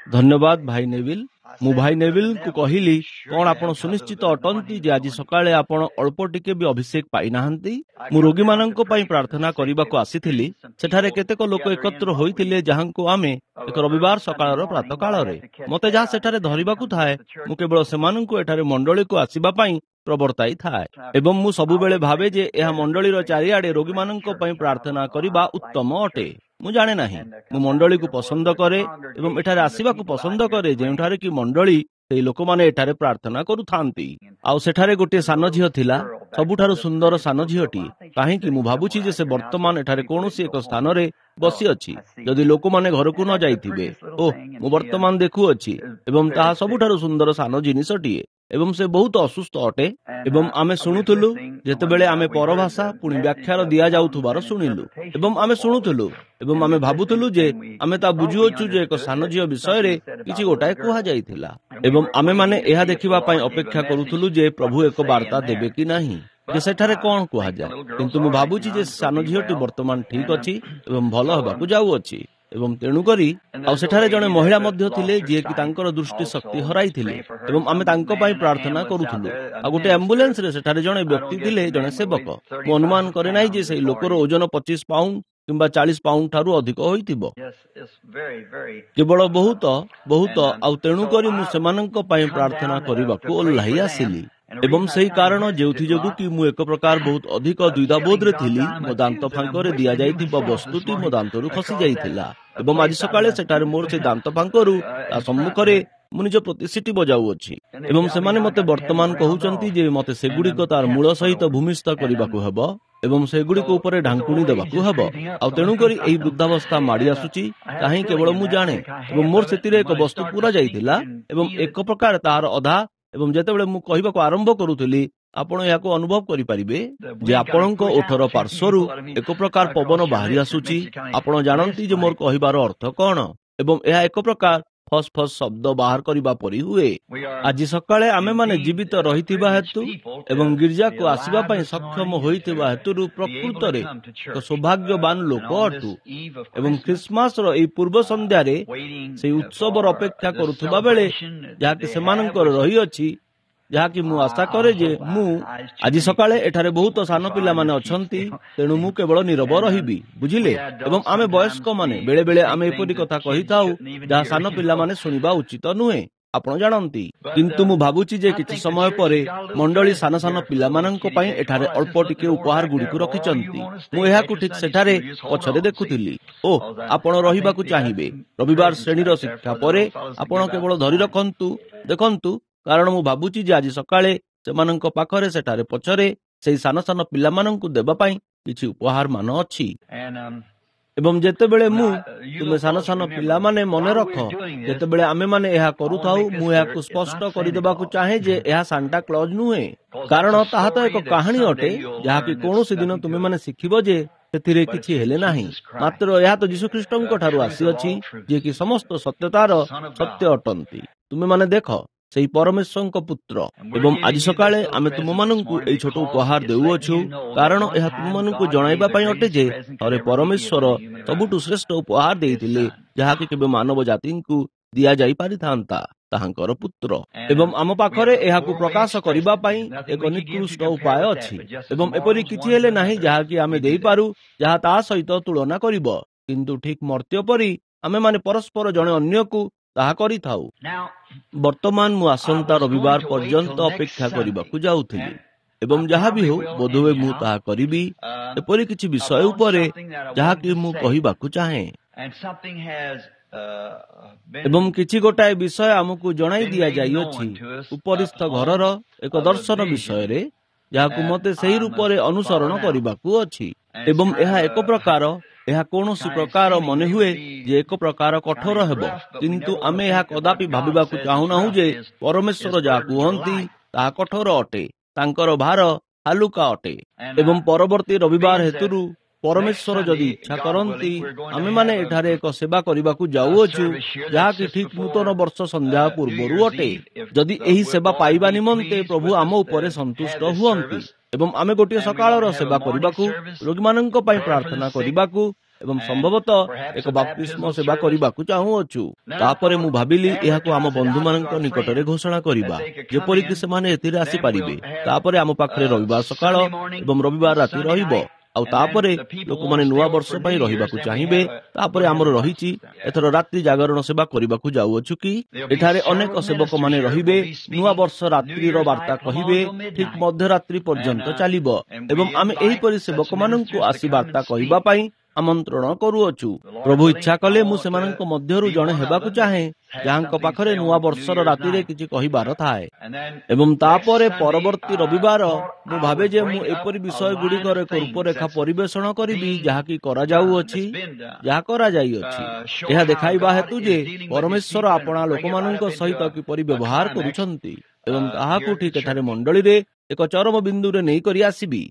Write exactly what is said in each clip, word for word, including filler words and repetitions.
धन्यवाद भाई नेविल। मु भाई नेविल को कहली कौन आपण सुनिश्चित अटंती जे आज सकाळे आपण अल्प टिके भी अभिषेक पाई नाहंती। मु रोगी माननक पई प्रार्थना करिबाको आसीथिली। सेठारे केतेक लोक एकत्र होइथिले जहांको आमे एक रविवार सकाळर प्रातः काଳରେ मते जहा सेठारे धरिबाकू थाए मु केवल सेमाननकू एठारे मंडली को आसीबा पई प्रवर्ताई थाए एवं मु सबुबेले भावे जे एहा मंडलीर चारिआडे रोगी माननक पई प्रार्थना करिबा उत्तम अटे। मु जाने नाही मु मंडली को पसंद करे एवं एठारे आसीबा को पसंद करे जेउठारे कि मंडली से लोक माने एठारे प्रार्थना करू थांती। आउ सेठारे गोटे सान झियो थिला, सबुठारु सुंदर सान झियोटी। काहेकि मु भाबुछि जे से वर्तमान एठारे कोनोसी एक स्थान रे बसी अछि। जदि लोक माने घरकू न जाइथिबे ओ मु वर्तमान देखु अछि एवं ताहा सबुठारु सुंदर सान जिनिसटिए एवं से बहुत असुस्थ अटे। एवं आमे शुणुथुलु जेतेबेले आमे परभाषा पुणी व्याख्यार दिया जाउथुबार शुणिलु एवं आमे शुणुथुलु एवं आमे भाबुथुलु जे आमे ता बुझुअछु जे एक सान झियो विषय रे किछि गोटाए कुहा जाइथिला एवं आमे माने एहा देखिबा पई अपेक्षा करूथुलु जे प्रभु एक वार्ता देबे कि नाही जे सेठारे कोन कुहा जाय। किंतु मु भाबुछि जे सान झियोटी वर्तमान ठीक अछि एवं भलो हेबाकू जाउ अछि एवं तेणु करी आउ सेठारे जणे महिला मध्य थिले जे कि तांकर दृष्टि शक्ति हराई थिले एवं आमे तांको पई प्रार्थना करूथुलु। आ गोटे एम्बुलेंस रे सेठारे जणे व्यक्ति थिले जणे सेवक। मु अनुमान करे नाही जे सेई लोकर ओजन पच्चीस पाउंड किंबा चालीस पाउंड ठारू अधिक होइतिबो। केवल बहुत बहुत आउ तेणु करी मु सेमानंक पई प्रार्थना करिबाकू ओल्लाही आसिली एवं सही कारण जेउथि जोगु कि मु एक प्रकार बहुत अधिक द्विधाबोध रे थिली। मो दांत फांकरे दिया जाइथिबा वस्तुटी मो दांतरु खसी जाइथिला एवं आज सकाळे सेठारे मोर से दांत फांकरू ता सम्मुखरे मु निज प्रतिष्ठिति बजाउ अछि एवं सेमाने मते वर्तमान कहउचंती जे मते सेगुडी को तार मूल सहित भूमिस्थ करिबाकू हेबो एवं सेगुडी को ऊपर ढांकुणी देबाकू हेबो। आ तेणु करी एही वृद्धावस्था माडी आसुची काहे केवल मु जाने एवं मोर सेतिरे एक वस्तु पूरा जाइथिला एवं एक प्रकार तार अधा एवं जेतेबेले मु कहिबाकू आरंभ करूथली आपण याको अनुभव करि परिबे जे आपणक ओठर पार्श्वरु एक प्रकार पवन बाहरी आसुची। आपण जानंती जे मोर कहिबार अर्थ कोन एवं एहा एक प्रकार फस फस शब्द बाहर करिबा परि हुए। आज सकाळे आमे माने जीवित रहिथिबा हेतु एवं गिरजा को आसीबा पई सक्षम होइथिबा हेतु प्रकृत रे एक सौभाग्यवान लोक अटु एवं क्रिसमस रो एई पूर्व संध्या रे से उत्सव अपेक्षा करूथिबा बेले जहा कि सेमानकर रही अछि जहा कि मु आशा करे जे मु आज सकाळे एठारे बहुत सान पिला माने अछंती तेणु मु केवल नीरव रहिबी बुझिले एवं आमे वयस्क माने बेले बेले आमे एपरि कथा कहिताउ जहा सान पिला माने सुनिबा उचित नुहे आपण जानंती। किंतु मु भाबुची जे किछि समय परे मंडली सान सान पिला माननक पई एठारे अल्प टिके उपहार गुडी को रखिचंती। मु एहा को ठीक सेठारे पछरे देखुथिली। ओ आपण रहिबाकू चाहिबे रविवार श्रेणीर शिक्षा परे आपण केवल धरि रखंतु देखंतु कारण मु भाबुची जे आज सकाळे सेमाननक पाखरे सेठारे पछरे सेई सान सान पिला माननकू देबा पई किछि उपहार मान अछि एवं जेतेबेले मु तुमे सान सान पिला माने मने रख जेतेबेले आमे माने एहा करूथाउ मु एहा को स्पष्ट करि देबाकू चाहे जे एहा सांता क्लॉज नुहे कारण ताहा तो एक कहानी अटे जहा कि कोनोसी दिन तुमे माने सिखिबो जे सेथिरे किछि हेले नाही मात्र एहा तो यीशु ख्रीष्टंक ठारू आसी अछि जे कि समस्त सत्यतार सत्य अटंती। तुमे माने देखो सेई परमेश्वरक पुत्र एवं आज सकाळे आमे तुम माननकू एई छोट उपहार देउअछु कारण एहा तुम माननकू जणाइबा पई अटे जे अरे परमेश्वर सबुटु श्रेष्ठ उपहार देइथिले जहा कि केबे मानव जातिंकू दिया जाई पारिथांता ताहांकर पुत्र एवं आम पाखरे एहाकू प्रकाश करिबा पई एक निकृष्ट उपाय अछि एवं एपरि किछि हेले नाही जहा कि आमे देई पारू जहा ता सहित तुलना करिबो किंतु ठीक मर्त्य परि आमे माने परस्पर जणे अन्यकू ताहा करि थाउ। वर्तमान मु आसंता रविवार पर्यंत अपेक्षा करिबाकू जाउथिली एवं जहा भी हो बोधवे मु ताहा करिबी एपरि किछि विषय उपरे जहा कि मु कहिबाकू चाहे एवं किछि गोटाए विषय आमकू जणाई दिया जाइअछि उपरिस्थ घरर एक दर्शन विषय रे जहाकू मते सही रूपरे अनुसरण करिबाकू अछि एवं एहा एक प्रकार एहा कोनोसी प्रकार मने हुए जे एक प्रकार कठोर हेबो किंतु आमे एहा कदापि भाबिबाकू चाहू नाहु जे परमेश्वर जा कुहंती ता कठोर अटे तांकर भार हालुका अटे एवं परवर्ती रविवार हेतुरु परमेश्वर जदि इच्छा करंती आमे माने एठारे एक सेवा करिबाकू जाउअछु जहा कि ठीक नूतन वर्ष संध्या पूर्वरु अटे। जदि एही सेवा पाइबा निमंते प्रभु आम उपरे संतुष्ट हुअंती एवं आमे गोटे सकाळर सेवा करिबाकू रोगी माननक पई प्रार्थना करिबाकू ଏବଂ ସମ୍ଭବତଃ ଏକ ବାପ୍ତିସ୍ମ ସେବା କରିବାକୁ ଚାହୁଁଅଛୁ। ତାପରେ ମୁଁ ଭାବିଲି ଏହାକୁ ଆମ ବନ୍ଧୁମାନଙ୍କ ନିକଟରେ ଘୋଷଣା କରିବା, ଯେପରିକି ସେମାନେ ଏଥିରେ ଆସିପାରିବେ। ତାପରେ ଆମ ପାଖରେ ରବିବାର ସକାଳ ଏବଂ ରବିବାର ରାତି ରହିବ, ଆଉ ତାପରେ ଲୋକମାନେ ନୂଆ ବର୍ଷ ପାଇଁ ରହିବାକୁ ଚାହିଁବେ। ତାପରେ ଆମର ରହିଛି ଏଥର ରାତ୍ରି ଜାଗରଣ ସେବା କରିବାକୁ ଯାଉଅଛୁ କି ଏଠାରେ ଅନେକ ସେବକମାନେ ରହିବେ। ନୂଆ ବର୍ଷ ରାତ୍ରିର ବାର୍ତ୍ତା କହିବେ, ଠିକ୍ ମଧ୍ୟରାତ୍ରି ପର୍ଯ୍ୟନ୍ତ ଚାଲିବ, ଏବଂ ଆମେ ଏହିପରି ସେବକମାନଙ୍କୁ ଆସି ବାର୍ତ୍ତା କହିବା ପାଇଁ ଆମନ୍ତ୍ରଣ କରୁଅଛୁ। ପ୍ରଭୁ ଇଚ୍ଛା କଲେ ମୁଁ ସେମାନଙ୍କ ମଧ୍ୟରୁ ଜଣେ ହେବାକୁ ଚାହେଁ, ଯାହାଙ୍କ ପାଖରେ ନୂଆ ବର୍ଷର ରାତିରେ କିଛି କହିବାର ଥାଏ। ଏବଂ ତାପରେ ପରବର୍ତ୍ତୀ ରବିବାର ମୁଁ ଭାବେ ଯେ ମୁଁ ଏପରି ବିଷୟ ଗୁଡ଼ିକର ଏକ ରୂପରେଖା ପରିବେଷଣ କରିବି, ଯାହାକି କରାଯାଉଅଛି, ଯାହା କରାଯାଇଅଛି। ଏହା ଦେଖାଇବା ହେତୁ ଯେ ପରମେଶ୍ୱର ଆପଣା ଲୋକମାନଙ୍କ ସହିତ କିପରି ବ୍ୟବହାର କରୁଛନ୍ତି, ଏବଂ ତାହାକୁ ଠିକ୍ ଏଠାରେ ମଣ୍ଡଳୀରେ ଏକ ଚରମ ବିନ୍ଦୁରେ ନେଇକରି ଆସିବି।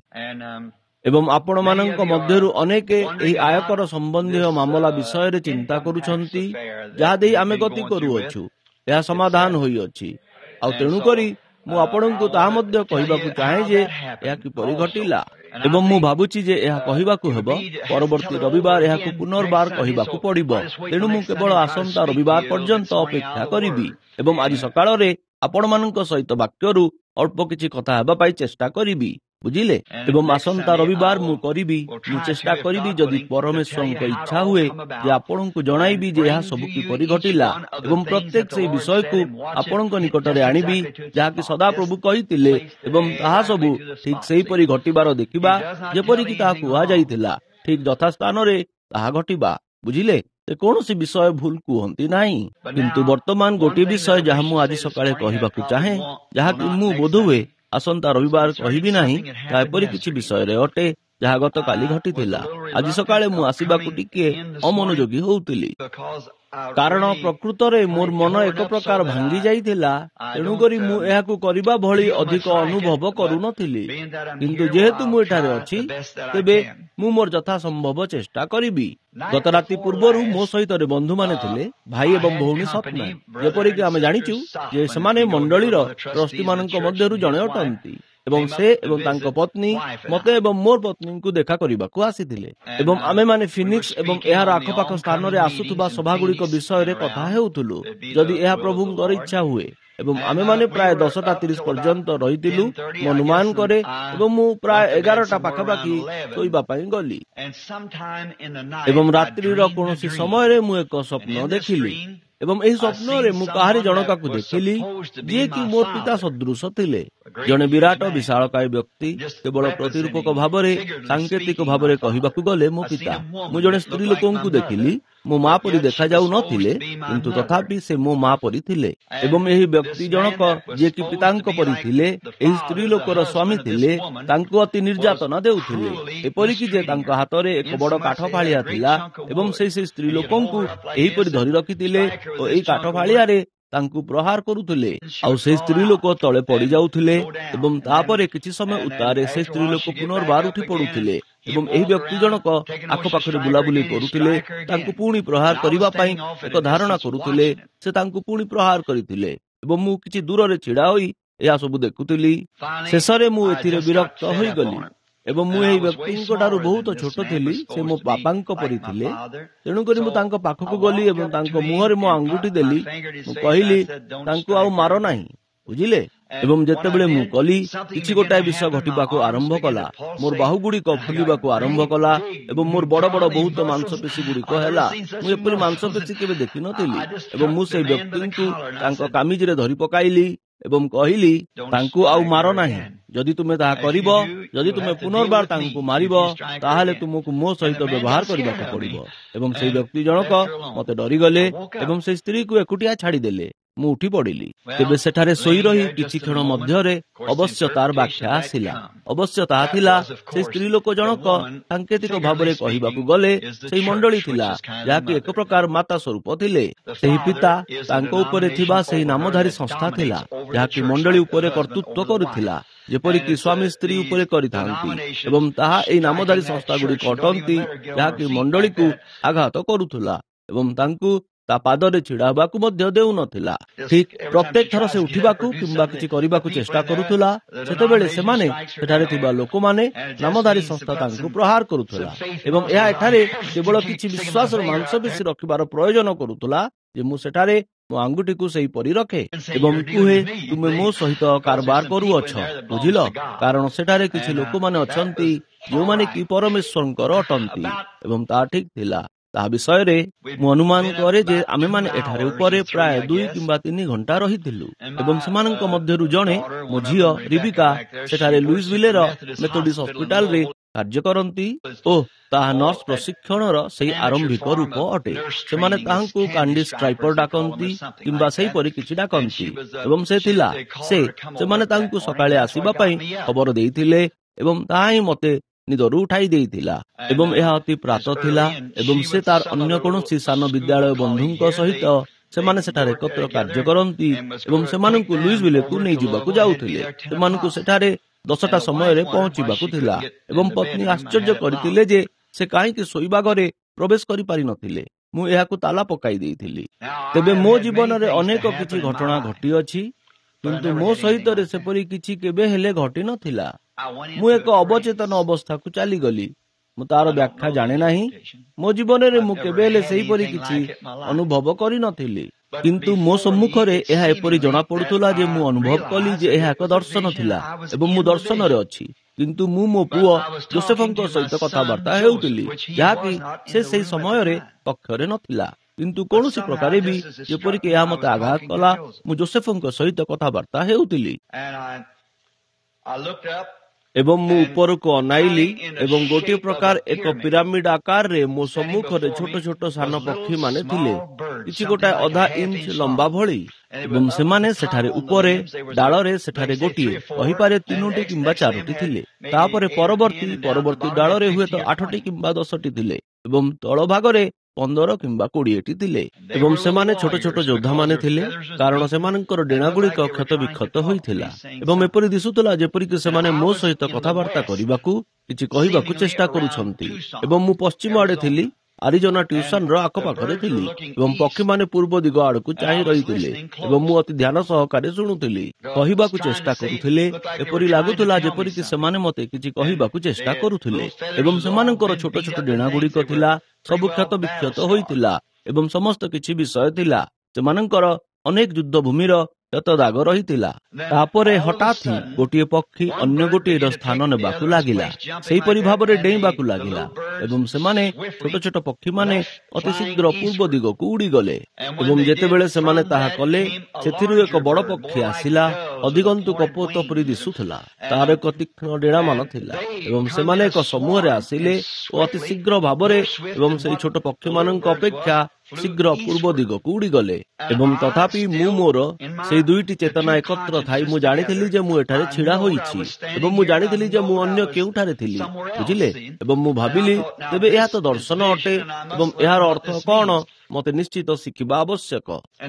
ଏବଂ ଆପଣମାନଙ୍କ ମଧ୍ୟରୁ ଅନେକ ଏହି ଆୟକର ସମ୍ବନ୍ଧୀୟ ମାମଲା ବିଷୟରେ ଚିନ୍ତା କରୁଛନ୍ତି, ଯାହା ଦେଇ ଆମେ ଗତି କରୁଅଛୁ। ଏହା ସମାଧାନ ହୋଇଅଛି, ଆଉ ତେଣୁକରି ମୁଁ ଆପଣଙ୍କୁ ତାହା ମଧ୍ୟ କହିବାକୁ ଚାହେଁ ଯେ ଏହା କିପରି ଘଟିଲା। ଏବଂ ମୁଁ ଭାବୁଛି ଯେ ଏହା କହିବାକୁ ହେବ ପରବର୍ତ୍ତୀ ରବିବାର ଏହାକୁ ପୁନର୍ବାର କହିବାକୁ ପଡ଼ିବ। ତେଣୁ ମୁଁ କେବଳ ଆସନ୍ତା ରବିବାର ପର୍ଯ୍ୟନ୍ତ ଅପେକ୍ଷା କରିବି ଏବଂ ଆଜି ସକାଳରେ ଆପଣମାନଙ୍କ ସହିତ ବାକ୍ୟରୁ ଅଳ୍ପ କିଛି କଥା ହେବା ପାଇଁ ଚେଷ୍ଟା କରିବି, ବୁଝିଲେ। ଏବଂ ଆସନ୍ତା ରବିବାର ମୁଁ କରିବି, ମୁଁ ଚେଷ୍ଟା କରିବି, ଯଦି ପରମେଶ୍ୱରଙ୍କ ଇଚ୍ଛା ହୁଏ, ଯେ ଆପଣଙ୍କୁ ଜଣାଇବି ଯେ ଏହା ସବୁ କିପରି ଘଟିଲା, ଏବଂ ପ୍ରତ୍ୟେକ ସେହି ବିଷୟକୁ ଆପଣଙ୍କ ନିକଟରେ ଆଣିବି ଯାହାକି ସଦାପ୍ରଭୁ କହିଥିଲେ, ଏବଂ ତାହା ସବୁ ଠିକ୍ ସେହିପରି ଘଟିବାର ଦେଖିବା, ଯେପରିକି ତାହା କୁହାଯାଇଥିଲା, ଠିକ୍ ଯଥାସ୍ଥାନରେ ତାହା ଘଟିବା, ବୁଝିଲେ। ସେ କୌଣସି ବିଷୟ ଭୁଲ କୁହନ୍ତି ନାହିଁ। କିନ୍ତୁ ବର୍ତ୍ତମାନ ଗୋଟିଏ ବିଷୟ ଯାହା ମୁଁ ଆଜି ସକାଳେ କହିବାକୁ ଚାହେଁ, ଯାହାକି ମୁଁ ବୋଧହୁଏ ଆସନ୍ତା ରବିବାର କହିବି ନାହିଁ, ତାହା ଏପରି କିଛି ବିଷୟରେ ଅଟେ ଯାହା ଗତକାଲି ଘଟିଥିଲା। ଆଜି ସକାଳେ ମୁଁ ଆସିବାକୁ ଟିକେ ଅମନୋଯୋଗୀ ହେଉଥିଲି, କାରଣ ପ୍ରକୃତରେ ମୋର ମନ ଏକ ପ୍ରକାର ଭାଙ୍ଗି ଯାଇଥିଲା। ତେଣୁକରି ମୁଁ ଏହାକୁ କରିବା ଭଳି ଅଧିକ ଅନୁଭବ କରୁନଥିଲି। କିନ୍ତୁ ଯେହେତୁ ମୁଁ ଏଠାରେ ଅଛି, ତେବେ ମୁଁ ମୋର ଯଥାସମ୍ଭବ ଚେଷ୍ଟା କରିବି। ଗତ ରାତି ପୂର୍ବରୁ ମୋ ସହିତ ବନ୍ଧୁମାନେ ଥିଲେ, ଭାଇ ଏବଂ ଭଉଣୀ ସତ୍ନା। ଯେପରିକି ଆମେ ଜାଣିଛୁ ଯେ ସେମାନେ ମଣ୍ଡଳୀର ଟ୍ରଷ୍ଟିମାନଙ୍କ ମଧ୍ୟରୁ ଜଣେ ଅଟନ୍ତି, ଏବଂ ସେ ଏବଂ ତାଙ୍କ ପତ୍ନୀ ମୋତେ ଏବଂ ମୋର ପତ୍ନୀଙ୍କୁ ଦେଖା କରିବାକୁ ଆସିଥିଲେ। ଏବଂ ଆମେମାନେ ଫିନିକ୍ସ ଏବଂ ଏହାର ଆଖପାଖ ସ୍ଥାନରେ ଆସୁଥିବା ସଭାଗୁଡ଼ିକ ବିଷୟରେ କଥା ହେଉଥିଲୁ, ଯଦି ଏହା ପ୍ରଭୁଙ୍କର ଇଚ୍ଛା ହୁଏ। ଏବଂ ଆମେମାନେ ପ୍ରାୟ ଦଶଟା ତିରିଶ ପର୍ଯ୍ୟନ୍ତ ରହିଥିଲୁ ମୁଁ ଅନୁମାନ କରେ, ଏବଂ ମୁଁ ପ୍ରାୟ ଏଗାରଟା ପାଖାପାଖି ଶୋଇବା ପାଇଁ ଗଲି। ଏବଂ ରାତ୍ରିର କୌଣସି ସମୟରେ ମୁଁ ଏକ ସ୍ୱପ୍ନ ଦେଖିଲି, ଏବଂ ଏହି ସ୍ୱପ୍ନରେ ମୁଁ କାହାରି ଜଣକାକୁ ଦେଖିଲି ଯିଏକି ମୋର ପିତା ସଦୃଶ ଥିଲେ। ଜଣେ ବିରାଟ ବିଶାଳକାୟ ବ୍ୟକ୍ତି, କେବଳ ପ୍ରତିରୂପକ ଭାବରେ, ସାଙ୍କେତିକ ଭାବରେ କହିବାକୁ ଗଲେ ମୋ ପିତା। ମୁଁ ଜଣେ ସ୍ତ୍ରୀ ଲୋକଙ୍କୁ ଦେଖିଲି, ମୋ ମା ପରି ଦେଖାଯାଉ ନଥିଲେ, କିନ୍ତୁ ତଥାପି ସେ ମୋ ମା ପରି ଥିଲେ। ଏବଂ ଏହି ବ୍ୟକ୍ତି ଜଣକ ଯିଏକି ପିତାଙ୍କ ପରି ଥିଲେ, ଏହି ସ୍ତ୍ରୀ ଲୋକର ସ୍ୱାମୀ ଥିଲେ, ତାଙ୍କୁ ଅତି ନିର୍ଯାତନା ଦେଉଥିଲେ, ଏପରିକି ଯେ ତାଙ୍କ ହାତରେ ଏକ ବଡ଼ କାଠ ଫାଳିଆ ଥିଲା, ଏବଂ ସେ ସେହି ସ୍ତ୍ରୀ ଲୋକଙ୍କୁ ଏହିପରି ଧରି ରଖିଥିଲେ ଓ ଏହି କାଠ ଫାଳିଆରେ ତାଙ୍କୁ ପ୍ରହାର କରୁଥିଲେ, ଆଉ ସେ ସ୍ତ୍ରୀ ଲୋକ ତଳେ ପଡ଼ି ଯାଉଥିଲେ। ଏବଂ ତାପରେ କିଛି ସମୟ ଉତ୍ତାରେ ସେ ସ୍ତ୍ରୀ ଲୋକ ପୁନର୍ବାର ଉଠି ପଡୁଥିଲେ, ଏବଂ ଏହି ବ୍ୟକ୍ତି ଜଣକ ଆଖପାଖରେ ବୁଲାବୁଲି କରୁଥିଲେ, ତାଙ୍କୁ ପୁଣି ପ୍ରହାର କରିବା ପାଇଁ ଏକ ଧାରଣା କରୁଥିଲେ। ସେ ତାଙ୍କୁ ପୁଣି ପ୍ରହାର କରିଥିଲେ, ଏବଂ ମୁଁ କିଛି ଦୂରରେ ଛିଡା ହୋଇ ଏହା ସବୁ ଦେଖୁଥିଲି। ଶେଷରେ ମୁଁ ଏଥିରେ ବିରକ୍ତ ହୋଇଗଲି, ଏବଂ ମୁଁ ଏହି ବ୍ୟକ୍ତିଙ୍କ ଠାରୁ ବହୁତ ଛୋଟ ଥିଲି। ସେ ମୋ ବାପାଙ୍କ ପରି ଥିଲେ। ତେଣୁକରି ମୁଁ ତାଙ୍କ ପାଖକୁ ଗଲି ଏବଂ ତାଙ୍କ ମୁହଁରେ ମୋ ଆଙ୍ଗୁଠି ଦେଲି। ମୁଁ କହିଲି, ତାଙ୍କୁ ଆଉ ମାର ନାହିଁ, ବୁଝିଲେ। ଏବଂ ଯେତେବେଳେ ମୁଁ କଲି, କିଛି ଗୋଟାଏ ବିଷୟ ଘଟିବାକୁ ଆରମ୍ଭ କଲା। ମୋର ବାହୁଗୁଡ଼ିକ ଫୁଲିବାକୁ ଆରମ୍ଭ କଲା, ଏବଂ ମୋର ବଡ଼ ବଡ଼ ବହୁତ ମାଂସପେଶୀ ଗୁଡ଼ିକ ହେଲା। ମୁଁ ଏପରି ମାଂସପେଶୀ କେବେ ଦେଖିନଥିଲି। ଏବଂ ମୁଁ ସେହି ବ୍ୟକ୍ତିଙ୍କୁ ତାଙ୍କ କାମିଜରେ ଧରି ପକାଇଲି ଏବଂ କହିଲି, ତାଙ୍କୁ ଆଉ ମାର ନାହିଁ। ଯଦି ତୁମେ ତାହା କରିବ, ଯଦି ତୁମେ ପୁନର୍ବାର ତାଙ୍କୁ ମାରିବ, ତାହେଲେ ତୁମକୁ ମୋ ସହିତ ବ୍ୟବହାର କରିବାକୁ ପଡ଼ିବ। ଏବଂ ସେହି ବ୍ୟକ୍ତି ଜଣକ ମୋତେ ଡରିଗଲେ ଏବଂ ସେହି ସ୍ତ୍ରୀକୁ ଏକୁଟିଆ ଛାଡ଼ିଦେଲେ। ମୁଁ ଉଠି ପଡ଼ିଲି। ତେବେ ସେଠାରେ ଶୋଇ ରହି କିଛି କ୍ଷଣ ମଧ୍ୟରେ ଅବଶ୍ୟ ତାର ବ୍ୟାଖ୍ୟା ଆସିଲା। ଅବଶ୍ୟ ତାହା ଥିଲା, ସେ ସ୍ତ୍ରୀ ଲୋକ ଜଣକ ସାଙ୍କେତିକ ଭାବରେ କହିବାକୁ ଗଲେ ସେହି ମଣ୍ଡଳୀ ଥିଲା, ଯାହାକି ଏକ ପ୍ରକାର ମାତା ସ୍ୱରୂପ ଥିଲେ। ସେହି ପିତା ତାଙ୍କ ଉପରେ ଥିବା ସେହି ନାମଧାରୀ ସଂସ୍ଥା ଥିଲା, ଯାହାକି ମଣ୍ଡଳୀ ଉପରେ କର୍ତ୍ତୃତ୍ୱ କରୁଥିଲା, ଯେପରିକି ସ୍ୱାମୀ ସ୍ତ୍ରୀ ଉପରେ କରିଥାନ୍ତି। ଏବଂ ତାହା ଏହି ନାମଧାରୀ ସଂସ୍ଥା ଗୁଡ଼ିକ ଅଟନ୍ତି, ଯାହାକି ମଣ୍ଡଳୀକୁ ଆଘାତ କରୁଥିଲା ଏବଂ ତାଙ୍କୁ ତା ପାଦରେ ଛିଡା ହେବାକୁ ମଧ୍ୟ ଦେଉନଥିଲା। ଠିକ୍ ପ୍ରତ୍ୟେକ ଥର ସେ ଉଠିବାକୁ କିମ୍ବା କିଛି କରିବାକୁ ଚେଷ୍ଟା କରୁଥିଲା, ସେତେବେଳେ ସେମାନେ ସେଠାରେ ଥିବା ଲୋକମାନେ ନାମଧାରୀ ସଂସ୍ଥା ତାଙ୍କୁ ପ୍ରହାର କରୁଥିଲା। ଏବଂ ଏହା ଏଠାରେ କେବଳ କିଛି ବିଶ୍ୱାସର ମାଂସପେଶୀ ରଖିବାର ପ୍ରୟୋଜନ କରୁଥିଲା ଯେ ମୁଁ ସେଠାରେ ମୋ ଆଙ୍ଗୁଠିକୁ ସେହିପରି ରଖେ ଏବଂ କୁହେ, ତୁମେ ମୋ ସହିତ କାରବାର କରୁଅଛ, ବୁଝିଲ, କାରଣ ସେଠାରେ କିଛି ଲୋକମାନେ ଅଛନ୍ତି ଯେଉଁମାନେ କି ପରମେଶ୍ୱରଙ୍କର ଅଟନ୍ତି। ଏବଂ ତାହା ଠିକ୍ ଥିଲା। ତାହା ବିଷୟରେ ମୁଁ ଅନୁମାନ କରେ ଯେ ଆମେମାନେ ଏଠାରେ ଉପରେ ପ୍ରାୟ ଦୁଇ କିମ୍ବା ତିନି ଘଣ୍ଟା ରହିଥିଲୁ ଏବଂ ସେମାନଙ୍କ ମଧ୍ୟରୁ ଜଣେ, ମୋ ଝିଅ ରିବିକା, ସେଠାରେ ଲୁଇସଭିଲେର ମେଥୋଡିଷ୍ଟ ହସ୍ପିଟାଲରେ କାର୍ଯ୍ୟ କରନ୍ତି ଓ ତାହା ନର୍ସ ପ୍ରଶିକ୍ଷଣର ସେହି ଆରମ୍ଭିକ ରୂପ ଅଟେ। ସେମାନେ ତାହାଙ୍କୁ କାଣ୍ଡି ଷ୍ଟ୍ରାଇପର ଡାକନ୍ତି କିମ୍ବା ସେହିପରି କିଛି ଡାକନ୍ତି ଏବଂ ସେ ଥିଲା ସେ ସେମାନେ ତାଙ୍କୁ ସକାଳେ ଆସିବା ପାଇଁ ଖବର ଦେଇଥିଲେ ଏବଂ ତାହା ହିଁ ମୋତେ ନିଦରୁ ଉଠାଇ ଦେଇଥିଲା। ଏବଂ ଏହା ଅତି ପ୍ରାତ ଥିଲା ଏବଂ ସେ ତାର ଅନ୍ୟ କୌଣସି ସାନ ବିଦ୍ୟାଳୟ ବନ୍ଧୁଙ୍କ ସହିତ ସେମାନେ ସେଠାରେ ଏକତ୍ର କାର୍ଯ୍ୟ କରନ୍ତି ଏବଂ ସେମାନଙ୍କୁ ଲୁଇସଭିଲେକୁ ନେଇଯିବାକୁ ଯାଉଥିଲେ। ସେମାନଙ୍କୁ ସେଠାରେ ଦଶଟା ସମୟରେ ପହଞ୍ଚିବାକୁ ଥିଲା ଏବଂ ପତ୍ନୀ ଆଶ୍ଚର୍ଯ୍ୟ କରିଥିଲେ ଯେ ସେ କାହିଁକି ଶୋଇବା ଘରେ ପ୍ରବେଶ କରିପାରିନଥିଲେ। ମୁଁ ଏହାକୁ ତାଲା ପକାଇ ଦେଇଥିଲି। ତେବେ ମୋ ଜୀବନରେ ଅନେକ କିଛି ଘଟଣା ଘଟିଅଛି, କିନ୍ତୁ ମୋ ସହିତରେ ସେପରି କିଛି କେବେ ହେଲେ ଘଟି ନଥିଲା। ମୁଁ ଏକ ଅବଚେତନ ଅବସ୍ଥାକୁ ଚାଲିଗଲି। ମୁଁ ତାର ବ୍ୟାଖ୍ୟା ଜାଣେ ନାହିଁ। ମୋ ଜୀବନରେ ମୁଁ କେବେ ହେଲେ ସେହିପରି କିଛି ଅନୁଭବ କରିନଥିଲି, କିନ୍ତୁ ମୋ ସମ୍ମୁଖରେ ଏହା ଏପରି ଜଣାପଡୁଥିଲା ଯେ ମୁଁ ଅନୁଭବ କଲି ଯେ ଏହା ଏକ ଦର୍ଶନ ଥିଲା ଏବଂ ମୁଁ ଦର୍ଶନରେ ଅଛି। କିନ୍ତୁ ମୁଁ ମୋ ପୁଅ ଯୋସେଫଙ୍କ ସହିତ କଥାବାର୍ତ୍ତା ହେଉଥିଲି, ଯାହାକି ସେ ସେହି ସମୟରେ କକ୍ଷରେ ନଥିଲା। କିନ୍ତୁ କୌଣସି ପ୍ରକାରେ ବି ଯେପରିକି ଏହା ମୋତେ ଆଘାତ କଲା, ମୁଁ ଯୋସେଫଙ୍କ ସହିତ କଥାବାର୍ତ୍ତା ହେଉଥିଲି ଏବଂ ମୁଁ ଉପରକୁ ଅନାଇଲି ଏବଂ ଗୋଟିଏ ପ୍ରକାର ଏକ ପିରାମିଡ ଆକାରରେ ମୋ ସମ୍ମୁଖରେ ଛୋଟ ଛୋଟ ସାନ ପକ୍ଷୀ ମାନେ ଥିଲେ, କିଛି ଗୋଟାଏ ଅଧା ଇଞ୍ଚ ଲମ୍ବା ଭଳି। ଏବଂ ସେମାନେ ସେଠାରେ ଉପରେ ଡାଳରେ ସେଠାରେ ଗୋଟିଏ କହିପାରେ ତିନୋଟି କିମ୍ବା ଚାରୋଟି ଥିଲେ। ତାପରେ ପରବର୍ତ୍ତୀ ପରବର୍ତ୍ତୀ ଡାଳରେ ହୁଏତ ଆଠଟି କିମ୍ବା ଦଶଟି ଥିଲେ ଏବଂ ତଳ ଭାଗରେ ପନ୍ଦର କିମ୍ବା କୋଡ଼ିଏଟି ଥିଲେ। ଏବଂ ସେମାନେ ଛୋଟ ଛୋଟ ଯୋଦ୍ଧାମାନେ ଥିଲେ, କାରଣ ସେମାନଙ୍କର ଡେଣା ଗୁଡ଼ିକ କ୍ଷତ ବିକ୍ଷତ ହୋଇଥିଲା ଏବଂ ଏପରି ଦିଶୁଥିଲା ଯେପରିକି ସେମାନେ ମୋ ସହିତ କଥାବାର୍ତ୍ତା କରିବାକୁ କିଛି କହିବାକୁ ଚେଷ୍ଟା କରୁଛନ୍ତି। ଏବଂ ମୁଁ ପଶ୍ଚିମ ଆଡେ ଥିଲି, ଆରିଜୋନା ଟ୍ୟୁସନର ଆଖପାଖରେ ଥିଲି ଏବଂ ପକ୍ଷୀମାନେ ପୂର୍ବ ଦିଗ ଆଡକୁ ଚାହିଁ ରହିଥିଲେ ଏବଂ ମୁଁ ଅତି ଧ୍ୟାନ ସହକାରେ ଶୁଣୁଥିଲି। କହିବାକୁ ଚେଷ୍ଟା କରୁଥିଲେ, ଏପରି ଲାଗୁଥିଲା ଯେପରିକି ସେମାନେ ମୋତେ କିଛି କହିବାକୁ ଚେଷ୍ଟା କରୁଥିଲେ ଏବଂ ସେମାନଙ୍କର ଛୋଟ ଛୋଟ ଡେଣା ଗୁଡ଼ିକ ଥିଲା, ସବୁ କ୍ଷତ ବିକ୍ଷତ ହୋଇଥିଲା ଏବଂ ସମସ୍ତ କିଛି ବିଷୟ ଥିଲା। ସେମାନଙ୍କର ଅନେକ ଯୁଦ୍ଧ ଭୂମିର କ୍ଷତ ଦାଗ ରହିଥିଲା। ତାପରେ ହଠାତ୍ ହିଁ ଗୋଟିଏ ପକ୍ଷୀ ଅନ୍ୟ ଗୋଟିଏର ସ୍ଥାନ ନେବାକୁ ଲାଗିଲା, ସେହିପରି ଭାବରେ ଡେଇଁବାକୁ ଲାଗିଲା ଏବଂ ସେମାନେ ଛୋଟ ଛୋଟ ପକ୍ଷୀମାନେ ଅତି ଶୀଘ୍ର ପୂର୍ବ ଦିଗକୁ ଉଡ଼ିଗଲେ। ଏବଂ ଯେତେବେଳେ ସେମାନେ ତାହା କଲେ, ସେଥିରୁ ଏକ ବଡ଼ ପକ୍ଷୀ ଆସିଲା, ଅଧିକନ୍ତୁ କପୋତ ପରି ଦିଶୁଥିଲା, ତାର ଏକ ତୀକ୍ଷ୍ଣ ଡେଣାମାନ ଥିଲା ଏବଂ ସେମାନେ ଏକ ସମୂହରେ ଆସିଲେ ଓ ଅତି ଶୀଘ୍ର ଭାବରେ ଏବଂ ସେହି ଛୋଟ ପକ୍ଷୀମାନଙ୍କ ଅପେକ୍ଷା ଶୀଘ୍ର ପୂର୍ବ ଦିଗକୁ ଉଡ଼ିଗଲେ। ଏବଂ ତଥାପି ମୁଁ ମୋର ସେହି ଦୁଇଟି ଚେତନା ଏକତ୍ର ଥାଇ ମୁଁ ଜାଣିଥିଲି ଯେ ମୁଁ ଏଠାରେ ଛିଡ଼ା ହୋଇଛି ଏବଂ ମୁଁ ଜାଣିଥିଲି ଯେ ମୁଁ ଅନ୍ୟ କେଉଁଠାରେ ଥିଲି, ବୁଝିଲେ। ଏବଂ ମୁଁ ଭାବିଲି, ତେବେ ଏହା ତ ଦର୍ଶନ ଅଟେ ଏବଂ ଏହାର ଅର୍ଥ କଣ ମୋତେ ନିଶ୍ଚିତ ଶିଖିବା ଆବଶ୍ୟକ।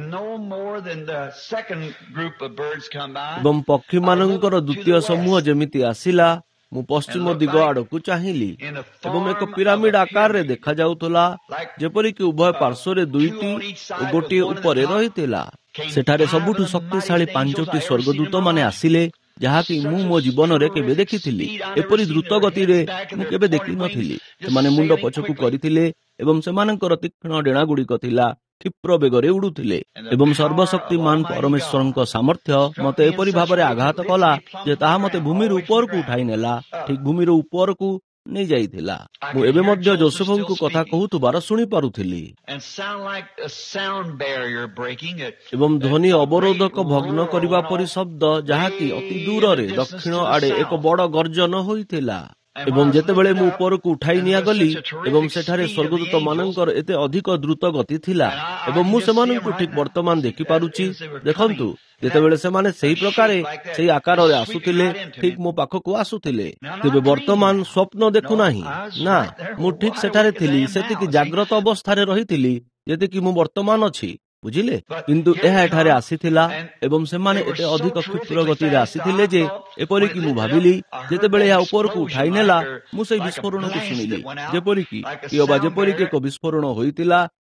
ଏବଂ ପକ୍ଷୀମାନଙ୍କର ଦ୍ୱିତୀୟ ସମୂହ ଯେମିତି ଆସିଲା, ମୁଁ ପଶ୍ଚିମ ଦିଗ ଆଡ଼କୁ ଚାହିଁଲି ଏବଂ ଏକ ପିରାମିଡ ଆକାରରେ ଦେଖାଯାଉଥିଲା, ଯେପରିକି ଉଭୟ ପାର୍ଶ୍ୱରେ ଦୁଇଟି ଓ ଗୋଟିଏ ଉପରେ ରହିଥିଲା। ସେଠାରେ ସବୁଠୁ ଶକ୍ତିଶାଳୀ ପାଞ୍ଚଟି ସ୍ୱର୍ଗଦୂତ ମାନେ ଆସିଲେ, ଯାହାକି ମୁଁ ମୋ ଜୀବନରେ କେବେ ଦେଖିଥିଲି। ଏପରି ଦ୍ରୁତ ଗତିରେ ମୁଁ କେବେ ଦେଖିନଥିଲି। ସେମାନେ ମୁଣ୍ଡ ପଛକୁ କରିଥିଲେ ଏବଂ ସେମାନଙ୍କର ତୀକ୍ଷ୍ଣ ଡେଣା ଗୁଡ଼ିକ ଥିଲା, କ୍ଷିପ୍ର ବେଗରେ ଉଡୁଥିଲେ ଏବଂ ସର୍ବଶକ୍ତିମାନ ପରମେଶ୍ୱରଙ୍କ ସାମର୍ଥ୍ୟ ମୋତେ ଏପରି ଭାବରେ ଆଘାତ କଲା ଯେ ତାହା ମୋତେ ଭୂମିର ଉପରକୁ ଉଠାଇ ନେଲା, ଠିକ୍ ଭୂମିର ଉପରକୁ ନେଇଯାଇଥିଲା। ମୁଁ ଏବେ ମଧ୍ୟ ଯୋସେଫଙ୍କୁ କଥା କହୁଥିବାର ଶୁଣିପାରୁଥିଲି ଏବଂ ଧ୍ୱନି ଅବରୋଧକ ଭଗ୍ନ କରିବା ପରି ଶବ୍ଦ, ଯାହାକି ଅତି ଦୂରରେ ଦକ୍ଷିଣ ଆଡେ ଏକ ବଡ଼ ଗର୍ଜନ ହୋଇଥିଲା। ଏବଂ ଯେତେବେଳେ ମୁଁ ଉପରକୁ ଉଠାଇ ନିଆଗଲି ଏବଂ ସେଠାରେ ସ୍ୱର୍ଗଦୂତ ମାନଙ୍କର ଏତେ ଅଧିକ ଦ୍ରୁତ ଗତି ଥିଲା ଏବଂ ମୁଁ ସେମାନଙ୍କୁ ଠିକ୍ ବର୍ତ୍ତମାନ ଦେଖିପାରୁଛି। ଦେଖନ୍ତୁ, ଯେତେବେଳେ ସେମାନେ ସେହି ପ୍ରକାରେ ସେହି ଆକାରରେ ଆସୁଥିଲେ, ଠିକ୍ ମୋ ପାଖକୁ ଆସୁଥିଲେ। ତେବେ ବର୍ତ୍ତମାନ ସ୍ୱପ୍ନ ଦେଖୁନାହିଁ, ନା, ମୁଁ ଠିକ୍ ସେଠାରେ ଥିଲି, ସେତିକି ଜାଗ୍ରତ ଅବସ୍ଥାରେ ରହିଥିଲି ଯେତିକି ମୁଁ ବର୍ତ୍ତମାନ ଅଛି, ବୁଝିଲେ। କିନ୍ତୁ ଏହା ଏଠାରେ ଆସିଥିଲା ଏବଂ ସେମାନେ ଏତେ ଅଧିକ କ୍ଷିପ୍ର ଗତିରେ ଆସିଥିଲେ ଯେ ଏପରିକି ମୁଁ ଭାବିଲି, ଯେତେବେଳେ ଏହା ଉପରକୁ ଉଠାଇ ନେଲା, ମୁଁ ସେହି ବିସ୍ଫୋରଣକୁ ଶୁଣିଲି, ଯେପରିକି କିଅବା ଯେପରିକି ଏକ ବିସ୍ଫୋରଣ ହୋଇଥିଲା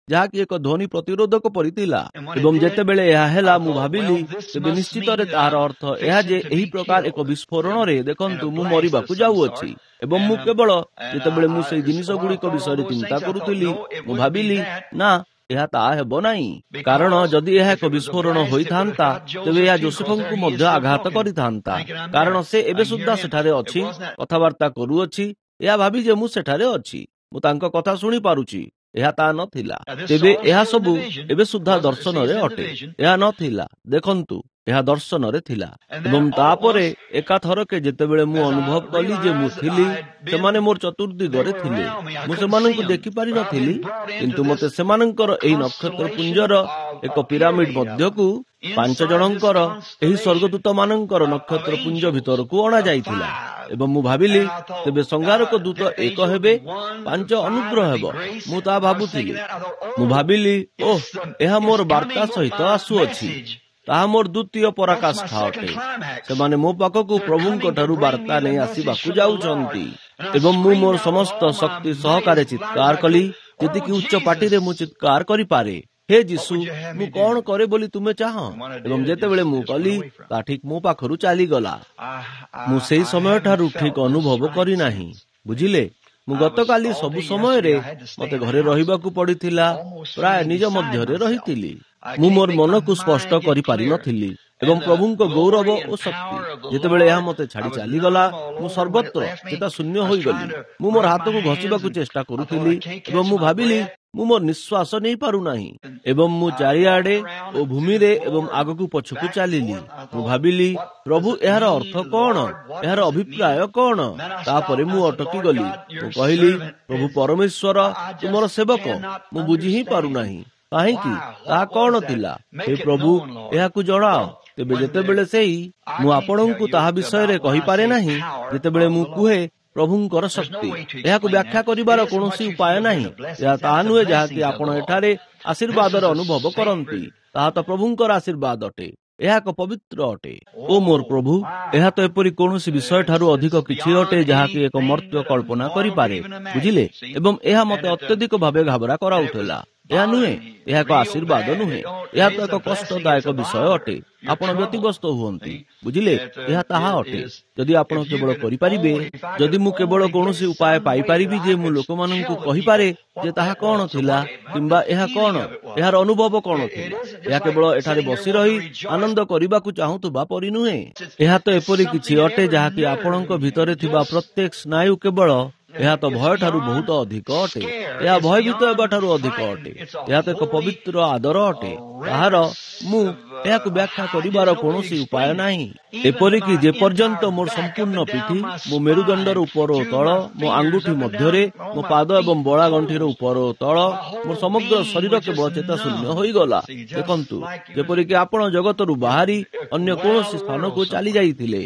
ଯାହାକି ଏକ ଧ୍ୱନି ପ୍ରତିରୋଧକ ପରି ଥିଲା। ଏବଂ ଯେତେବେଳେ ଏହା ହେଲା ମୁଁ ଭାବିଲି ତେବେ ନିଶ୍ଚିତରେ ତାହାର ଅର୍ଥ ଏହା ଯେ ଏହି ପ୍ରକାର ଏକ ବିସ୍ଫୋରଣରେ ଦେଖନ୍ତୁ ମୁଁ ମରିବାକୁ ଯାଉଅଛି। ଏବଂ ମୁଁ କେବଳ ଯେତେବେଳେ ମୁଁ ସେହି ଜିନିଷ ଗୁଡ଼ିକ ବିଷୟରେ ଚିନ୍ତା କରୁଥିଲି ମୁଁ ଭାବିଲି ନା ଏହା ତାହା ହେବ ନାହିଁ, କାରଣ ଯଦି ଏହା ଏକ ବିସ୍ଫୋରଣ ହୋଇଥାନ୍ତା ତେବେ ଏହା ଯୋସେଫଙ୍କୁ ମଧ୍ୟ ଆଘାତ କରିଥାନ୍ତା, କାରଣ ସେ ଏବେ ସୁଦ୍ଧା ସେଠାରେ ଅଛି, କଥାବାର୍ତ୍ତା କରୁଅଛି, ଏହା ଭାବି ଯେ ମୁଁ ସେଠାରେ ଅଛି, ମୁଁ ତାଙ୍କ କଥା ଶୁଣି ପାରୁଛି। ଏହା ତାହା ନଥିଲା। ତେବେ ଏହା ସବୁ ଏବେ ସୁଦ୍ଧା ଦର୍ଶନରେ ଅଟେ। ଏହା ନଥିଲା, ଦେଖନ୍ତୁ ଏହା ଦର୍ଶନରେ ଥିଲା। ଏବଂ ତାପରେ ଏକାଥରକେ ଯେତେବେଳେ ମୁଁ ଅନୁଭବ କଲି ଯେ ମୁଁ ଥିଲି, ସେମାନେ ମୋର ଚତୁର୍ଦିଗରେ ଥିଲେ। ମୁଁ ସେମାନଙ୍କୁ ଦେଖିପାରିନଥିଲି, କିନ୍ତୁ ମୋତେ ସେମାନଙ୍କର ଏହି ନକ୍ଷତ୍ର ପୁଞ୍ଜର ଏକ ପିରାମିଡ ମଧ୍ୟକୁ ପାଞ୍ଚ ଜଣଙ୍କର ଏହି ସ୍ୱର୍ଗଦୂତ ମାନଙ୍କର ନକ୍ଷତ୍ର ପୁଞ୍ଜ ଭିତରକୁ ଅଣାଯାଇଥିଲା। ଏବଂ ମୁଁ ଭାବିଲି ତେବେ ସଂଗାରକ ଦୂତ ଏକ ହେବେ, ପାଞ୍ଚ ଅନୁଗ୍ରହ ହେବ। ମୁଁ ତାହା ଭାବୁଥିଲି। ମୁଁ ଭାବିଲି ଓହ, ଏହା ମୋର ବାର୍ତ୍ତା ସହିତ ଆସୁଅଛି। ତାହା ମୋର ଦ୍ୱିତୀୟ ପରାକାଷ୍ଠା ଅଟେ। ସେମାନେ ମୋ ପାଖକୁ ପ୍ରଭୁଙ୍କ ଠାରୁ ବାର୍ତ୍ତା ନେଇ ଆସିବାକୁ ଯାଉଛନ୍ତି। ଏବଂ ମୁଁ ମୋର ସମସ୍ତ ଶକ୍ତି ସହକାରେ ଚିତ୍କାର କଲି, ଯେତିକି ଉଚ୍ଚ ପାଟିରେ ମୁଁ ଚିତ୍କାର କରିପାରେ, ହେ ଯୀଶୁ, ମୁଁ କଣ କରେ ବୋଲି ତୁମେ ଚାହଁ? ଏବଂ ଯେତେବେଳେ ମୁଁ କଲି ତା ଠିକ ମୋ ପାଖରୁ ଚାଲିଗଲା। ମୁଁ ସେହି ସମୟ ଠାରୁ ଠିକ ଅନୁଭବ କରିନାହିଁ, ବୁଝିଲେ। ମୁଁ ଗତକାଲି ସବୁ ସମୟରେ ମୋତେ ଘରେ ରହିବାକୁ ପଡ଼ିଥିଲା, ପ୍ରାୟ ନିଜ ମଧ୍ୟରେ ରହିଥିଲି। ମୁଁ ମୋର ମନକୁ ସ୍ପଷ୍ଟ କରିପାରିନଥିଲି। ଏବଂ ପ୍ରଭୁଙ୍କ ଗୌରବ ଓ ଶକ୍ତି ଯେତେବେଳେ ଏହା ମୋତେ ଛାଡ଼ି ଚାଲିଗଲା, ମୁଁ ସର୍ବତ୍ର ସେଟା ଶୂନ୍ୟ ହୋଇଗଲି। ମୁଁ ମୋର ହାତକୁ ଘଷିବାକୁ ଚେଷ୍ଟା କରୁଥିଲି ଏବଂ ମୁଁ ଭାବିଲି ମୁଁ ମୋର ନିଶ୍ୱାସ ନେଇ ପାରୁନାହିଁ। ଏବଂ ମୁଁ ଚାରିଆଡ଼େ ଓ ଭୂମିରେ ଏବଂ ଆଗକୁ ପଛକୁ ଚାଲିଲି। ମୁଁ ଭାବିଲି ପ୍ରଭୁ ଏହାର ଅର୍ଥ କଣ, ଏହାର ଅଭିପ୍ରାୟ କଣ? ତାପରେ ମୁଁ ଅଟକି ଗଲି। ମୁଁ କହିଲି ପ୍ରଭୁ ପରମେଶ୍ୱର, ତୁମର ସେବକ, ମୁଁ ବୁଝି ହିଁ ପାରୁନାହିଁ କାହିଁକି, ତାହା କଣ ଥିଲା? ହେ ପ୍ରଭୁ, ଏହାକୁ ଜଣାଅ। ତେବେ ଯେତେବେଳେ ସେହି ମୁଁ ଆପଣଙ୍କୁ ତାହା ବିଷୟରେ କହିପାରେ ନାହିଁ, ଯେତେବେଳେ ମୁଁ କୁହେ ପ୍ରଭୁଙ୍କର ଶକ୍ତି, ଏହାକୁ ବ୍ୟାଖ୍ୟା କରିବାର କୌଣସି ଉପାୟ ନାହିଁ। ଏହା ତାହା ନୁହେଁ ଯାହାକି ଆପଣ ଏଠାରେ ଆଶୀର୍ବାଦରେ ଅନୁଭବ କରନ୍ତି। ତାହା ତ ପ୍ରଭୁଙ୍କର ଆଶୀର୍ବାଦ ଅଟେ। ଏହା ଏକ ପବିତ୍ର ଅଟେ। ଓ ମୋର ପ୍ରଭୁ, ଏହା ତ ଏପରି କୌଣସି ବିଷୟ ଠାରୁ ଅଧିକ କିଛି ଅଟେ ଯାହାକି ଏକ ମର୍ତ୍ତ୍ୟ କଳ୍ପନା କରିପାରେ, ବୁଝିଲେ। ଏବଂ ଏହା ମୋତେ ଅତ୍ୟଧିକ ଭାବେ ଘାବରା କରାଉଥିଲା। ଏହା ନୁହେଁ, ଏହା ଏକ ଆଶୀର୍ବାଦ ନୁହେଁ, ଏହା ତ ଏକ କଷ୍ଟଦାୟକ ବିଷୟ ଅଟେ। ଆପଣ ବ୍ୟତିବ୍ୟସ୍ତ ହୁଅନ୍ତି, ବୁଝିଲେ। ଏହା ତାହା ଅଟେ। ଯଦି ଆପଣ କେବଳ କରିପାରିବେ, ଯଦି ମୁଁ କେବଳ କୌଣସି ଉପାୟ ପାଇପାରିବି ଯେ ମୁଁ ଲୋକମାନଙ୍କୁ କହିପାରେ ଯେ ତାହା କଣ ଥିଲା କିମ୍ବା ଏହା କଣ, ଏହାର ଅନୁଭବ କଣ ଥିଲା। ଏହା କେବଳ ଏଠାରେ ବସି ରହି ଆନନ୍ଦ କରିବାକୁ ଚାହୁଁଥିବା ପରି ନୁହେଁ। ଏହା ତ ଏପରି କିଛି ଅଟେ ଯାହାକି ଆପଣଙ୍କ ଭିତରେ ଥିବା ପ୍ରତ୍ୟେକ ସ୍ନାୟୁ କେବଳ, ଏହା ତ ଭୟ ଠାରୁ ବହୁତ ଅଧିକ ଅଟେ। ଏହା ଭୟଭୀତ ହେବା ଠାରୁ ଅଧିକ ଅଟେ। ଏହା ତ ଏକ ପବିତ୍ର ଆଦର ଅଟେ। ତାହାର ମୁଁ ଏହାକୁ ବ୍ୟାଖ୍ୟା କରିବାର କୌଣସି ଉପାୟ ନାହିଁ। ଏପରିକି ଯେପର୍ଯ୍ୟନ୍ତ ମୋର ସମ୍ପୂର୍ଣ୍ଣ ପିଠି, ମୋ ମେରୁଦଣ୍ଡର ଉପର ଓ ତଳ, ମୋ ଆଙ୍ଗୁଠି ମଧ୍ୟରେ, ମୋ ପାଦ ଏବଂ ବଳା ଗଣ୍ଠିର ଉପର ଓ ତଳ, ମୋର ସମଗ୍ର ଶରୀର କେବଳ ଚେତା ଶୂନ୍ୟ ହୋଇଗଲା। ଦେଖନ୍ତୁ, ଯେପରିକି ଆପଣ ଜଗତରୁ ବାହାରି ଅନ୍ୟ କୌଣସି ସ୍ଥାନକୁ ଚାଲି ଯାଇଥିଲେ।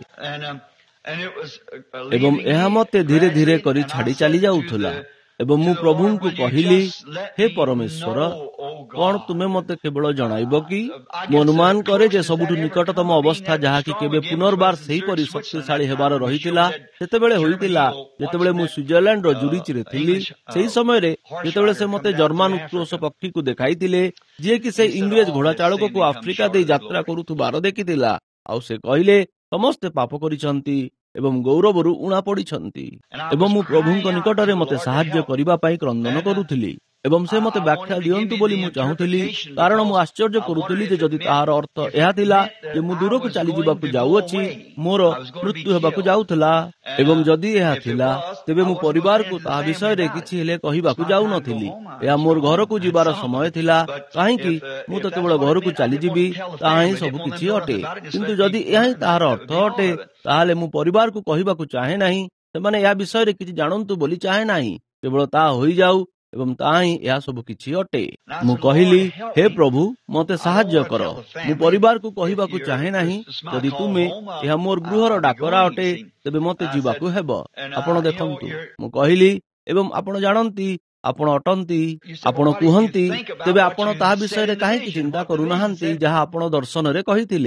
ଏବଂ ଏହା ମୋତେ ଧୀରେ ଧୀରେ କରି ଛାଡ଼ି ଚାଲି ଯାଉଥିଲା। ଏବଂ ମୁଁ ପ୍ରଭୁଙ୍କୁ କହିଲି, ହେ ପରମେଶ୍ୱର, କଣ ତୁମେ ମୋତେ କେବଳ ଜଣାଇବ କି? ମୁଁ ଅନୁମାନ କରେ ଯେ ସବୁଠୁ ନିକଟତମ ଅବସ୍ଥା ଯାହାକି କେବେ ପୁନର୍ବାର ସେହିପରି ଶକ୍ତିଶାଳୀ ହେବାର ରହିଥିଲା, ସେତେବେଳେ ହୋଇଥିଲା ଯେତେବେଳେ ମୁଁ ସୁଇଜରଲ୍ୟାଣ୍ଡର ଜୁରିଚରେ ଥିଲି। ସେହି ସମୟରେ ଯେତେବେଳେ ସେ ମୋତେ ଜର୍ମାନ ଉତ୍କୋଷ ପକ୍ଷୀକୁ ଦେଖାଇଥିଲେ, ଯିଏକି ସେ ଇଂରେଜ ଘୋଡ଼ା ଚାଳକକୁ ଆଫ୍ରିକା ଦେଇ ଯାତ୍ରା କରୁଥିବାର ଦେଖିଥିଲା। ଆଉ ସେ କହିଲେ ସମସ୍ତେ ପାପ କରିଛନ୍ତି ଏବଂ ଗୌରବରୁ ଉଣା ପଡ଼ିଛନ୍ତି। ଏବଂ ମୁଁ ପ୍ରଭୁଙ୍କ ନିକଟରେ ମୋତେ ସାହାଯ୍ୟ କରିବା ପାଇଁ କ୍ରନ୍ଦନ କରୁଥିଲି। ଏବଂ ସେ ମୋତେ ବ୍ୟାଖ୍ୟା ଦିଅନ୍ତୁ ବୋଲି ମୁଁ ଚାହୁଁଥିଲି, କାରଣ ମୁଁ ଆଶ୍ଚର୍ଯ୍ୟ କରୁଥିଲି ଯେ ଯଦି ତାହାର ଅର୍ଥ ଏହା ଥିଲା ଯେ ମୁଁ ଦୂରକୁ ଚାଲିଯିବାକୁ ଯାଉଅଛି, ମୋର ମୃତ୍ୟୁ ହେବାକୁ ଯାଉଥିଲା, ଏବଂ ଯଦି ଏହା ଥିଲା ତେବେ ମୁଁ ପରିବାରକୁ ତାହା ବିଷୟରେ କିଛି ହେଲେ କହିବାକୁ ଯାଉନଥିଲି। ଏହା ମୋର ଘରକୁ ଯିବାର ସମୟ ଥିଲା, କାହିଁକି ମୁଁ ତ କେବଳ ଘରକୁ ଚାଲିଯିବି, ତାହା ହିଁ ସବୁ କିଛି ଅଟେ। କିନ୍ତୁ ଯଦି ଏହା ହିଁ ତାହାର ଅର୍ଥ ଅଟେ, ତାହେଲେ ମୁଁ ପରିବାରକୁ କହିବାକୁ ଚାହେଁ ନାହିଁ, ସେମାନେ ଏହା ବିଷୟରେ କିଛି ଜାଣନ୍ତୁ ବୋଲି ଚାହେଁ ନାହିଁ। କେବଳ ତାହା ହୋଇଯାଉ ଏବଂ ତାହା ହିଁ ଏହା ସବୁ କିଛି ଅଟେ। ମୁଁ କହିଲି, ହେ ପ୍ରଭୁ, ମୋତେ ସାହାଯ୍ୟ କର। ମୁଁ ପରିବାରକୁ କହିବାକୁ ଚାହେଁ ନାହିଁ, ଯଦି ତୁମେ ଏହା ମୋର ଗୃହର ଡାକରା ଅଟେ, ତେବେ ମୋତେ ଯିବାକୁ ହେବ। ଆପଣ ଦେଖନ୍ତୁ, ମୁଁ କହିଲି, ଏବଂ ଆପଣ ଜାଣନ୍ତି ଆପଣ ଅଟନ୍ତି, ଆପଣ କୁହନ୍ତି, ତେବେ ଆପଣ ତାହା ବିଷୟରେ କାହିଁକି ଚିନ୍ତା କରୁନାହାନ୍ତି ଯାହା ଆପଣ ଦର୍ଶନରେ କହିଥିଲେ?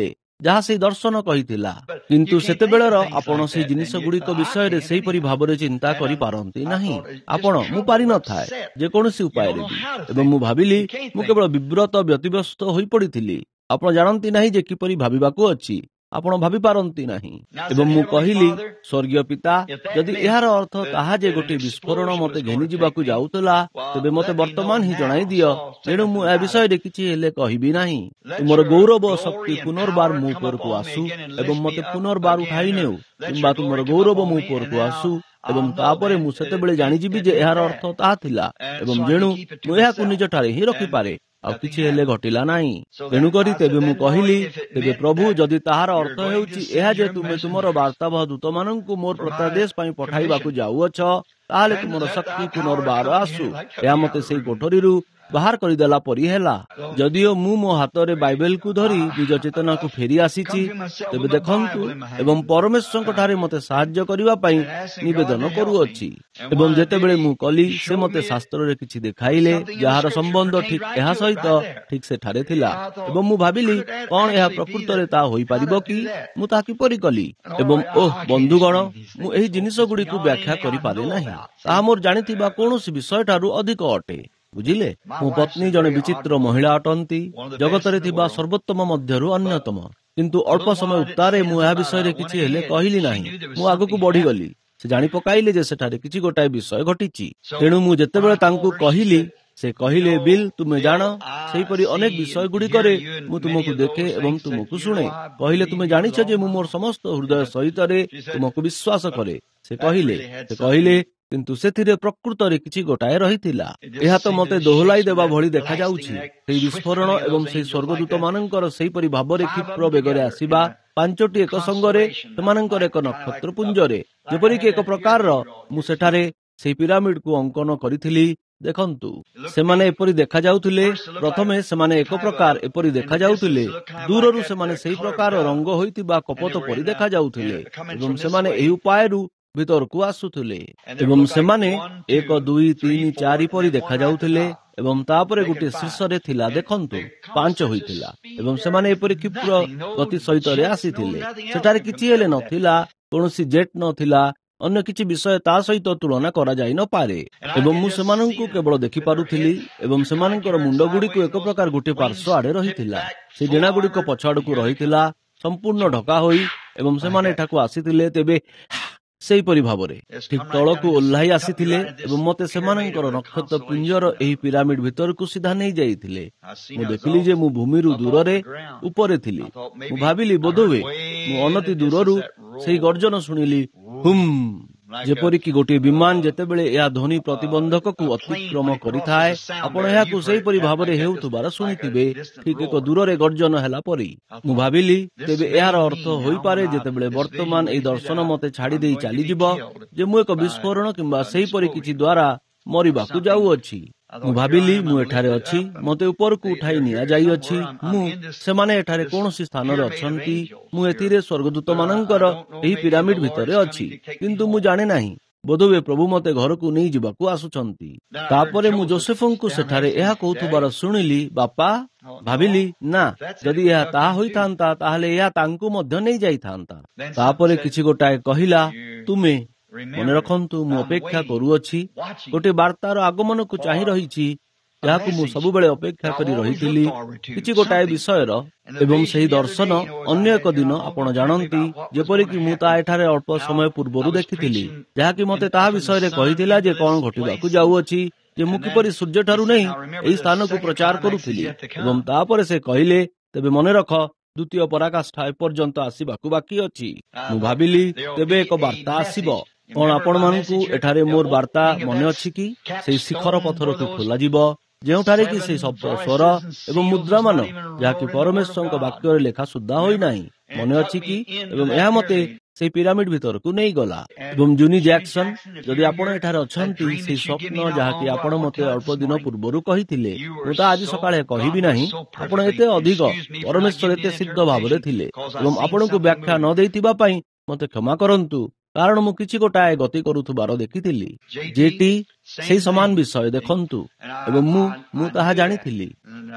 ଯାହା ସେହି ଦର୍ଶନ କହିଥିଲା। କିନ୍ତୁ ସେତେବେଳର ଆପଣ ସେହି ଜିନିଷ ଗୁଡ଼ିକ ବିଷୟରେ ସେହିପରି ଭାବରେ ଚିନ୍ତା କରିପାରନ୍ତି ନାହିଁ। ଆପଣ ମୁଁ ପାରିନଥାଏ ଯେକୌଣସି ଉପାୟରେ ବି। ଏବଂ ମୁଁ ଭାବିଲି ମୁଁ କେବଳ ବିବ୍ରତ ବ୍ୟତିବ୍ୟସ୍ତ ହୋଇପଡ଼ିଥିଲି। ଆପଣ ଜାଣନ୍ତି ନାହିଁ ଯେ କିପରି ଭାବିବାକୁ ଅଛି, ଆପଣ ଭାବିପାରନ୍ତି ନାହିଁ। ଏବଂ ମୁଁ କହିଲି, ସ୍ୱର୍ଗୀୟ ପିତା, ଯଦି ଏହାର ଅର୍ଥ ତାହା ଯେ ଗୋଟିଏ ବିସ୍ଫୋରଣ ମୋତେ ଘେନିଯିବାକୁ ଯାଉଥିଲା, ତେବେ ମୋତେ ବର୍ତ୍ତମାନ ହିଁ ଜଣାଇ ଦିଅ। ତେଣୁ ମୁଁ ଏ ବିଷୟରେ କିଛି ହେଲେ କହିବି ନାହିଁ। ତୁମର ଗୌରବ ଶକ୍ତି ପୁନର୍ବାର ମୋ ଉପରକୁ ଆସୁ ଏବଂ ମୋତେ ପୁନର୍ବାର ଉଠାଇ ନେଉ, କିମ୍ବା ତୁମର ଗୌରବ ମୋ ଉପରକୁ ଆସୁ ଏବଂ ତାପରେ ମୁଁ ସେତେବେଳେ ଜାଣିଯିବି ଯେ ଏହାର ଅର୍ଥ ତାହା ଥିଲା ଏବଂ ଯେଣୁ ମୁଁ ଏହାକୁ ନିଜଠାରେ ହିଁ ରଖିପାରେ। ଆଉ କିଛି ହେଲେ ଘଟିଲା ନାହିଁ। ତେଣୁକରି ତେବେ ମୁଁ କହିଲି, ତେବେ ପ୍ରଭୁ, ଯଦି ତାହାର ଅର୍ଥ ହେଉଛି ଏହା ଯେ ତୁମେ ତୁମର ବାର୍ତ୍ତାବହ ଦୂତମାନଙ୍କୁ ମୋର ପ୍ରତ୍ୟାଦେଶ ପାଇଁ ପଠାଇବାକୁ ଯାଉଅଛ, ତାହେଲେ ତୁମର ଶକ୍ତି ପୁନର୍ବାର ଆସୁ। ଏହା ମୋତେ ସେହି କୋଠରୀରୁ ବାହାର କରିଦେଲା ପରି ହେଲା। ଯଦିଓ ମୁଁ ମୋ ହାତରେ ବାଇବେଲକୁ ଧରି ନିଜ ଚେତନାକୁ ଫେରି ଆସିଛି, ତେବେ ଦେଖନ୍ତୁ ଏବଂ ପରମେଶ୍ୱରଙ୍କ ଠାରେ ମୋତେ ସାହାଯ୍ୟ କରିବା ପାଇଁ ନିବେଦନ କରୁଅଛି। ଏବଂ ଯେତେବେଳେ ମୁଁ କଲି, ସେ ମୋତେ ଶାସ୍ତ୍ରରେ କିଛି ଦେଖାଇଲେ ଯାହାର ସମ୍ବନ୍ଧ ଠିକ୍ ଏହା ସହିତ ଠିକ୍ ସେଠାରେ ଥିଲା। ଏବଂ ମୁଁ ଭାବିଲି, କଣ ଏହା ପ୍ରକୃତରେ ତାହା ହୋଇପାରିବ କି? ମୁଁ ତାହା କିପରି କଲି? ଏବଂ ଓଃ ବନ୍ଧୁଗଣ, ମୁଁ ଏହି ଜିନିଷ ଗୁଡ଼ିକୁ ବ୍ୟାଖ୍ୟା କରିପାରେ ନାହିଁ। ତାହା ମୋର ଜାଣିଥିବା କୌଣସି ବିଷୟଠାରୁ ଅଧିକ ଅଟେ। ବୁଝିଲେ, ମୋ ପତ୍ନୀ ଜଣେ ବିଚିତ୍ର ମହିଳା ଅଟନ୍ତି, ଜଗତରେ ଥିବା ସର୍ବୋତ୍ତମ ମଧ୍ୟରୁ ଅନ୍ୟତମ। କିନ୍ତୁ ଅଳ୍ପ ସମୟ ଉତ୍ତାରେ ମୁଁ ଏହା ବିଷୟରେ କିଛି ହେଲେ କହିଲି ନାହିଁ। ମୁଁ ଆଗକୁ ବଢିଗଲି। ସେ ଜାଣି ପକାଇଲେ ଯେ ସେଠାରେ କିଛି ଗୋଟାଏ ବିଷୟ ଘଟିଛି। ତେଣୁ ମୁଁ ଯେତେବେଳେ ତାଙ୍କୁ କହିଲି, ସେ କହିଲେ, ବିଲ୍, ତୁମେ ଜାଣ, ସେହିପରି ଅନେକ ବିଷୟ ଗୁଡ଼ିକରେ ମୁଁ ତୁମକୁ ଦେଖେ ଏବଂ ତୁମକୁ ଶୁଣେ। କହିଲେ, ତୁମେ ଜାଣିଛ ଯେ ମୁଁ ମୋର ସମସ୍ତ ହୃଦୟ ସହିତରେ ତୁମକୁ ବିଶ୍ୱାସ କରେ। ସେ କହିଲେ ସେ କହିଲେ କିନ୍ତୁ ସେଥିରେ ପ୍ରକୃତରେ କିଛି ଗୋଟାଏ ରହିଥିଲା। ଏହା ତ ମୋତେ ଦୋହଲାଇ ଦେବା ଭଳି ଦେଖାଯାଉଛି। ସେହି ବିସ୍ଫୋରଣ ଏବଂ ସେହି ସ୍ୱର୍ଗଦୂତ ମାନଙ୍କର ସେହିପରି ଭାବରେ କ୍ଷିପ୍ର ବେଗରେ ଆସିବା, ପାଞ୍ଚଟି ଏକ ସଙ୍ଗରେ, ସେମାନଙ୍କର ଏକ ନକ୍ଷତ୍ର ପୁଞ୍ଜରେ, ଯେପରିକି ଏକ ପ୍ରକାରର। ମୁଁ ସେଠାରେ ସେହି ପିରାମିଡକୁ ଅଙ୍କନ କରିଥିଲି। ଦେଖନ୍ତୁ, ସେମାନେ ଏପରି ଦେଖାଯାଉଥିଲେ। ପ୍ରଥମେ ସେମାନେ ଏକ ପ୍ରକାର ଏପରି ଦେଖାଯାଉଥିଲେ। ଦୂରରୁ ସେମାନେ ସେହି ପ୍ରକାର ରଙ୍ଗ ହୋଇଥିବା କପୋତ ପରି ଦେଖାଯାଉଥିଲେ ଏବଂ ସେମାନେ ଏହି ଉପାୟରୁ ଭିତରକୁ ଆସୁଥିଲେ ଏବଂ ସେମାନେ ଏକ ଦୁଇ ତିନି ଚାରି ପରି ଦେଖାଯାଉଥିଲେ ଏବଂ ତାପରେ ଗୋଟିଏ ଶୀର୍ଷରେ ଥିଲା, ଦେଖନ୍ତୁ, ପାଞ୍ଚ ହୋଇଥିଲା ଏବଂ ସେମାନେ ଏପରି କ୍ଷିପ୍ର ଗତି ସହିତରେ ଆସିଥିଲେ। ସେଠାରେ କିଛି ହେଲେ ନଥିଲା, କୌଣସି ଜେଟ୍ ନଥିଲା, ଅନ୍ୟ କିଛି ବିଷୟ ତା ସହିତ ତୁଳନା କରାଯାଇ ନପାରେ। ଏବଂ ମୁଁ ସେମାନଙ୍କୁ କେବଳ ଦେଖିପାରୁଥିଲି ଏବଂ ସେମାନଙ୍କର ମୁଣ୍ଡ ଗୁଡ଼ିକୁ ଏକ ପ୍ରକାର ଗୋଟିଏ ପାର୍ଶ୍ୱ ଆଡ଼େ ରହିଥିଲା। ସେ ଡେଣା ଗୁଡ଼ିକ ପଛ ଆଡ଼କୁ ରହିଥିଲା, ସମ୍ପୂର୍ଣ୍ଣ ଢକା ହୋଇ, ଏବଂ ସେମାନେ ଏଠାକୁ ଆସିଥିଲେ ତେବେ ସେହିପରି ଭାବରେ ଠିକ୍ ତଳକୁ ଓହ୍ଲାଇ ଆସିଥିଲେ ଏବଂ ମୋତେ ସେମାନଙ୍କର ନକ୍ଷତ୍ର ପୁଞ୍ଜର ଏହି ପିରାମିଡ ଭିତରକୁ ସିଧା ନେଇ ଯାଇଥିଲେ। ମୁଁ ଦେଖିଲି ଯେ ମୁଁ ଭୂମିରୁ ଦୂରରେ ଉପରେ ଥିଲି। ମୁଁ ଭାବିଲି, ବୋଧହୁଏ ମୁଁ ଅନତି ଦୂରରୁ ସେହି ଗର୍ଜନ ଶୁଣିଲି, ହୁମ୍, ଯେପରିକି ଗୋଟିଏ ବିମାନ ଯେତେବେଳେ ଏହା ଧ୍ୱନି ପ୍ରତିବନ୍ଧକକୁ ଅତିକ୍ରମ କରିଥାଏ, ଆପଣ ଏହାକୁ ସେହିପରି ଭାବରେ ହେଉଥିବାର ଶୁଣିଥିବେ, ଠିକ୍ ଏକ ଦୂରରେ ଗର୍ଜନ ହେଲା ପରି। ମୁଁ ଭାବିଲି, ତେବେ ଏହାର ଅର୍ଥ ହୋଇପାରେ ଯେତେବେଳେ ବର୍ତ୍ତମାନ ଏହି ଦର୍ଶନ ମୋତେ ଛାଡ଼ି ଦେଇ ଚାଲିଯିବ, ଯେ ମୁଁ ଏକ ବିସ୍ଫୋରଣ କିମ୍ବା ସେହିପରି କିଛି ଦ୍ୱାରା ମରିବାକୁ ଯାଉଅଛି। ମୁଁ ଭାବିଲି, ମୁଁ ଏଠାରେ ଅଛି, ମୋତେ ଉପରକୁ ଉଠାଇ ନିଆଯାଇଅଛି, ମୁଁ ସେମାନେ ଏଠାରେ କୌଣସି ସ୍ଥାନରେ ଅଛନ୍ତି, ମୁଁ ଏଥିରେ ସ୍ୱର୍ଗଦୂତ ମାନଙ୍କର ଏହି ପିରାମିଡ ଭିତରେ ଅଛି, କିନ୍ତୁ ମୁଁ ଜାଣେ ନାହିଁ। ବୋଧହୁଏ ପ୍ରଭୁ ମୋତେ ଘରକୁ ନେଇଯିବାକୁ ଆସୁଛନ୍ତି। ତାପରେ ମୁଁ ଯୋସେଫଙ୍କୁ ସେଠାରେ ଏହା କହୁଥିବାର ଶୁଣିଲି। ବାପା, ଭାବିଲି, ନା, ଯଦି ଏହା ତାହା ହୋଇଥାନ୍ତା ତାହେଲେ ଏହା ତାଙ୍କୁ ମଧ୍ୟ ନେଇଯାଇଥାନ୍ତା। ତାପରେ କିଛି ଗୋଟାଏ କହିଲା, ତୁମେ ମନେ ରଖନ୍ତୁ, ମୁଁ ଅପେକ୍ଷା କରୁଅଛି, ଗୋଟିଏ ବାର୍ତ୍ତାର ଆଗମନକୁ ଚାହିଁ ରହିଛି, ଯାହାକୁ ମୁଁ ସବୁବେଳେ ଅପେକ୍ଷା କରି ରହିଥିଲି, କିଛି ଗୋଟାଏ ବିଷୟର। ଏବଂ ସେହି ଦର୍ଶନ ଅନ୍ୟ ଏକ ଦିନ, ଆପଣ ଜାଣନ୍ତି, ଯେପରିକି ମୁଁ ତା ଏଠାରେ ଅଳ୍ପ ସମୟ ପୂର୍ବରୁ ଦେଖିଥିଲି, ଯାହାକି ମୋତେ ତାହା ବିଷୟରେ କହିଥିଲା ଯେ କଣ ଘଟିବାକୁ ଯାଉଅଛି, ଯେ ମୁଁ କିପରି ସୂର୍ଯ୍ୟଠାରୁ ନେଇ ଏହି ସ୍ଥାନକୁ ପ୍ରଚାର କରୁଥିଲି। ଏବଂ ତାପରେ ସେ କହିଲେ, ତେବେ ମନେ ରଖ, ଦ୍ୱିତୀୟ ପରାକାଷ୍ଠା ଏପର୍ଯ୍ୟନ୍ତ ଆସିବାକୁ ବାକି ଅଛି। ମୁଁ ଭାବିଲି, ତେବେ ଏକ ବାର୍ତ୍ତା ଆସିବ। କଣ ଆପଣମାନଙ୍କୁ ଏଠାରେ ମୋର ବାର୍ତ୍ତା ମନେ ଅଛି କି? ସେହି ଶିଖର ପଥରକୁ ଖୋଲାଯିବ, ଯେଉଁଠାରେ କି ସେହି ଶବ୍ଦ, ସ୍ୱର ଏବଂ ମୁଦ୍ରାମାନ, ଯାହାକି ପରମେଶ୍ୱରଙ୍କ ବାକ୍ୟରେ ଲେଖା ସୁଦ୍ଧା ହୋଇନାହିଁ, ମନେ ଅଛି କି? ଏବଂ ଏହା ମୋତେ ସେହି ପିରାମିଡ ଭିତରକୁ ନେଇଗଲା। ଏବଂ ଜୁନି ଜ୍ୟାକ୍ସନ, ଯଦି ଆପଣ ଏଠାରେ ଅଛନ୍ତି, ସେହି ସ୍ୱପ୍ନ ଯାହାକି ଆପଣ ମୋତେ ଅଳ୍ପ ଦିନ ପୂର୍ବରୁ କହିଥିଲେ, ମୁଁ ତା ଆଜି ସକାଳେ କହିବି ନାହିଁ। ଆପଣ ଏତେ ଅଧିକ ପରମେଶ୍ୱର ଏତେ ସିଦ୍ଧ ଭାବରେ ଥିଲେ ଏବଂ ଆପଣଙ୍କୁ ବ୍ୟାଖ୍ୟା ନ ଦେଇଥିବା ପାଇଁ ମୋତେ କ୍ଷମା କରନ୍ତୁ, କାରଣ ମୁଁ କିଛି ଗୋଟାଏ ଗତି କରୁଥିବାର ଦେଖିଥିଲି। ଯେଟି ସେହି ସମାନ ବିଷୟ ଦେଖନ୍ତୁ ଏବଂ ମୁଁ ମୁଁ ତାହା ଜାଣିଥିଲି।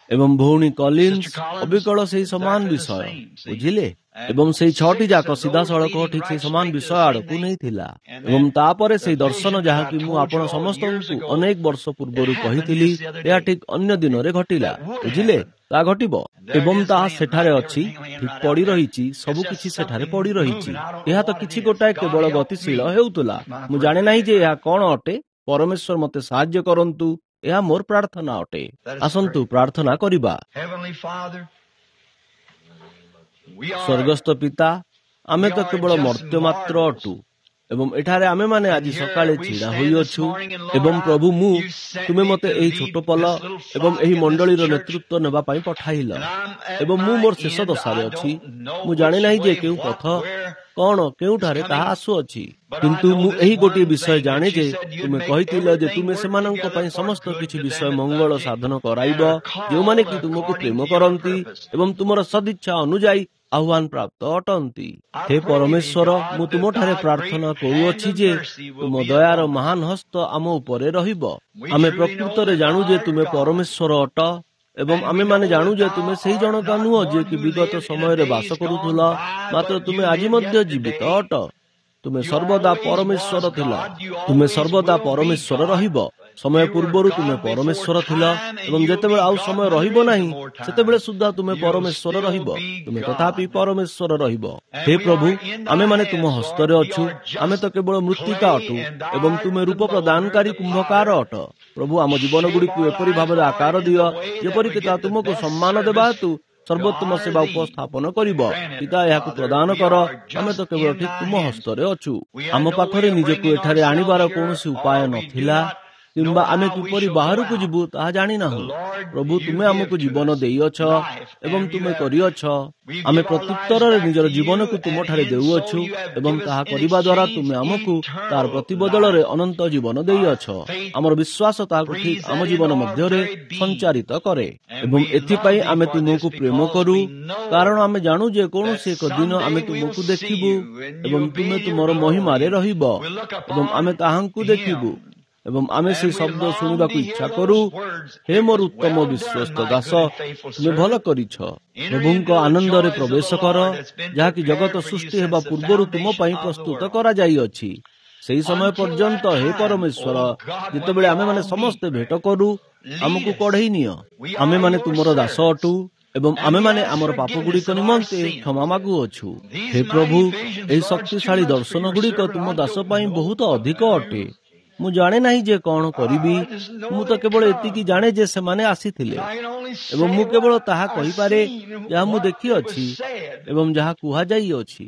ଏବଂ ଭଉଣୀ କଲିନ୍ସ ଅବିକଳ ସେହି ସମାନ ବିଷୟ ବୁଝିଲେ ଏବଂ ସେହି ଛଅଟି ଯାକ ସିଧାସଳଖ ଠିକ୍ ସେହି ସମାନ ବିଷୟ ଆଡ଼କୁ ନେଇଥିଲା। ଏବଂ ତାପରେ ସେହି ଦର୍ଶନ ଯାହାକି ମୁଁ ଆପଣ ସମସ୍ତଙ୍କୁ ଅନେକ ବର୍ଷ ପୂର୍ବରୁ କହିଥିଲି, ଏହା ଠିକ୍ ଅନ୍ୟ ଦିନରେ ଘଟିଲା। ବୁଝିଲେ, ତାହା ଘଟିବ ଏବଂ ତାହା ସେଠାରେ ଅଛି, ଠିକ୍ ପଡ଼ି ରହିଛି, ସବୁ କିଛି ସେଠାରେ ପଡ଼ି ରହିଛି। ଏହା ତ କିଛି ଗୋଟାଏ କେବଳ ଗତିଶୀଳ ହେଉଥିଲା। ମୁଁ ଜାଣେ ନାହିଁ ଯେ ଏହା କ'ଣ ଅଟେ। ପରମେଶ୍ୱର ମୋତେ ସାହାଯ୍ୟ କରନ୍ତୁ। ଏହା ମୋର ପ୍ରାର୍ଥନା ଅଟେ। ଆସନ୍ତୁ ପ୍ରାର୍ଥନା କରିବା। ସ୍ୱର୍ଗସ୍ଥ ପିତା, ଆମେ ତ କେବଳ ମର୍ତ୍ତ୍ୟ ମାତ୍ର ଅଟୁ ଏବଂ ଏଠାରେ ଆମେମାନେ ଆଜି ସକାଳେ ଛିଡ଼ା ହୋଇଅଛୁ। ଏବଂ ପ୍ରଭୁ, ମୁଁ ତୁମେ ମୋତେ ଏହି ଛୋଟ ପଲ ଏବଂ ଏହି ମଣ୍ଡଳୀର ନେତୃତ୍ୱ ନେବା ପାଇଁ ପଠାଇଲ ଏବଂ ମୁଁ ମୋର ଶେଷ ଦଶାରେ ଅଛି। ମୁଁ ଜାଣେ ନାହିଁ ଯେ କେଉଁ ପଥ କ'ଣ କେଉଁଠାରେ ତାହା ଆସୁଅଛି, କିନ୍ତୁ ମୁଁ ଏହି ଗୋଟିଏ ବିଷୟ ଜାଣେ ଯେ ତୁମେ କହିଥିଲ ଯେ ତୁମେ ସେମାନଙ୍କ ପାଇଁ ସମସ୍ତ କିଛି ବିଷୟ ମଙ୍ଗଳ ସାଧନ କରାଇବ, ଯେଉଁମାନେ କି ତୁମକୁ ପ୍ରେମ କରନ୍ତି ଏବଂ ତୁମର ସଦିଚ୍ଛା ଅନୁଯାୟୀ ଆହ୍ୱାନ ପ୍ରାପ୍ତ ଅଟନ୍ତି। ହେ ପରମେଶ୍ୱର, ମୁଁ ତୁମଠାରେ ପ୍ରାର୍ଥନା କରୁଅଛି ଯେ ତୁମ ଦୟାର ମହାନ ହସ୍ତ ଆମ ଉପରେ ରହିବ। ଆମେ ପ୍ରକୃତରେ ଜାଣୁ ଯେ ତୁମେ ପରମେଶ୍ୱର ଅଟ ଏବଂ ଆମେମାନେ ଜାଣୁ ଯେ ତୁମେ ସେହି ଜଣକା ନୁହଁ ଯିଏକି ବିଗତ ସମୟରେ ବାସ କରୁଥିଲ, ମାତ୍ର ତୁମେ ଆଜି ମଧ୍ୟ ଜୀବିତ ଅଟ। ତୁମେ ସର୍ବଦା ପରମେଶ୍ୱର ଥିଲ, ତୁମେ ସର୍ବଦା ପରମେଶ୍ୱର ରହିବ। ସମୟ ପୂର୍ବରୁ ତୁମେ ପରମେଶ୍ୱର ଥିଲ ଏବଂ ଯେତେବେଳେ ଆଉ ସମୟ ରହିବ ନାହିଁ ସେତେବେଳେ ସୁଦ୍ଧା ତୁମେ ପରମେଶ୍ୱର ରହିବ। ତୁମେ ତଥାପି ପରମେଶ୍ୱର ରହିବ। ହେ ପ୍ରଭୁ, ଆମେମାନେ ତୁମ ହସ୍ତରେ ଅଛୁ। ଆମେ ତ କେବଳ ମୃତ୍ତିକା ଅଟୁ ଏବଂ ତୁମେ ରୂପ ପ୍ରଦାନକାରୀ କୁମ୍ଭକାର ଅଟ। ପ୍ରଭୁ, ଆମ ଜୀବନଗୁଡ଼ିକୁ ଏପରି ଭାବରେ ଆକାର ଦିଅ ଯେପରିକି ତା ତୁମକୁ ସମ୍ମାନ ଦେବା ହେତୁ ସର୍ବୋତ୍ତମ ସେବା ଉପସ୍ଥାପନ କରିବ। ପିତା, ଏହାକୁ ପ୍ରଦାନ କର। ଆମେ ତ କେବଳ ଠିକ୍ ତୁମ ହସ୍ତରେ ଅଛୁ। ଆମ ପାଖରେ ନିଜକୁ ଏଠାରେ ଆଣିବାର କୌଣସି ଉପାୟ ନଥିଲା କିମ୍ବା ଆମେ କିପରି ବାହାରକୁ ଯିବୁ ତାହା ଜାଣିନାହୁଁ। ପ୍ରଭୁ, ତୁମେ ଆମକୁ ଜୀବନ ଦେଇଅଛ ଏବଂ ତୁମେ କରିଅଛ। ଆମେ ପ୍ରତ୍ୟୁତ୍ତରରେ ନିଜର ଜୀବନକୁ ତୁମଠାରେ ଦେଉଅଛୁ ଏବଂ ତାହା କରିବା ଦ୍ୱାରା ତୁମେ ଆମକୁ ତାର ପ୍ରତିବଦଳରେ ଅନନ୍ତ ଜୀବନ ଦେଇଅଛ। ଆମର ବିଶ୍ୱାସ ତାହାକୁ ଠିକ୍ ଆମ ଜୀବନ ମଧ୍ୟରେ ସଞ୍ଚାରିତ କରେ ଏବଂ ଏଥିପାଇଁ ଆମେ ତୁମକୁ ପ୍ରେମ କରୁ, କାରଣ ଆମେ ଜାଣୁ ଯେ କୌଣସି ଏକ ଦିନ ଆମେ ତୁମକୁ ଦେଖିବୁ ଏବଂ ତୁମେ ତୁମର ମହିମାରେ ରହିବ ଏବଂ ଆମେ ତାହାଙ୍କୁ ଦେଖିବୁ ଏବଂ ଆମେ ସେହି ଶବ୍ଦ ଶୁଣିବାକୁ ଇଚ୍ଛା କରୁ। ହେ ମୋର ଉତ୍ତମ ବିଶ୍ୱସ୍ତ ଦାସ, ତୁମେ ଭଲ କରିଛ। ପ୍ରଭୁଙ୍କ ଆନନ୍ଦରେ ପ୍ରବେଶ କର, ଯାହାକି ଜଗତ ସୃଷ୍ଟି ହେବା ପୂର୍ବରୁ ତୁମ ପାଇଁ ପ୍ରସ୍ତୁତ କରାଯାଇଅଛି। ସେହି ସମୟ ପର୍ଯ୍ୟନ୍ତ ହେ ପରମେଶ୍ୱର, ଯେତେବେଳେ ଆମେମାନେ ସମସ୍ତେ ଭେଟ କରୁ, ଆମକୁ କଢ଼େଇ ନିଅ। ଆମେମାନେ ତୁମର ଦାସ ଅଟୁ ଏବଂ ଆମେମାନେ ଆମର ପାପଗୁଡ଼ିକ ନିମନ୍ତେ କ୍ଷମା ମାଗୁଅଛୁ। ହେ ପ୍ରଭୁ, ଏହି ଶକ୍ତିଶାଳୀ ଦର୍ଶନ ଗୁଡ଼ିକ ତୁମ ଦାସ ପାଇଁ ବହୁତ ଅଧିକ ଅଟେ। ମୁଁ ଜାଣେ ନାହିଁ ଯେ କ'ଣ କରିବି। ମୁଁ ତ କେବଳ ଏତିକି ଜାଣେ ଯେ ସେମାନେ ଆସିଥିଲେ ଏବଂ ମୁଁ କେବଳ ତାହା କହିପାରେ ଯାହା ମୁଁ ଦେଖିଅଛି ଏବଂ ଯାହା କୁହାଯାଇଅଛି।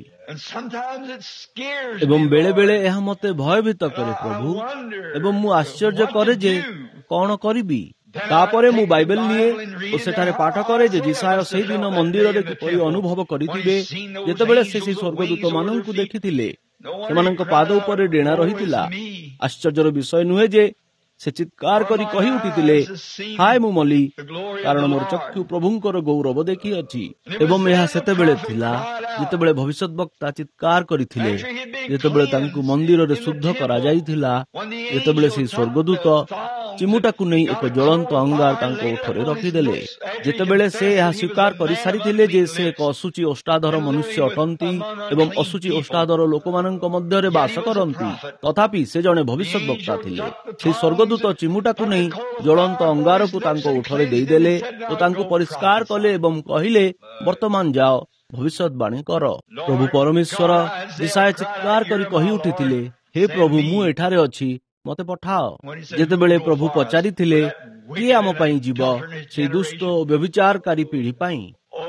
ଏବଂ ବେଳେ ବେଳେ ଏହା ମୋତେ ଭୟଭୀତ କରେ ପ୍ରଭୁ ଏବଂ ମୁଁ ଆଶ୍ଚର୍ଯ୍ୟ କରେ ଯେ କ'ଣ କରିବି। ତାପରେ ମୁଁ ବାଇବେଲ ନିଏ ଓ ସେଠାରେ ପାଠ କରେ ଯେ ଯିଶାୟ ସେହିଦିନ ମନ୍ଦିରରେ କିପରି ଅନୁଭବ କରିଥିବେ ଯେତେବେଳେ ସେ ସେହି ସ୍ୱର୍ଗଦୂତ ମାନଙ୍କୁ ଦେଖିଥିଲେ। ସେମାନଙ୍କ ପାଦ ଉପରେ ଡେଣା ରହିଥିଲା। ଆଶ୍ଚର୍ଯ୍ୟର ବିଷୟ ନୁହେଁ ଯେ ସେ ଚିତ୍କାର କରି କହି ଉଠିଥିଲେ, ହାୟ ମୁଁ ମଲି, କାରଣ ମୋର ଚକ୍ଷୁ ପ୍ରଭୁଙ୍କର ଗୌରବ ଦେଖିଅଛି। ଏବଂ ଏହା ସେତେବେଳେ ଥିଲା ଯେତେବେଳେ ଭବିଷ୍ୟତ ବକ୍ତା ଚିତ୍କାର କରିଥିଲେ, ଯେତେବେଳେ ତାଙ୍କୁ ମନ୍ଦିରରେ ଶୁଦ୍ଧ କରାଯାଇଥିଲା, ଯେତେବେଳେ ସେହି ସ୍ୱର୍ଗଦୂତ ଚିମୁଟାକୁ ନେଇ ଏକ ଜ୍ୱଳନ୍ତ ଅଙ୍ଗାର ତାଙ୍କ ଓଠରେ ରଖିଦେଲେ। ଯେତେବେଳେ ସେ ଏହା ସ୍ୱୀକାର କରିସାରିଥିଲେ ଯେ ସେ ଏକ ଅଶୁଚି ଓଷ୍ଠାଧର ମନୁଷ୍ୟ ଅଟନ୍ତି ଏବଂ ଅଶୁଚି ଓଷ୍ଠାଧର ଲୋକମାନଙ୍କ ମଧ୍ୟରେ ବାସ କରନ୍ତି, ତଥାପି ସେ ଜଣେ ଭବିଷ୍ୟତ ବକ୍ତା ଥିଲେ। ସେହି ସ୍ୱର୍ଗଦୂତ ଚିମୁଟାକୁ ନେଇ ଜ୍ୱଳନ୍ତ ଅଙ୍ଗାରକୁ ତାଙ୍କ ଓଠରେ ଦେଇଦେଲେ ଓ ତାଙ୍କୁ ପରିଷ୍କାର କଲେ ଏବଂ କହିଲେ, ବର୍ତ୍ତମାନ ଯାଅ, ଭବିଷ୍ୟତବାଣୀ କର। ପ୍ରଭୁ ପରମେଶ୍ୱର, ଯିଶାୟ ଚିତ୍କାର କରି କହି ଉଠିଥିଲେ, ହେ ପ୍ରଭୁ, ମୁଁ ଏଠାରେ ଅଛି, ମୋତେ ପଠାଅ। ଯେତେବେଳେ ପ୍ରଭୁ ପଚାରିଥିଲେ, କିଏ ଆମ ପାଇଁ ଯିବ, ସେହି ଦୁଷ୍ଟ ଓ ବ୍ୟଭିଚାରକାରୀ ପିଢ଼ି ପାଇଁ?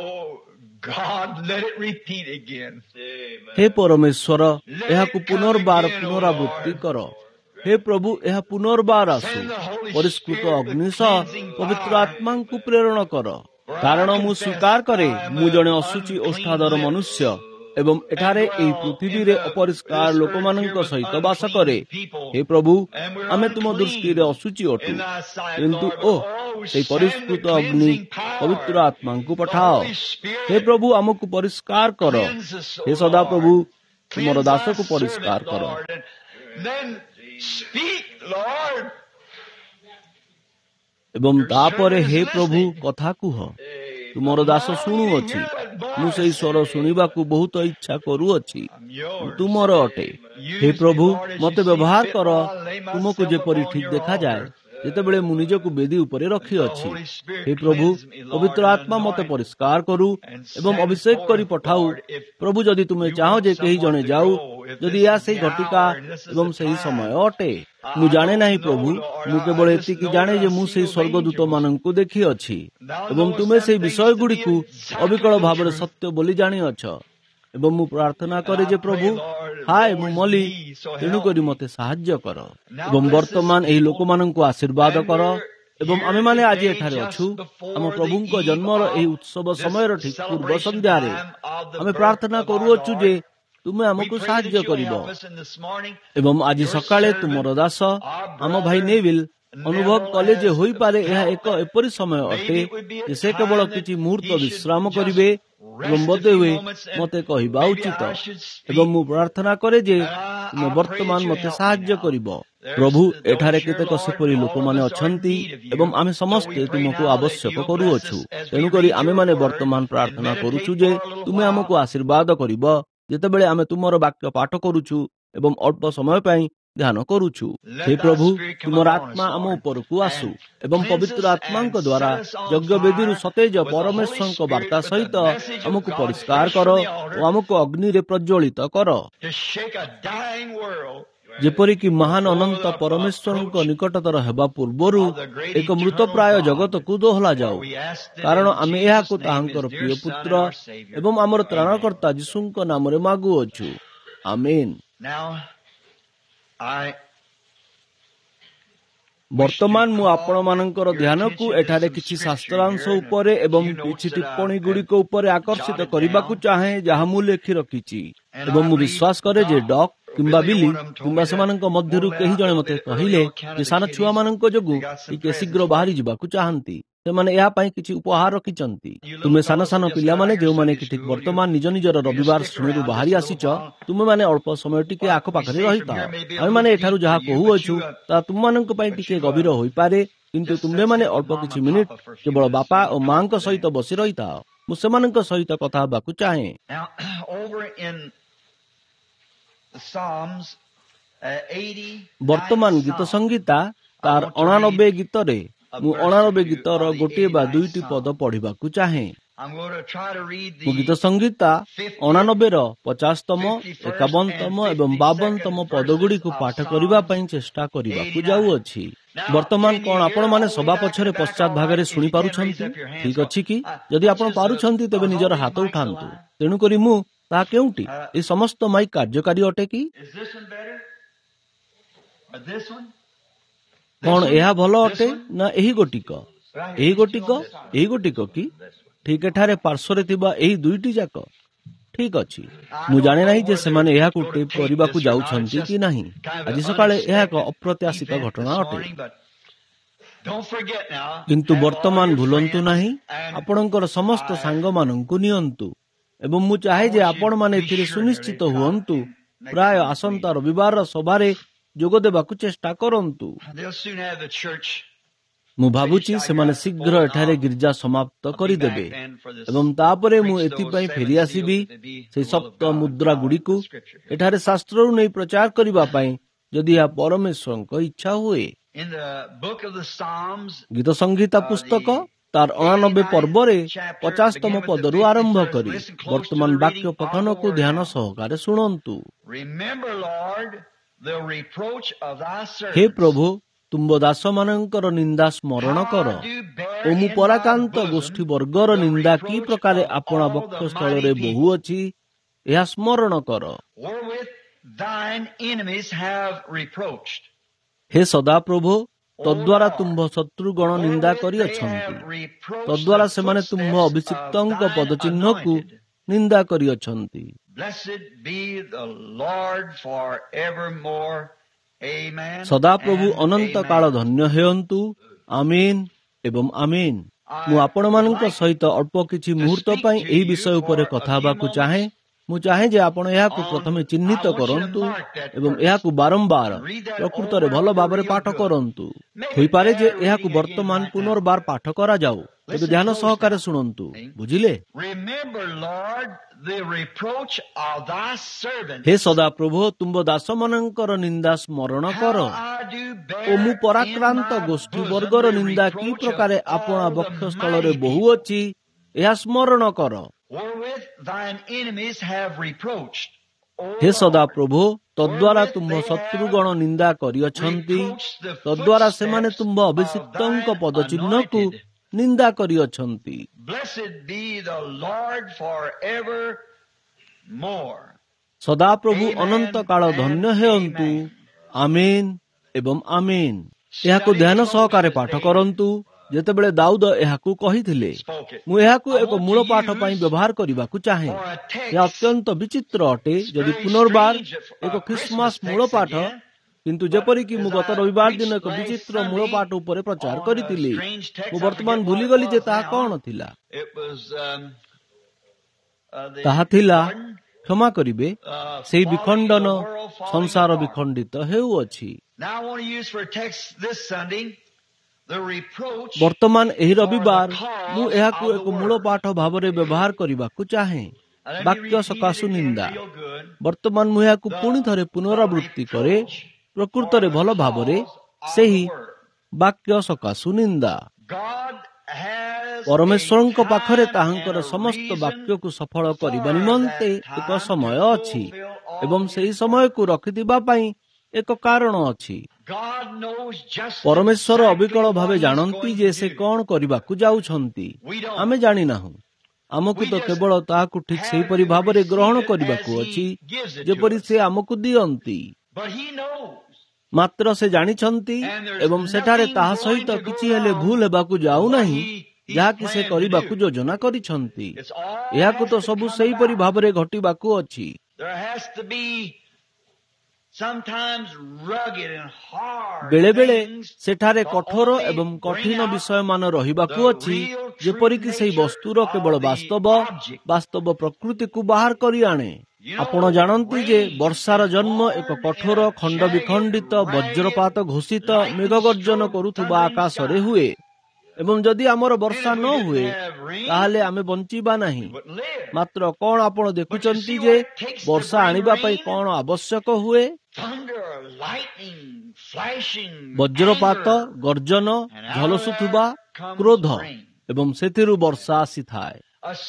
ହେ ପରମେଶ୍ୱର, ଏହାକୁ ପୁନର୍ବାର ପୁନରାବୃତ୍ତି କର। ହେ ପ୍ରଭୁ, ଏହା ପୁନର୍ବାର ଆସୁ। ପରିଷ୍କୃତ ଅଗ୍ନି ସହ ପବିତ୍ର ଆତ୍ମାଙ୍କୁ ପ୍ରେରଣ କର, କାରଣ ମୁଁ ସ୍ୱୀକାର କରେ ମୁଁ ଜଣେ ଅଶୁଚି ଓଷ୍ଠାଧର ମନୁଷ୍ୟ ଏବଂ ଏଠାରେ ଏହି ପୃଥିବୀରେ ଅପରିଷ୍କାର ଲୋକମାନଙ୍କ ସହିତ ବାସ କରେ। ହେ ପ୍ରଭୁ, ଆମେ ତୁମ ଦୃଷ୍ଟିରେ ଅଶୁଚି ଅଟୁ, କିନ୍ତୁ ଓ ସେହି ପରିଷ୍କୃତ ଅଗ୍ନି ପବିତ୍ର ଆତ୍ମାଙ୍କୁ ପଠାଅ। ହେ ପ୍ରଭୁ, ଆମକୁ ପରିଷ୍କାର କର। ହେ ସଦାପ୍ରଭୁ, ତୁମର ଦାସକୁ ପରିଷ୍କାର କର। ଏବଂ ତାପରେ ହେ ପ୍ରଭୁ କଥା କୁହ, ତୁମର ଦାସ ଶୁଣୁଅଛି, ମୁଁ ସେହି ସ୍ୱର ଶୁଣିବାକୁ ବହୁତ ଇଚ୍ଛା କରୁଅଛି, ମୁଁ ତୁମର ଅଟେ। ହେ ପ୍ରଭୁ, ମୋତେ ବ୍ୟବହାର କର ତୁମକୁ ଯେପରି ଠିକ୍ ଦେଖାଯାଏ ଯେତେବେଳେ ମୁଁ ନିଜକୁ ବେଦୀ ଉପରେ ରଖିଅଛି। ହେ ପ୍ରଭୁ, ପବିତ୍ର ଆତ୍ମା ମୋତେ ପରିଷ୍କାର କରୁ ଏବଂ ଅଭିଷେକ କରି ପଠାଉ। ପ୍ରଭୁ, ଯଦି ତୁମେ ଚାହଁ ଯେ କେହି ଜଣେ ଯାଉ, ଯଦି ଏହା ସେହି ଘଟିକା ଏବଂ ସେହି ସମୟ ଅଟେ, ମୁଁ ଜାଣେ ନାହିଁ ପ୍ରଭୁ। ମୁଁ କେବଳ ଏତିକି ଜାଣେ ଯେ ମୁଁ ସେହି ସ୍ୱର୍ଗଦୂତମାନଙ୍କୁ ଦେଖିଅଛି ଏବଂ ତୁମେ ସେହି ବିଷୟଗୁଡ଼ିକୁ ଅବିକଳ ଭାବରେ ସତ୍ୟ ବୋଲି ଜାଣିଅଛ। ଏବଂ ମୁଁ ପ୍ରାର୍ଥନା କରେ ଯେ ପ୍ରଭୁ, ହାୟ ମୁଁ ମଲି, ତେଣୁକରି ମୋତେ ସାହାଯ୍ୟ କର। ଏବଂ ବର୍ତ୍ତମାନ ଏହି ଲୋକମାନଙ୍କୁ ଆଶୀର୍ବାଦ କର। ଏବଂ ଆମେମାନେ ଆଜି ଏଠାରେ ଅଛୁ ଆମ ପ୍ରଭୁଙ୍କ ଜନ୍ମର ଏହି ଉତ୍ସବ ସମୟର ଠିକ୍ ପୂର୍ବ ସନ୍ଧ୍ୟାରେ। ଆମେ ପ୍ରାର୍ଥନା କରୁଅଛୁ ଯେ ତୁମେ ଆମକୁ ସାହାଯ୍ୟ କରିବ। ଏବଂ ଆଜି ସକାଳେ ତୁମର ଦାସ ଆମ ଭାଇ ନେଭିଲ୍ ଅନୁଭବ କଲେ ଯେ ହୋଇପାରେ ଏହା ଏକ ଏପରି ସମୟ ଅଟେ ଯେ ସେ କେବଳ କିଛି ମୁହୂର୍ତ୍ତ ବିଶ୍ରାମ କରିବେ ଏବଂ ବୋଧେ ହୁଏ ମୋତେ କହିବା ଉଚିତ। ଏବଂ ମୁଁ ପ୍ରାର୍ଥନା କରେ ଯେ ତୁମେ ବର୍ତ୍ତମାନ ମୋତେ ସାହାଯ୍ୟ କରିବ। ପ୍ରଭୁ, ଏଠାରେ କେତେକ ସେପରି ଲୋକମାନେ ଅଛନ୍ତି ଏବଂ ଆମେ ସମସ୍ତେ ତୁମକୁ ଆବଶ୍ୟକ କରୁଅଛୁ। ତେଣୁକରି ଆମେମାନେ ବର୍ତ୍ତମାନ ପ୍ରାର୍ଥନା କରୁଛୁ ଯେ ତୁମେ ଆମକୁ ଆଶୀର୍ବାଦ କରିବ ଯେତେବେଳେ ଆମେ ତୁମର ବାକ୍ୟ ପାଠ କରୁଛୁ ଏବଂ ଅଳ୍ପ ସମୟ ପାଇଁ ଧ୍ୟାନ କରୁଛୁ। ହେ ପ୍ରଭୁ, ତୁମର ଆତ୍ମା ଆମ ଉପରକୁ ଆସୁ ଏବଂ ପବିତ୍ର ଆତ୍ମାଙ୍କ ଦ୍ୱାରା ଯଜ୍ଞବେଦୀରୁ ସତେଜ ପରମେଶ୍ୱରଙ୍କ ବାର୍ତ୍ତା ସହିତ ଆମକୁ ପରିଷ୍କାର କର ଓ ଆମକୁ ଅଗ୍ନିରେ ପ୍ରଜ୍ୱଳିତ କର, ଯେପରିକି ମହାନ ଅନନ୍ତ ପରମେଶ୍ୱରଙ୍କ ନିକଟତର ହେବା ପୂର୍ବରୁ ଏକ ମୃତପ୍ରାୟ ଜଗତକୁ ଦୋହଲା ଯାଉ। କାରଣ ଆମେ ଏହାକୁ ତାହାଙ୍କର ପ୍ରିୟ ପୁତ୍ର ଏବଂ ଆମର ତ୍ରାଣକର୍ତ୍ତା ଯୀଶୁଙ୍କ ନାମରେ ମାଗୁଅଛୁ, ଆମେନ୍। ବର୍ତ୍ତମାନ ମୁଁ ଆପଣମାନଙ୍କର ଧ୍ୟାନକୁ ଏଠାରେ କିଛି ଶାସ୍ତ୍ରାଂଶ ଉପରେ ଏବଂ କିଛି ଟିପ୍ପଣୀ ଗୁଡ଼ିକ ଉପରେ ଆକର୍ଷିତ କରିବାକୁ ଚାହେଁ ଯାହା ମୁଁ ଲେଖି ରଖିଛି। ଏବଂ ମୁଁ ବିଶ୍ୱାସ କରେ ଯେ ଡକ୍ କିମ୍ବା ବିଲି କିମ୍ବା ସେମାନଙ୍କ ମଧ୍ୟରୁ କେହି ଜଣେ ମୋତେ କହିଲେ ଯେ ସାନ ଛୁଆମାନଙ୍କ ଯୋଗୁଁ ଟିକେ ଶୀଘ୍ର ବାହାରି ଯିବାକୁ ଚାହାନ୍ତି। ସେମାନେ ଏହା ପାଇଁ କିଛି ଉପହାର ରଖିଛନ୍ତି। ତୁମେ ସାନ ସାନ ପିଲାମାନେ ଯେଉଁମାନେ କି ଠିକ୍ ବର୍ତ୍ତମାନ ନିଜ ନିଜର ରବିବାର ଶ୍ରେଣୀରୁ ବାହାରି ଆସିଛ, ତୁମେମାନେ ଅଳ୍ପ ସମୟ ଟିକେ ଆଖପାଖରେ ରହିଥାଅ। ଆମେମାନେ ଏଠାରୁ ଯାହା କହୁଅଛୁ ତାହା ତୁମମାନଙ୍କ ପାଇଁ ଟିକେ ଗଭୀର ହୋଇପାରେ, କିନ୍ତୁ ତୁମେମାନେ ଅଳ୍ପ କିଛି ମିନିଟ୍ କେବଳ ବାପା ଓ ମାଙ୍କ ସହିତ ବସି ରହିଥାଅ। ମୁଁ ସେମାନଙ୍କ ସହିତ କଥା ହେବାକୁ ଚାହେଁ। ବର୍ତ୍ତମାନ ଗୀତ ସଂଗୀତା ତାର ଅଣାନବେ ଗୀତରେ ମୁଁ ଅଣାନବେ ଗୀତର ଗୋଟିଏ ବା ଦୁଇଟି ପଦ ପଢିବାକୁ ଚାହେଁ। ମୁଁ ଗୀତ ସଂଗୀତା ଅଣାନବେର ପଚାଶତମ, ଏକାବନତମ ଏବଂ ବାବନତମ ପଦଗୁଡ଼ିକୁ ପାଠ କରିବା ପାଇଁ ଚେଷ୍ଟା କରିବାକୁ ଯାଉଅଛି। ବର୍ତ୍ତମାନ କଣ ଆପଣମାନେ ସଭା ପଛରେ ପଶ୍ଚାତ ଭାଗରେ ଶୁଣିପାରୁଛନ୍ତି? ଠିକ୍ ଅଛି କି? ଯଦି ଆପଣ ପାରୁଛନ୍ତି ତେବେ ନିଜର ହାତ ଉଠାନ୍ତୁ। ତେଣୁକରି ମୁଁ ତାହା କେଉଁଠି? ଏହି ସମସ୍ତ ମାଇକ୍ କାର୍ଯ୍ୟକାରୀ ଅଟେ କି? କଣ ଏହା ଭଲ ଅଟେ ନା ଏହି ଗୋଟିକ? ଏହି ଗୋଟିକ ଏହି ଗୋଟିକ କି? ଠିକ୍ ଏଠାରେ ପାର୍ଶ୍ୱରେ ଥିବା ଏହି ଦୁଇଟି ଯାକ? ଠିକ୍ ଅଛି। ମୁଁ ଜାଣେ ନାହିଁ ଯେ ସେମାନେ ଏହାକୁ ଟେପ୍ କରିବାକୁ ଯାଉଛନ୍ତି କି ନାହିଁ। ଆଜି ସକାଳେ ଏହା ଏକ ଅପ୍ରତ୍ୟାଶିତ ଘଟଣା ଅଟେ। କିନ୍ତୁ ବର୍ତ୍ତମାନ ଭୁଲନ୍ତୁ ନାହିଁ, ଆପଣଙ୍କର ସମସ୍ତ ସାଙ୍ଗମାନଙ୍କୁ ନିଅନ୍ତୁ ଏବଂ ମୁଁ ଚାହେଁ ଯେ ଆପଣମାନେ ଏଥିରେ ସୁନିଶ୍ଚିତ ହୁଅନ୍ତୁ। ପ୍ରାୟ ଆସନ୍ତା ରବିବାରର ସଭାରେ ଯୋଗ ଦେବାକୁ ଚେଷ୍ଟା କରନ୍ତୁ। ମୁଁ ଭାବୁଛି ସେମାନେ ଶୀଘ୍ର ଏଠାରେ ଗିର୍ଜା ସମାପ୍ତ କରିଦେବେ ଏବଂ ତାପରେ ମୁଁ ଏଥିପାଇଁ ଫେରିଆସିବି ସେହି ସପ୍ତ ମୁଦ୍ରା ଗୁଡ଼ିକୁ ଏଠାରେ ଶାସ୍ତ୍ରରୁ ନେଇ ପ୍ରଚାର କରିବା ପାଇଁ, ଯଦି ଏହା ପରମେଶ୍ୱରଙ୍କ ଇଚ୍ଛା ହୁଏ। ଗୀତ ସଂହିତା ପୁସ୍ତକ ତାର ଅଣାନବେ ପର୍ବରେ ପଚାଶତମ ପଦରୁ ଆରମ୍ଭ କରି ବର୍ତ୍ତମାନ ବାକ୍ୟ ପଠନକୁ ଧ୍ୟାନ ସହକାରେ ଶୁଣନ୍ତୁ। ହେ ପ୍ରଭୁ, ତୁମ୍ଭ ଦାସମାନଙ୍କର ନିନ୍ଦା ସ୍ମରଣ କର ଓ ମୁଁ ପରାକାନ୍ତ ଗୋଷ୍ଠୀ ବର୍ଗର ନିନ୍ଦା କି ପ୍ରକାରେ ଆପଣା ବକ୍ଷସ୍ଥଳରେ ବହୁଅଛି, ଏହା ସ୍ମରଣ କର। ହେ ସଦାପ୍ରଭୁ, ତଦ୍ୱାରା ତୁମ୍ଭ ଶତ୍ରୁଗଣ ନିନ୍ଦା କରିଅଛନ୍ତି, ତଦ୍ୱାରା ସେମାନେ ତୁମ୍ଭ ଅଭିଷିକ୍ତଙ୍କ ପଦଚିହ୍ନକୁ ନିନ୍ଦା କରିଅଛନ୍ତି। ସଦାପ୍ରଭୁ ଅନନ୍ତ କାଳ ଧନ୍ୟ ହେଉନ୍ତୁ। ଆମେନ୍ ଏବଂ ଆମେନ୍। ମୁଁ ଆପଣମାନଙ୍କ ସହିତ ଅଳ୍ପ କିଛି ମୁହୂର୍ତ୍ତ ପାଇଁ ଏହି ବିଷୟ ଉପରେ କଥା ହେବାକୁ ଚାହେଁ ମୁଁ ଚାହେଁ ଯେ ଆପଣ ଏହାକୁ ପ୍ରଥମେ ଚିହ୍ନିତ କରନ୍ତୁ ଏବଂ ଏହାକୁ ବାରମ୍ବାର ପ୍ରକୃତରେ ଭଲ ଭାବରେ ପାଠ କରନ୍ତୁ। ହୋଇପାରେ ଯେ ଏହାକୁ ବର୍ତ୍ତମାନ ପୁନର୍ବାର ପାଠ କରାଯାଉ। ତେବେ ଧ୍ୟାନ ସହକାରେ ଶୁଣନ୍ତୁ, ବୁଝିଲେ? ହେ ସଦାପ୍ରଭୁ, ତୁମ୍ଭ ଦାସମାନଙ୍କର ନିନ୍ଦା ସ୍ମରଣ କର ଓ ମୁଁ ପରାକ୍ରାନ୍ତ ଗୋଷ୍ଠୀ ବର୍ଗର ନିନ୍ଦା କି ପ୍ରକାରେ ଆପଣା ବକ୍ଷସ୍ଥଳରେ ବହୁଅଛି ଏହା ସ୍ମରଣ କର। ହେ ସଦାପ୍ରଭୁ, ତଦ୍ୱାରା ତୁମ୍ଭ ଶତ୍ରୁଗଣ ନିନ୍ଦା କରିଅଛନ୍ତି, ତଦ୍ୱାରା ସେମାନେ ତୁମ୍ଭ ଅଭିଷିକ୍ତଙ୍କ ପଦଚିହ୍ନକୁ ନିନ୍ଦା କରିଅଛନ୍ତି। ସଦାପ୍ରଭୁ ଅନନ୍ତ କାଳ ଧନ୍ୟ ହେଉନ୍ତୁ। ଆମେନ୍ ଏବଂ ଆମେନ୍। ଏହାକୁ ଧ୍ୟାନ ସହକାରେ ପାଠ କରନ୍ତୁ। ଯେତେବେଳେ ଦାଉଦ ଏହାକୁ କହିଥିଲେ, ମୁଁ ଏହାକୁ ଏକ ମୂଳ ପାଠ ପାଇଁ ବ୍ୟବହାର କରିବାକୁ ଚାହେଁ। ଏହା ଅତ୍ୟନ୍ତ ବିଚିତ୍ର ଅଟେ ଯଦି ପୁନର୍ବାର ଏକ ଖ୍ରୀଷ୍ଟମାସ ମୂଳ ପାଠ, କିନ୍ତୁ ଯେପରିକି ମୁଁ ଗତ ରବିବାର ଦିନ ଏକ ବିଚିତ୍ର ମୂଳ ପାଠ ଉପରେ ପ୍ରଚାର କରିଥିଲି, ମୁଁ ବର୍ତ୍ତମାନ ଭୁଲିଗଲି ଯେ ତାହା କଣ ଥିଲା। ତାହା ଥିଲା, କ୍ଷମା କରିବେ, ସେହି ବିଖଣ୍ଡନ ସଂସାର ବିଖଣ୍ଡିତ ହେଉଅଛି। ବର୍ତ୍ତମାନ ଏହି ରବିବାର ମୁଁ ଏହାକୁ ଏକ ମୂଳ ପାଠ ଭାବରେ ବ୍ୟବହାର କରିବାକୁ ଚାହେଁ। ବାକ୍ୟ ସକାଶୁ ନିନ୍ଦା। ବର୍ତ୍ତମାନ ମୁଁ ଏହାକୁ ପୁଣି ଥରେ ପୁନରାବୃତ୍ତି କରେ। ପ୍ରକୃତରେ ଭଲ ଭାବରେ ସେହି ବାକ୍ୟ ସକାଶୁ ନିନ୍ଦା। ପରମେଶ୍ୱରଙ୍କ ପାଖରେ ତାହାଙ୍କର ସମସ୍ତ ବାକ୍ୟକୁ ସଫଳ କରିବା ନିମନ୍ତେ ଏକ ସମୟ ଅଛି ଏବଂ ସେହି ସମୟକୁ ରଖିଥିବା ପାଇଁ ଏକ କାରଣ ଅଛି। ପରମେଶ୍ୱର ଅବିକଳ ଭାବେ ଜାଣନ୍ତି ଯେ ସେ କଣ କରିବାକୁ ଯାଉଛନ୍ତି। ଆମେ ଜାଣିନାହୁଁ। ଆମକୁ ତ କେବଳ ତାହାକୁ ଠିକ୍ ସେହିପରି ଭାବରେ ଗ୍ରହଣ କରିବାକୁ ଅଛି ଯେପରି ସେ ଆମକୁ ଦିଅନ୍ତି। ମାତ୍ର ସେ ଜାଣିଛନ୍ତି ଏବଂ ସେଠାରେ ତାହା ସହିତ କିଛି ହେଲେ ଭୁଲ ହେବାକୁ ଯାଉନାହିଁ ଯାହାକି ସେ କରିବାକୁ ଯୋଜନା କରିଛନ୍ତି। ଏହାକୁ ତ ସବୁ ସେହିପରି ଭାବରେ ଘଟିବାକୁ ଅଛି। ବେଳେବେଳେ ସେଠାରେ କଠୋର ଏବଂ କଠିନ ବିଷୟମାନ ରହିବାକୁ ଅଛି, ଯେପରିକି ସେହି ବସ୍ତୁର କେବଳ ବାସ୍ତବ ବାସ୍ତବ ପ୍ରକୃତିକୁ ବାହାର କରି ଆଣେ। ଆପଣ ଜାଣନ୍ତି ଯେ ବର୍ଷାର ଜନ୍ମ ଏକ କଠୋର ଖଣ୍ଡ ବିଖଣ୍ଡିତ ବଜ୍ରପାତ ଘୋଷିତ ମେଘଗର୍ଜନ କରୁଥିବା ଆକାଶରେ ହୁଏ ଏବଂ ଯଦି ଆମର ବର୍ଷା ନ ହୁଏ ତାହେଲେ ଆମେ ବଞ୍ଚିବା ନାହିଁ। ମାତ୍ର କଣ ଆପଣ ଦେଖୁଛନ୍ତି ଯେ ବର୍ଷା ଆଣିବା ପାଇଁ କଣ ଆବଶ୍ୟକ ହୁଏ? ବଜ୍ରପାତ, ଗର୍ଜନ, ଝଲସୁଥିବା କ୍ରୋଧ ଏବଂ ସେଥିରୁ ବର୍ଷା ଆସିଥାଏ।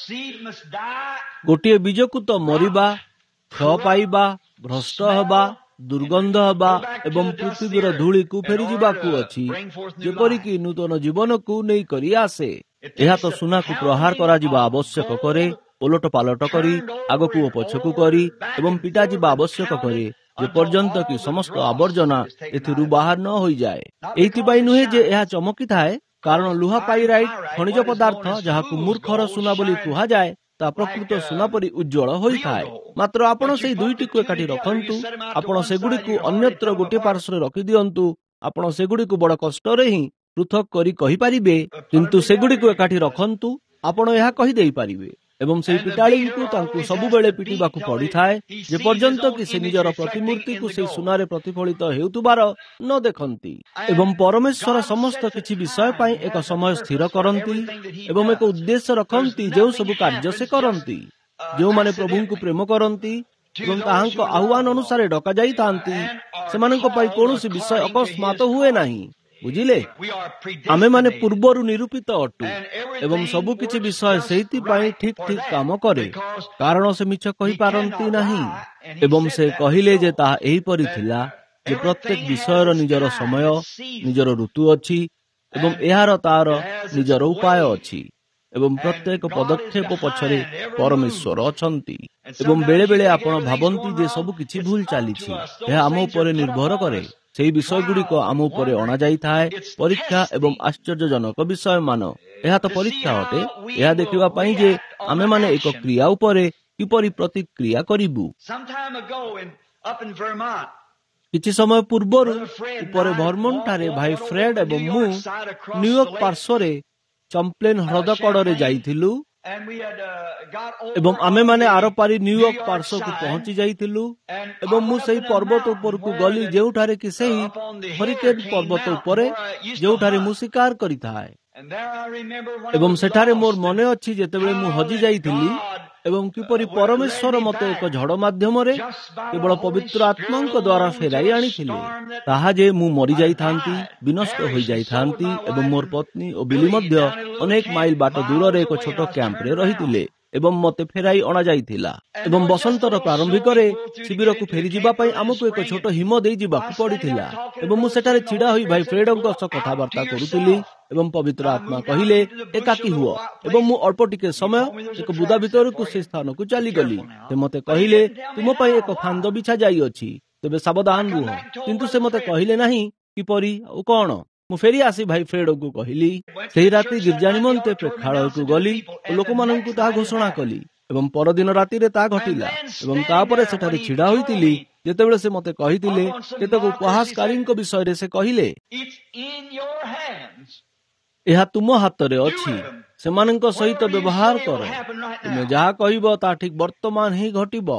ଗୋଟିଏ ବୀଜକୁ ତ ମରିବା, କ୍ଷୟ ପାଇବା, ଭ୍ରଷ୍ଟ ହେବା, ଦୁର୍ଗନ୍ଧ ହେବା ଏବଂ ପୃଥିବୀର ଧୂଳିକୁ ଫେରିଯିବାକୁ ଅଛି, ଯେପରିକି ନୂତନ ଜୀବନକୁ ନେଇକରି ଆସେ। ଏହା ତ ସୁନାକୁ ପ୍ରହାର କରାଯିବା ଆବଶ୍ୟକ କରେ, ଓଲଟ ପାଲଟ କରି, ଆଗକୁ ଓ ପଛକୁ କରି ଏବଂ ପିଟାଯିବା ଆବଶ୍ୟକ କରେ, ଯେପର୍ଯ୍ୟନ୍ତ କି ସମସ୍ତ ଆବର୍ଜନା ଏଥିରୁ ବାହାର ନ ହୋଇଯାଏ। ଏଇଥିପାଇଁ ନୁହେଁ ଯେ ଏହା ଚମକିଥାଏ, କାରଣ ଲୁହା ପାଇରାଇଟ୍ ଖଣିଜ ପଦାର୍ଥ, ଯାହାକୁ ମୂର୍ଖର ସୁନା ବୋଲି କୁହାଯାଏ, ତା ପ୍ରକୃତ ସୁନା ପରି ଉଜ୍ଜଳ ହୋଇଥାଏ। ମାତ୍ର ଆପଣ ସେହି ଦୁଇଟିକୁ ଏକାଠି ରଖନ୍ତୁ, ଆପଣ ସେଗୁଡ଼ିକୁ ଅନ୍ୟତ୍ର ଗୋଟିଏ ପାର୍ଶ୍ୱରେ ରଖିଦିଅନ୍ତୁ, ଆପଣ ସେଗୁଡ଼ିକୁ ବଡ଼ କଷ୍ଟରେ ହିଁ ପୃଥକ କରି କହିପାରିବେ, କିନ୍ତୁ ସେଗୁଡ଼ିକୁ ଏକାଠି ରଖନ୍ତୁ, ଆପଣ ଏହା କହିଦେଇପାରିବେ। ଏବଂ ସେହି ପିଟାଳିଙ୍କୁ ତାଙ୍କୁ ସବୁବେଳେ ପିଟିବାକୁ ପଡ଼ିଥାଏ, ଯେପର୍ଯ୍ୟନ୍ତ କି ସେ ନିଜର ପ୍ରତିମୂର୍ତ୍ତିକୁ ସେହି ସୁନାରେ ପ୍ରତିଫଳିତ ହେଉଥିବାର ନ ଦେଖନ୍ତି। ଏବଂ ପରମେଶ୍ୱର ସମସ୍ତ କିଛି ବିଷୟ ପାଇଁ ଏକ ସମୟ ସ୍ଥିର କରନ୍ତି ଏବଂ ଏକ ଉଦ୍ଦେଶ୍ୟ ରଖନ୍ତି ଯେଉଁ ସବୁ କାର୍ଯ୍ୟ ସେ କରନ୍ତି। ଯେଉଁମାନେ ପ୍ରଭୁଙ୍କୁ ପ୍ରେମ କରନ୍ତି ଏବଂ ତାହାଙ୍କ ଆହ୍ୱାନ ଅନୁସାରେ ଡକାଯାଇଥାନ୍ତି, ସେମାନଙ୍କ ପାଇଁ କୌଣସି ବିଷୟ ଅକସ୍ମାତ ହୁଏ ନାହିଁ। ବୁଝିଲେ? ଆମେମାନେ ପୂର୍ବରୁ ନିରୂପିତ ଅଟୁ ଏବଂ ସବୁ କିଛି ବିଷୟ ସେଇଥିପାଇଁ ଠିକ୍ ଠିକ୍ କାମ କରେ, କାରଣ ସେ ମିଛ କହିପାରନ୍ତି ନାହିଁ। ଏବଂ ସେ କହିଲେ ଯେ ତାହା ଏହିପରି ଥିଲା ଯେ ପ୍ରତ୍ୟେକ ବିଷୟର ନିଜର ସମୟ, ନିଜର ଋତୁ ଅଛି ଏବଂ ଏହାର ତାର ନିଜର ଉପାୟ ଅଛି ଏବଂ ପ୍ରତ୍ୟେକ ପଦକ୍ଷେପ ପଛରେ ପରମେଶ୍ୱର ଅଛନ୍ତି। ଏବଂ ବେଳେ ବେଳେ ଆପଣ ଭାବନ୍ତି ଯେ ସବୁ କିଛି ଭୁଲ ଚାଲିଛି। ଏହା ଆମ ଉପରେ ନିର୍ଭର କରେ। ସେହି ବିଷୟଗୁଡ଼ିକ ଆମ ଉପରେ ଅଣାଯାଇଥାଏ। ପରୀକ୍ଷା ଏବଂ ଆଶ୍ଚର୍ଯ୍ୟଜନକ ବିଷୟମାନ, ଏହା ତ ପରୀକ୍ଷା ଅଟେ, ଏହା ଦେଖିବା ପାଇଁ ଯେ ଆମେମାନେ ଏକ କ୍ରିୟା ଉପରେ କିପରି ପ୍ରତିକ୍ରିୟା କରିବୁ। କିଛି ସମୟ ପୂର୍ବରୁ ଉପରେ ଭର୍ମଣ୍ଟ ଠାରେ ଭାଇ ଫ୍ରେଡ୍ ଏବଂ ମୁଁ ନ୍ୟୁୟର୍କ ପାର୍ଶ୍ୱରେ ଚମ୍ପ୍ଲେନ୍ ହ୍ରଦ କଡ଼ରେ ଯାଇଥିଲୁ ଏବଂ ଆମେମାନେ ଆରପାରି ନ୍ୟୁୟର୍କ ପାର୍ଶ୍ୱକୁ ପହଞ୍ଚି ଯାଇଥିଲୁ ଏବଂ ମୁଁ ସେହି ପର୍ବତ ଉପରକୁ ଗଲି ଯେଉଁଠାରେ କି ସେହି ହରିକେନ୍ ପର୍ବତ ଉପରେ ଯେଉଁଠାରେ ମୁଁ ଶିକାର କରିଥାଏ। ଏବଂ ସେଠାରେ ମୋର ମନେ ଅଛି ଯେତେବେଳେ ମୁଁ ହଜି ଯାଇଥିଲି ଏବଂ କିପରି ପରମେଶ୍ୱର ମୋତେ ଏକ ଝଡ଼ ମାଧ୍ୟମରେ କେବଳ ପବିତ୍ର ଆତ୍ମାଙ୍କ ଦ୍ୱାରା ଫେରାଇ ଆଣିଥିଲେ। ତାହା ଯେ ମୁଁ ମରିଯାଇଥାନ୍ତି, ବିନଷ୍ଟ ହୋଇଯାଇଥାନ୍ତି ଏବଂ ମୋର ପତ୍ନୀ ଓ ବିଲି ମଧ୍ୟ ଅନେକ ମାଇଲ ବାଟ ଦୂରରେ ଏକ ଛୋଟ କ୍ୟାମ୍ପରେ ରହିଥିଲେ ଏବଂ ମୋତେ ଫେରାଇ ଅଣାଯାଇଥିଲା। ଏବଂ ବସନ୍ତର ପ୍ରାରମ୍ଭିକରେ ଶିବିରକୁ ଫେରିଯିବା ପାଇଁ ଆମକୁ ଏକ ଛୋଟ ହିମ ଦେଇ ଯିବାକୁ ପଡ଼ିଥିଲା। ଏବଂ ମୁଁ ସେଠାରେ ଛିଡ଼ା ହୋଇ ଭାଇ ଫ୍ରେଡଙ୍କ ସହ କଥାବାର୍ତ୍ତା କରୁଥିଲି ଏବଂ ପବିତ୍ର ଆତ୍ମା କହିଲେ ଏକାକୀ ହୁଅ। ଏବଂ ମୁଁ ଅଳ୍ପ ଟିକେ ସମୟ ଏକ ବୁଦା ଭିତରକୁ ସେ ସ୍ଥାନକୁ ଚାଲିଗଲି। ସେ ମୋତେ କହିଲେ ତୁମ ପାଇଁ ଏକ ଫାନ୍ଦ ବିଛା ଯାଇଅଛି, ତେବେ ସାବଧାନ ରୁହ। କିନ୍ତୁ ସେ ମୋତେ କହିଲେ ନାହିଁ କିପରି ଆଉ କଣ। ମୁଁ ଫେରି ଆସି ଭାଇ ଫ୍ରେଡଙ୍କୁ କହିଲି। ସେହି ରାତି ଗିର୍ଜା ନିମନ୍ତେ ପ୍ରେକ୍ଷାଳୟକୁ ଗଲି ଓ ଲୋକମାନଙ୍କୁ ତାହା ଘୋଷଣା କଲି ଏବଂ ପରଦିନ ରାତିରେ ତାହା ଘଟିଲା। ଏବଂ ତାପରେ ସେଠାରେ ଛିଡ଼ା ହୋଇଥିଲି ଯେତେବେଳେ ସେ ମୋତେ କହିଥିଲେ କେତେକ ଉପହାସକାରୀଙ୍କ ବିଷୟରେ। ସେ କହିଲେ ଏହା ତୁମ ହାତରେ ଅଛି, ସେମାନଙ୍କ ସହିତ ବ୍ୟବହାର କର। ତୁମେ ଯାହା କହିବ ତାହା ଠିକ୍ ବର୍ତ୍ତମାନ ହିଁ ଘଟିବ।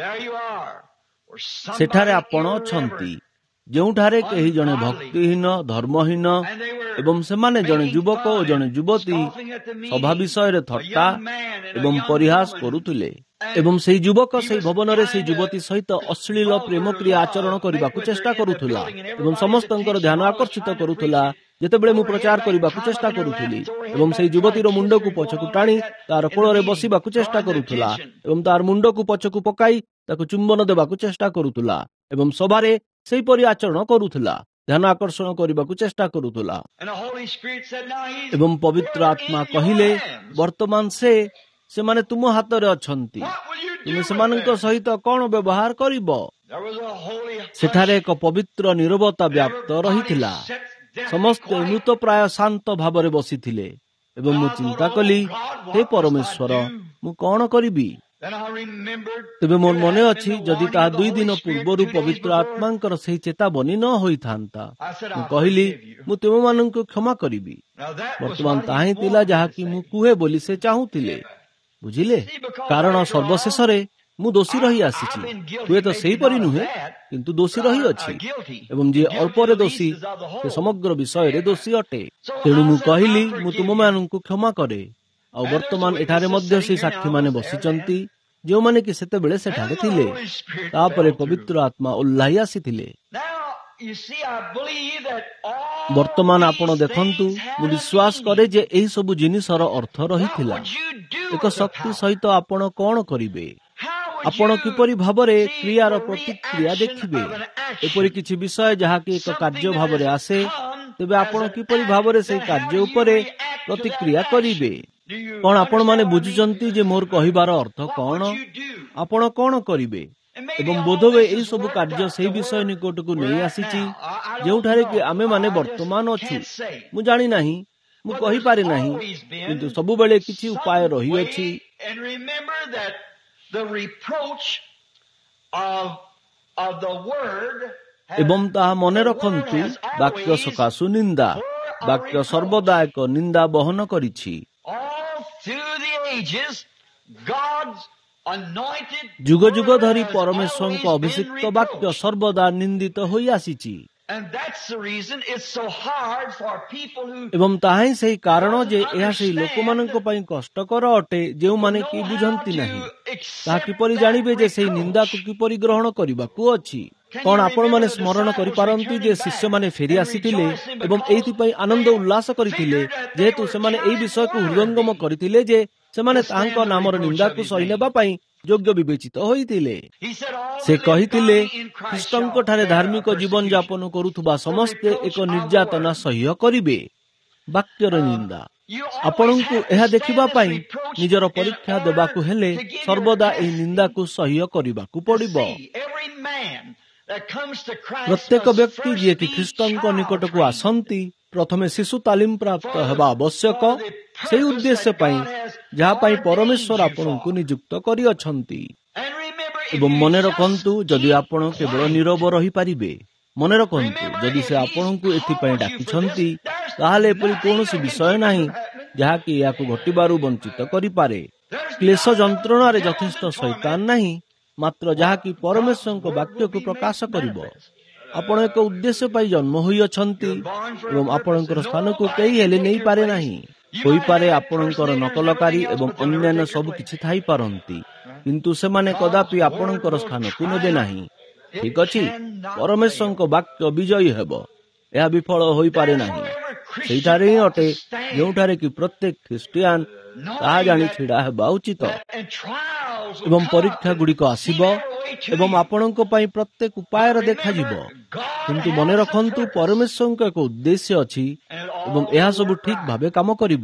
ସେଠାରେ ଆପଣ ଅଛନ୍ତି ଯେଉଁଠାରେ କେହି ଜଣେ ଭକ୍ତିହୀନ, ଧର୍ମହୀନ ଏବଂ ସେମାନେ ଜଣେ ଯୁବକ ଓ ଜଣେ ଯୁବତୀ ସଭା ବିଷୟରେ ଥଟ୍ଟା ଏବଂ ପରିହାସ କରୁଥିଲେ। ଏବଂ ସେହି ଯୁବକ ସେହି ଭବନରେ ସେହି ଯୁବତୀ ସହିତ ଅଶ୍ଳୀଳ ପ୍ରେମ କ୍ରିୟା ଆଚରଣ କରିବାକୁ ଚେଷ୍ଟା କରୁଥିଲା ଏବଂ ସମସ୍ତଙ୍କର ଧ୍ୟାନ ଆକର୍ଷିତ କରୁଥିଲା ଯେତେବେଳେ ମୁଁ ପ୍ରଚାର କରିବାକୁ ଚେଷ୍ଟା କରୁଥିଲି। ଏବଂ ସେହି ଯୁବତୀର ମୁଣ୍ଡକୁ ପଛକୁ ଟାଣି ତାର କୋଳରେ ବସିବାକୁ ଚେଷ୍ଟା କରୁଥିଲା ଏବଂ ତାର ମୁଣ୍ଡକୁ ପଛକୁ ପକାଇ ତାକୁ ଚୁମ୍ବନ ଦେବାକୁ ଚେଷ୍ଟା କରୁଥିଲା ଏବଂ ସଭାରେ ସେହିପରି ଆଚରଣ କରୁଥିଲା, ଧ୍ୟାନ ଆକର୍ଷଣ କରିବାକୁ ଚେଷ୍ଟା କରୁଥିଲା। ଏବଂ ପବିତ୍ର ଆତ୍ମା କହିଲେ ବର୍ତ୍ତମାନ ସେ ସେମାନେ ତୁମ ହାତରେ ଅଛନ୍ତି, ତୁମେ ସେମାନଙ୍କ ସହିତ କଣ ବ୍ୟବହାର କରିବ। ସେଠାରେ ଏକ ପବିତ୍ର ନୀରବତା ବ୍ୟାପ୍ତ ରହିଥିଲା। ସମସ୍ତେ ମୃତ ପ୍ରାୟ ଶାନ୍ତ ଭାବରେ ବସିଥିଲେ ଏବଂ ମୁଁ ଚିନ୍ତା କଲି ହେ ପରମେଶ୍ୱର, ମୁଁ କଣ କରିବି। ତେବେ ମୋର ମନେ ଅଛି ଯଦି ତାହା ଦୁଇ ଦିନ ପୂର୍ବରୁ ପବିତ୍ର ଆତ୍ମାଙ୍କର ସେହି ଚେତାବନୀ ନ ହୋଇଥାନ୍ତା, ମୁଁ କହିଲି ମୁଁ ତୁମମାନଙ୍କୁ କ୍ଷମା କରିବି। ବର୍ତ୍ତମାନ ତାହା ହିଁ ଥିଲା ଯାହାକି ମୁଁ କୁହେ ବୋଲି ସେ ଚାହୁଁଥିଲେ, ବୁଝିଲେ। କାରଣ ସର୍ବଶେଷରେ ମୁଁ ଦୋଷୀ ରହି ଆସିଛି। ହୁଏତ ସେହିପରି ନୁହେଁ, କିନ୍ତୁ ଦୋଷୀ ରହିଅଛି ଏବଂ ଯିଏ ଅଳ୍ପରେ ଦୋଷୀ ସେ ସମଗ୍ର ବିଷୟରେ ଦୋଷୀ ଅଟେ। ତେଣୁ ମୁଁ କହିଲି ମୁଁ ତୁମମାନଙ୍କୁ କ୍ଷମା କରେ। ଆଉ ବର୍ତ୍ତମାନ ଏଠାରେ ମଧ୍ୟ ସେହି ସାକ୍ଷୀମାନେ ବସିଛନ୍ତି ଯେଉଁମାନେ କି ସେତେବେଳେ ସେଠାରେ ଥିଲେ। ତାପରେ ପବିତ୍ର ଆତ୍ମା ଓହ୍ଲାଇ ଆସିଥିଲେ। ବର୍ତ୍ତମାନ ଆପଣ ଦେଖନ୍ତୁ, ମୁଁ ବିଶ୍ୱାସ କରେ ଯେ ଏହି ସବୁ ଜିନିଷର ଅର୍ଥ ରହିଥିଲା। ଏକ ଶକ୍ତି ସହିତ ଆପଣ କଣ କରିବେ, ଆପଣ କିପରି ଭାବରେ କ୍ରିୟାର ପ୍ରତିକ୍ରିୟା ଦେଖିବେ। ଏପରି କିଛି ବିଷୟ ଯାହାକି ଏକ କାର୍ଯ୍ୟ ଭାବରେ ଆସେ, ତେବେ ଆପଣ କିପରି ଭାବରେ ସେହି କାର୍ଯ୍ୟ ଉପରେ ପ୍ରତିକ୍ରିୟା କରିବେ। କଣ ଆପଣମାନେ ବୁଝୁଛନ୍ତି ଯେ ମୋର କହିବାର ଅର୍ଥ କଣ? ଆପଣ କଣ କରିବେ? ଏବଂ ବୋଧହୁଏ ଏହି ସବୁ କାର୍ଯ୍ୟ ସେହି ବିଷୟ ନିକଟକୁ ନେଇ ଆସିଛି ଯେଉଁଠାରେ କି ଆମେମାନେ ବର୍ତ୍ତମାନ ଅଛୁ। ମୁଁ ଜାଣି ନାହିଁ, ମୁଁ କହିପାରେ ନାହିଁ, କିନ୍ତୁ ସବୁବେଳେ କିଛି ଉପାୟ ରହିଅଛି। ଏବଂ ତାହା ମନେ ରଖନ୍ତୁ, ବାକ୍ୟ ସକାଶୁ ନିନ୍ଦା, ବାକ୍ୟ ସର୍ବଦା ଏକ ନିନ୍ଦା ବହନ କରିଛି। ଯୁଗ ଯୁଗ ଧରି ପରମେଶ୍ୱରଙ୍କ ଅଭିଷିକ୍ତ ବାକ୍ୟ ସର୍ବଦା ନିନ୍ଦିତ ହୋଇ ଆସିଛି। ଏବଂ ତାହା ହିଁ ସେହି କାରଣ ଯେ ଏହା ସେହି ଲୋକମାନଙ୍କ ପାଇଁ କଷ୍ଟକର ଅଟେ ଯେଉଁମାନେ କି ବୁଝନ୍ତି ନାହିଁ। ତାହା କିପରି ଜାଣିବେ ଯେ ସେହି ନିନ୍ଦାକୁ କିପରି ଗ୍ରହଣ କରିବାକୁ ଅଛି। କଣ ଆପଣମାନେ ସ୍ମରଣ କରିପାରନ୍ତି ଯେ ଶିଷ୍ୟମାନେ ଫେରି ଆସିଥିଲେ ଏବଂ ଏଇଥିପାଇଁ ଆନନ୍ଦ ଉଲ୍ଲାସ କରିଥିଲେ ଯେହେତୁ ସେମାନେ ଏହି ବିଷୟକୁ ହୃଦୟଙ୍ଗମ କରିଥିଲେ ଯେ ସେମାନେ ତାଙ୍କ ନାମର ନିନ୍ଦାକୁ ସହି ନେବା ପାଇଁ ଯୋଗ୍ୟ ବିବେଚିତ ହୋଇଥିଲେ। ସେ କହିଥିଲେ ଖ୍ରୀଷ୍ଟଙ୍କ ଠାରେ ଧାର୍ମିକ ଜୀବନ ଯାପନ କରୁଥିବା ସମସ୍ତେ ଏକ ନିର୍ଯାତନା ସହ୍ୟ କରିବେ। ବାକ୍ୟର ନିନ୍ଦା। ଆପଣଙ୍କୁ ଏହା ଦେଖିବା ପାଇଁ ନିଜର ପରୀକ୍ଷା ଦେବାକୁ ହେଲେ ସର୍ବଦା ଏହି ନିନ୍ଦାକୁ ସହ୍ୟ କରିବାକୁ ପଡ଼ିବ। ପ୍ରତ୍ୟେକ ବ୍ୟକ୍ତି ଯିଏକି ଖ୍ରୀଷ୍ଟଙ୍କ ନିକଟକୁ ଆସନ୍ତି ପ୍ରଥମେ ଶିଶୁ ତାଲିମ ପ୍ରାପ୍ତ ହେବା ଆବଶ୍ୟକ, ସେହି ଉଦ୍ଦେଶ୍ୟ ପାଇଁ ଯାହା ପାଇଁ ପରମେଶ୍ୱର ଆପଣଙ୍କୁ ନିଯୁକ୍ତ କରିଅଛନ୍ତି। ଏବଂ ମନେ ରଖନ୍ତୁ, ଯଦି ଆପଣ କେବଳ ନୀରବ ରହିପାରିବେ, ମନେ ରଖନ୍ତୁ ଯଦି ସେ ଆପଣଙ୍କୁ ଏଥିପାଇଁ ଡାକିଛନ୍ତି ତାହେଲେ ଏପରି କୌଣସି ବିଷୟ ନାହିଁ ଯାହାକି ଏହାକୁ ଘଟିବାରୁ ବଞ୍ଚିତ କରିପାରେ। କ୍ଲେଶ ଯନ୍ତ୍ରଣାରେ ଯଥେଷ୍ଟ ଶୈତାନ ନାହିଁ, ମାତ୍ର ଯାହାକି ପରମେଶ୍ୱରଙ୍କ ବାକ୍ୟକୁ ପ୍ରକାଶ କରିବ। ଆପଣ ଏକ ଉଦ୍ଦେଶ୍ୟ ପାଇଁ ଜନ୍ମ ହୋଇଅଛନ୍ତି ଏବଂ ଆପଣଙ୍କର ସ୍ଥାନକୁ କେହି ହେଲେ ନେଇପାରେ ନାହିଁ। ହୋଇପାରେ ଆପଣଙ୍କର ନକଲକାରୀ ଏବଂ ଅନ୍ୟାନ୍ୟ ସବୁ କିଛି ଥାଇପାରନ୍ତି, କିନ୍ତୁ ସେମାନେ କଦାପି ଆପଣଙ୍କର ସ୍ଥାନକୁ ନେବେ ନାହିଁ। ଠିକ ଅଛି, ପରମେଶ୍ୱରଙ୍କ ବାକ୍ୟ ବିଜୟୀ ହେବ, ଏହା ବିଫଳ ହୋଇପାରେ ନାହିଁ। ସେଇଠାରେ ହିଁ ଅଟେ ଯେଉଁଠାରେ କି ପ୍ରତ୍ୟେକ ଖ୍ରୀଷ୍ଟିଆନ ତାହା ଜାଣି ଛିଡ଼ା ହେବା ଉଚିତ। ଏବଂ ପରୀକ୍ଷା ଗୁଡ଼ିକ ଆସିବ ଏବଂ ଆପଣଙ୍କ ପାଇଁ ପ୍ରତ୍ୟେକ ଉପାୟରେ ଦେଖାଯିବ, କିନ୍ତୁ ମନେ ରଖନ୍ତୁ ପରମେଶ୍ୱରଙ୍କ ଏକ ଉଦ୍ଦେଶ୍ୟ ଅଛି ଏବଂ ଏହା ସବୁ ଠିକ ଭାବେ କାମ କରିବ।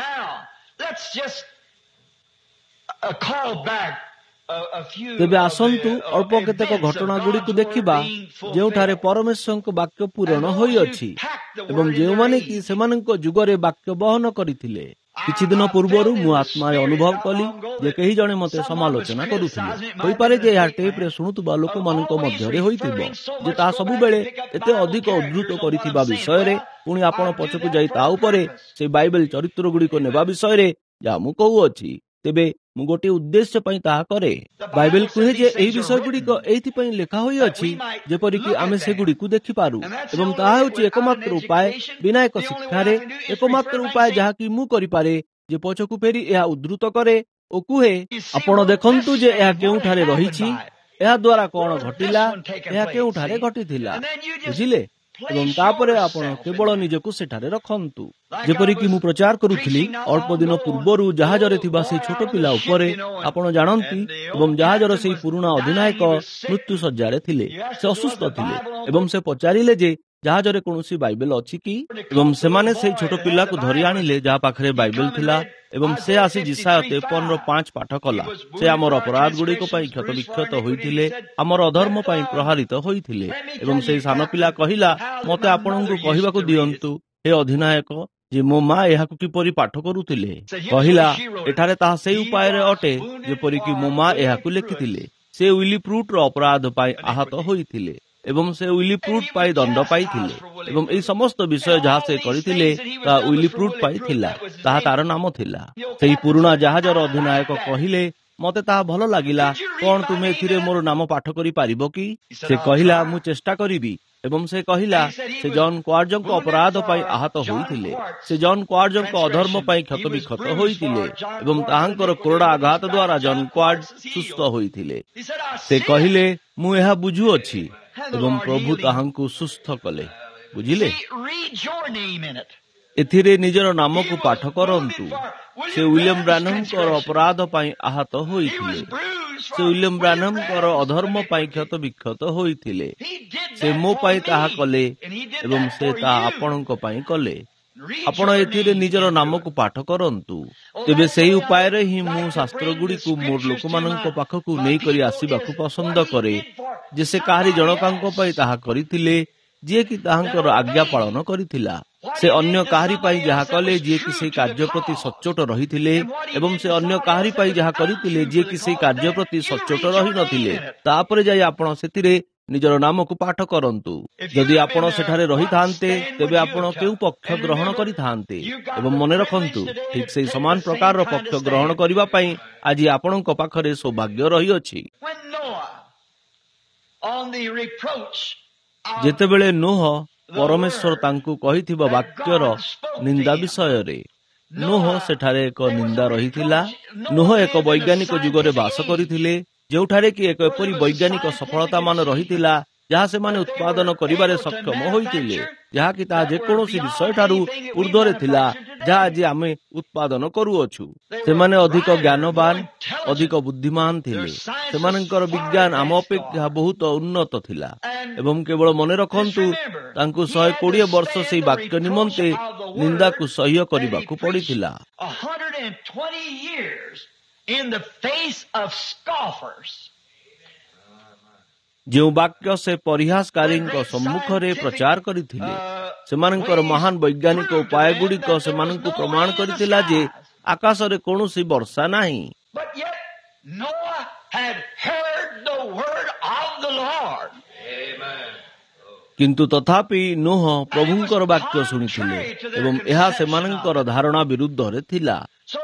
ତେବେ ଆସନ୍ତୁ ଅଳ୍ପ କେତେକ ଘଟଣା ଗୁଡ଼ିକୁ ଦେଖିବା ଯେଉଁଠାରେ ପରମେଶ୍ୱରଙ୍କ ବାକ୍ୟ ପୂରଣ ହୋଇଅଛି ଏବଂ ଯେଉଁମାନେ କି ସେମାନଙ୍କ ଯୁଗରେ ବାକ୍ୟ ବହନ କରିଥିଲେ। କିଛି ଦିନ ପୂର୍ବରୁ ମୁଁ ଆତ୍ମାରେ ଅନୁଭବ କଲି ଯେ କେହି ଜଣେ ମୋତେ ସମାଲୋଚନା କରୁଥିଲେ। ହୋଇପାରେ ଯେ ଏହା ଟେପ୍ରେ ଶୁଣୁଥିବା ଲୋକମାନଙ୍କ ମଧ୍ୟରେ ହୋଇଥିବ ଯେ ତାହା ସବୁବେଳେ ଏତେ ଅଧିକ ଉଦ୍ଧୃତ କରିଥିବା ବିଷୟରେ, ପୁଣି ଆପଣ ପଛକୁ ଯାଇ ତା ଉପରେ ସେ ବାଇବେଲ ଚରିତ୍ର ଗୁଡ଼ିକ ନେବା ବିଷୟରେ ଯାହା ମୁଁ କହୁଅଛି। ତେବେ ମୁଁ ଗୋଟିଏ ଉଦ୍ଦେଶ୍ୟ ପାଇଁ ତାହା କରେ। ବାଇବେଲ କୁହେ ଯେ ଏହି ବିଷୟ ଗୁଡ଼ିକ ଏଇଥିପାଇଁ ଲେଖା ହୋଇଅଛି ଯେପରିକି ଆମେ ସେଗୁଡ଼ିକୁ ଦେଖିପାରୁ, ଏବଂ ତାହା ହେଉଛି ଏକମାତ୍ର ଉପାୟ, ବିନା ଏକ ଶିକ୍ଷାରେ ଏକମାତ୍ର ଉପାୟ ଯାହାକି ମୁଁ କରିପାରେ ଯେ ପଛକୁ ଫେରି ଏହା ଉଦ୍ଧୃତ କରେ ଓ କୁହେ, ଆପଣ ଦେଖନ୍ତୁ ଯେ ଏହା କେଉଁଠାରେ ରହିଛି, ଏହା ଦ୍ୱାରା କଣ ଘଟିଲା, ଏହା କେଉଁଠାରେ ଘଟିଥିଲା, ବୁଝିଲେ? ଏବଂ ତାପରେ ଆପଣ କେବଳ ନିଜକୁ ସେଠାରେ ରଖନ୍ତୁ। ଯେପରିକି ମୁଁ ପ୍ରଚାର କରୁଥିଲି ଅଳ୍ପ ଦିନ ପୂର୍ବରୁ ଜାହାଜରେ ଥିବା ସେହି ଛୋଟ ପିଲା ଉପରେ, ଆପଣ ଜାଣନ୍ତି, ଏବଂ ଜାହାଜର ସେହି ପୁରୁଣା ଅଧିନାୟକ ମୃତ୍ୟୁ ଶଯ୍ୟାରେ ଥିଲେ। ସେ ଅସୁସ୍ଥ ଥିଲେ ଏବଂ ସେ ପଚାରିଲେ ଯେ ଜାହାଜରେ କୌଣସି ବାଇବେଲ ଅଛି କି? ଏବଂ ସେମାନେ ସେହି ଛୋଟ ପିଲାକୁ ଧରି ଆଣିଲେ ଯାହା ପାଖରେ ବାଇବେଲ ଥିଲା, ଏବଂ ସେ ଆସି ଜିସାୟ ତେପନର ପାଞ୍ଚ ପାଠ କଲା। ସେ ଆମର ଅପରାଧ ଗୁଡ଼ିକ ପାଇଁ କ୍ଷତ ବିକ୍ଷତ ହୋଇଥିଲେ, ଆମର ଅଧର୍ମ ପାଇଁ ପ୍ରହାରିତ ହୋଇଥିଲେ। ଏବଂ ସେହି ସାନ ପିଲା କହିଲା, ମୋତେ ଆପଣଙ୍କୁ କହିବାକୁ ଦିଅନ୍ତୁ ହେ ଅଧିନାୟକ ଯେ ମୋ ମା ଏହାକୁ କିପରି ପାଠ କରୁଥିଲେ। କହିଲା, ଏଠାରେ ତାହା ସେହି ଉପାୟରେ ଅଟେ ଯେପରିକି ମୋ ମା ଏହାକୁ ଲେଖିଥିଲେ। ସେ ୱିଲିପ୍ରୁଟର ଅପରାଧ ପାଇଁ ଆହତ ହୋଇଥିଲେ ଏବଂ ସେ ୱିଲିପ୍ରୁଟ ପାଇଁ ଦଣ୍ଡ ପାଇଥିଲେ, ଏବଂ ଏହି ସମସ୍ତ ବିଷୟ ଯାହା ସେ କରିଥିଲେ ତାହା ୱିଲିପ୍ରୁଟ ପାଇଁ ଥିଲା, ତାହା ତାର ନାମ ଥିଲା। ସେହି ପୁରୁଣା ଜାହାଜର ଅଧିନାୟକ କହିଲେ, ମୋତେ ତାହା ଭଲ ଲାଗିଲା, କଣ ତୁମେ ଏଥିରେ ମୋର ନାମ ପାଠ କରିପାରିବ କି? ସେ କହିଲା, ମୁଁ ଚେଷ୍ଟା କରିବି। ଏବଂ ସେ କହିଲା, ସେ ଜନ୍ କ୍ୱାର୍ଜଙ୍କ ଅପରାଧ ପାଇଁ ଆହତ ହୋଇଥିଲେ, ସେ ଜନ୍ କ୍ୱାର୍ଜଙ୍କ ଅଧର୍ମ ପାଇଁ କ୍ଷତ ବିକ୍ଷତ ହୋଇଥିଲେ, ଏବଂ ତାହାଙ୍କର କୋରଡ଼ା ଆଘାତ ଦ୍ୱାରା ଜନ୍ କ୍ୱାର୍ଜ ସୁସ୍ଥ ହୋଇଥିଲେ। ସେ କହିଲେ, ମୁଁ ଏହା ବୁଝୁଅଛି, ଏବଂ ପ୍ରଭୁ ତାହାଙ୍କୁ ସୁସ୍ଥ କଲେ। ବୁଝିଲେ? ଏଥିରେ ନିଜର ନାମକୁ ପାଠ କରନ୍ତୁ। ସେ ୱିଲିୟମ ବ୍ରାନମଙ୍କର ଅପରାଧ ପାଇଁ ଆହତ ହୋଇଥିଲେ, ସେ ୱିଲିୟମ ବ୍ରାନମଙ୍କର ଅଧର୍ମ ପାଇଁ କ୍ଷତ ବିକ୍ଷତ ହୋଇଥିଲେ। ସେ ମୋ ପାଇଁ ତାହା କଲେ ଏବଂ ସେ ତାହା ଆପଣଙ୍କ ପାଇଁ କଲେ। ଆପଣ ଏଥିରେ ନିଜର ନାମକୁ ପାଠ କରନ୍ତୁ। ତେବେ ସେହି ଉପାୟରେ ହିଁ ମୁଁ ଶାସ୍ତ୍ର ଗୁଡ଼ିକୁ ମୋର ଲୋକମାନଙ୍କ ପାଖକୁ ନେଇକରି ଆସିବାକୁ ପସନ୍ଦ କରେ ଯେ ସେ କାହାରି ଜଣକାଙ୍କ ପାଇଁ ତାହା କରିଥିଲେ ଯିଏକି ତାହାଙ୍କର ଆଜ୍ଞା ପାଳନ କରିଥିଲା। ସେ ଅନ୍ୟ କାହାରି ପାଇଁ ଯାହା କଲେ ଯିଏକି ସେହି କାର୍ଯ୍ୟ ପ୍ରତି ସଚ୍ଚୋଟ ରହିଥିଲେ, ଏବଂ ସେ ଅନ୍ୟ କାହାରି ପାଇଁ ଯାହା କରିଥିଲେ ଯିଏକି ସେହି କାର୍ଯ୍ୟ ପ୍ରତି ସଚ୍ଚୋଟ ରହିନଥିଲେ। ତାପରେ ଯାଇ ଆପଣ ସେଥିରେ ନିଜର ନାମକୁ ପାଠ କରନ୍ତୁ। ଯଦି ଆପଣ ସେଠାରେ ରହିଥାନ୍ତେ ତେବେ ଆପଣ କେଉଁ ପକ୍ଷ ଗ୍ରହଣ କରିଥାନ୍ତେ? ଏବଂ ମନେ ରଖନ୍ତୁ, ଠିକ ସେହି ସମାନ ପ୍ରକାରର ପକ୍ଷ ଗ୍ରହଣ କରିବା ପାଇଁ ଆଜି ଆପଣଙ୍କ ପାଖରେ ସୌଭାଗ୍ୟ ରହିଅଛି। ଯେତେବେଳେ ନୋହ ପରମେଶ୍ୱର ତାଙ୍କୁ କହିଥିବା ବାକ୍ୟର ନିନ୍ଦା ବିଷୟରେ, ନୋହ ସେଠାରେ ଏକ ନିନ୍ଦା ରହିଥିଲା। ନୋହ ଏକ ବୈଜ୍ଞାନିକ ଯୁଗରେ ବାସ କରିଥିଲେ, ଯେଉଁଠାରେ କି ଏକ ଏପରି ବୈଜ୍ଞାନିକ ସଫଳତା ମାନ ରହିଥିଲା ଯାହା ସେମାନେ ଉତ୍ପାଦନ କରିବାରେ ସକ୍ଷମ ହୋଇଥିଲେ, ଯାହାକି ତାହା ଯେକୌଣସି ବିଷୟଠାରୁ ଉର୍ଦ୍ଧ୍ୱରେ ଥିଲା ଯାହା ଆଜି ଆମେ ଉତ୍ପାଦନ କରୁଅଛୁ। ସେମାନେ ଅଧିକ ଜ୍ଞାନବାନ, ଅଧିକ ବୁଦ୍ଧିମାନ ଥିଲେ। ସେମାନଙ୍କର ବିଜ୍ଞାନ ଆମ ଅପେକ୍ଷା ବହୁତ ଉନ୍ନତ ଥିଲା। ଏବଂ କେବଳ ମନେ ରଖନ୍ତୁ, ତାଙ୍କୁ ଶହେ କୋଡ଼ିଏ ବର୍ଷ ସେହି ବାକ୍ୟ ନିମନ୍ତେ ନିନ୍ଦାକୁ ସହ୍ୟ କରିବାକୁ ପଡ଼ିଥିଲା। ଯେଉଁ ବାକ୍ୟ ସେ ପରିହାସକାରୀଙ୍କ ସମ୍ମୁଖରେ ପ୍ରଚାର କରିଥିଲେ, ସେମାନଙ୍କର ମହାନ ବୈଜ୍ଞାନିକ ଉପାୟ ଗୁଡ଼ିକ ସେମାନଙ୍କୁ ପ୍ରମାଣ କରିଥିଲା ଯେ ଆକାଶରେ କୌଣସି ବର୍ଷା ନାହିଁ। କିନ୍ତୁ ତଥାପି ନୋହ ପ୍ରଭୁଙ୍କର ବାକ୍ୟ ଶୁଣିଥିଲେ ଏବଂ ଏହା ସେମାନଙ୍କର ଧାରଣା ବିରୁଦ୍ଧରେ ଥିଲା।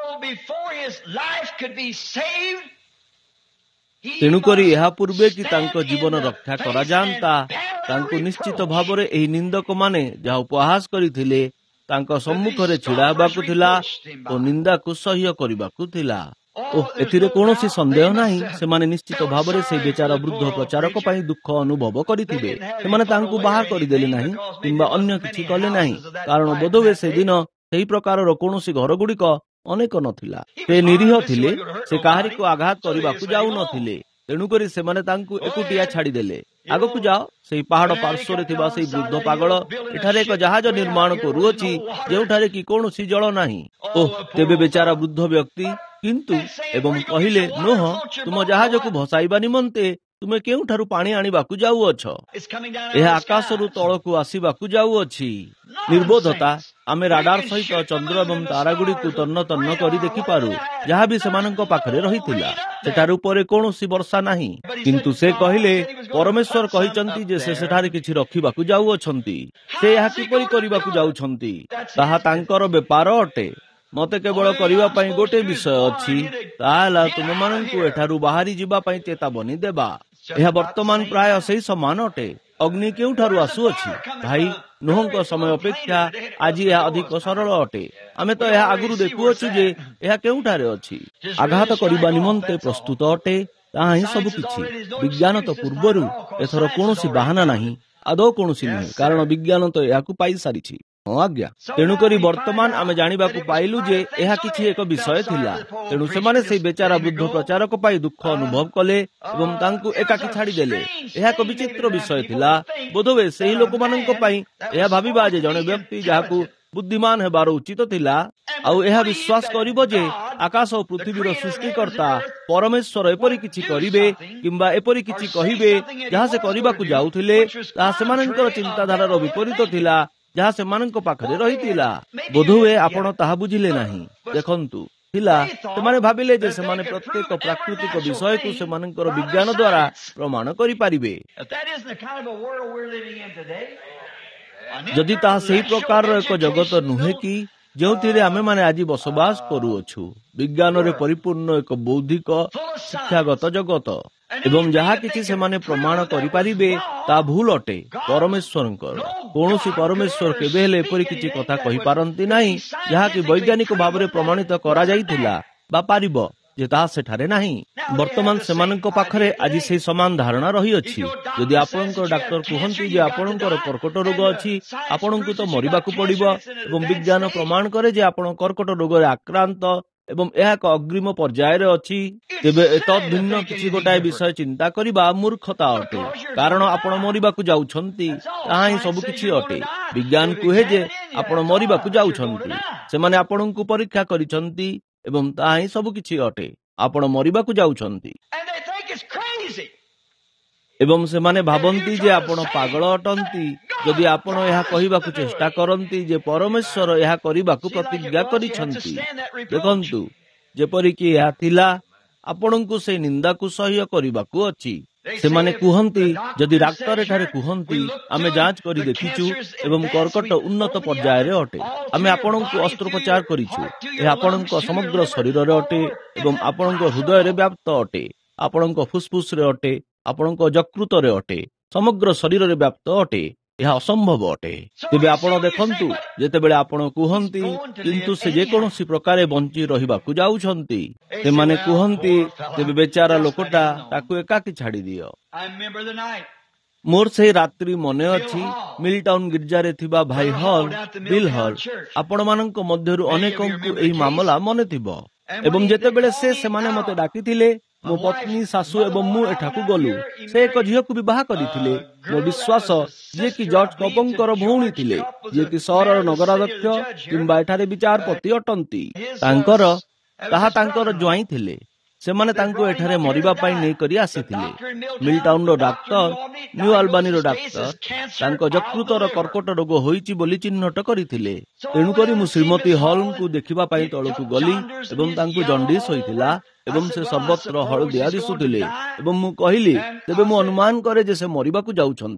ତେଣୁକରି ଏହା ପୂର୍ବେ କି ତାଙ୍କ ଜୀବନ ରକ୍ଷା କରାଯାଆନ୍ତା, ତାଙ୍କୁ ନିଶ୍ଚିତ ଭାବରେ ଏହି ନିନ୍ଦକମାନେ ଯାହା ଉପହାସ କରିଥିଲେ ତାଙ୍କ ସମ୍ମୁଖରେ ଛିଡ଼ା ହେବାକୁ ଥିଲା ଓ ନିନ୍ଦାକୁ ସହ୍ୟ କରିବାକୁ ଥିଲା। ଓ ଏଥିରେ କୌଣସି ସନ୍ଦେହ ନାହିଁ, ସେମାନେ ନିଶ୍ଚିତ ଭାବରେ ସେହି ବେଚାରା ବୃଦ୍ଧ ପ୍ରଚାରକ ପାଇଁ ଦୁଃଖ ଅନୁଭବ କରିଥିବେ। ସେମାନେ ତାଙ୍କୁ ବାହା କରିଦେଲେ ନାହିଁ କିମ୍ବା ଅନ୍ୟ କିଛି କଲେ ନାହିଁ, କାରଣ ବୋଧହୁଏ ସେଦିନ ସେହି ପ୍ରକାରର କୌଣସି ଘରଗୁଡ଼ିକ ଅନେକ ନଥିଲା। ସେ ନିରୀହ ଥିଲେ, ସେ କାହାରିକୁ ଆଘାତ କରିବାକୁ ଯାଉନଥିଲେ। ତେଣୁକରି ସେମାନେ ତାଙ୍କୁ ଏକୁଟିଆ ଛାଡ଼ିଦେଲେ। ଆଗକୁ ଯାଅ, ସେହି ପାହାଡ଼ ପାର୍ଶ୍ୱରେ ଥିବା ସେହି ବୃଦ୍ଧ ପାଗଳ ଏଠାରେ ଏକ ଜାହାଜ ନିର୍ମାଣ କରୁଅଛି ଯେଉଁଠାରେ କି କୌଣସି ଜଳ ନାହିଁ। ଓ ତେବେ ବେଚାରା ବୃଦ୍ଧ ବ୍ୟକ୍ତି କିନ୍ତୁ ଏବଂ କହିଲେ, ନୋହ, ତୁମ ଜାହାଜକୁ ଭସାଇବା ନିମନ୍ତେ ତୁମେ କେଉଁଠାରୁ ପାଣି ଆଣିବାକୁ ଯାଉଅଛ? ଏହା ଆକାଶରୁ ତଳକୁ ଆସିବାକୁ ଯାଉଅଛି। ନିର୍ବୋଧତା। ଆମେ ରାଡାର ସହିତ ଚନ୍ଦ୍ର ଏବଂ ତାରାଗୁଡ଼ିକୁ ତନ୍ନ ତନ୍ନ କରି ଦେଖିପାରୁ, ଯାହା ବି ସେମାନଙ୍କ ପାଖରେ ରହିଥିଲା। ସେଠାରୁ ଉପରେ କୌଣସି ବର୍ଷା ନାହିଁ। କିନ୍ତୁ ସେ କହିଲେ, ପରମେଶ୍ୱର କହିଛନ୍ତି ଯେ ସେ ସେଠାରେ କିଛି ରଖିବାକୁ ଯାଉଅଛନ୍ତି। ସେ ଏହା କିପରି କରିବାକୁ ଯାଉଛନ୍ତି ତାହା ତାଙ୍କର ବେପାର ଅଟେ। ମୋତେ କେବଳ କରିବା ପାଇଁ ଗୋଟିଏ ବିଷୟ ଅଛି, ତାହା ହେଲା ତୁମମାନଙ୍କୁ ଏଠାରୁ ବାହାରି ଯିବା ପାଇଁ ଚେତାବନୀ ଦେବା। ଏହା ବର୍ତ୍ତମାନ ପ୍ରାୟ ସେହି ସମାନ ଅଟେ। ଅଗ୍ନି କେଉଁଠାରୁ ଆସୁଅଛି? ଭାଇ, ନୋହଙ୍କ ସମୟ ଅପେକ୍ଷା ଆଜି ଏହା ଅଧିକ ସରଳ ଅଟେ। ଆମେ ତ ଏହା ଆଗରୁ ଦେଖୁଅଛୁ ଯେ ଏହା କେଉଁଠାରେ ଅଛି। ଆଘାତ କରିବା ନିମନ୍ତେ ପ୍ରସ୍ତୁତ ଅଟେ, ତାହା ହିଁ ସବୁ କିଛି। ବିଜ୍ଞାନ ତ ପୂର୍ବରୁ, ଏଥର କୌଣସି ବାହାନା ନାହିଁ, ଆଦୌ କୌଣସି ନୁହେଁ, କାରଣ ବିଜ୍ଞାନ ତ ଏହାକୁ ପାଇସାରିଛି। ହଁ ଆଜ୍ଞା। ତେଣୁକରି ବର୍ତ୍ତମାନ ଆମେ ଜାଣିବାକୁ ପାଇଲୁ ଯେ ଏହା କିଛି ଏକ ବିଷୟ ଥିଲା। ତେଣୁ ସେମାନେ ସେହି ବେଚାରା ବୃଦ୍ଧ ପ୍ରଚାରକ ପାଇଁ ଦୁଃଖ ଅନୁଭବ କଲେ ଏବଂ ତାଙ୍କୁ ଏକାକୀ ଛାଡ଼ିଦେଲେ। ଏହା ଏକ ବିଚିତ୍ର ବିଷୟ ଥିଲା। ବୋଧହୁଏ ସେହି ଲୋକମାନଙ୍କ ପାଇଁ ଏହା ଭାବିବା ଯେ ଜଣେ ବ୍ୟକ୍ତି ଯାହାକୁ ବୁଦ୍ଧିମାନ ହେବାର ଉଚିତ ଥିଲା, ଆଉ ଏହା ବିଶ୍ୱାସ କରିବ ଯେ ଆକାଶ ଓ ପୃଥିବୀର ସୃଷ୍ଟିକର୍ତ୍ତା ପରମେଶ୍ୱର ଏପରି କିଛି କରିବେ କିମ୍ବା ଏପରି କିଛି କହିବେ ଯାହା ସେ କରିବାକୁ ଯାଉଥିଲେ, ତାହା ସେମାନଙ୍କର ଚିନ୍ତାଧାରାର ବିପରୀତ ଥିଲା ଯାହା ସେମାନଙ୍କ ପାଖରେ ରହିଥିଲା। ବୋଧହୁଏ ଆପଣ ତାହା ବୁଝିଲେ ନାହିଁ। ଦେଖନ୍ତୁ, ଥିଲା ସେମାନେ ଭାବିଲେ ଯେ ସେମାନେ ପ୍ରତ୍ୟେକ ପ୍ରାକୃତିକ ବିଷୟକୁ ସେମାନଙ୍କର ବିଜ୍ଞାନ ଦ୍ୱାରା ପ୍ରମାଣ କରିପାରିବେ। ଯଦି ତାହା ସେହି ପ୍ରକାରର ଏକ ଜଗତ ନୁହେଁ କି ଯେଉଁଥିରେ ଆମେମାନେ ଆଜି ବସବାସ କରୁଅଛୁ, ବିଜ୍ଞାନରେ ପରିପୂର୍ଣ୍ଣ ଏକ ବୌଦ୍ଧିକ ଶିକ୍ଷାଗତ ଜଗତ, ଏବଂ ଯାହା କିଛି ସେମାନେ ପ୍ରମାଣ କରିପାରିବେ ତାହା ଭୁଲ ଅଟେ ପରମେଶ୍ୱରଙ୍କର। କୌଣସି ପରମେଶ୍ୱର କେବେ ହେଲେ ଏପରି କିଛି କଥା କହିପାରନ୍ତି ନାହିଁ ଯାହାକି ବୈଜ୍ଞାନିକ ଭାବରେ ପ୍ରମାଣିତ କରାଯାଇଥିଲା ବା ପାରିବ ଯେ ତାହା ସେଠାରେ ନାହିଁ। ବର୍ତ୍ତମାନ ସେମାନଙ୍କ ପାଖରେ ଆଜି ସେହି ସମାନ ଧାରଣା ରହିଅଛି। ଯଦି ଆପଣଙ୍କର ଡାକ୍ତର କୁହନ୍ତି ଯେ ଆପଣଙ୍କର କର୍କଟ ରୋଗ ଅଛି, ଆପଣଙ୍କୁ ତ ମରିବାକୁ ପଡ଼ିବ, ଏବଂ ବିଜ୍ଞାନ ପ୍ରମାଣ କରେ ଯେ ଆପଣ କର୍କଟ ରୋଗରେ ଆକ୍ରାନ୍ତ ଏବଂ ଏହା ଏକ ଅଗ୍ରିମ ପର୍ଯ୍ୟାୟରେ ଅଛି, ତେବେ ଏତଦ୍ ଭିନ୍ନ କିଛି ଗୋଟାଏ ବିଷୟ ଚିନ୍ତା କରିବା ମୂର୍ଖତା ଅଟେ, କାରଣ ଆପଣ ମରିବାକୁ ଯାଉଛନ୍ତି। ତାହା ହିଁ ସବୁ କିଛି ଅଟେ। ବିଜ୍ଞାନ କୁହେ ଯେ ଆପଣ ମରିବାକୁ ଯାଉଛନ୍ତି। ସେମାନେ ଆପଣଙ୍କୁ ପରୀକ୍ଷା କରିଛନ୍ତି ଏବଂ ତାହା ହିଁ ସବୁ କିଛି ଅଟେ। ଆପଣ ମରିବାକୁ ଯାଉଛନ୍ତି ଏବଂ ସେମାନେ ଭାବନ୍ତି ଯେ ଆପଣ ପାଗଳ ଅଟନ୍ତି ଯଦି ଆପଣ ଏହା କହିବାକୁ ଚେଷ୍ଟା କରନ୍ତି ଯେ ପରମେଶ୍ୱର ଏହା କରିବାକୁ ପ୍ରତିଜ୍ଞା କରିଛନ୍ତି। ଦେଖନ୍ତୁ, ଯେପରିକି ଏହା ଥିଲା, ଆପଣଙ୍କୁ ସେହି ନିନ୍ଦାକୁ ସହ୍ୟ କରିବାକୁ ଅଛି। ସେମାନେ କୁହନ୍ତି, ଯଦି ଡାକ୍ତର ଏଠାରେ କୁହନ୍ତି ଆମେ ଯାଞ୍ଚ କରି ଦେଖିଛୁ ଏବଂ କର୍କଟ ଉନ୍ନତ ପର୍ଯ୍ୟାୟରେ ଅଟେ, ଆମେ ଆପଣଙ୍କୁ ଅସ୍ତ୍ରୋପଚାର କରିଛୁ, ଏହା ଆପଣଙ୍କ ସମଗ୍ର ଶରୀରରେ ଅଟେ ଏବଂ ଆପଣଙ୍କ ହୃଦୟରେ ବ୍ୟାପ୍ତ ଅଟେ, ଆପଣଙ୍କ ଫୁସ୍ଫୁସ୍ରେ ଅଟେ, ଆପଣଙ୍କ ଯକୃତରେ ଅଟେ, ସମଗ୍ର ଶରୀରରେ ବ୍ୟାପ୍ତ ଅଟେ, ଏହା ଅସମ୍ଭବ ଅଟେ। ତେବେ ଆପଣ ଦେଖନ୍ତୁ, ଯେତେବେଳେ ଆପଣ କୁହନ୍ତି କିନ୍ତୁ ସେ ଯେକୌଣସି ପ୍ରକାରେ ବଞ୍ଚି ରହିବାକୁ ଯାଉଛନ୍ତି, ସେମାନେ କୁହନ୍ତି, ତେବେ ବେଚାରା ଲୋକଟା ତାକୁ ଏକାକୀ ଛାଡ଼ିଦିଅ। ମୋର ସେହି ରାତ୍ରି ମନେ ଅଛି, ମିଲଟାଉନ୍ ଗିର୍ଜାରେ ଥିବା ଭାଇ ହଲ୍, ବିଲ୍ ହଲ୍, ଆପଣମାନଙ୍କ ମଧ୍ୟରୁ ଅନେକଙ୍କୁ ଏହି ମାମଲା ମନେ ଥିବ। ଏବଂ ଯେତେବେଳେ ସେ ସେମାନେ ମୋତେ ଡାକିଥିଲେ, ମୋ ପତ୍ନୀ, ଶାଶୁ ଏବଂ ମୁଁ ଏଠାକୁ ଗଲୁ। ସେ ଏକ ଝିଅକୁ ବିବାହ କରିଥିଲେ। ମୋ ବିଶ୍ୱାସ, ଯିଏକି ଜର୍ଜ କପଙ୍କର ଭଉଣୀ ଥିଲେ, ଯିଏକି ସହରର ନଗରାଧ୍ୟକ୍ଷ କିମ୍ବା ଏଠାରେ ବିଚାରପତି ଅଟନ୍ତି, ତାଙ୍କର ତାହା ତାଙ୍କର ଜ୍ୱାଇଁ ଥିଲେ। ସେମାନେ ତାଙ୍କୁ ଏଠାରେ ମରିବା ପାଇଁ ନେଇକରି ଆସିଥିଲେ। ମିଲଟାଉନ୍ର ଡାକ୍ତର, ନ୍ୟୁ ଆଲବାନିର ଡାକ୍ତର ତାଙ୍କ ଯକୃତର କର୍କଟ ରୋଗ ହୋଇଛି ବୋଲି ଚିହ୍ନଟ କରିଥିଲେ। ତେଣୁକରି ମୁଁ ଶ୍ରୀମତୀ ହଲ୍ଙ୍କୁ ଦେଖିବା ପାଇଁ ତଳକୁ ଗଲି ଏବଂ ତାଙ୍କୁ ଜଣ୍ଡିସ୍ ହୋଇଥିଲା ଏବଂ ସେ ସର୍ବତ୍ର ହଳଦିଆ ଦିଶୁଥିଲେ ଏବଂ ମୁଁ କହିଲି, ତେବେ ମୁଁ ଅନୁମାନ କରେ ଯେ ସେ ମରିବାକୁ ଯାଉଛନ୍ତି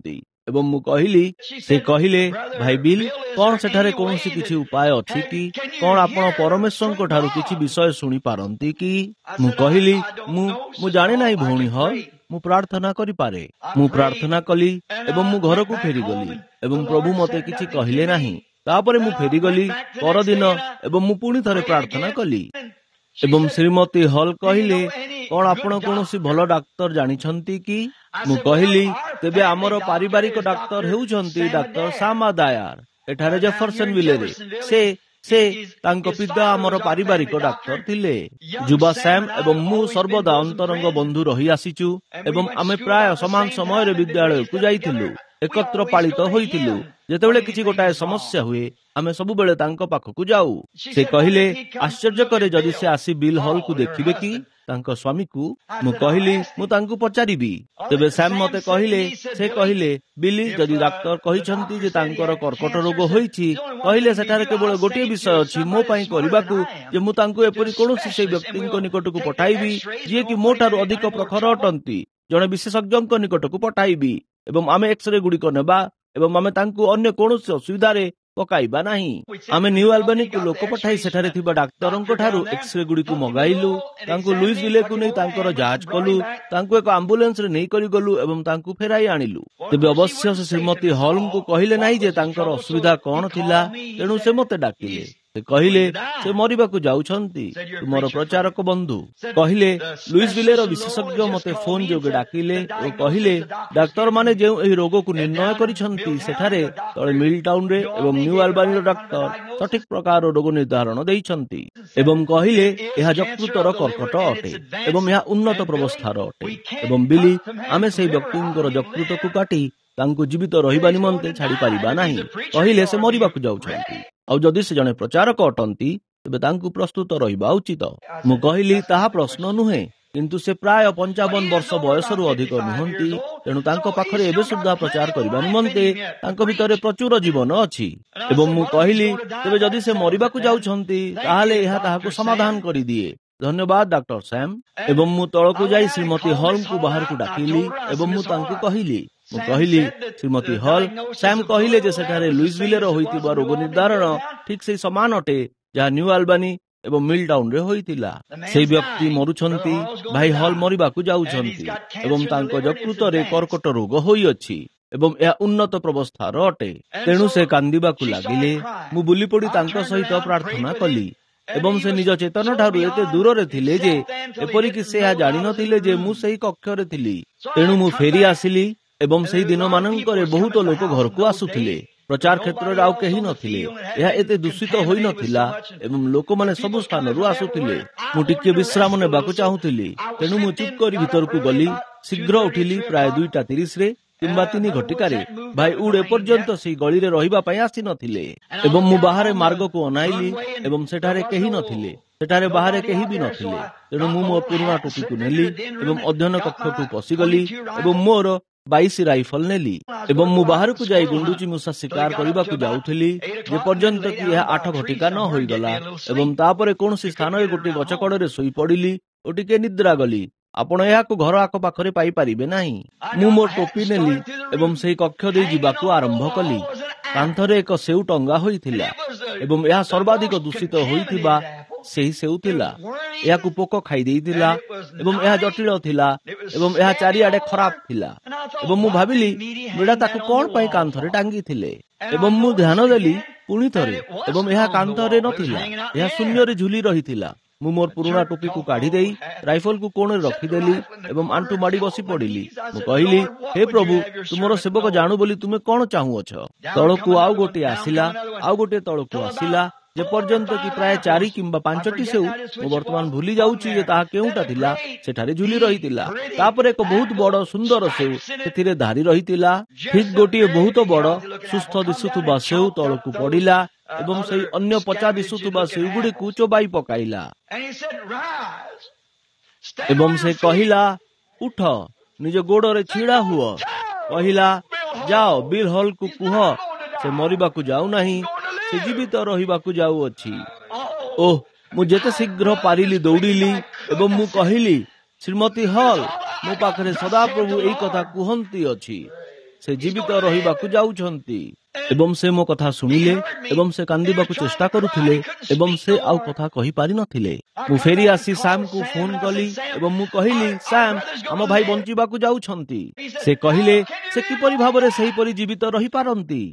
ଏବଂ ମୁଁ କହିଲି, ସେ କହିଲେ, ଭାଇ ବିଲ୍, କଣ ସେଠାରେ କୌଣସି କିଛି ଉପାୟ ଅଛି କି? କଣ ଆପଣ ପରମେଶ୍ୱରଙ୍କ ଠାରୁ କିଛି ବିଷୟ ଶୁଣିପାରନ୍ତି କି? ମୁଁ କହିଲି, ମୁଁ ମୁଁ ଜାଣି ନାହିଁ ଭଉଣୀ ହଲ୍, ମୁଁ ପ୍ରାର୍ଥନା କରିପାରେ। ମୁଁ ପ୍ରାର୍ଥନା କଲି ଏବଂ ମୁଁ ଘରକୁ ଫେରିଗଲି ଏବଂ ପ୍ରଭୁ ମୋତେ କିଛି କହିଲେ ନାହିଁ। ତାପରେ ମୁଁ ଫେରିଗଲି ପରଦିନ ଏବଂ ମୁଁ ପୁଣି ଥରେ ପ୍ରାର୍ଥନା କଲି ଏବଂ ଶ୍ରୀମତୀ ହଲ୍ କହିଲେ, କଣ ଆପଣ କୌଣସି ଭଲ ଡାକ୍ତର ଜାଣିଛନ୍ତି କି? ମୁଁ କହିଲି, ତେବେ ଆମର ପାରିବାରିକ ଡାକ୍ତର ହେଉଛନ୍ତି ଡାକ୍ତର ସାମା ଦାୟାର, ଏଠାରେ ଜେଫରସନଭିଲେରେ। ସେ ସେ ତାଙ୍କ ପିତା ଆମର ପାରିବାରିକ ଡାକ୍ତର ଥିଲେ। ଯୁବା ସ୍ୟାମ୍ ଏବଂ ମୁଁ ସର୍ବଦା ଅନ୍ତରଙ୍ଗ ବନ୍ଧୁ ରହି ଆସିଛୁ ଏବଂ ଆମେ ପ୍ରାୟ ସମାନ ସମୟରେ ବିଦ୍ୟାଳୟକୁ ଯାଇଥିଲୁ, ଏକତ୍ର ପାଳିତ ହୋଇଥିଲୁ। ଯେତେବେଳେ କିଛି ଗୋଟାଏ ସମସ୍ୟା ହୁଏ, ଆମେ ସବୁବେଳେ ତାଙ୍କ ପାଖକୁ ଯାଉ। ସେ କହିଲେ, ଆଶ୍ଚର୍ଯ୍ୟ କରେ ଯଦି ସେ ଆସି ବିଲ୍ ହଲ୍କୁ ଦେଖିବେ କି, ତାଙ୍କ ସ୍ୱାମୀକୁ। ମୁଁ କହିଲି, ମୁଁ ତାଙ୍କୁ ପଚାରିବି। ତେବେ ସ୍ୟାମ୍ ମତେ କହିଲେ, ସେ କହିଲେ, ବିଲି, ଯଦି ଡାକ୍ତର କହିଛନ୍ତି ଯେ ତାଙ୍କର କର୍କଟ ରୋଗ ହୋଇଛି, କହିଲେ ସେଠାରେ କେବଳ ଗୋଟିଏ ବିଷୟ ଅଛି ମୋ ପାଇଁ କରିବାକୁ, ଯେ ମୁଁ ତାଙ୍କୁ ଏପରି କୌଣସି ସେହି ବ୍ୟକ୍ତିଙ୍କ ନିକଟକୁ ପଠାଇବି ଯିଏକି ମୋ ଠାରୁ ଅଧିକ ପ୍ରଖର ଅଟନ୍ତି, ଜଣେ ବିଶେଷଜ୍ଞଙ୍କ ନିକଟକୁ ପଠାଇବି ଏବଂ ଆମେ ଏକ୍ସରେ ଗୁଡିକ ନେବା ଏବଂ ଆମେ ତାଙ୍କୁ ଅନ୍ୟ କୌଣସି ଅସୁବିଧାରେ ପକାଇବା ନାହିଁ। ଆମେ ନ୍ୟୁ ଆଲବାନିକୁ ଲୋକ ପଠାଇ ସେଠାରେ ଥିବା ଡାକ୍ତରଙ୍କ ଠାରୁ ଏକ୍ସରେ ଗୁଡିକୁ ମଗାଇଲୁ, ତାଙ୍କୁ ଲୁଇସଭିଲେକୁ ନେଇ ତାଙ୍କର ଯାଞ୍ଚ କଲୁ, ତାଙ୍କୁ ଏକ ଆମ୍ବୁଲାନ୍ସରେ ନେଇକରି ଗଲୁ ଏବଂ ତାଙ୍କୁ ଫେରାଇ ଆଣିଲୁ। ତେବେ ଅବଶ୍ୟ ସେ ଶ୍ରୀମତୀ ହଲ୍ଙ୍କୁ କହିଲେ ନାହିଁ ଯେ ତାଙ୍କର ଅସୁବିଧା କଣ ଥିଲା, ତେଣୁ ସେ ମୋତେ ଡାକିଲେ। ସେ କହିଲେ, ସେ ମରିବାକୁ ଯାଉଛନ୍ତି, ତୁମର ପ୍ରଚାରକ ବନ୍ଧୁ। କହିଲେ, ଲୁଇସଭିଲେର ବିଶେଷଜ୍ଞ ମୋତେ ଫୋନ ଯୋଗେ ଡାକିଲେ ଓ କହିଲେ, ଡାକ୍ତରମାନେ ଯେଉଁ ଏହି ରୋଗକୁ ନିର୍ଣ୍ଣୟ କରିଛନ୍ତି, ସେଠାରେ ତଳେ ମିଲ୍ ଟାଉନରେ ଏବଂ ନ୍ୟୁ ଆଲବାନିର ଡାକ୍ତର ସଠିକ ପ୍ରକାର ରୋଗ ନିର୍ଦ୍ଧାରଣ ଦେଇଛନ୍ତି ଏବଂ କହିଲେ, ଏହା ଯକୃତର କର୍କଟ ଅଟେ ଏବଂ ଏହା ଉନ୍ନତ ପ୍ରବସ୍ଥାର ଅଟେ ଏବଂ ବିଲି, ଆମେ ସେହି ବ୍ୟକ୍ତିଙ୍କର ଯକୃତକୁ କାଟି ତାଙ୍କୁ ଜୀବିତ ରହିବା ନିମନ୍ତେ ଛାଡ଼ିପାରିବା ନାହିଁ। କହିଲେ, ସେ ମରିବାକୁ ଯାଉଛନ୍ତି ଆଉ ଯଦି ସେ ଜଣେ ପ୍ରଚାରକ ଅଟନ୍ତି, ତେବେ ତାଙ୍କୁ ପ୍ରସ୍ତୁତ ରହିବା ଉଚିତ। ମୁଁ କହିଲି, ତାହା ପ୍ରଶ୍ନ ନୁହେଁ, କିନ୍ତୁ ସେ ପ୍ରାୟ ପଞ୍ଚାବନ ବର୍ଷ ବୟସରୁ ଅଧିକ ନୁହନ୍ତି, ତେଣୁ ତାଙ୍କ ପାଖରେ ଏବେ ସୁଦ୍ଧା ପ୍ରଚାର କରିବା ନିମନ୍ତେ ତାଙ୍କ ଭିତରେ ପ୍ରଚୁର ଜୀବନ ଅଛି। ଏବଂ ମୁଁ କହିଲି, ତେବେ ଯଦି ସେ ମରିବାକୁ ଯାଉଛନ୍ତି, ତାହେଲେ ଏହା ତାହାକୁ ସମାଧାନ କରିଦିଏ। ଧନ୍ୟବାଦ ଡାକ୍ତର ସ୍ୟାମ୍। ଏବଂ ମୁଁ ତଳକୁ ଯାଇ ଶ୍ରୀମତୀ ହଲ୍ଙ୍କୁ ବାହାରକୁ ଡାକିଲି ଏବଂ ମୁଁ ତାଙ୍କୁ କହିଲି, ମୁଁ କହିଲି, ଶ୍ରୀମତୀ ହଲ୍, ସ୍ୟାମ୍ କହିଲେ ଯେ ସେଠାରେ ଲୁଇସଭିଲେର ହୋଇଥିବା ରୋଗ ନିର୍ଦ୍ଧାରଣ ଠିକ ସେହି ସମାନ ଅଟେ ଯାହା ନ୍ୟୁ ଆଲବାନି ଏବଂ ମିଲ୍ ଟାଉନରେ ହୋଇଥିଲା। ସେହି ବ୍ୟକ୍ତି ମରୁଛନ୍ତି, ଭାଇ ହଲ୍ ମରିବାକୁ ଯାଉଛନ୍ତି ଏବଂ ତାଙ୍କ ଯକୃତରେ କର୍କଟ ରୋଗ ହୋଇଅଛି ଏବଂ ଏହା ଉନ୍ନତ ପ୍ରବସ୍ଥାର ଅଟେ। ତେଣୁ ସେ କାନ୍ଦିବାକୁ ଲାଗିଲେ। ମୁଁ ବୁଲି ପଡ଼ି ତାଙ୍କ ସହିତ ପ୍ରାର୍ଥନା କଲି ଏବଂ ସେ ନିଜ ଚେତନ ଠାରୁ ଏତେ ଦୂରରେ ଥିଲେ ଯେ ଏପରିକି ସେ ଏହା ଜାଣିନଥିଲେ ଯେ ମୁଁ ସେହି କକ୍ଷରେ ଥିଲି। ତେଣୁ ମୁଁ ଫେରି ଆସିଲି ଏବଂ ସେହି ଦିନମାନଙ୍କରେ ବହୁତ ଲୋକ ଘରକୁ ଆସୁଥିଲେ। ପ୍ରଚାର କ୍ଷେତ୍ରରେ ଆଉ କେହି ନଥିଲେ, ଏହା ଏତେ ଦୂଷିତ ହୋଇନଥିଲା ଏବଂ ଲୋକମାନେ ସବୁ ସ୍ଥାନରୁ ଆସୁଥିଲେ। ମୁଁ ଟିକେ ବିଶ୍ରାମ ନେବାକୁ ଚାହୁଁଥିଲି, ତେଣୁ ମୁଁ ଚୁପ୍ କରି ଭିତରକୁ ଗଲି। ଶୀଘ୍ର ଉଠିଲି ପ୍ରାୟ ଦୁଇଟା ତିରିଶରେ କିମ୍ବା ତିନି ଘଟିକାରେ। ଭାଇ ଉଡ୍ ଏପର୍ଯ୍ୟନ୍ତ ସେହି ଗଳିରେ ରହିବା ପାଇଁ ଆସିନଥିଲେ ଏବଂ ମୁଁ ବାହାରେ ମାର୍ଗକୁ ଅନାଇଲି ଏବଂ ସେଠାରେ କେହି ନଥିଲେ, ସେଠାରେ ବାହାରେ କେହି ବି ନଥିଲେ। ତେଣୁ ମୁଁ ମୋ ପୁରୁଣା ଟୋପିକୁ ନେଲି ଏବଂ ଅଧ୍ୟୟନ କକ୍ଷକୁ ପଶିଗଲି ଏବଂ ମୋର ବାଇଶି ରାଇଫଲ ନେଲି ଏବଂ ମୁଁ ବାହାରକୁ ଯାଇ ଗୁଣ୍ଡୁଚି ମୂଷା ଶିକାର କରିବାକୁ ଯାଉଥିଲି ଯେପର୍ଯ୍ୟନ୍ତ କି ଏହା ଆଠ ଘଟିକା ନ ହୋଇଗଲା ଏବଂ ତାପରେ କୌଣସି ସ୍ଥାନରେ ଗୋଟିଏ ଗଛ କଡ଼ରେ ଶୋଇ ପଡ଼ିଲି ଓ ଟିକେ ନିଦ୍ରା ଗଲି। ଆପଣ ଏହାକୁ ଘର ଆଖପାଖରେ ପାଇପାରିବେ ନାହିଁ। ମୁଁ ମୋ ଟୋପି ନେଲି ଏବଂ ସେହି କକ୍ଷ ଦେଇ ଯିବାକୁ ଆରମ୍ଭ କଲି। କାନ୍ଥରେ ଏକ ସେଉ ଟଙ୍ଗା ହୋଇଥିଲା ଏବଂ ଏହା ସର୍ବାଧିକ ଦୂଷିତ ହୋଇଥିବା ସେହି ସେଉ ଥିଲା। ଏହାକୁ ପୋକ ଖାଇ ଦେଇଥିଲା ଏବଂ ଏହା ଜଟିଳ ଥିଲା ଏବଂ ଏହା ଚାରିଆଡେ ଖରାପ ଥିଲା ଏବଂ ମୁଁ ଭାବିଲି, ବିଡ଼ା ତାକୁ କଣ ପାଇଁ କାନ୍ଥରେ ଟାଙ୍ଗିଥିଲେ ଏବଂ ମୁଁ ଧ୍ୟାନ ଦେଲି ପୁଣି ଥରେ ଏବଂ ଏହା କାନ୍ଥରେ ନଥିଲା, ଏହା ଶୂନ୍ୟରେ ଝୁଲି ରହିଥିଲା। ମୁଁ ମୋର ପୁରୁଣା ଟୋପିକୁ କାଢି ଦେଇ ରାଇଫଲକୁ କୋଣରେ ରଖିଦେଲି ଏବଂ ଆଣ୍ଠୁ ମାଡ଼ି ବସି ପଡ଼ିଲି। ମୁଁ କହିଲି, ହେ ପ୍ରଭୁ, ତୁମର ସେବକ ଜାଣୁ ବୋଲି ତୁମେ କଣ ଚାହୁଁଅଛ? ତଳକୁ ଆଉ ଗୋଟିଏ ଆସିଲା, ଆଉ ଗୋଟିଏ ତଳକୁ ଆସିଲା, ଯେପର୍ଯ୍ୟନ୍ତ କି ପ୍ରାୟ ଚାରି କିମ୍ବା ପାଞ୍ଚଟି ସେଉ, ମୁଁ ବର୍ତ୍ତମାନ ଭୁଲି ଯାଉଛି ଯେ ତାହା କେଉଁଟା ଥିଲା, ସେଠାରେ ଝୁଲି ରହିଥିଲା। ତାପରେ ଏକ ବହୁତ ବଡ ସୁନ୍ଦର ସେଉ ସେଥିରେ ଧାରି ରହିଥିଲା। ଠିକ ଗୋଟିଏ ବହୁତ ବଡ ସୁସ୍ଥ ଦିଶୁଥିବା ସେଉ ତଳକୁ ପଡ଼ିଲା ଏବଂ ସେହି ଅନ୍ୟ ପଚା ଦିଶୁଥିବା ସେଉ ଗୁଡ଼ିକୁ ଚୋବାଇ ପକାଇଲା ଏବଂ ସେ କହିଲା, ଉଠ, ନିଜ ଗୋଡ଼ରେ ଛିଡ଼ା ହୁଅ। କହିଲା, ଯାଅ ବିଲ୍ ହଲ୍କୁ କୁହ ସେ ମରିବାକୁ ଯାଉନାହିଁ, ସେ ଜୀବିତ ରହିବାକୁ ଯାଉଅଛି। ଓହ, ମୁଁ ଯେତେ ଶୀଘ୍ର ପାରିଲି ଦୌଡ଼ିଲି ଏବଂ ମୁଁ କହିଲି, ଶ୍ରୀମତୀ ହଲ୍, ମୋ ପାଖରେ ସଦାପ୍ରଭୁ ଏହି କଥା କୁହନ୍ତି ଅଛି। ସେ ଜୀବିତ ରହିବାକୁ ଯାଉଛନ୍ତି। ଏବଂ ସେ ମୋ କଥା ଶୁଣିଲେ ଏବଂ ସେ କାନ୍ଦିବାକୁ ଚେଷ୍ଟା କରୁଥିଲେ ଏବଂ ସେ ଆଉ କଥା କହିପାରିନଥିଲେ। ମୁଁ ଫେରି ଆସି ସାମ୍କୁ ଫୋନ କଲି ଏବଂ ମୁଁ କହିଲି, ସାମ୍, ଆମ ଭାଇ ବଞ୍ଚିବାକୁ ଯାଉଛନ୍ତି। ସେ କହିଲେ, ସେ କିପରି ଭାବରେ ସେହିପରି ଜୀବିତ ରହିପାରନ୍ତି?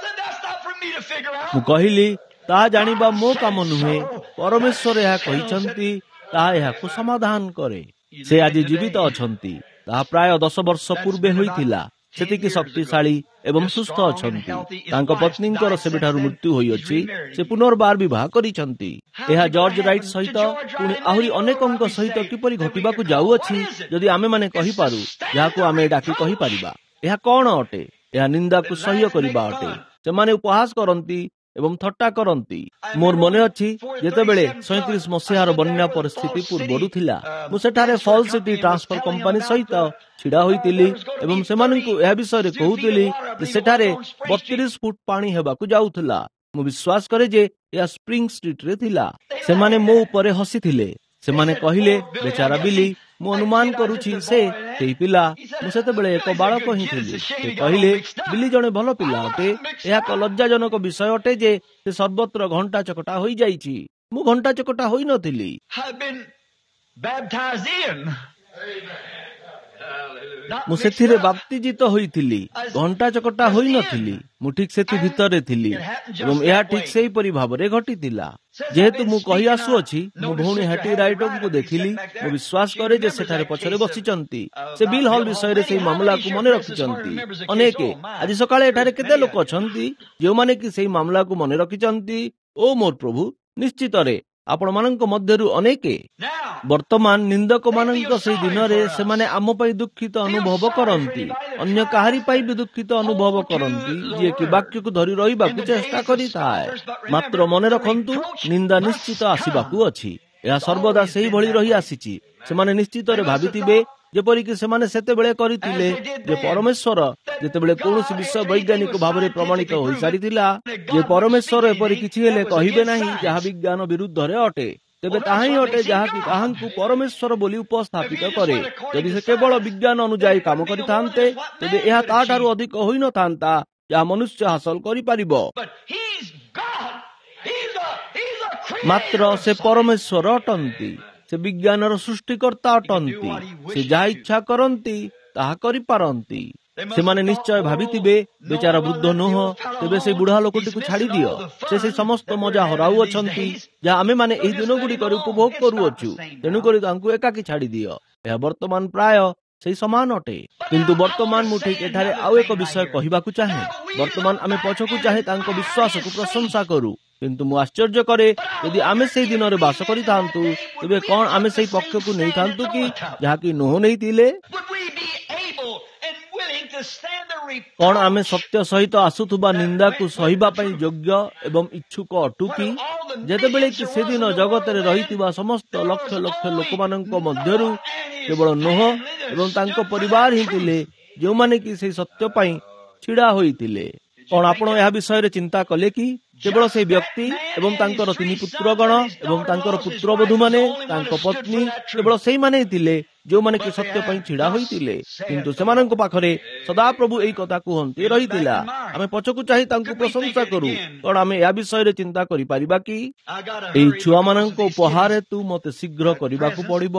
ମୁଁ କହିଲି, ତାହା ଜାଣିବା ମୋ କାମ ନୁହେଁ। ପରମେଶ୍ୱର ଏହା କହିଛନ୍ତି, ତାହା ଏହାକୁ ସମାଧାନ କରେ। ସେ ଆଜି ଜୀବିତ ଅଛନ୍ତି। ତାହା ପ୍ରାୟ ଦଶ ବର୍ଷ ପୂର୍ବେ ହୋଇଥିଲା। ସେତିକି ଶକ୍ତିଶାଳୀ ଏବଂ ସୁସ୍ଥ ଅଛନ୍ତି। ତାଙ୍କ ପତ୍ନୀଙ୍କର ସେବେଠାରୁ ମୃତ୍ୟୁ ହୋଇଅଛି। ସେ ପୁନର୍ବାର ବିବାହ କରିଛନ୍ତି। ଏହା ଜର୍ଜ ରାଇଟ୍ ସହିତ ପୁଣି ଆହୁରି ଅନେକଙ୍କ ସହିତ କିପରି ଘଟିବାକୁ ଯାଉଅଛି, ଯଦି ଆମେମାନେ କହିପାରୁ, ଯାହାକୁ ଆମେ ଡାକି କହିପାରିବା। ଏହା କଣ ଅଟେ? ଏହା ନିନ୍ଦାକୁ ସହ୍ୟ କରିବା ଅଟେ। ସେମାନେ ଉପହାସ କରନ୍ତି ଏବଂ ଥଟ୍ଟା କରନ୍ତି। ମୋର ମନେ ଅଛି, ଯେତେବେଳେ ସଇଁତିରିଶ ମସିହାର ବନ୍ୟା ପରିସ୍ଥିତି ପୂର୍ବରୁ ଥିଲା, ମୁଁ ସେଠାରେ ଫଲ୍ ସିଟି ଟ୍ରାନ୍ସଫର କମ୍ପାନୀ ସହିତ ଛିଡା ହୋଇଥିଲି ଏବଂ ସେମାନଙ୍କୁ ଏହା ବିଷୟରେ କହୁଥିଲି ଯେ ସେଠାରେ ବତିରିଶ ଫୁଟ ପାଣି ହେବାକୁ ଯାଉଥିଲା। ମୁଁ ବିଶ୍ୱାସ କରେ ଯେ ଏହା ସ୍ପ୍ରିଙ୍ଗ ଷ୍ଟ୍ରିଟ୍ରେ ଥିଲା। ସେମାନେ ମୋ ଉପରେ ହସିଥିଲେ। ସେମାନେ କହିଲେ, ବେଚାରା ବିଲି, ମୁଁ ଅନୁମାନ କରୁଛି ସେ ସେଇ ପିଲା। ମୁଁ ସେତେବେଳେ ଏକ ବାଳକ ହିଁ ଥିଲି। ସେ କହିଲେ, ବିଲି ଜଣେ ଭଲ ପିଲା ଅଟେ। ଏହା ଏକ ଲଜ୍ଜାଜନକ ବିଷୟ ଅଟେ ଯେ ସେ ସର୍ବତ୍ର ଘଣ୍ଟା ଚକଟା ହୋଇଯାଇଛି। ମୁଁ ଘଣ୍ଟା ଚକଟା ହୋଇନଥିଲି। ମୁଁ ସେଥିରେ ବାପ୍ତିଜିତ ହୋଇଥିଲି, ଘଣ୍ଟା ଚକଟା ହୋଇନଥିଲି। ମୁଁ ଠିକ୍ ସେଠି ଭିତରେ ଥିଲି ଏବଂ ଏହା ଠିକ୍ ସେହିପରି ଭାବରେ ଘଟିଥିଲା। ଯେହେତୁ ମୁଁ କହି ଆସୁଅଛି, ମୁଁ ଭଉଣୀ ହାଟି ରାଇଟଙ୍କୁ ଦେଖିଲି। ମୁଁ ବିଶ୍ୱାସ କରେ ଯେ ସେଠାରେ ପଛରେ ବସିଛନ୍ତି। ସେ ବିଲ୍ ହଲ୍ ବିଷୟରେ ସେହି ମାମଲାକୁ ମନେ ରଖିଛନ୍ତି। ଅନେକ ଆଜି ସକାଳେ ଏଠାରେ କେତେ ଲୋକ ଅଛନ୍ତି ଯେଉଁମାନେ କି ସେହି ମାମଲାକୁ ମନେ ରଖିଛନ୍ତି? ଓ ମୋର ପ୍ରଭୁ, ନିଶ୍ଚିତରେ ଆପଣମାନଙ୍କ ମଧ୍ୟରୁ ଅନେକ। ବର୍ତ୍ତମାନ ନିନ୍ଦକମାନଙ୍କ ସେହି ଦିନରେ ସେମାନେ ଆମ ପାଇଁ ଦୁଃଖିତ ଅନୁଭବ କରନ୍ତି। ଅନ୍ୟ କାହାରି ପାଇଁ ବି ଦୁଃଖିତ ଅନୁଭବ କରନ୍ତି, ଯିଏକି ବାକ୍ୟକୁ ଧରି ରହିବାକୁ ଚେଷ୍ଟା କରିଥାଏ। ମାତ୍ର ମନେ ରଖନ୍ତୁ, ନିନ୍ଦା ନିଶ୍ଚିତ ଆସିବାକୁ ଅଛି। ଏହା ସର୍ବଦା ସେହିଭଳି ରହି ଆସିଛି। ସେମାନେ ନିଶ୍ଚିତରେ ଭାବିଥିବେ, ଯେପରିକି ସେମାନେ ସେତେବେଳେ କରିଥିଲେ, ଯେ ପରମେଶ୍ୱର ଯେତେବେଳେ କୌଣସି ବିଷୟ ବୈଜ୍ଞାନିକ ଭାବରେ ପ୍ରମାଣିତ ହୋଇସାରିଥିଲା ଯେ ପରମେଶ୍ୱର ଏପରି କିଛି ହେଲେ କହିବେ ନାହିଁ ଯାହା ବିଜ୍ଞାନ ବିରୁଦ୍ଧରେ ଅଟେ, ତେବେ ତାହା ହିଁ ଅଟେ ଯାହାକି ତାହାଙ୍କୁ ପରମେଶ୍ୱର ବୋଲି ଉପସ୍ଥାପିତ କରେ। ଯଦି ସେ କେବଳ ବିଜ୍ଞାନ ଅନୁଯାୟୀ କାମ କରିଥାନ୍ତେ, ତେବେ ଏହା ତାହାଠାରୁ ଅଧିକ ହୋଇନଥାନ୍ତା ଯାହା ମନୁଷ୍ୟ ହାସଲ କରିପାରିବ। ମାତ୍ର ସେ ପରମେଶ୍ୱର ଅଟନ୍ତି। ସେ ବିଜ୍ଞାନର ସୃଷ୍ଟିକର୍ତ୍ତା ଅଟନ୍ତି। ସେ ଯାହା ଇଚ୍ଛା କରନ୍ତି ତାହା କରିପାରନ୍ତି। ସେମାନେ ନିଶ୍ଚୟ ଭାବିଥିବେ, ବେଚାରା ବୃଦ୍ଧ ନୁହଁ, ତେବେ ସେ ବୁଢା ଲୋକଟିକୁ ଛାଡ଼ି ଦିଅ। ସେ ସେହି ସମସ୍ତ ମଜା ହରାଉଅଛନ୍ତି ଯାହା ଆମେମାନେ ଏହି ଦିନ ଗୁଡ଼ିକରେ ଉପଭୋଗ କରୁଅଛୁ। ତେଣୁକରି ତାଙ୍କୁ ଏକାକି ଛାଡ଼ି ଦିଅ। ଏହା ବର୍ତ୍ତମାନ ପ୍ରାୟ ସେହି ସମାନ ଅଟେ। କିନ୍ତୁ ବର୍ତ୍ତମାନ ମୁଁ ଠିକ୍ ଏଠାରେ ଆଉ ଏକ ବିଷୟ କହିବାକୁ ଚାହେଁ। ବର୍ତ୍ତମାନ ଆମେ ପଛକୁ ଚାହେଁ ତାଙ୍କ ବିଶ୍ୱାସକୁ ପ୍ରଶଂସା କରୁ। କିନ୍ତୁ ମୁଁ ଆଶ୍ଚର୍ଯ୍ୟ କରେ, ଯଦି ଆମେ ସେହି ଦିନରେ ବାସ କରିଥାନ୍ତୁ, ତେବେ କଣ ଆମେ ସେହି ପକ୍ଷକୁ ନେଇଥାନ୍ତୁ କି ଯାହାକି ନୋହ ନେଇଥିଲେ? କଣ ଆମେ ସତ୍ୟ ସହିତ ଆସୁଥିବା ନିନ୍ଦାକୁ ସହିବା ପାଇଁ ଯୋଗ୍ୟ ଏବଂ ଇଚ୍ଛୁକ ଅଟୁ କି? ଯେତେବେଳେ କି ସେଦିନ ଜଗତରେ ରହିଥିବା ସମସ୍ତ ଲକ୍ଷ ଲକ୍ଷ ଲୋକମାନଙ୍କ ମଧ୍ୟରୁ କେବଳ ନୋହ ଏବଂ ତାଙ୍କ ପରିବାର ହିଁ ଥିଲେ ଯେଉଁମାନେ କି ସେହି ସତ୍ୟ ପାଇଁ ଛିଡା ହୋଇଥିଲେ। କଣ ଆପଣ ଏହା ବିଷୟରେ ଚିନ୍ତା କଲେ କି କେବଳ ସେହି ବ୍ୟକ୍ତି ଏବଂ ତାଙ୍କର ତିନି ପୁତ୍ରଗଣ ଏବଂ ତାଙ୍କର ପୁତ୍ରବଧୂମାନେ, ତାଙ୍କ ପତ୍ନୀ, କେବଳ ସେଇମାନେ ଥିଲେ ଯେଉଁମାନେ କି ସତ୍ୟ ପାଇଁ ଛିଡା ହୋଇଥିଲେ? କିନ୍ତୁ ସେମାନଙ୍କ ପାଖରେ ସଦାପ୍ରଭୁ ଏହି କଥା କୁହନ୍ତି ରହିଥିଲା। ଆମେ ପଛକୁ ଚାହିଁ ତାଙ୍କୁ ପ୍ରଶଂସା କରୁ। କଣ ଆମେ ଏହା ବିଷୟରେ ଚିନ୍ତା କରିପାରିବା କି? ଏହି ଛୁଆମାନଙ୍କ ଉପହାର ହେତୁ ମତେ ଶୀଘ୍ର କରିବାକୁ ପଡିବ।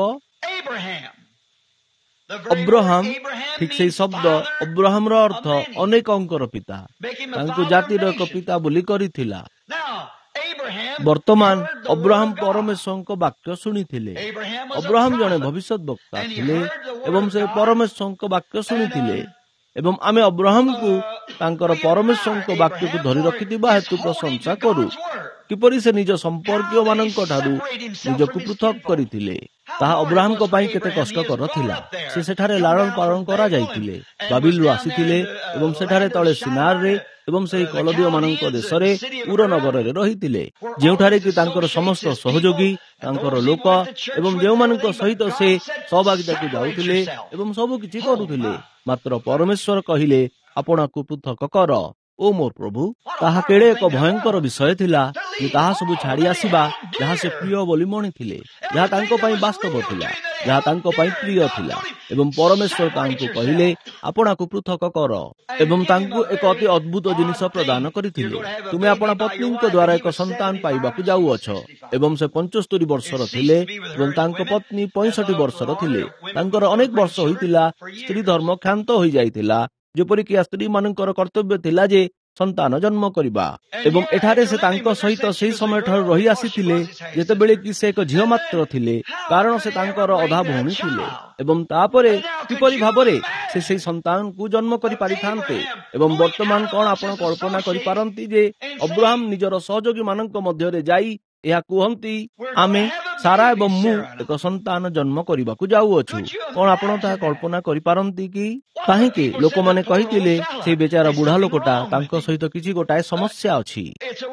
ଅବ୍ରାହମ, ଠିକ୍ ସେହି ଶବ୍ଦ ଅବ୍ରାହମର ଅର୍ଥ ଅନେକଙ୍କର ପିତା। ତାଙ୍କୁ ଜାତିର ଏକ ପିତା ବୋଲି କରିଥିଲା। ବର୍ତ୍ତମାନ ଅବ୍ରାହମ ପରମେଶ୍ୱରଙ୍କ ବାକ୍ୟ ଶୁଣିଥିଲେ। ଅବ୍ରାହମ ଜଣେ ଭବିଷ୍ୟତ ବକ୍ତା ଥିଲେ ଏବଂ ସେ ପରମେଶ୍ୱରଙ୍କ ବାକ୍ୟ ଶୁଣିଥିଲେ। ଏବଂ ଆମେ ଅବ୍ରାହମକୁ ତାଙ୍କର ପରମେଶ୍ୱରଙ୍କ ବାକ୍ୟକୁ ଧରି ରଖିଥିବା ହେତୁ ପ୍ରଶଂସା କରୁ। କିପରି ସେ ନିଜ ସମ୍ପର୍କୀୟ ମାନଙ୍କ ଠାରୁ ନିଜକୁ ପୃଥକ କରିଥିଲେ, ତାହା ଅବ୍ରାହମଙ୍କ ପାଇଁ କେତେ କଷ୍ଟକର ଥିଲା। ସେ ସେଠାରେ ଲାଳନ ପାଳନ କରାଯାଇଥିଲେ, ବାବିଲରୁ ଆସିଥିଲେ ଏବଂ ସେଠାରେ ତଳେ ସିନାରରେ ଏବଂ ସେହି କଲଦୀୟ ମାନଙ୍କ ଦେଶରେ ଉର ନଗରରେ ରହିଥିଲେ, ଯେଉଁଠାରେ କି ତାଙ୍କର ସମସ୍ତ ସହଯୋଗୀ, ତାଙ୍କର ଲୋକ ଏବଂ ଯେଉଁମାନଙ୍କ ସହିତ ସେ ସହଭାଗିତାକୁ ଯାଉଥିଲେ ଏବଂ ସବୁ କିଛି କରୁଥିଲେ। ମାତ୍ର ପରମେଶ୍ୱର କହିଲେ, ଆପଣଙ୍କୁ ପୃଥକ କର। ଓ ମୋର ପ୍ରଭୁ, ତାହା କେଡ଼େ ଏକ ଭୟଙ୍କର ବିଷୟ ଥିଲା ଯେ ତାହା ସବୁ ଛାଡ଼ି ଆସିବା ଯାହା ସେ ପ୍ରିୟ ବୋଲି ମଣିଥିଲେ, ଯାହା ତାଙ୍କ ପାଇଁ ବାସ୍ତବ ଥିଲା, ଯାହା ତାଙ୍କ ପାଇଁ ପ୍ରିୟ ଥିଲା। ଏବଂ ପରମେଶ୍ୱର ତାଙ୍କୁ କହିଲେ ଆପଣାକୁ ପୃଥକ କର ଏବଂ ତାଙ୍କୁ ଏକ ଅତି ଅଦ୍ଭୁତ ଜିନିଷ ପ୍ରଦାନ କରିଥିଲେ। ତୁମେ ଆପଣା ପତ୍ନୀଙ୍କ ଦ୍ୱାରା ଏକ ସନ୍ତାନ ପାଇବାକୁ ଯାଉଅଛ। ଏବଂ ସେ ପଞ୍ଚସ୍ତରୀ ବର୍ଷର ଥିଲେ ଏବଂ ତାଙ୍କ ପତ୍ନୀ ପଞ୍ଚଷଠି ବର୍ଷର ଥିଲେ। ତାଙ୍କର ଅନେକ ବର୍ଷ ହୋଇଥିଲା ସ୍ତ୍ରୀ ଧର୍ମ କ୍ଷାନ୍ତ ହୋଇଯାଇଥିଲା, ଯେପରିକି ସ୍ତ୍ରୀ ମାନଙ୍କର କର୍ତ୍ତବ୍ୟ ଥିଲା ଯେ ସନ୍ତାନ ଜନ୍ମ କରିବା। ଏବଂ ଏଠାରେ ସେ ତାଙ୍କ ସହିତ ସେହି ସମୟ ଠାରୁ ରହି ଆସିଥିଲେ ଯେତେବେଳେ କି ସେ ଏକ ଝିଅ ମାତ୍ର ଥିଲେ, କାରଣ ସେ ତାଙ୍କର ଅଧା ଭଉଣୀ ଥିଲେ। ଏବଂ ତାପରେ କିପରି ଭାବରେ ସେ ସେହି ସନ୍ତାନକୁ ଜନ୍ମ କରିପାରିଥାନ୍ତେ। ଏବଂ ବର୍ତ୍ତମାନ କଣ ଆପଣ କଳ୍ପନା କରିପାରନ୍ତି ଯେ ଅବ୍ରାହମ ନିଜର ସହଯୋଗୀ ମାନଙ୍କ ମଧ୍ୟରେ ଯାଇ ଏହା କୁହନ୍ତି ଆମେ ସାରା ଏବଂ ମୁଁ ଏକ ସନ୍ତାନ ଜନ୍ମ କରିବାକୁ ଯାଉଅଛୁ। କଣ ଆପଣ ତାହା କଳ୍ପନା କରିପାରନ୍ତି କି? କାହିଁକି ଲୋକମାନେ କହିଥିଲେ ସେଇ ବେଚାରା ବୁଢା ଲୋକଟା ତାଙ୍କ ସହିତ କିଛି ଗୋଟାଏ ସମସ୍ୟା ଅଛି।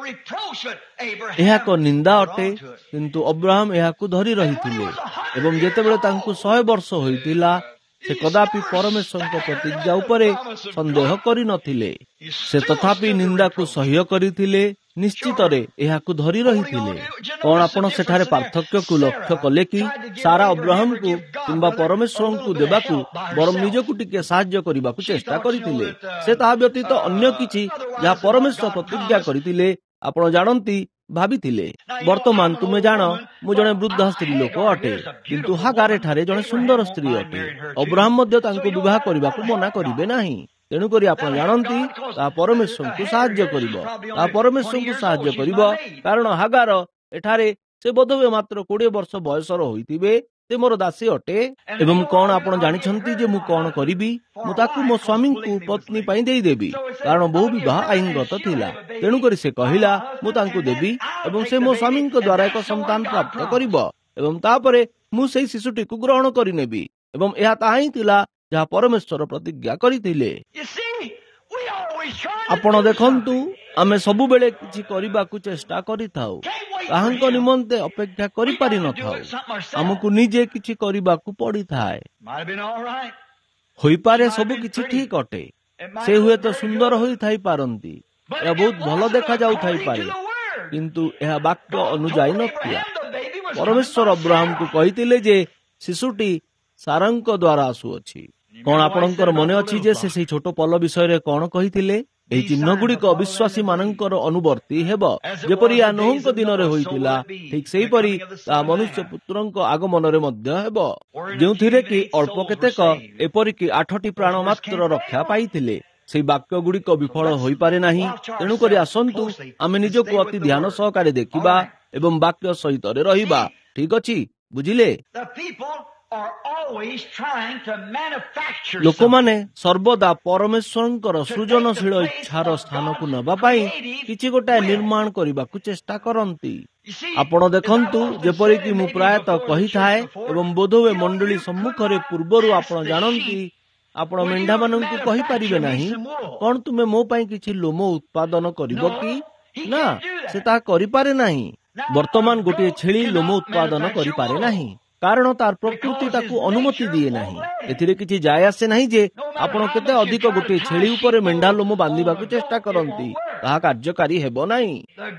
ଏହା ଏକ ନିନ୍ଦା ଅଟେ, କିନ୍ତୁ ଅବ୍ରାହମ ଏହାକୁ ଧରି ରହିଥିଲେ। ଏବଂ ଯେତେବେଳେ ତାଙ୍କୁ ଶହେ ବର୍ଷ ହୋଇଥିଲା ସେ କଦାପି ପରମେଶ୍ୱରଙ୍କ ପ୍ରତିଜ୍ଞା ଉପରେ ସନ୍ଦେହ କରିନଥିଲେ। ସେ ତଥାପି ନିନ୍ଦାକୁ ସହ୍ୟ କରିଥିଲେ, ନିଶ୍ଚିତରେ ଏହାକୁ ଧରି ରହିଥିଲେ। କଣ ଆପଣ ସେଠାରେ ପାର୍ଥକ୍ୟକୁ ଲକ୍ଷ୍ୟ କଲେ କି? ସାରା ଅବ୍ରାହମକୁ କିମ୍ବା ପରମେଶ୍ୱରଙ୍କୁ ଦେବାକୁ ବରଂ ନିଜକୁ ଟିକେ ସାହାଯ୍ୟ କରିବାକୁ ଚେଷ୍ଟା କରିଥିଲେ। ସେ ତାହା ବ୍ୟତୀତ ଅନ୍ୟ କିଛି ଯାହା ପରମେଶ୍ୱର ପ୍ରତିଜ୍ଞା କରିଥିଲେ ଆପଣ ଜାଣନ୍ତି ଭାବିଥିଲେ। ବର୍ତ୍ତମାନ ତୁମେ ଜାଣ ମୁଁ ଜଣେ ବୃଦ୍ଧା ସ୍ତ୍ରୀ ଲୋକ ଅଟେ, କିନ୍ତୁ ହାଗାର ଏଠାରେ ଜଣେ ସୁନ୍ଦର ସ୍ତ୍ରୀ ଅଟେ। ଅବ୍ରାହମ ମଧ୍ୟ ତାଙ୍କୁ ବିବାହ କରିବାକୁ ମନା କରିବେ ନାହିଁ। ତେଣୁକରି ଆପଣ ଜାଣନ୍ତି ତାହା ପରମେଶ୍ୱରଙ୍କୁ ସାହାଯ୍ୟ କରିବ। ତାହା ପରମେଶ୍ୱରଙ୍କୁ ସାହାଯ୍ୟ କରିବ କାରଣ ହାଗାର ଏଠାରେ ସେ ବୋଧହୁଏ ମାତ୍ର କୋଡ଼ିଏ ବର୍ଷ ବୟସର ହୋଇଥିବେ। ସେ ମୋର ଦାସୀ ଅଟେ। ଏବଂ କଣ ଆପଣ ଜାଣିଛନ୍ତି ଯେ ମୁଁ କଣ କରିବି? ମୁଁ ତାକୁ ମୋ ସ୍ୱାମୀଙ୍କୁ ପତ୍ନୀ ପାଇଁ ଦେଇଦେବି, କାରଣ ବହୁ ବିବାହ ଆଇନଗତ ଥିଲା। ତେଣୁକରି ସେ କହିଲା ମୁଁ ତାଙ୍କୁ ଦେବି ଏବଂ ସେ ମୋ ସ୍ୱାମୀଙ୍କ ଦ୍ୱାରା ଏକ ସନ୍ତାନ ପ୍ରାପ୍ତ କରିବ ଏବଂ ତାପରେ ମୁଁ ସେଇ ଶିଶୁଟିକୁ ଗ୍ରହଣ କରିନେବି। ଏବଂ ଏହା ତାହା ହିଁ ଥିଲା ଯାହା ପରମେଶ୍ୱର ପ୍ରତିଜ୍ଞା କରିଥିଲେ। ଆପଣ ଦେଖନ୍ତୁ, ଆମେ ସବୁବେଳେ କିଛି କରିବାକୁ ଚେଷ୍ଟା କରିଥାଉ, ତାହାଙ୍କ ନିମନ୍ତେ ଅପେକ୍ଷା କରିପାରିନଥାଉ। ଆମକୁ ନିଜେ କିଛି କରିବାକୁ ପଡ଼ିଥାଏ। ହୋଇପାରେ ସବୁ କିଛି ଠିକ ଅଟେ, ସେ ହୁଏତ ସୁନ୍ଦର ହୋଇଥାଇ ପାରନ୍ତି, ଏହା ବହୁତ ଭଲ ଦେଖାଯାଉଥାଇପାରେ, କିନ୍ତୁ ଏହା ବାକ୍ୟ ଅନୁଯାୟୀ ନଥିଲା। ପରମେଶ୍ୱର ଅବ୍ରାହମକୁ କହିଥିଲେ ଯେ ଶିଶୁଟି ସାରାଙ୍କ ଦ୍ୱାରା ଆସୁଅଛି। କଣ ଆପଣଙ୍କର ମନେ ଅଛି ଯେ ସେ ସେହି ଛୋଟ ପଲ ବିଷୟରେ କଣ କହିଥିଲେ? ଏହି ଚିହ୍ନ ଗୁଡିକ ଅବିଶ୍ୱାସୀ ମାନଙ୍କର ଅନୁବର୍ତ୍ତୀ ହେବ, ଯେପରି ଏହା ନୋହଙ୍କ ଦିନରେ ହୋଇଥିଲା, ଠିକ ସେହିପରି ତାହା ମନୁଷ୍ୟ ପୁତ୍ରଙ୍କ ଆଗମନରେ ମଧ୍ୟ ହେବ, ଯେଉଁଥିରେ କି ଅଳ୍ପ କେତେକ ଏପରିକି ଆଠଟି ପ୍ରାଣ ମାତ୍ର ରକ୍ଷା ପାଇଥିଲେ। ସେହି ବାକ୍ୟ ଗୁଡିକ ବିଫଳ ହୋଇପାରେ ନାହିଁ। ତେଣୁକରି ଆସନ୍ତୁ ଆମେ ନିଜକୁ ଅତି ଧ୍ୟାନ ସହକାରେ ଦେଖିବା ଏବଂ ବାକ୍ୟ ସହିତରେ ରହିବା। ଠିକ ଅଛି, ବୁଝିଲେ? ଲୋକମାନେ ସର୍ବଦା ପରମେଶ୍ୱରଙ୍କର ସୃଜନଶୀଳ ଇଚ୍ଛାର ସ୍ଥାନକୁ ନେବା ପାଇଁ କିଛି ଗୋଟାଏ ନିର୍ମାଣ କରିବାକୁ ଚେଷ୍ଟା କରନ୍ତି। ଆପଣ ଦେଖନ୍ତୁ, ଯେପରିକି ମୁଁ ପ୍ରାୟତଃ କହିଥାଏ ଏବଂ ବୋଧହୁଏ ମଣ୍ଡଳୀ ସମ୍ମୁଖରେ ପୂର୍ବରୁ ଆପଣ ଜାଣନ୍ତି, ଆପଣ ମେଣ୍ଢାମାନଙ୍କୁ କହିପାରିବେ ନାହିଁ କଣ ତୁମେ ମୋ ପାଇଁ କିଛି ଲୋମ ଉତ୍ପାଦନ କରିବ କି? ନା, ସେ ତାହା କରିପାରେ ନାହିଁ। ବର୍ତ୍ତମାନ ଗୋଟିଏ ଛେଳି ଲୋମ ଉତ୍ପାଦନ କରିପାରେ ନାହିଁ, କାରଣ ତାର ପ୍ରକୃତି ତାକୁ ଅନୁମତି ଦିଏ ନାହିଁ। ଏଥିରେ କିଛି ଯାଏ ଆସେ ନାହିଁ ଯେ ଆପଣ କେତେ ଅଧିକ ଗୋଟିଏ ଛେଳି ଉପରେ ମେଣ୍ଢା ଲୋମ ବାନ୍ଧିବାକୁ ଚେଷ୍ଟା କରନ୍ତି, ତାହା କାର୍ଯ୍ୟକାରୀ ହେବ ନାହିଁ।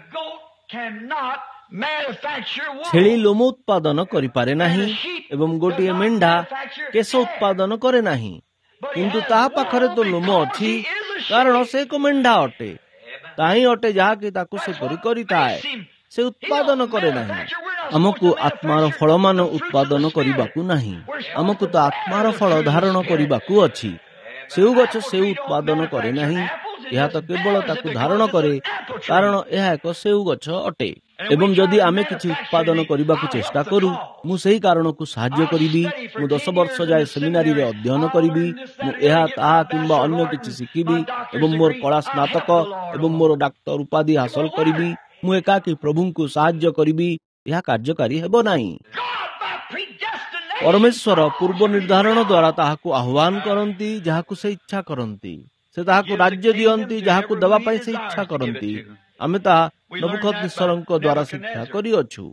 ଛେଳି ଲୋମ ଉତ୍ପାଦନ କରିପାରେ ନାହିଁ ଏବଂ ଗୋଟିଏ ମେଣ୍ଢା କେଶ ଉତ୍ପାଦନ କରେ ନାହିଁ, କିନ୍ତୁ ତାହା ପାଖରେ ତ ଲୋମ ଅଛି, କାରଣ ସେ ଏକ ମେଣ୍ଢା ଅଟେ। ତାହିଁ ଅଟେ ଯାହାକି ତାକୁ ସେପରି କରିଥାଏ। ସେ ଉତ୍ପାଦନ କରେ ନାହିଁ। ଆମକୁ ଆତ୍ମାର ଫଳମାନ ଉତ୍ପାଦନ କରିବାକୁ ନାହିଁ, ଆମକୁ ତ ଆତ୍ମାର ଫଳ ଧାରଣ କରିବାକୁ ଅଛି। ସେଉ ଗଛ ସେଉ ଉତ୍ପାଦନ କରେ ନାହିଁ, ଏହା ତ କେବଳ ତାକୁ ଧାରଣ କରେ, କାରଣ ଏହା ଏକ ସେଉ ଗଛ ଅଟେ। ଏବଂ ଯଦି ଆମେ କିଛି ଉତ୍ପାଦନ କରିବାକୁ ଚେଷ୍ଟା କରୁ, ମୁଁ ସେହି କାରଣକୁ ସାହାଯ୍ୟ କରିବି। ମୁଁ ଦଶ ବର୍ଷ ଯାଏ ସେମିନାରୀରେ ଅଧ୍ୟୟନ କରିବି, ମୁଁ ଏହା ତାହା କିମ୍ବା ଅନ୍ୟ କିଛି ଶିଖିବି ଏବଂ ମୋର କଳା ସ୍ନାତକ ଏବଂ ମୋର ଡାକ୍ତର ଉପାଧି ହାସଲ କରିବି। ମୁଁ ଏକାକୀ ପ୍ରଭୁଙ୍କୁ ସାହାଯ୍ୟ କରିବି, ଏହା କାର୍ଯ୍ୟକାରୀ ହେବ ନାହିଁ। ପରମେଶ୍ୱର ପୂର୍ବ ନିର୍ଦ୍ଧାରଣ ଦ୍ୱାରା ତାହାକୁ ଆହ୍ୱାନ କରନ୍ତି ଯାହାକୁ ସେ ଇଚ୍ଛା କରନ୍ତି। ସେ ତାହାକୁ ରାଜ୍ୟ ଦିଅନ୍ତି ଯାହାକୁ ଦେବା ପାଇଁ ସେ ଇଚ୍ଛା କରନ୍ତି। ଆମେ ତାହା ନବୁକଦ୍ନେସରଙ୍କ ଦ୍ୱାରା ଶିକ୍ଷା କରିଅଛୁ।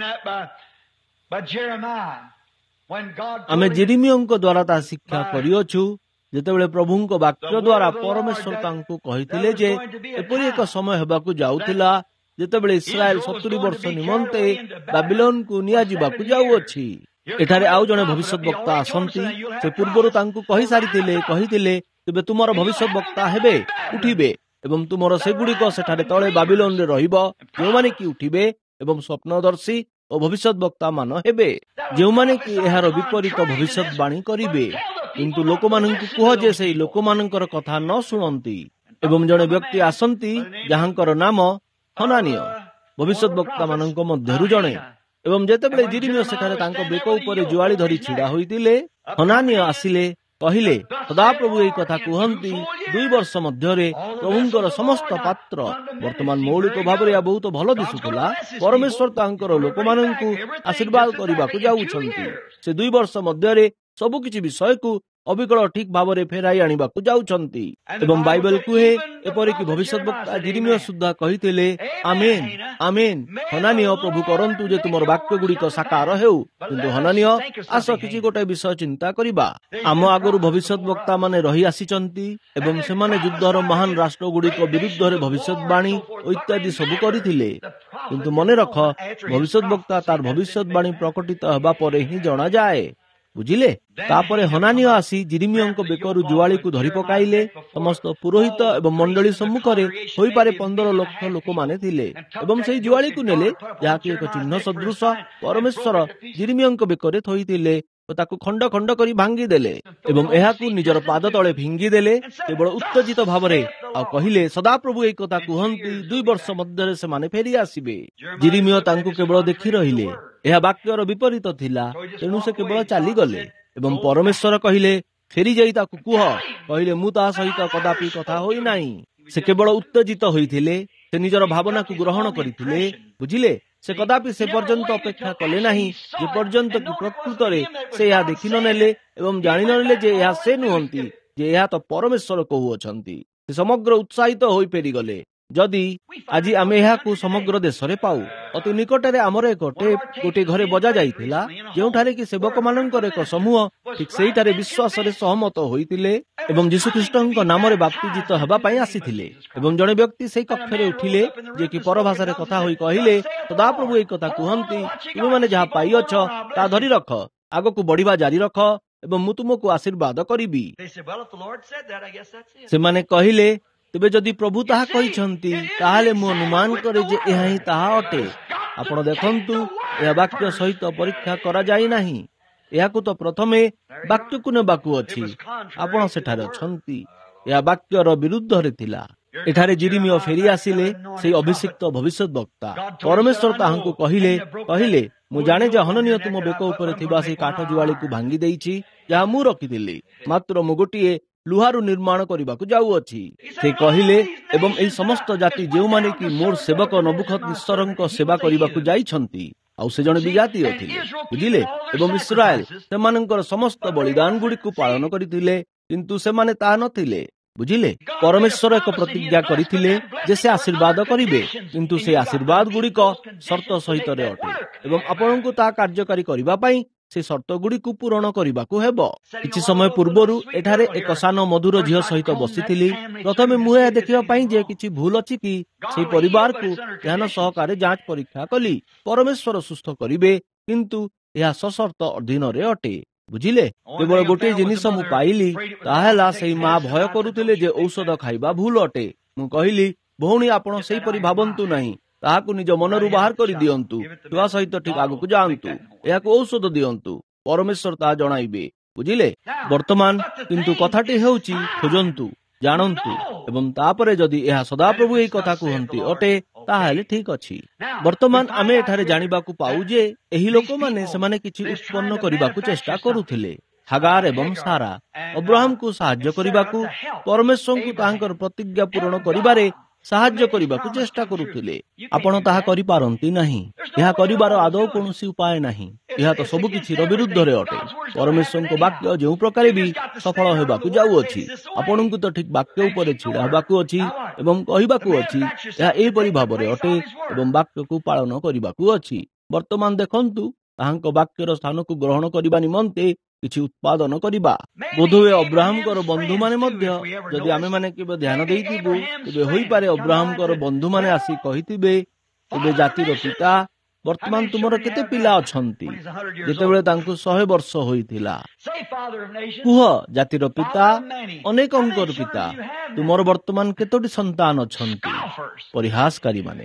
ଆମେ ଜେରେମିୟଙ୍କ ଦ୍ୱାରା ତାହା ଶିକ୍ଷା କରିଅଛୁ, ଯେତେବେଳେ ପ୍ରଭୁଙ୍କ ବାକ୍ୟ ଦ୍ୱାରା ପରମେଶ୍ୱର ତାଙ୍କୁ କହିଥିଲେ ଯେ ଏପରି ଏକ ସମୟ ହେବାକୁ ଯାଉଥିଲା ଯେତେବେଳେ ଇସ୍ରାଏଲ ସତୁରି ବର୍ଷ ନିମନ୍ତେ ବାବିଲୋନକୁ ନିଆଯିବାକୁ ଯାଉଅଛି। ଏଠାରେ ଆଉ ଜଣେ ଭବିଷ୍ୟତ ବକ୍ତା ଆସନ୍ତି। ସେ ପୂର୍ବରୁ ତାଙ୍କୁ କହିସାରିଥିଲେ କହିଥିଲେ ତେବେ ତୁମର ଭବିଷ୍ୟତ ବକ୍ତା ହେବେ, ଉଠିବେ ଏବଂ ତୁମର ସେଗୁଡ଼ିକ ସେଠାରେ ତଳେ ବାବିଲୋନରେ ରହିବ, ଯେଉଁମାନେ କି ଉଠିବେ ଏବଂ ସ୍ୱପ୍ନଦର୍ଶୀ ଓ ଭବିଷ୍ୟତ ବକ୍ତା ମାନ ହେବେ, ଯେଉଁମାନେ କି ଏହାର ବିପରୀତ ଭବିଷ୍ୟତବାଣୀ କରିବେ। କିନ୍ତୁ ଲୋକମାନଙ୍କୁ କୁହ ଯେ ସେହି ଲୋକମାନଙ୍କର କଥା ନ ଶୁଣନ୍ତି। ଏବଂ ଜଣେ ବ୍ୟକ୍ତି ଆସନ୍ତି ଯାହାଙ୍କର ନାମ ହନାନିୟ, ଭବିଷ୍ୟତ ବକ୍ତା ମାନଙ୍କ ମଧ୍ୟରୁ ଜଣେ। ଏବଂ ଯେତେବେଳେ ଜିରିମିୟ ସେଠାରେ ତାଙ୍କ ବେକ ଉପରେ ଜୁଆଳି ଧରି ଛିଡା ହୋଇଥିଲେ, ହନାନିୟ ଆସିଲେ, କହିଲେ ସଦାପ୍ରଭୁ ଏହି କଥା କୁହନ୍ତି, ଦୁଇ ବର୍ଷ ମଧ୍ୟରେ ପ୍ରଭୁଙ୍କର ସମସ୍ତ ପାତ୍ର। ବର୍ତ୍ତମାନ ମୌଳିକ ଭାବରେ ଏହା ବହୁତ ଭଲ ଦିଶୁଥିଲା। ପରମେଶ୍ୱର ତାଙ୍କର ଲୋକମାନଙ୍କୁ ଆଶୀର୍ବାଦ କରିବାକୁ ଯାଉଛନ୍ତି। ସେ ଦୁଇ ବର୍ଷ ମଧ୍ୟରେ ସବୁ କିଛି ବିଷୟକୁ ଅବିକଳ ଠିକ ଭାବରେ ଫେରାଇ ଆଣିବାକୁ ଯାଉଛନ୍ତି। ଏବଂ ବାଇବେଲ କୁହେ, ଏପରିକି ଭବିଷ୍ୟତ ବକ୍ତା ଜିରିମିୟ ସୁଦ୍ଧା କହିଥିଲେ, ଆମେନ୍ ଆମେନ୍, ହନାନିୟ ପ୍ରଭୁ କରନ୍ତୁ ଯେ ତୁମର ବାକ୍ୟ ଗୁଡିକ ସାକାର ହେଉ। କିନ୍ତୁ ହନାନିୟ, ଆସ କିଛି ଗୋଟାଏ ବିଷୟ ଚିନ୍ତା କରିବା। ଆମ ଆଗରୁ ଭବିଷ୍ୟତ ବକ୍ତା ମାନେ ରହି ଆସିଛନ୍ତି ଏବଂ ସେମାନେ ଯୁଦ୍ଧର ମହାନ ରାଷ୍ଟ୍ର ଗୁଡିକ ବିରୁଦ୍ଧରେ ଭବିଷ୍ୟତବାଣୀ ଓ ଇତ୍ୟାଦି ସବୁ କରିଥିଲେ। କିନ୍ତୁ ମନେ ରଖ, ଭବିଷ୍ୟତ ବକ୍ତା ତାର ଭବିଷ୍ୟତବାଣୀ ପ୍ରକଟିତ ହେବା ପରେ ହିଁ ଜଣାଯାଏ। ବୁଝିଲେ? ତାପରେ ହନାନିୟ ଆସି ଜିରିମିୟଙ୍କ ବେକରୁ ଜୁଆଳିକୁ ଧରି ପକାଇଲେ। ସମସ୍ତ ପୁରୋହିତ ଏବଂ ମଣ୍ଡଳୀ ସମ୍ମୁଖରେ ହୋଇପାରେ ପନ୍ଦର ଲକ୍ଷ ଲୋକମାନେ ଥିଲେ ଏବଂ ସେହି ଜୁଆଳିକୁ ନେଲେ, ଯାହାକି ଏକ ଚିହ୍ନ ସଦୃଶ ପରମେଶ୍ୱର ଜିରିମିୟଙ୍କ ବେକରେ ଥୋଇଥିଲେ ଓ ତାକୁ ଖଣ୍ଡ ଖଣ୍ଡ କରି ଭାଙ୍ଗିଦେଲେ ଏବଂ ଏହାକୁ ନିଜର ପାଦ ତଳେ ଫିଙ୍ଗିଦେଲେ କେବଳ ଉତ୍ତେଜିତ ଭାବରେ, ଆଉ କହିଲେ ସଦାପ୍ରଭୁ ଏହି କଥା କୁହନ୍ତି, ଦୁଇ ବର୍ଷ ମଧ୍ୟରେ ସେମାନେ ଫେରି ଆସିବେ। ଜିରିମିୟ ତାଙ୍କୁ କେବଳ ଦେଖି ରହିଲେ। ଏହା ବାକ୍ୟର ବିପରୀତ ଥିଲା, ତେଣୁ ସେ କେବଳ ଚାଲିଗଲେ ଏବଂ ପରମେଶ୍ୱର କହିଲେ, ଫେରିଯାଇ ତାକୁ କୁହ। କହିଲେ, ମୁଁ ତାହା ସହିତ କଦାପି କଥା ହୋଇନାହିଁ। ସେ କେବଳ ଉତ୍ତେଜିତ ହୋଇଥିଲେ। ସେ ନିଜର ଭାବନାକୁ ଗ୍ରହଣ କରିଥିଲେ। ବୁଝିଲେ? ସେ କଦାପି ସେ ପର୍ଯ୍ୟନ୍ତ ଅପେକ୍ଷା କଲେ ନାହିଁ ଯେ ପର୍ଯ୍ୟନ୍ତ କି ପ୍ରକୃତରେ ସେ ଏହା ଦେଖି ନ ନେଲେ ଏବଂ ଜାଣି ନ ନେଲେ ଯେ ଏହା ସେ ନୁହନ୍ତି, ଯେ ଏହା ତ ପରମେଶ୍ୱର କହୁଅଛନ୍ତି। ସେ ସମଗ୍ର ଉତ୍ସାହିତ ହୋଇ ଫେରିଗଲେ। ଯଦି ଆଜି ଆମେ ଏହାକୁ ସମଗ୍ର ଦେଶରେ ପାଉ, ଅତି ନିକଟରେ ଆମର ଏକ ଟେପ୍ ଗୋଟିଏ ଘରେ ବଜା ଯାଇଥିଲା, ଯେଉଁଠାରେ କି ସେବକମାନଙ୍କର ଏକ ସମୂହ ଠିକ ସେଇଠାରେ ବିଶ୍ୱାସରେ ସହମତ ହୋଇଥିଲେ ଏବଂ ଯୀଶୁଖ୍ରୀଷ୍ଟଙ୍କ ନାମରେ ବାପ୍ତିଜିତ ହେବା ପାଇଁ ଆସିଥିଲେ। ଏବଂ ଜଣେ ବ୍ୟକ୍ତି ସେହି କକ୍ଷରେ ଉଠିଲେ, ଯିଏକି ପରଭାଷାରେ କଥା ହୋଇ କହିଲେ, ସଦାପ୍ରଭୁ ଏହି କଥା କୁହନ୍ତି, ତୁମେମାନେ ଯାହା ପାଇଅଛ ତାହା ଧରି ରଖ, ଆଗକୁ ବଢିବା ଜାରି ରଖ ଏବଂ ମୁଁ ତୁମକୁ ଆଶୀର୍ବାଦ କରିବି। ସେମାନେ କହିଲେ, ତେବେ ଯଦି ପ୍ରଭୁ ତାହା କହିଛନ୍ତି, ତାହେଲେ ମୁଁ ଅନୁମାନ କରେ ଯେ ଏହା ହିଁ ତାହା ଅଟେ। ଆପଣ ଦେଖନ୍ତୁ, ଏହା ବାକ୍ୟ ସହିତ ପରୀକ୍ଷା କରାଯାଇ ନାହିଁ। ଏହାକୁ ତ ପ୍ରଥମେ ବାକ୍ୟକୁ ନେବାକୁ ଅଛି। ଆପଣ ସେଠାରେ ଅଛନ୍ତି। ଏହା ବାକ୍ୟର ବିରୁଦ୍ଧରେ ଥିଲା। ଏଠାରେ ଜିରିମିୟ ଫେରି ଆସିଲେ, ସେହି ଅଭିଷିକ୍ତ ଭବିଷ୍ୟତ ବକ୍ତା। ପରମେଶ୍ୱର ତାହାଙ୍କୁ କହିଲେ କହିଲେ ମୁଁ ଜାଣେ ଯେ ହନନୀୟ ତୁମ ବେକ ଉପରେ ଥିବା ସେହି କାଠ ଜୁଆଳିକୁ ଭାଙ୍ଗି ଦେଇଛି, ଯାହା ମୁଁ ରଖିଥିଲି। ମାତ୍ର ମୁଁ ଗୋଟିଏ ଲୁହାରୁ ନିର୍ମାଣ କରିବାକୁ ଯାଉଅଛି। ସେ କହିଲେ, ଏବଂ ଏହି ସମସ୍ତ ଜାତି ଯେଉଁମାନେ କି ମୋର ସେବକ ନବୁକଦ୍ନେସରଙ୍କ ସେବା କରିବାକୁ ଯାଇଛନ୍ତି, ଆଉ ସେ ଜଣେ ବିଜାତୀୟ ଥିଲେ। ବୁଝିଲେ? ଏବଂ ଇସ୍ରାଏଲ ସେମାନଙ୍କର ସମସ୍ତ ବଳିଦାନ ଗୁଡିକୁ ପାଳନ କରିଥିଲେ, କିନ୍ତୁ ସେମାନେ ତାହା ନଥିଲେ। ବୁଝିଲେ? ପରମେଶ୍ୱର ଏକ ପ୍ରତିଜ୍ଞା କରିଥିଲେ ଯେ ସେ ଆଶୀର୍ବାଦ କରିବେ, କିନ୍ତୁ ସେ ଆଶୀର୍ବାଦ ଗୁଡିକ ସର୍ତ୍ତ ସହିତରେ ଅଟେ ଏବଂ ଆପଣଙ୍କୁ ତାହା କାର୍ଯ୍ୟକାରୀ କରିବା ପାଇଁ ସେ ସର୍ତ୍ତ ଗୁଡିକୁ ପୂରଣ କରିବାକୁ ହେବ। କିଛି ସମୟ ପୂର୍ବରୁ ଏଠାରେ ଏକ ସାନ ମଧୁର ଝିଅ ସହିତ ବସିଥିଲି। ପ୍ରଥମେ ମୁଁ ଏହା ଦେଖିବା ପାଇଁ ଯେ କିଛି ଭୁଲ ଅଛି କି ସେହି ପରିବାରକୁ ଧ୍ୟାନ ସହକାରେ ଯାଞ୍ଚ ପରୀକ୍ଷା କଲି। ପରମେଶ୍ୱର ସୁସ୍ଥ କରିବେ, କିନ୍ତୁ ଏହା ସଶର୍ତ ଅଧୀନରେ ଅଟେ। ବୁଝିଲେ? କେବଳ ଗୋଟିଏ ଜିନିଷ ମୁଁ ପାଇଲି, ତାହା ହେଲା ସେହି ମା ଭୟ କରୁଥିଲେ ଯେ ଔଷଧ ଖାଇବା ଭୁଲ ଅଟେ। ମୁଁ କହିଲି, ଭଉଣୀ, ଆପଣ ସେହିପରି ଭାବନ୍ତୁ ନାହିଁ। ତାହାକୁ ନିଜ ମନରୁ ବାହାର କରି ଦିଅନ୍ତୁ। ଛୁଆ ସହିତ ଠିକ ଆଗକୁ ଯାଆନ୍ତୁ, ଏହାକୁ ଔଷଧ ଦିଅନ୍ତୁ। ପରମେଶ୍ୱର ତାହା ଜଣାଇବେ। ବୁଝିଲେ? ବର୍ତ୍ତମାନ କିନ୍ତୁ କଥାଟି ହେଉଛି, ଖୋଜନ୍ତୁ, ଜାଣନ୍ତୁ ଏବଂ ତାପରେ ଯଦି ଏହା ସଦାପ୍ରଭୁ ଏହି କଥା କୁହନ୍ତି ଅଟେ, ତାହେଲେ ଠିକ ଅଛି। ବର୍ତ୍ତମାନ ଆମେ ଏଠାରେ ଜାଣିବାକୁ ପାଉ ଯେ ଏହି ଲୋକମାନେ ସେମାନେ କିଛି ଉତ୍ପନ୍ନ କରିବାକୁ ଚେଷ୍ଟା କରୁଥିଲେ। ହାଗାର ଏବଂ ସାରା ଅବ୍ରାହମକୁ ସାହାଯ୍ୟ କରିବାକୁ, ପରମେଶ୍ୱରଙ୍କୁ ତାହାଙ୍କର ପ୍ରତିଜ୍ଞା ପୂରଣ କରିବାରେ ସାହାଯ୍ୟ କରିବାକୁ ଚେଷ୍ଟା କରୁଥିଲେ। ଆପଣ ତାହା କରିପାରନ୍ତି ନାହିଁ। ଏହା କରିବାର ଆଦୌ କୌଣସି ଉପାୟ ନାହିଁ। ଏହା ତ ସବୁ କିଛିର ବିରୁଦ୍ଧରେ ଅଟେ। ପରମେଶ୍ୱରଙ୍କ ବାକ୍ୟ ଯେଉଁ ପ୍ରକାରେ ବି ସଫଳ ହେବାକୁ ଯାଉଅଛି, ଆପଣଙ୍କୁ ତ ଠିକ ବାକ୍ୟ ଉପରେ ଛିଡା ହେବାକୁ ଅଛି ଏବଂ କହିବାକୁ ଅଛି, ଏହା ଏହିପରି ଭାବରେ ଅଟେ ଏବଂ ବାକ୍ୟକୁ ପାଳନ କରିବାକୁ ଅଛି। ବର୍ତ୍ତମାନ ଦେଖନ୍ତୁ, ତାହାଙ୍କ ବାକ୍ୟର ସ୍ଥାନକୁ ଗ୍ରହଣ କରିବା ନିମନ୍ତେ କିଛି ଉତ୍ପାଦନ କରିବା। ବୋଧହୁଏ ଅବ୍ରାହମଙ୍କର ବନ୍ଧୁମାନେ ମଧ୍ୟ, ଯଦି ଆମେମାନେ କେବେ ଧ୍ୟାନ ଦେଇଥିବୁ, ତେବେ ହୋଇପାରେ ଅବ୍ରାହମଙ୍କର ବନ୍ଧୁମାନେ ଆସି କହିଥିବେ, ତେବେ ଜାତିର ପିତା, ବର୍ତ୍ତମାନ ତୁମର କେତେ ପିଲା ଅଛନ୍ତି? ଯେତେବେଳେ ତାଙ୍କୁ ଶହେ ବର୍ଷ ହୋଇଥିଲା, କୁହ ଜାତିର ପିତା, ଅନେକଙ୍କର ପିତା, ତୁମର ବର୍ତ୍ତମାନ କେତୋଟି ସନ୍ତାନ ଅଛନ୍ତି? ପରିହାସକାରୀମାନେ।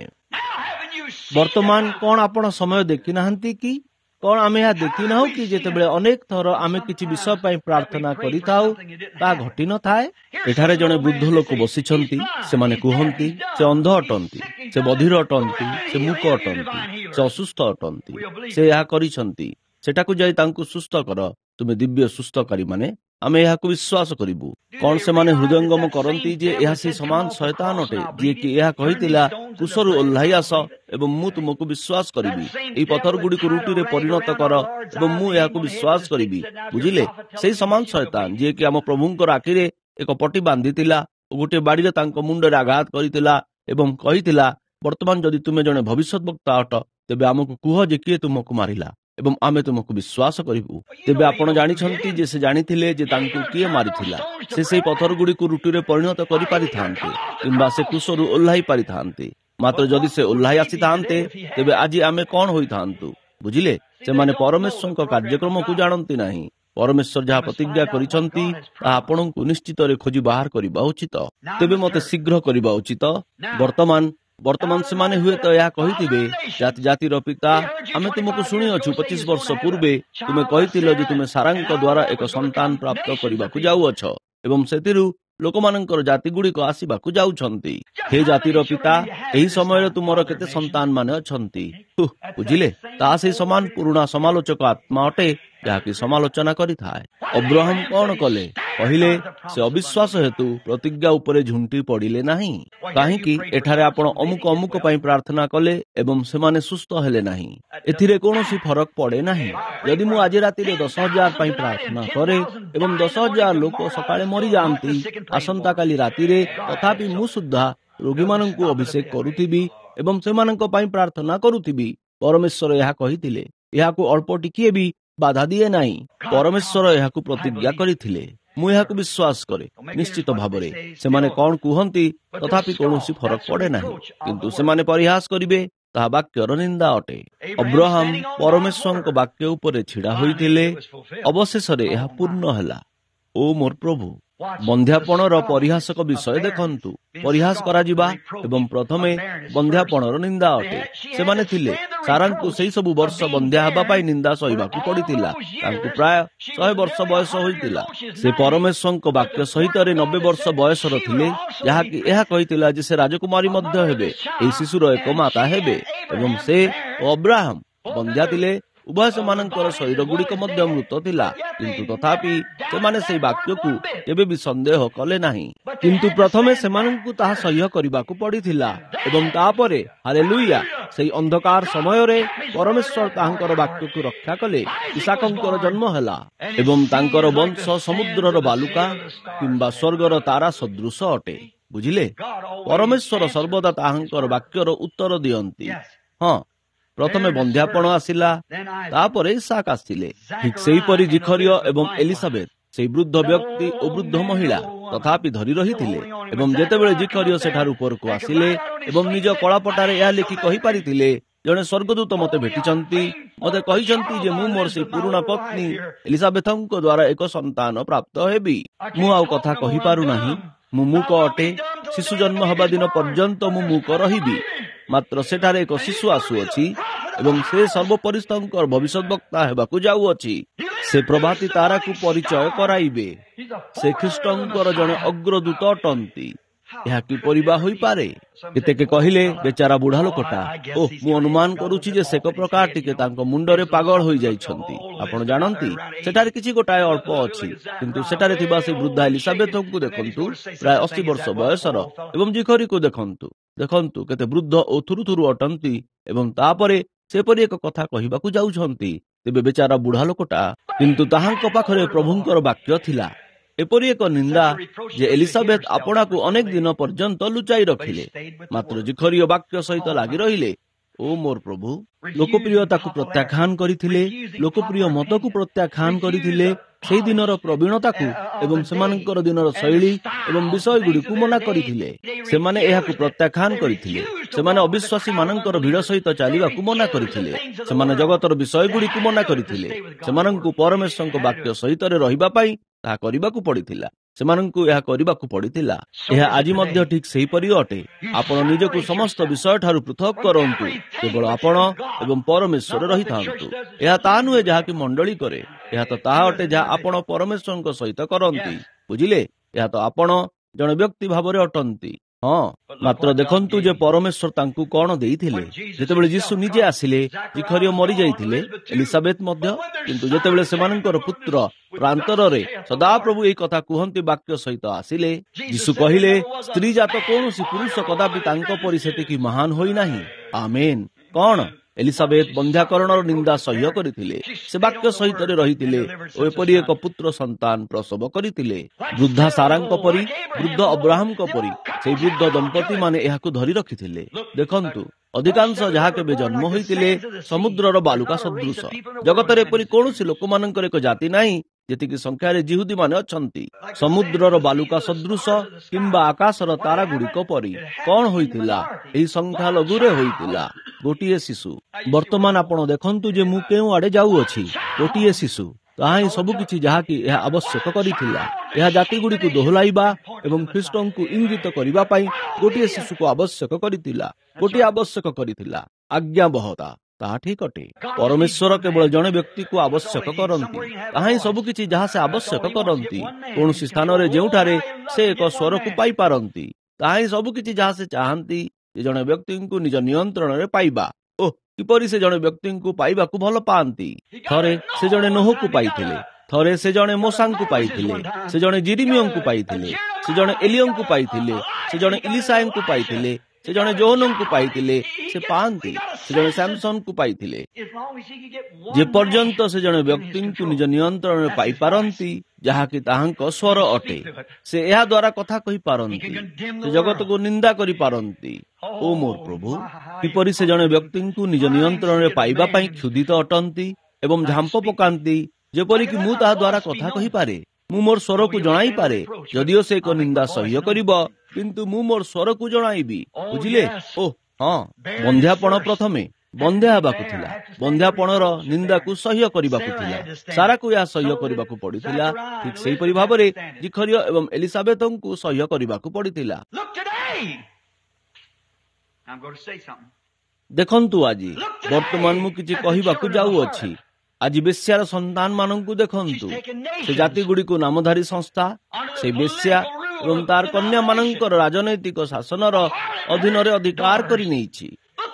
ବର୍ତ୍ତମାନ କଣ ଆପଣ ସମୟ ଦେଖିନାହାନ୍ତି କି? କଣ ଆମେ ଏହା ଦେଖିନାହୁଁ କି ଯେତେବେଳେ ଅନେକ ଥର ଆମେ କିଛି ବିଷୟ ପାଇଁ ପ୍ରାର୍ଥନା କରିଥାଉ, ତାହା ଘଟିନଥାଏ? ଏଠାରେ ଜଣେ ବୃଦ୍ଧ ଲୋକ ବସିଛନ୍ତି। ସେମାନେ କୁହନ୍ତି ସେ ଅନ୍ଧ ଅଟନ୍ତି, ସେ ବଧିର ଅଟନ୍ତି, ସେ ମୂକ ଅଟନ୍ତି, ସେ ଅସୁସ୍ଥ ଅଟନ୍ତି। ସେ ଏହା କରିଛନ୍ତି। ସେଠାକୁ ଯାଇ ତାଙ୍କୁ ସୁସ୍ଥ କର। ତୁମେ ଦିବ୍ୟ ସୁସ୍ଥକାରୀ ମାନେ, ଆମେ ଏହାକୁ ବିଶ୍ୱାସ କରିବୁ। କଣ ସେମାନେ ହୃଦୟଙ୍ଗମ କରନ୍ତି ଯେ ଏହା ସେହି ସମାନ ଶୟତାନ ଅଟେ ଯିଏକି ଏହା କହିଥିଲା, କୁଶରୁ ଓହ୍ଲାଇ ଆସ ଏବଂ ମୁଁ ତୁମକୁ ବିଶ୍ୱାସ କରିବି। ଏହି ପଥର ଗୁଡ଼ିକୁ ରୁଟିରେ ପରିଣତ କର ଏବଂ ମୁଁ ଏହାକୁ ବିଶ୍ୱାସ କରିବି। ବୁଝିଲେ, ସେହି ସମାନ ଶୟତାନ ଯିଏକି ଆମ ପ୍ରଭୁଙ୍କର ଆଖିରେ ଏକ ପଟି ବାନ୍ଧିଥିଲା ଓ ଗୋଟିଏ ବାଡ଼ିରେ ତାଙ୍କ ମୁଣ୍ଡରେ ଆଘାତ କରିଥିଲା ଏବଂ କହିଥିଲା, ବର୍ତ୍ତମାନ ଯଦି ତୁମେ ଜଣେ ଭବିଷ୍ୟତ ବକ୍ତା ଅଟ, ତେବେ ଆମକୁ କୁହ ଯେ କିଏ ତୁମକୁ ମାରିଲା ଏବଂ ଆମେ ତୁମକୁ ବିଶ୍ୱାସ କରିବୁ। ତେବେ ଆପଣ ଜାଣିଛନ୍ତି ଯେ ସେ ଜାଣିଥିଲେ ଯେ ତାଙ୍କୁ କିଏ ମାରିଥିଲା। ସେ ସେହି ପଥର ଗୁଡ଼ିକୁ ରୁଟିରେ ପରିଣତ କରିପାରିଥାନ୍ତେ କିମ୍ବା ସେ କୁଶରୁ ଓହ୍ଲାଇ ପାରିଥାନ୍ତେ। ମାତ୍ର ଯଦି ସେ ଓହ୍ଲାଇ ଆସିଥାନ୍ତେ, ତେବେ ଆଜି ଆମେ କଣ ହୋଇଥାନ୍ତୁ? ବୁଝିଲେ, ସେମାନେ ପରମେଶ୍ୱରଙ୍କ କାର୍ଯ୍ୟକ୍ରମକୁ ଜାଣନ୍ତି ନାହିଁ। ପରମେଶ୍ୱର ଯାହା ପ୍ରତିଜ୍ଞା କରିଛନ୍ତି ତାହା ଆପଣଙ୍କୁ ନିଶ୍ଚିତରେ ଖୋଜି ବାହାର କରିବା ଉଚିତ। ତେବେ ମୋତେ ଶୀଘ୍ର କରିବା ଉଚିତ। ବର୍ତ୍ତମାନ ବର୍ତ୍ତମାନ ସେମାନେ ହୁଏତ ଏହା କହିଥିବେ, ଜାତି ଜାତିର ପିତା, ଆମେ ତୁମକୁ ଶୁଣିଅଛୁ ପଚିଶ ବର୍ଷ ପୂର୍ବେ ତୁମେ କହିଥିଲ ଯେ ତୁମେ ସାରାଙ୍କ ଦ୍ୱାରା ଏକ ସନ୍ତାନ ପ୍ରାପ୍ତ କରିବାକୁ ଯାଉଅଛ ଏବଂ ସେଥିରୁ ଲୋକମାନଙ୍କର ଜାତି ଗୁଡ଼ିକ ଆସିବାକୁ ଯାଉଛନ୍ତି। ହେ ଜାତିର ପିତା, ଏହି ସମୟରେ ତୁମର କେତେ ସନ୍ତାନ ମାନେ ଅଛନ୍ତି? ବୁଝିଲେ, ତାହା ସେହି ସମାନ ପୁରୁଣା ସମାଲୋଚକ ଆତ୍ମା ଅଟେ ଯାହାକି ସମାଲୋଚନା କରିଥାଏ। ଅବ୍ରାହମ କଣ କଲେ? କହିଲେ ସେ ଅବିଶ୍ୱାସ ହେତୁ ପ୍ରତିଜ୍ଞା ଉପରେ ଝୁଣ୍ଟି ପଡ଼ିଲେ ନାହିଁ। କାହିଁକି? ଏଠାରେ ଆପଣ ଅମୁକ ଅମୁକ ପାଇଁ ପ୍ରାର୍ଥନା କଲେ ଏବଂ ସେମାନେ ସୁସ୍ଥ ହେଲେ ନାହିଁ। ଏଥିରେ କୌଣସି ଫରକ ପଡ଼େ ନାହିଁ। ଯଦି ମୁଁ ଆଜି ରାତିରେ ଦଶ ହଜାର ପାଇଁ ପ୍ରାର୍ଥନା କରେ ଏବଂ ଦଶ ହଜାର ଲୋକ ସକାଳେ ମରିଯାଆନ୍ତି, ଆସନ୍ତାକାଲି ରାତିରେ ତଥାପି ମୁଁ ସୁଦ୍ଧା ରୋଗୀମାନଙ୍କୁ ଅଭିଷେକ କରୁଥିବି ଏବଂ ସେମାନଙ୍କ ପାଇଁ ପ୍ରାର୍ଥନା କରୁଥିବି। ପରମେଶ୍ୱର ଏହା କହିଥିଲେ। ଏହାକୁ ଅଳ୍ପ ଟିକିଏ ବି ବାଧା ଦିଏ ନାହିଁ। ପରମେଶ୍ୱର ଏହାକୁ ପ୍ରତିଜ୍ଞା କରିଥିଲେ। ମୁଁ ଏହାକୁ ବିଶ୍ୱାସ କରେ। ନିଶ୍ଚିତ ଭାବରେ ସେମାନେ କଣ କୁହନ୍ତି, ତଥାପି କୌଣସି ଫରକ ପଡ଼େ ନାହିଁ। କିନ୍ତୁ ସେମାନେ ପରିହାସ କରିବେ, ତାହା ବାକ୍ୟର ନିନ୍ଦା ଅଟେ। ଅବ୍ରାହମ ପରମେଶ୍ୱରଙ୍କ ବାକ୍ୟ ଉପରେ ଛିଡ଼ା ହୋଇଥିଲେ। ଅବଶେଷରେ ଏହା ପୂର୍ଣ୍ଣ ହେଲା। ଓ ମୋର ପ୍ରଭୁ, ବନ୍ଧ୍ୟାପଣର ପରିହାସକ ବିଷୟ ଦେଖନ୍ତୁ। ପରିହାସ କରାଯିବା ଏବଂ ପ୍ରଥମେ ବନ୍ଧ୍ୟାପଣର ନିନ୍ଦା ଅଟେ। ସେମାନେ ଥିଲେ ସାରାଙ୍କୁ ସେହି ସବୁ ବର୍ଷ ବନ୍ଧ୍ୟା ହେବା ପାଇଁ ନିନ୍ଦା ସହିବାକୁ ପଡ଼ିଥିଲା। ତାଙ୍କୁ ପ୍ରାୟ ଶହେ ବର୍ଷ ବୟସ ହୋଇଥିଲା। ସେ ପରମେଶ୍ୱରଙ୍କ ବାକ୍ୟ ସହିତରେ ନବେ ବର୍ଷ ବୟସର ଥିଲେ, ଯାହାକି ଏହା କହିଥିଲା ଯେ ସେ ରାଜକୁମାରୀ ମଧ୍ୟ ହେବେ, ଏହି ଶିଶୁର ଏକ ମାତା ହେବେ। ଏବଂ ସେ ଓ ଅବ୍ରାହମ ବନ୍ଧ୍ୟା ଥିଲେ। ଉଭୟ ସେମାନଙ୍କର ଶରୀର ଗୁଡ଼ିକ ମଧ୍ୟ ମୃତ ଥିଲା, କିନ୍ତୁ ତଥାପି ସେମାନେ ସେହି ବାକ୍ୟକୁ କେବେ ବି ସନ୍ଦେହ କଲେ ନାହିଁ। କିନ୍ତୁ ପ୍ରଥମେ ସେମାନଙ୍କୁ ତାହା ସହ୍ୟ କରିବାକୁ ପଡ଼ିଥିଲା ଏବଂ ତାପରେ ହାଲେଲୁୟା, ସେହି ଅନ୍ଧକାର ସମୟରେ ପରମେଶ୍ୱର ତାହାଙ୍କର ବାକ୍ୟକୁ ରକ୍ଷା କଲେ। ଇସାକଙ୍କର ଜନ୍ମ ହେଲା ଏବଂ ତାଙ୍କର ବଂଶ ସମୁଦ୍ରର ବାଲୁକା କିମ୍ବା ସ୍ୱର୍ଗର ତାରା ସଦୃଶ ଅଟେ। ବୁଝିଲେ, ପରମେଶ୍ୱର ସର୍ବଦା ତାହାଙ୍କର ବାକ୍ୟର ଉତ୍ତର ଦିଅନ୍ତି। ହଁ, ପ୍ରଥମେ ବନ୍ଧ୍ୟାପଣ ଆସିଲା, ତାପରେ ଇସାକ ଆସିଲେ। ଠିକ୍ ସେହିପରି ଜିଖରିୟ ଏବଂ ଏଲିସାବେଥ, ସେହି ବୃଦ୍ଧ ବ୍ୟକ୍ତି ଓ ବୃଦ୍ଧ ମହିଳା ତଥାପି ଧରି ରହିଥିଲେ। ଏବଂ ଯେତେବେଳେ ଜିଖରିୟ ସେଠାରୁ ଉପରକୁ ଆସିଲେ ଏବଂ ନିଜ କଳାପଟାରେ ଏହା ଲେଖି କହିପାରିଥିଲେ, ଜଣେ ସ୍ୱର୍ଗଦୂତ ମୋତେ ଭେଟିଛନ୍ତି, ମୋତେ କହିଛନ୍ତି ଯେ ମୁଁ ମୋର ସେହି ପୁରୁଣା ପତ୍ନୀ ଏଲିସାବେଥଙ୍କ ଦ୍ୱାରା ଏକ ସନ୍ତାନ ପ୍ରାପ୍ତ ହେବି। ମୁଁ ଆଉ କଥା କହିପାରୁନାହିଁ, ମୁଁ ମୂକ ଅଟେ। ଶିଶୁ ଜନ୍ମ ହେବା ଦିନ ପର୍ଯ୍ୟନ୍ତ ମୁଁ ମୂକ ରହିବି। ମାତ୍ର ସେଠାରେ ଏକ ଶିଶୁ ଆସୁଅଛି ଏବଂ ସେ ସର୍ବପରିସ୍ଥଙ୍କର ଭବିଷ୍ୟତ ବକ୍ତା ହେବାକୁ ଯାଉଅଛି। ସେ ପ୍ରଭାତୀ ତାରାକୁ ପରିଚୟ କରାଇବେ। ସେ ଖ୍ରୀଷ୍ଟଙ୍କର ଜଣେ ଅଗ୍ରଦୂତ ଅଟନ୍ତି। ଏହା କିପରି ବା ହୋଇପାରେ? କେତେକେ କହିଲେ, ବେଚାରା ବୁଢ଼ା ଲୋକଟା। ଓ ମୁଁ ଅନୁମାନ କରୁଛି ଯେ ସେ ଏକ ପ୍ରକାର ଟିକେ ତାଙ୍କ ମୁଣ୍ଡରେ ପାଗଳ ହୋଇଯାଇଛନ୍ତି। ଆପଣ ଜାଣନ୍ତି, ସେଠାରେ କିଛି ଗୋଟାଏ ଅଳ୍ପ ଅଛି। କିନ୍ତୁ ସେଠାରେ ଥିବା ସେ ବୃଦ୍ଧା ଏଲିସାବେଥଙ୍କୁ ଦେଖନ୍ତୁ, ପ୍ରାୟ ଅଶୀ ବର୍ଷ ବୟସର, ଏବଂ ଜିଖରିକୁ ଦେଖନ୍ତୁ ଦେଖନ୍ତୁ କେତେ ବୃଦ୍ଧ ଓ ଥୁରୁଥୁରୁ ଅଟନ୍ତି ଏବଂ ତାପରେ ସେପରି ଏକ କଥା କହିବାକୁ ଯାଉଛନ୍ତି। ତେବେ ବେଚାରା ବୁଢ଼ା ଲୋକଟା, କିନ୍ତୁ ତାହାଙ୍କ ପାଖରେ ପ୍ରଭୁଙ୍କର ବାକ୍ୟ ଥିଲା। ଏପରି ଏକ ନିନ୍ଦା ଯେ ଏଲିସାବେଥ ଆପଣାକୁ ଅନେକ ଦିନ ପର୍ଯ୍ୟନ୍ତ ଲୁଚାଇ ରଖିଲେ। ମାତ୍ର ଜିଖରିୟ ବାକ୍ୟ ସହିତ ଲାଗି ରହିଲେ। ଓ ମୋର ପ୍ରଭୁ, ଲୋକପ୍ରିୟତାକୁ ପ୍ରତ୍ୟାଖ୍ୟାନ କରିଥିଲେ, ଲୋକପ୍ରିୟ ମତକୁ ପ୍ରତ୍ୟାଖ୍ୟାନ କରିଥିଲେ, ସେହି ଦିନର ପ୍ରବୀଣତାକୁ ଏବଂ ସେମାନଙ୍କର ଦିନର ଶୈଳୀ ଏବଂ ବିଷୟଗୁଡ଼ିକୁ ମନା କରିଥିଲେ। ସେମାନେ ଏହାକୁ ପ୍ରତ୍ୟାଖ୍ୟାନ କରିଥିଲେ। ସେମାନେ ଅବିଶ୍ୱାସୀ ମାନଙ୍କର ଭିଡ଼ ସହିତ ଚାଲିବାକୁ ମନା କରିଥିଲେ। ସେମାନେ ଜଗତର ବିଷୟଗୁଡ଼ିକୁ ମନା କରିଥିଲେ। ସେମାନଙ୍କୁ ପରମେଶ୍ୱରଙ୍କ ବାକ୍ୟ ସହିତରେ ରହିବା ପାଇଁ ତାହା କରିବାକୁ ପଡ଼ିଥିଲା। ସେମାନଙ୍କୁ ଏହା କରିବାକୁ ପଡ଼ିଥିଲା। ଏହା ଆଜି ମଧ୍ୟ ଠିକ୍ ସେହିପରି ଅଟେ। ଆପଣ ନିଜକୁ ସମସ୍ତ ବିଷୟ ଠାରୁ ପୃଥକ କରନ୍ତୁ। କେବଳ ଆପଣ ଏବଂ ପରମେଶ୍ୱର ରହିଥାନ୍ତୁ। ଏହା ତାହା ନୁହେଁ ଯାହାକି ମଣ୍ଡଳୀ କରେ। ଏହା ତ ତାହା ଅଟେ ଯାହା ଆପଣ ପରମେଶ୍ୱରଙ୍କ ସହିତ କରନ୍ତି। ବୁଝିଲେ, ଏହା ତ ଆପଣ ଜଣେ ବ୍ୟକ୍ତି ଭାବରେ ଅଟନ୍ତି। ହଁ, ମାତ୍ର ଦେଖନ୍ତୁ ଯେ ପରମେଶ୍ୱର ତାଙ୍କୁ କଣ ଦେଇଥିଲେ। ଯେତେବେଳେ ଯୀଶୁ ନିଜେ ଆସିଲେ, ଜିଖରିୟ ମରିଯାଇଥିଲେ, ଏଲିସାବେଥ ମଧ୍ୟ। କିନ୍ତୁ ଯେତେବେଳେ ସେମାନଙ୍କର ପୁତ୍ର ପ୍ରାନ୍ତରରେ ସଦାପ୍ରଭୁ ଏହି କଥା କୁହନ୍ତି ବାକ୍ୟ ସହିତ ଆସିଲେ, ଯୀଶୁ କହିଲେ, ସ୍ତ୍ରୀ ଜାତ କୌଣସି ପୁରୁଷ କଦାପି ତାଙ୍କ ପରି ସେତିକି ମହାନ ହୋଇନାହିଁ। ଆମେନ୍। କଣ? ଏଲିସାବେଥ ବନ୍ଧ୍ୟାକରଣର ନିନ୍ଦା ସହ୍ୟ କରିଥିଲେ। ସେ ବାକ୍ୟ ସହିତରେ ରହିଥିଲେ ଓ ଏପରି ଏକ ପୁତ୍ର ସନ୍ତାନ ପ୍ରସବ କରିଥିଲେ। ବୃଦ୍ଧା ସାରାଙ୍କ ପରି, ବୃଦ୍ଧ ଅବ୍ରାହମଙ୍କ ପରି ସେହି ବୃଦ୍ଧ ଦମ୍ପତି ମାନେ ଏହାକୁ ଧରି ରଖିଥିଲେ। ଦେଖନ୍ତୁ, ଅଧିକାଂଶ ଯାହା କେବେ ଜନ୍ମ ହୋଇଥିଲେ ସମୁଦ୍ରର ବାଲୁକା ସଦୃଶ। ଜଗତରେ ଏପରି କୌଣସି ଲୋକମାନଙ୍କର ଏକ ଜାତି ନାହିଁ ଯେତିକି ସଂଖ୍ୟାରେ ଜିହୁଦୀ ମାନେ ଅଛନ୍ତି। ସମୁଦ୍ରର ବାଲୁକା ସଦୃଶ କିମ୍ବା ଆକାଶର ତାରା ଗୁଡ଼ିକ ପରି କଣ ହୋଇଥିଲା? ଏହି ସଂଖ୍ୟା ଲଘୁରେ ହୋଇଥିଲା, ଗୋଟିଏ ଶିଶୁ। ବର୍ତ୍ତମାନ ଆପଣ ଦେଖନ୍ତୁ ଯେ ମୁଁ କେଉଁ ଆଡେ ଯାଉଅଛି। ଗୋଟିଏ ଶିଶୁ, ତାହା ହିଁ ସବୁ କିଛି ଯାହାକି ଏହା ଆବଶ୍ୟକ କରିଥିଲା। ଏହା ଜାତି ଗୁଡ଼ିକୁ ଦୋହଲାଇବା ଏବଂ ଖ୍ରୀଷ୍ଟଙ୍କୁ ଇଙ୍ଗିତ କରିବା ପାଇଁ ଗୋଟିଏ ଶିଶୁକୁ ଆବଶ୍ୟକ କରିଥିଲା। ଗୋଟିଏ ଆବଶ୍ୟକ କରିଥିଲା ଆଜ୍ଞାବହତା। ତାହା ଠିକ ଅଟେ। ପରମେଶ୍ୱର କେବଳ ଜଣେ ବ୍ୟକ୍ତିକୁ ଆବଶ୍ୟକ କରନ୍ତି। ତାହା ହିଁ ସବୁ କିଛି ଯାହା ସେ ଆବଶ୍ୟକ କରନ୍ତି। କୌଣସି ସ୍ଥାନରେ ଯେଉଁଠାରେ ସେ ଏକ ସ୍ୱରକୁ ପାଇପାରନ୍ତି, ତାହା ହିଁ ସବୁ କିଛି ଯାହା ସେ ଚାହାନ୍ତି ଯେ ଜଣେ ବ୍ୟକ୍ତିଙ୍କୁ ନିଜ ନିୟନ୍ତ୍ରଣରେ ପାଇବା। ଓହ, କିପରି ସେ ଜଣେ ବ୍ୟକ୍ତିଙ୍କୁ ପାଇବାକୁ ଭଲ ପାଆନ୍ତି। ଥରେ ସେ ଜଣେ ନୋହକୁ ପାଇଥିଲେ। ଥରେ ସେ ଜଣେ ମୋସାଙ୍କୁ ପାଇଥିଲେ। ସେ ଜଣେ ଜିରିମିୟଙ୍କୁ ପାଇଥିଲେ। ସେ ଜଣେ ଏଲିୟଙ୍କୁ ପାଇଥିଲେ। ସେ ଜଣେ ଇଲିସାଙ୍କୁ ପାଇଥିଲେ। ସେ ଜଣେ ଜୋହନଙ୍କୁ ପାଇଥିଲେ। ସେ ପାଆନ୍ତି। ସେ ଜଣେ ସାମସନଙ୍କୁ ପାଇଥିଲେ। ଯେପର୍ଯ୍ୟନ୍ତ ସେ ଜଣେ ବ୍ୟକ୍ତିଙ୍କୁ ନିଜ ନିୟନ୍ତ୍ରଣରେ ପାଇପାରନ୍ତି, ଯାହାକି ତାହାଙ୍କ ସ୍ୱର ଅଟେ, ସେ ଏହା ଦ୍ୱାରା କଥା କହିପାରନ୍ତି। ସେ ଜଗତକୁ ନିନ୍ଦା କରିପାରନ୍ତି। ଓ ମୋର ପ୍ରଭୁ, କିପରି ସେ ଜଣେ ବ୍ୟକ୍ତିଙ୍କୁ ନିଜ ନିୟନ୍ତ୍ରଣରେ ପାଇବା ପାଇଁ କ୍ଷୁଧିତ ଅଟନ୍ତି ଏବଂ ଝାମ୍ପ ପକାନ୍ତି, ଯେପରିକି ମୁଁ ତାହା ଦ୍ୱାରା କଥା କହିପାରେ। ମୁଁ ମୋର ସ୍ୱରକୁ ଜଣାଇପାରେ। ଯଦିଓ ସେ ଏକ ନିନ୍ଦା ସହ୍ୟ କରିବ, କିନ୍ତୁ ମୁଁ ମୋର ସ୍ୱରକୁ ଜଣାଇବି। ବୁଝିଲେ? ଓହ ହଁ, ବନ୍ଧ୍ୟାପଣ ପ୍ରଥମେ ବନ୍ଧ୍ୟା ହେବାକୁ ଥିଲା। ବନ୍ଧ୍ୟାପଣର ନିନ୍ଦାକୁ ସହ୍ୟ କରିବାକୁ ଥିଲା। ସାରାକୁ ଏହା ସହ୍ୟ କରିବାକୁ ପଡ଼ିଥିଲା। ଠିକ୍ ସେହିପରି ଭାବରେ ଜିଖରିୟ ଏବଂ ଏଲିସାବେଥଙ୍କୁ ସହ୍ୟ କରିବାକୁ ପଡ଼ିଥିଲା। ଦେଖନ୍ତୁ, ଆଜି ବର୍ତ୍ତମାନ ମୁଁ କିଛି କହିବାକୁ ଯାଉଅଛି। ଆଜି ବେଶ୍ୟାର ସନ୍ତାନ ମାନଙ୍କୁ ଦେଖନ୍ତୁ। ସେ ଜାତି ଗୁଡ଼ିକୁ ନାମଧାରୀ ସଂସ୍ଥା, ସେ ବେଶ୍ୟା ଏବଂ ତାର କନ୍ୟା ମାନଙ୍କର ରାଜନୈତିକ ଶାସନର ଅଧୀନରେ ଅଧିକାର କରି ନେଇଛି।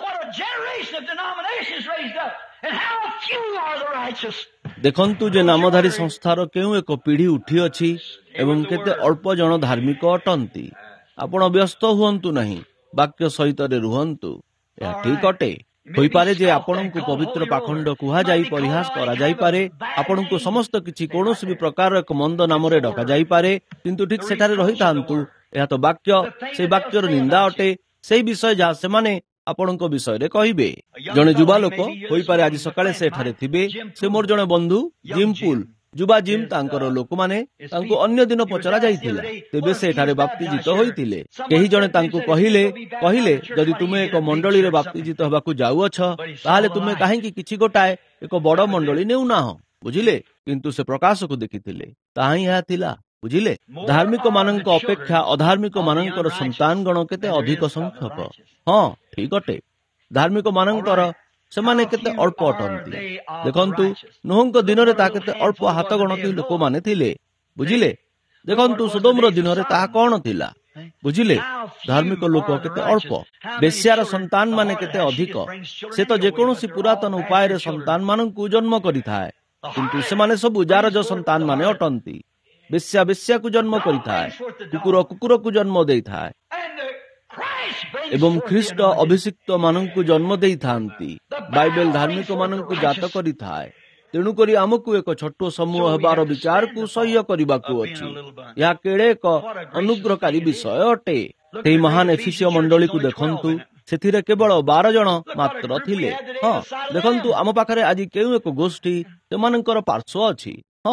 ଦେଖନ୍ତୁ ଯେ ନାମଧାରୀ ସଂସ୍ଥାର କେଉଁ ଏକ ପିଢ଼ି ଉଠିଅଛି ଏବଂ କେତେ ଅଳ୍ପ ଜଣ ଧାର୍ମିକ ଅଟନ୍ତି। ଆପଣ ବ୍ୟସ୍ତ ହୁଅନ୍ତୁ ନାହିଁ, ବାକ୍ୟ ସହିତରେ ରୁହନ୍ତୁ। ଏହା ଠିକ ଅଟେ। ହୋଇପାରେ ଯେ ଆପଣଙ୍କୁ ପବିତ୍ର ପାଖଣ୍ଡ କୁହାଯାଇ ପରିହାସ କରାଯାଇପାରେ। ଆପଣଙ୍କୁ ସମସ୍ତ କିଛି କୌଣସି ବି ପ୍ରକାର ଏକ ମନ୍ଦ ନାମରେ ଡକାଯାଇପାରେ, କିନ୍ତୁ ଠିକ ସେଠାରେ ରହିଥାନ୍ତୁ। ଏହା ତ ବାକ୍ୟ, ସେହି ବାକ୍ୟର ନିନ୍ଦା ଅଟେ। ସେହି ବିଷୟ ଯାହା ସେମାନେ ଆପଣଙ୍କ ବିଷୟରେ କହିବେ। ଜଣେ ଯୁବା ଲୋକ ହୋଇପାରେ ଆଜି ସକାଳେ ସେଠାରେ ଥିବେ। ସେ ମୋର ଜଣେ ବନ୍ଧୁ ଜିମ୍ ପୁଲ୍। ଯୁବା ଜିମ୍ ତାଙ୍କର ଲୋକମାନେ ତାଙ୍କୁ ଅନ୍ୟ ଦିନ ପଚରା ଯାଇଥିଲା, ତେବେ ସେଠାରେ ବାପ୍ତିଜିତ ହୋଇଥିଲେ। କେହି ଜଣେ ତାଙ୍କୁ କହିଲେ କହିଲେ ଯଦି ତୁମେ ଏକ ମଣ୍ଡଳୀରେ ବାପ୍ତିଜିତ ହେବାକୁ ଯାଉଅଛ, ତାହେଲେ ତୁମେ କାହିଁକି କିଛି ଗୋଟାଏ ଏକ ବଡ଼ ମଣ୍ଡଳୀ ନେଉନାହଁ? ବୁଝିଲେ? କିନ୍ତୁ ସେ ପ୍ରକାଶକୁ ଦେଖିଥିଲେ। ତାହା ହିଁ ଏହା ଥିଲା। ବୁଝିଲେ? ଧାର୍ମିକ ମାନଙ୍କ ଅପେକ୍ଷା ଅଧାର୍ମିକ ମାନଙ୍କର ସନ୍ତାନଗଣ କେତେ ଅଧିକ ସଂଖ୍ୟକ। ହଁ, ଠିକ ଅଟେ। ଧାର୍ମିକ ମାନଙ୍କର ସେମାନେ କେତେ ଅଳ୍ପ ଅଟନ୍ତି। ଦେଖନ୍ତୁ, ନୋହଙ୍କ ଦିନରେ ତାହା କେତେ ଅଳ୍ପ ହାତ ଗଣତି ଲୋକମାନେ ଥିଲେ। ବୁଝିଲେ? ଦେଖନ୍ତୁ, ସୋଦୋମର ଦିନରେ ତାହା କଣ ଥିଲା? ବୁଝିଲେ? ଧାର୍ମିକ ଲୋକ କେତେ ଅଳ୍ପ। ବେଶ୍ୟାର ସନ୍ତାନ ମାନେ କେତେ ଅଧିକ। ସେ ତ ଯେକୌଣସି ପୁରାତନ ଉପାୟରେ ସନ୍ତାନ ମାନଙ୍କୁ ଜନ୍ମ କରିଥାଏ, କିନ୍ତୁ ସେମାନେ ସବୁ ଜାରଜ ସନ୍ତାନ ମାନେ ଅଟନ୍ତି। ବେଶ୍ୟା ବେଶ୍ୟାକୁ ଜନ୍ମ କରିଥାଏ, କୁକୁର କୁକୁରକୁ ଜନ୍ମ ଦେଇଥାଏ ଏବଂ ଖ୍ରୀଷ୍ଟ ଅଭିଷିକ୍ତ ମାନଙ୍କୁ ଜନ୍ମ ଦେଇଥାନ୍ତି। ବାଇବେଲ ଧାର୍ମିକ ମାନଙ୍କୁ ଜାତ କରିଥାଏ। ତେଣୁକରି ଆମକୁ ଏକ ଛୋଟ ସମୂହ ହେବାର ବିଚାରକୁ ସହ୍ୟ କରିବାକୁ ଅଛି। ଏହା କେଡ଼େ ଏକ ଅନୁଗ୍ରହକାରୀ ବିଷୟ ଅଟେ। ସେହି ମହାନ ଏଫିସିୟ ମଣ୍ଡଳୀକୁ ଦେଖନ୍ତୁ। ସେଥିରେ କେବଳ ବାର ଜଣ ମାତ୍ର ଥିଲେ। ହଁ, ଦେଖନ୍ତୁ ଆମ ପାଖରେ ଆଜି କେଉଁ ଏକ ଗୋଷ୍ଠୀ ସେମାନଙ୍କର ପାର୍ଶ୍ୱ ଅଛି। ହଁ,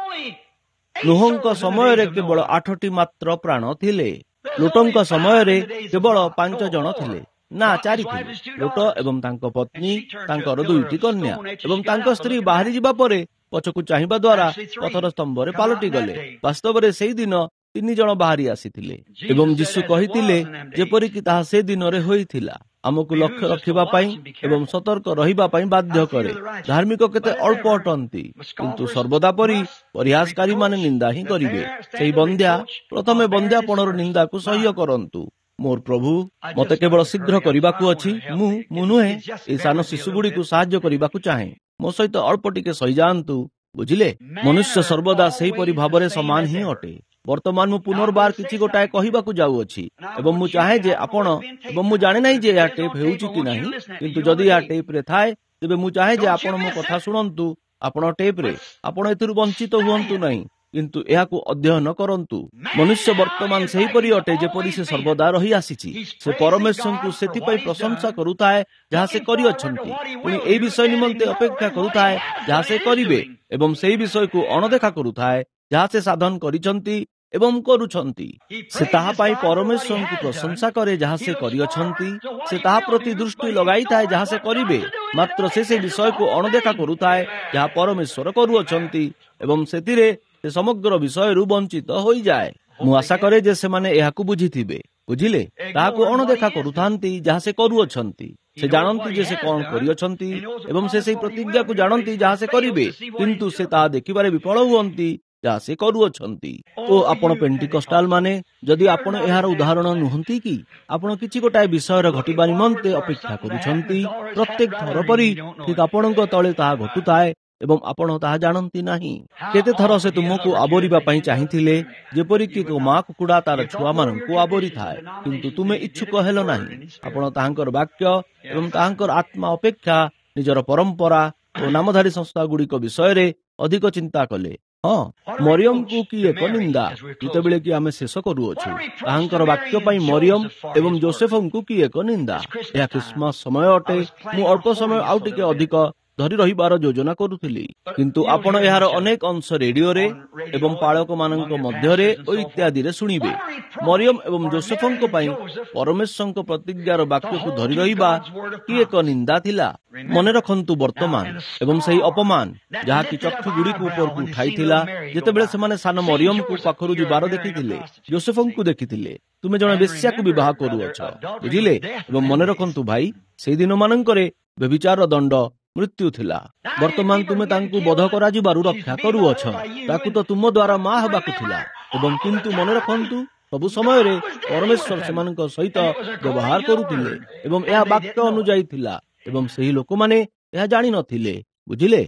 ନୋହଙ୍କ ସମୟରେ କେବଳ ଆଠଟି ମାତ୍ର ପ୍ରାଣ ଥିଲେ। ଲୁଟଙ୍କ ସମୟରେ କେବଳ ପାଞ୍ଚ ଜଣ ଥିଲେ। ନା, ଚାରି ଥିଲେ। ଲୁଟ ଏବଂ ତାଙ୍କ ପତ୍ନୀ, ତାଙ୍କର ଦୁଇଟି କନ୍ୟା ଏବଂ ତାଙ୍କ ସ୍ତ୍ରୀ ବାହାରି ଯିବା ପରେ ପଛକୁ ଚାହିଁବା ଦ୍ୱାରା ପଥର ସ୍ତମ୍ଭରେ ପାଲଟି ଗଲେ। ବାସ୍ତବରେ ସେଇ ଦିନ ତିନି ଜଣ ବାହାରି ଆସିଥିଲେ ଏବଂ ଯୀଶୁ କହିଥିଲେ ଯେପରିକି ତାହା ସେ ଦିନରେ ହୋଇଥିଲା, ଆମକୁ ଲକ୍ଷ୍ୟ ରଖିବା ପାଇଁ ଏବଂ ସତର୍କ ରହିବା ପାଇଁ ବାଧ୍ୟ କରେ। ଧାର୍ମିକ କେତେ ଅଳ୍ପ ଅଟନ୍ତି, କିନ୍ତୁ ସର୍ବଦା ପରି ପରିହାସକାରୀମାନେ ନିନ୍ଦା ହିଁ କରିବେ। ସେହି ବନ୍ଧ୍ୟା ପ୍ରଥମେ ବନ୍ଧ୍ୟାପଣର ନିନ୍ଦାକୁ ସହ୍ୟ କରନ୍ତୁ। ମୋର ପ୍ରଭୁ, ମତେ କେବଳ ଶୀଘ୍ର କରିବାକୁ ଅଛି। ମୁଁ ମୁଁ ନୁହେଁ, ଏହି ସାନ ଶିଶୁଗୁଡ଼ିକୁ ସାହାଯ୍ୟ କରିବାକୁ ଚାହେଁ। ମୋ ସହିତ ଅଳ୍ପ ଟିକେ ସହିଯାଆନ୍ତୁ। ବୁଝିଲେ, ମନୁଷ୍ୟ ସର୍ବଦା ସେହିପରି ଭାବରେ ସମାନ ହିଁ ଅଟେ। ବର୍ତ୍ତମାନ ମୁଁ ପୁନର୍ବାର କିଛି ଗୋଟାଏ କହିବାକୁ ଯାଉଅଛି ଏବଂ ମୁଁ ଚାହେଁ ଯେ ଆପଣ, ଏବଂ ମୁଁ ଜାଣେ ନାହିଁ ଯେ ଏହା ଟେପ୍ ହେଉଛି କି ନାହିଁ, କିନ୍ତୁ ଯଦି ଏହା ଟେପ୍ରେ ଥାଏ ତେବେ ମୁଁ ଚାହେଁ ଯେ ଆପଣ ମୋ କଥା ଶୁଣନ୍ତୁ। ଆପଣ ଟେପ୍ରେ, ଆପଣ ଏଥିରୁ ବଞ୍ଚିତ ହୁଅନ୍ତୁ ନାହିଁ, କିନ୍ତୁ ଏହାକୁ ଅଧ୍ୟୟନ କରନ୍ତୁ। ମନୁଷ୍ୟ ବର୍ତ୍ତମାନ ସେହିପରି ଅଟେ ଯେପରି ସେ ସର୍ବଦା ରହି ଆସିଛି। ସେ ପରମେଶ୍ୱରଙ୍କୁ ସେଥିପାଇଁ ପ୍ରଶଂସା କରୁଥାଏ ଯାହା ସେ କରିଅଛନ୍ତି, ପୁଣି ଏହି ବିଷୟ ନିମନ୍ତେ ଅପେକ୍ଷା କରୁଥାଏ ଯାହା ସେ କରିବେ, ଏବଂ ସେହି ବିଷୟକୁ ଅଣଦେଖା କରୁଥାଏ ଯାହା ସେ ସାଧନ କରିଛନ୍ତି ଏବଂ କରୁଛନ୍ତି। ସେ ତାହା ପାଇଁ ପରମେଶ୍ୱରଙ୍କୁ ପ୍ରଶଂସା କରେ ଯାହା ସେ କରିଅଛନ୍ତି। ସେ ତାହା ପ୍ରତି ଦୃଷ୍ଟି ଲଗାଇଥାଏ ଯାହା ସେ କରିବେ, ମାତ୍ର ସେ ସେ ବିଷୟକୁ ଅଣଦେଖା କରୁଥାଏ ଯାହା ପରମେଶ୍ୱର କରୁଅଛନ୍ତି, ଏବଂ ସେଥିରେ ସେ ସମଗ୍ର ବିଷୟରୁ ବଞ୍ଚିତ ହୋଇଯାଏ। ମୁଁ ଆଶା କରେ ଯେ ସେମାନେ ଏହାକୁ ବୁଝିଥିବେ। ବୁଝିଲେ, ତାହାକୁ ଅଣଦେଖା କରୁଥାନ୍ତି ଯାହା ସେ କରୁଅଛନ୍ତି। ସେ ଜାଣନ୍ତି ଯେ ସେ କଣ କରିଅଛନ୍ତି ଏବଂ ସେ ସେହି ପ୍ରତିଜ୍ଞାକୁ ଜାଣନ୍ତି ଯାହା ସେ କରିବେ, କିନ୍ତୁ ସେ ତାହା ଦେଖିବାରେ ବିଫଳ ହୁଅନ୍ତି ଯାହା ସେ କରୁଅଛନ୍ତି। ଓ ଆପଣ ପେଣ୍ଟିକଷ୍ଟାଲ ମାନେ, ଯଦି ଆପଣ ଏହାର ଉଦାହରଣ ନୁହନ୍ତି କି? ଆପଣ କିଛି ଗୋଟାଏ ବିଷୟର ଘଟିବା ନିମନ୍ତେ ଅପେକ୍ଷା କରୁଛନ୍ତି। ପ୍ରତ୍ୟେକ ଥର ପରି ଠିକ ଆପଣଙ୍କ ତଳେ ତାହା ଘଟୁଥାଏ ଏବଂ ଆପଣ ତାହା ଜାଣନ୍ତି ନାହିଁ। କେତେ ଥର ସେ ତୁମକୁ ଆବୋରିବା ପାଇଁ ଚାହିଁଥିଲେ, ଯେପରିକି ଏକ ମା କୁକୁଡ଼ା ତାର ଛୁଆମାନଙ୍କୁ ଆବୋରିଥାଏ, କିନ୍ତୁ ତୁମେ ଇଚ୍ଛୁକ ହେଲ ନାହିଁ। ଆପଣ ତାହାଙ୍କର ବାକ୍ୟ ଏବଂ ତାହାଙ୍କର ଆତ୍ମା ଅପେକ୍ଷା ନିଜର ପରମ୍ପରା ଓ ନାମଧାରୀ ସଂସ୍ଥା ଗୁଡ଼ିକ ବିଷୟରେ ଅଧିକ ଚିନ୍ତା କଲେ। ହଁ, ମରିୟମକୁ କି ଏକ ନିନ୍ଦା, ଯେତେବେଳେ କି ଆମେ ଶେଷ କରୁଅଛୁ। ତାହାଙ୍କର ବାକ୍ୟ ପାଇଁ ମରିୟମ ଏବଂ ଯୋସେଫଙ୍କୁ କି ଏକ ନିନ୍ଦା। ଏହା ଖ୍ରୀଷ୍ଟମାସ ସମୟ ଅଟେ। ମୁଁ ଅଳ୍ପ ସମୟ ଆଉ ଟିକେ ଅଧିକ ଧରି ରହିବାର ଯୋଜନା କରୁଥିଲି, କିନ୍ତୁ ଆପଣ ଏହାର ଅନେକ ଅଂଶ ରେଡିଓରେ ଏବଂ ପାଳକମାନଙ୍କ ମଧ୍ୟରେ ଓ ଇତ୍ୟାଦିରେ ଶୁଣିବେ। ମରିୟମ ଏବଂ ଯୋସେଫଙ୍କ ପାଇଁ ପରମେଶ୍ୱରଙ୍କ ପ୍ରତିଜ୍ଞାର ବାକ୍ୟକୁ ଧରି ରହିବା କି ଏକ ନିନ୍ଦା ଥିଲା। ମନେ ରଖନ୍ତୁ ବର୍ତ୍ତମାନ ଏବଂ ସେହି ଅପମାନ ଯାହାକି ଚକ୍ଷୁ ଗୁଡ଼ିକୁ ଉପରକୁ ଉଠାଇଥିଲା ଯେତେବେଳେ ସେମାନେ ସାନ ମରିୟମକୁ ପାଖରୁ ଯିବାର ଦେଖିଥିଲେ, ଯୋସେଫଙ୍କୁ ଦେଖିଥିଲେ। ତୁମେ ଜଣେ ବେଶ୍ୟାକୁ ବିବାହ କରୁଅଛ, ବୁଝିଲେ? ଏବଂ ମନେ ରଖନ୍ତୁ ଭାଇ, ସେହି ଦିନ ମାନଙ୍କରେ ବ୍ୟଭିଚାର ଦଣ୍ଡ ମୃତ୍ୟୁ ଥିଲା। ବର୍ତ୍ତମାନ ତୁମେ ତାଙ୍କୁ ବଧ କରାଯିବାରୁ ରକ୍ଷା କରୁଅଛ। ତାକୁ ତ ତୁମ ଦ୍ୱାରା ମା ହେବାକୁ ଥିଲା। ଏବଂ କିନ୍ତୁ ମନେ ରଖନ୍ତୁ, ସବୁ ସମୟରେ ପରମେଶ୍ୱର ସେମାନଙ୍କ ସହିତ ବ୍ୟବହାର କରୁଥିଲେ ଏବଂ ଏହା ବାକ୍ୟ ଅନୁଯାୟୀ ଥିଲା ଏବଂ ସେହି ଲୋକମାନେ ଏହା ଜାଣିନଥିଲେ। ବୁଝିଲେ,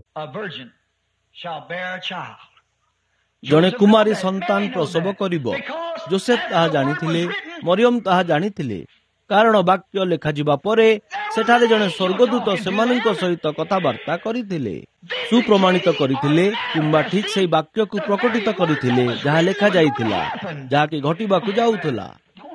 ଜଣେ କୁମାରୀ ସନ୍ତାନ ପ୍ରସବ କରିବ। ଯୋସେଫ ତାହା ଜାଣିଥିଲେ, ମରିୟମ ତାହା ଜାଣିଥିଲେ, କାରଣ ବାକ୍ୟ ଲେଖାଯିବା ପରେ ସେଠାରେ ଜଣେ ସ୍ୱର୍ଗଦୂତ ସେମାନଙ୍କ ସହିତ କଥାବାର୍ତ୍ତା କରିଥିଲେ, ସୁପ୍ରମାଣିତ କରିଥିଲେ କିମ୍ବା ଠିକ୍ ସେହି ବାକ୍ୟକୁ ପ୍ରକଟିତ କରିଥିଲେ ଯାହା ଲେଖାଯାଇଥିଲା, ଯାହାକି ଘଟିବାକୁ ଯାଉଥିଲା।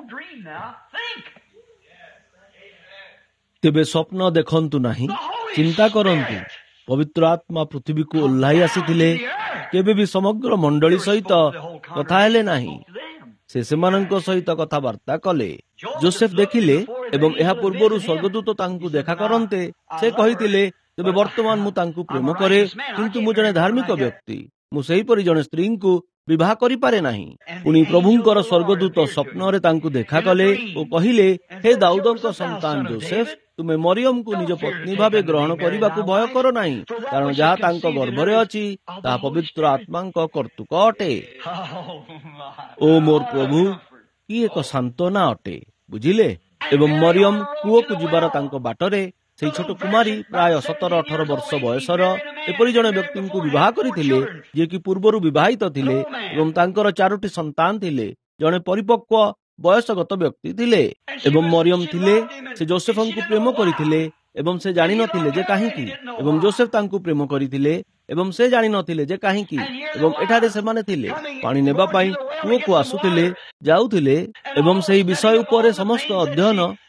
ତେବେ ସ୍ୱପ୍ନ ଦେଖନ୍ତୁ ନାହିଁ, ଚିନ୍ତା କରନ୍ତୁ। ପବିତ୍ର ଆତ୍ମା ପୃଥିବୀକୁ ଓହ୍ଲାଇ ଆସିଥିଲେ, କେବେ ବି ସମଗ୍ର ମଣ୍ଡଳୀ ସହିତ କଥା ହେଲେ ନାହିଁ। ସେ ସେମାନଙ୍କ ସହିତ କଥାବାର୍ତ୍ତା କଲେ। ଯୋସେଫ ଦେଖିଲେ ଏବଂ ଏହା ପୂର୍ବରୁ ସ୍ୱର୍ଗଦୂତ ତାଙ୍କୁ ଦେଖା କରନ୍ତେ ସେ କହିଥିଲେ, ତେବେ ବର୍ତ୍ତମାନ ମୁଁ ତାଙ୍କୁ ପ୍ରେମ କରେ, କିନ୍ତୁ ମୁଁ ଜଣେ ଧାର୍ମିକ ବ୍ୟକ୍ତି, ମୁଁ ସେହିପରି ଜଣେ ସ୍ତ୍ରୀଙ୍କୁ ବିବାହ କରିପାରେ ନାହିଁ। ପୁଣି ପ୍ରଭୁଙ୍କର ସ୍ୱର୍ଗଦୂତ ସ୍ୱପ୍ନରେ ତାଙ୍କୁ ଦେଖା କଲେ ଓ କହିଲେ, ହେ ଦାଉଦଙ୍କ ସନ୍ତାନ ଯୋସେଫ, ତୁମେ ମରିୟମକୁ ନିଜ ପତ୍ନୀ ଭାବେ ଗ୍ରହଣ କରିବାକୁ ଭୟ କର ନାହିଁ, କାରଣ ଯାହା ତାଙ୍କ ଗର୍ଭରେ ଅଛି ତାହା ପବିତ୍ର ଆତ୍ମାଙ୍କ କର୍ତ୍ତୃକ ଅଟେ। ଓ ମୋର ପ୍ରଭୁ, କି ଏକ ସାନ୍ତ୍ୱନା ଅଟେ। ବୁଝିଲେ, ଏବଂ ମରିୟମ କୂଅକୁ ଯିବାର ତାଙ୍କ ବାଟରେ ସେହି ଛୋଟ କୁମାରୀ ପ୍ରାୟ ସତର ଅଠର ବର୍ଷ ବୟସର ଏପରି ଜଣେ ବ୍ୟକ୍ତିଙ୍କୁ ବିବାହ କରିଥିଲେ, ଯିଏକି ପୂର୍ବରୁ ବିବାହିତ ଥିଲେ ଏବଂ ତାଙ୍କର ଚାରୋଟି ସନ୍ତାନ ଥିଲେ। ଜଣେ ପରିପକ୍ୱ ବୟସଗତ ବ୍ୟକ୍ତି ଥିଲେ ଏବଂ ମରିୟମ ଥିଲେ। ସେ ଯୋସେଫଙ୍କୁ ପ୍ରେମ କରିଥିଲେ ଏବଂ ସେ ଜାଣିନଥିଲେ ଯେ କାହିଁକି, ଏବଂ ଯୋସେଫ ତାଙ୍କୁ ପ୍ରେମ କରିଥିଲେ ଏବଂ ସେ ଜାଣିନଥିଲେ ଯେ କାହିଁକି। ଏବଂ ଏଠାରେ ସେମାନେ ଥିଲେ, ପାଣି ନେବା ପାଇଁ କୂଅକୁ ଆସୁଥିଲେ, ଯାଉଥିଲେ ଏବଂ ସେହି ବିଷୟ ଉପରେ ସମସ୍ତ ଅଧ୍ୟୟନ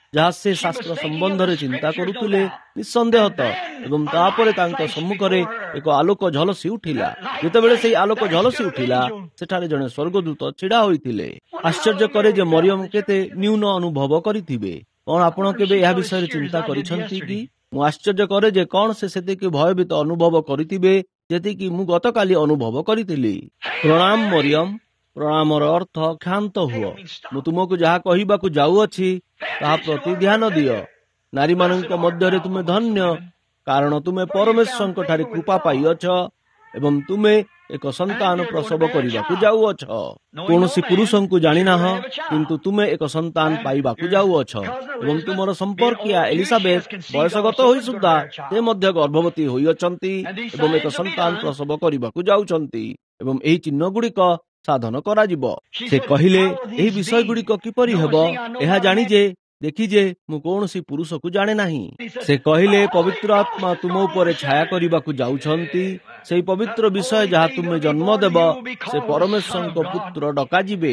ଯାହା ସେ ଶାସ୍ତ୍ର ସମ୍ବନ୍ଧରେ ଚିନ୍ତା କରୁଥିଲେ ନିଃସନ୍ଦେହତ। ଏବଂ ତାପରେ ତାଙ୍କ ସମ୍ମୁଖରେ ଏକ ଆଲୋକ ଝଲସି ଉଠିଲା। ଯେତେବେଳେ ସେହି ଆଲୋକ ଝଲସି ଉଠିଲା, ସେଠାରେ ଜଣେ ସ୍ୱର୍ଗଦୂତ ଛିଡା ହୋଇଥିଲେ। ଆଶ୍ଚର୍ଯ୍ୟ କରେ ଯେ ମରିୟମ କେତେ ନ୍ୟୁନ ଅନୁଭବ କରିଥିବେ। କଣ ଆପଣ କେବେ ଏହା ବିଷୟରେ ଚିନ୍ତା କରିଛନ୍ତି କି? ମୁଁ ଆଶ୍ଚର୍ଯ୍ୟ କରେ ଯେ କଣ ସେ ସେତିକି ଭୟଭୀତ ଅନୁଭବ କରିଥିବେ ଯେତିକି ମୁଁ ଗତକାଲି ଅନୁଭବ କରିଥିଲି। ପ୍ରଣାମ ମରିୟମ। ପ୍ରଣାମର ଅର୍ଥ କ୍ଷାନ୍ତ ହୁଅ। ମୁଁ ତୁମକୁ ଯାହା କହିବାକୁ ଯାଉଅଛି ତାହା ପ୍ରତି ଧ୍ୟାନ ଦିଅ। ନାରୀମାନଙ୍କ ମଧ୍ୟରେ ତୁମେ ଧନ୍ୟ, କାରଣ ତୁମେ ପରମେଶ୍ୱରଙ୍କ ଠାରେ କୃପା ପାଇଅଛ ଏବଂ ତୁମେ ଏକ ସନ୍ତାନ ପ୍ରସବ କରିବାକୁ ଯାଉଅଛ। କୌଣସି ପୁରୁଷଙ୍କୁ ଜାଣିନାହଁ, କିନ୍ତୁ ତୁମେ ଏକ ସନ୍ତାନ ପାଇବାକୁ ଯାଉଅଛ ଏବଂ ତୁମର ସମ୍ପର୍କୀୟା ଏଲିସାବେଥ ବୟସଗତ ହୋଇ ସୁଦ୍ଧା ସେ ମଧ୍ୟ ଗର୍ଭବତୀ ହୋଇଅଛନ୍ତି ଏବଂ ଏକ ସନ୍ତାନ ପ୍ରସବ କରିବାକୁ ଯାଉଛନ୍ତି ଏବଂ ଏହି ଚିହ୍ନ ଗୁଡିକ ସାଧନ କରାଯିବ। ସେ କହିଲେ, ଏହି ବିଷୟ ଗୁଡିକ କିପରି ହେବ? ଏହା ଜାଣି ଯେ ଦେଖି ଯେ ମୁଁ କୌଣସି ପୁରୁଷକୁ ଜାଣେ ନାହିଁ। ସେ କହିଲେ, ପବିତ୍ର ଆତ୍ମା ତୁମ ଉପରେ ଛାୟା କରିବାକୁ ଯାଉଛନ୍ତି। ସେହି ପବିତ୍ର ବିଷୟ ଯାହା ତୁମେ ଜନ୍ମ ଦେବ ସେ ପରମେଶ୍ୱରଙ୍କ ପୁତ୍ର ଡକାଯିବେ।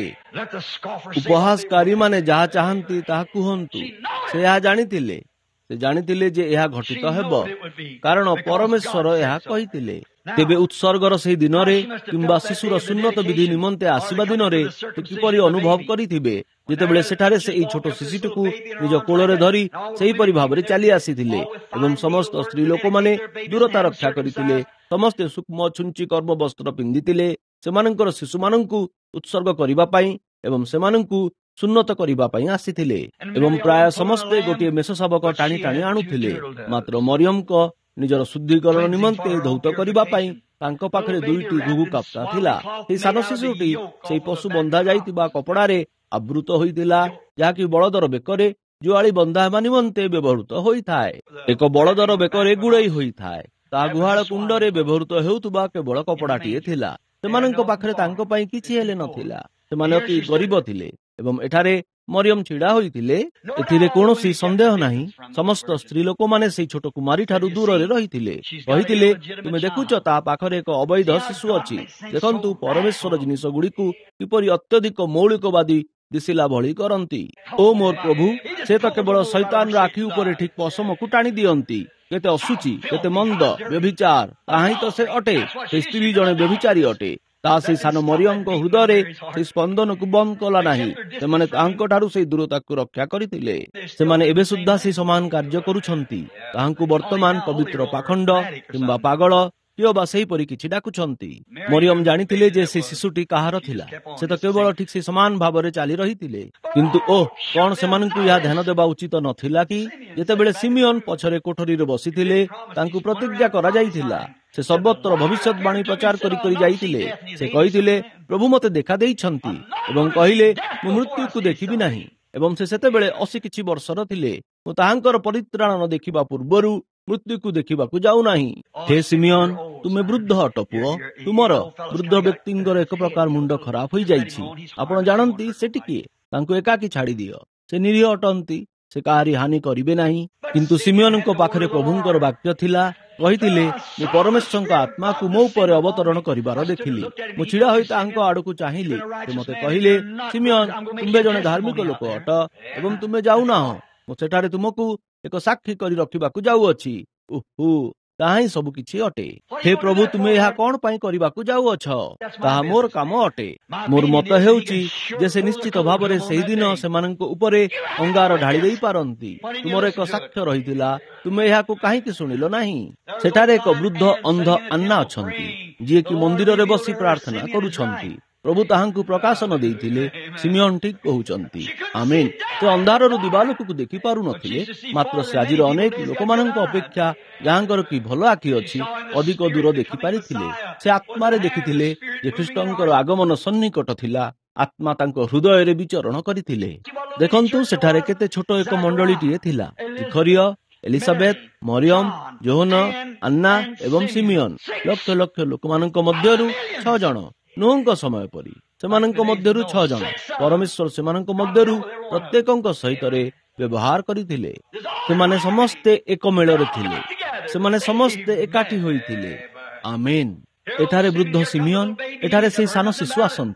ଉପହାସକାରୀ ମାନେ ଯାହା ଚାହାନ୍ତି ତାହା କୁହନ୍ତୁ। ସେ ଏହା ଜାଣିଥିଲେ। ସେ ଜାଣିଥିଲେ ଯେ ଏହା ଘଟିତ ହେବ, କାରଣ ପରମେଶ୍ୱର ଏହା କହିଥିଲେ। ତେବେ ଉତ୍ସର୍ଗର ସେହି ଦିନରେ କିମ୍ବା ଶିଶୁର ସୁନ୍ନତ ବିଧି ନିମନ୍ତେ ଆସିବା ଦିନରେ ସେ କିପରି ଅନୁଭବ କରିଥିବେ, ଯେତେବେଳେ ସେଠାରେ ସେ ଏହି ଛୋଟ ଶିଶୁଟିକୁ ନିଜ କୋଳରେ ଧରି ସେହିପରି ଭାବରେ ଚାଲି ଆସିଥିଲେ ଏବଂ ସମସ୍ତ ସ୍ତ୍ରୀ ଲୋକମାନେ ଦୂରତା ରକ୍ଷା କରିଥିଲେ। ସମସ୍ତେ ସୂକ୍ଷ୍ମ ଛୁଞ୍ଚି କର୍ମ ବସ୍ତ୍ର ପିନ୍ଧିଥିଲେ ସେମାନଙ୍କର ଶିଶୁମାନଙ୍କୁ ଉତ୍ସର୍ଗ କରିବା ପାଇଁ ଏବଂ ସେମାନଙ୍କୁ ସୁନ୍ନତ କରିବା ପାଇଁ ଆସିଥିଲେ ଏବଂ ପ୍ରାୟ ସମସ୍ତେ ଗୋଟିଏ ମେଷ ଶାବକ ଟାଣି ଟାଣି ଆଣୁଥିଲେ। ମାତ୍ର ମରିୟମଙ୍କ ନିଜର ଶୁଦ୍ଧିକରଣ ନିମନ୍ତେ ଧୌତ କରିବା ପାଇଁ ତାଙ୍କ ପାଖରେ ଦୁଇଟି ଘୁଘୁ କାପ୍ତା ଥିଲା। ସେହି ସାନ ଶିଶୁଟି ସେହି ପଶୁ ବନ୍ଧା ଯାଇଥିବା କପଡାରେ ଆବୃତ ହୋଇଥିଲା, ଯାହାକି ବଳଦର ବେକରେ ଜୁଆଳି ବନ୍ଧା ହେବା ନିମନ୍ତେ ବ୍ୟବହୃତ ହୋଇଥାଏ। ଏକ ବଳଦର ବେକରେ ଗୁଡ଼େଇ ହୋଇଥାଏ। ତାହା ଗୁହାଳ କୁଣ୍ଡରେ ବ୍ୟବହୃତ ହେଉଥିବା କେବଳ କପଡାଟିଏ ଥିଲା। ସେମାନଙ୍କ ପାଖରେ ତାଙ୍କ ପାଇଁ କିଛି ହେଲେ ନଥିଲା। ସେମାନେ ଅତି ଗରିବ ଥିଲେ ଏବଂ ଏଠାରେ ମରିୟମ ଛିଡା ହୋଇଥିଲେ। ଏଥିରେ କୌଣସି ସନ୍ଦେହ ନାହିଁ। ସମସ୍ତ ସ୍ତ୍ରୀ ଲୋକମାନେ ସେହି ଛୋଟ କୁମାରୀ ଠାରୁ ଦୂରରେ ରହିଥିଲେ। କହିଥିଲେ, ତୁମେ ଦେଖୁଛ ତା ପାଖରେ ଏକ ଅବୈଧ ଶିଶୁ ଅଛି। ଦେଖନ୍ତୁ ପରମେଶ୍ୱର ଜିନିଷ ଗୁଡିକୁ କିପରି ଅତ୍ୟଧିକ ମୌଳିକବାଦୀ ଦିଶିଲା ଭଳି କରନ୍ତି। ଓ ମୋର ପ୍ରଭୁ, ସେ ତ କେବଳ ଶୈତାନର ଆଖି ଉପରେ ଠିକ ପଶମକୁ ଟାଣି ଦିଅନ୍ତି। କେତେ ଅସୁଚି, କେତେ ମନ୍ଦ, ବ୍ୟଭିଚାର, ତାହା ହିଁ ତ ସେ ଅଟେ। ସେ ସ୍ତ୍ରୀ ଜଣେ ବ୍ୟଭିଚାରୀ ଅଟେ। ତାହା ସେହି ସାନ ମରିୟମଙ୍କ ହୃଦୟରେ ସେହି ସ୍ପନ୍ଦନକୁ ବନ୍ଦ କଲା ନାହିଁ। ସେମାନେ ତାହାଙ୍କ ଠାରୁ ସେହି ଦୂରତାକୁ ରକ୍ଷା କରିଥିଲେ। ସେମାନେ ଏବେ ସୁଦ୍ଧା ସେହି ସମାନ କାର୍ଯ୍ୟ କରୁଛନ୍ତି। ତାହାଙ୍କୁ ବର୍ତ୍ତମାନ ପବିତ୍ର ପାଖଣ୍ଡ କିମ୍ବା ପାଗଳ କିଏ ବା ସେହିପରି କିଛି ଡାକୁଛନ୍ତି। ମରିୟମ ଜାଣିଥିଲେ ଯେ ସେ ଶିଶୁଟି କାହାର ଥିଲା। ସେ ତ କେବଳ ଠିକ ସେ ସମାନ ଭାବରେ ଚାଲି ରହିଥିଲେ। କିନ୍ତୁ ଓହ, କଣ ସେମାନଙ୍କୁ ଏହା ଧ୍ୟାନ ଦେବା ଉଚିତ ନଥିଲା କି ଯେତେବେଳେ ସିମିୟନ ପଛରେ କୋଠରୀରେ ବସିଥିଲେ ତାଙ୍କୁ ପ୍ରତିଜ୍ଞା କରାଯାଇଥିଲା। ସେ ସର୍ବତ୍ର ଭବିଷ୍ୟତବାଣୀ ପ୍ରଚାର କରି କରି ଯାଇଥିଲେ। ସେ କହିଥିଲେ, ପ୍ରଭୁ ମୋତେ ଦେଖା ଦେଇଛନ୍ତି ଏବଂ କହିଲେ, ମୁଁ ମୃତ୍ୟୁକୁ ଦେଖିବି ନାହିଁ। ଏବଂ ସେ ସେତେବେଳେ ଅଶୀ କିଛି ବର୍ଷର ଥିଲେ। ମୁଁ ତାହାଙ୍କର ପରିତ୍ରାଣ ଦେଖିବା ପୂର୍ବରୁ ମୃତ୍ୟୁକୁ ଦେଖିବାକୁ ଯାଉନାହିଁ। ହେ ସିମିୟନ, ତୁମେ ବୃଦ୍ଧ ଅଟ ପୁଅ। ତୁମର ବୃଦ୍ଧ ବ୍ୟକ୍ତିଙ୍କର ଏକ ପ୍ରକାର ମୁଣ୍ଡ ଖରାପ ହୋଇଯାଇଛି। ଆପଣ ଜାଣନ୍ତି ସେଠି କିଏ? ତାଙ୍କୁ ଏକାକୀ ଛାଡ଼ି ଦିଅ। ସେ ନିରୀହ ଅଟନ୍ତି। ସେ କାହାରି ହାନି କରିବେ ନାହିଁ। କିନ୍ତୁ ସିମିୟନଙ୍କ ପାଖରେ ପ୍ରଭୁଙ୍କର ବାକ୍ୟ ଥିଲା। କହିଥିଲେ, ମୁଁ ପରମେଶ୍ୱରଙ୍କ ଆତ୍ମାକୁ ମୋ ଉପରେ ଅବତରଣ କରିବାର ଦେଖିଲି। ମୁଁ ଛିଡା ହୋଇ ତାଙ୍କ ଆଡକୁ ଚାହିଁଲି। ସେ ମୋତେ କହିଲେ, ସିମିୟନ, ତୁମେ ଜଣେ ଧାର୍ମିକ ଲୋକ ଅଟ ଏବଂ ତୁମେ ଯାଉନାହଁ। ମୁଁ ସେଠାରେ ତୁମକୁ ଏକ ସାକ୍ଷୀ କରି ରଖିବାକୁ ଯାଉଅଛି। ଉହୁ, ତାହା ହିଁ ସବୁ କିଛି ଅଟେ। ହେ ପ୍ରଭୁ, ତୁମେ ଏହା କଣ ପାଇଁ କରିବାକୁ ଯାଉଅଛ? ତାହା ମୋର କାମ ଅଟେ। ମୋର ମତ ହେଉଛି ଯେ ସେ ନିଶ୍ଚିତ ଭାବରେ ସେହିଦିନ ସେମାନଙ୍କ ଉପରେ ଅଙ୍ଗାର ଢାଳି ଦେଇ ପାରନ୍ତି। ତୁମର ଏକ ସାକ୍ଷ୍ୟ ରହିଥିଲା। ତୁମେ ଏହାକୁ କାହିଁକି ଶୁଣିଲ ନାହିଁ? ସେଠାରେ ଏକ ବୃଦ୍ଧ ଅନ୍ଧ ଆନ୍ନା ଅଛନ୍ତି, ଯିଏକି ମନ୍ଦିରରେ ବସି ପ୍ରାର୍ଥନା କରୁଛନ୍ତି। ପ୍ରଭୁ ତାହାଙ୍କୁ ପ୍ରକାଶନ ଦେଇଥିଲେ। ସିମିୟନ ଠିକ କହୁଛନ୍ତି। ଆମେନ୍। ସେ ଅନ୍ଧାରରୁ ଦିବାଲୋକକୁ ଦେଖି ପାରୁନଥିଲେ, ମାତ୍ର ସେ ଆଜିର ଅନେକ ଲୋକମାନଙ୍କ ଅପେକ୍ଷା ଯାହାଙ୍କର କି ଭଲ ଆଖି ଅଛି ଅଧିକ ଦୂର ଦେଖିପାରିଥିଲେ। ସେ ଆତ୍ମାରେ ଦେଖିଥିଲେ ଯେ ଖ୍ରୀଷ୍ଟଙ୍କର ଆଗମନ ସନ୍ନିକଟ ଥିଲା। ଆତ୍ମା ତାଙ୍କ ହୃଦୟରେ ବିଚରଣ କରିଥିଲେ। ଦେଖନ୍ତୁ ସେଠାରେ କେତେ ଛୋଟ ଏକ ମଣ୍ଡଳୀଟିଏ ଥିଲା। ଜିଖରିୟ, ଏଲିସାବେଥ, ମରିୟମ, ଯୋହନ, ଆନ୍ନା ଏବଂ ସିମିୟନ। ଲକ୍ଷ ଲକ୍ଷ ଲୋକମାନଙ୍କ ମଧ୍ୟରୁ ଛଅ ଜଣ। ନୋହଙ୍କ ସମୟ ପରି ସେମାନଙ୍କ ମଧ୍ୟରୁ ଛଅ ଜଣ। ପରମେଶ୍ୱର ସେମାନଙ୍କ ମଧ୍ୟରୁ ପ୍ରତ୍ୟେକଙ୍କ ସହିତରେ ବ୍ୟବହାର କରିଥିଲେ। ସେମାନେ ସମସ୍ତେ ଏକ ମେଳରେ ଥିଲେ। ସେମାନେ ସମସ୍ତେ ଏକାଠି ହୋଇଥିଲେ। ଆମେନ୍। ଏଠାରେ ବୃଦ୍ଧ ସିମିୟନ, ଏଠାରେ ସେହି ସାନ ଶିଶୁ ଆସନ୍ତି।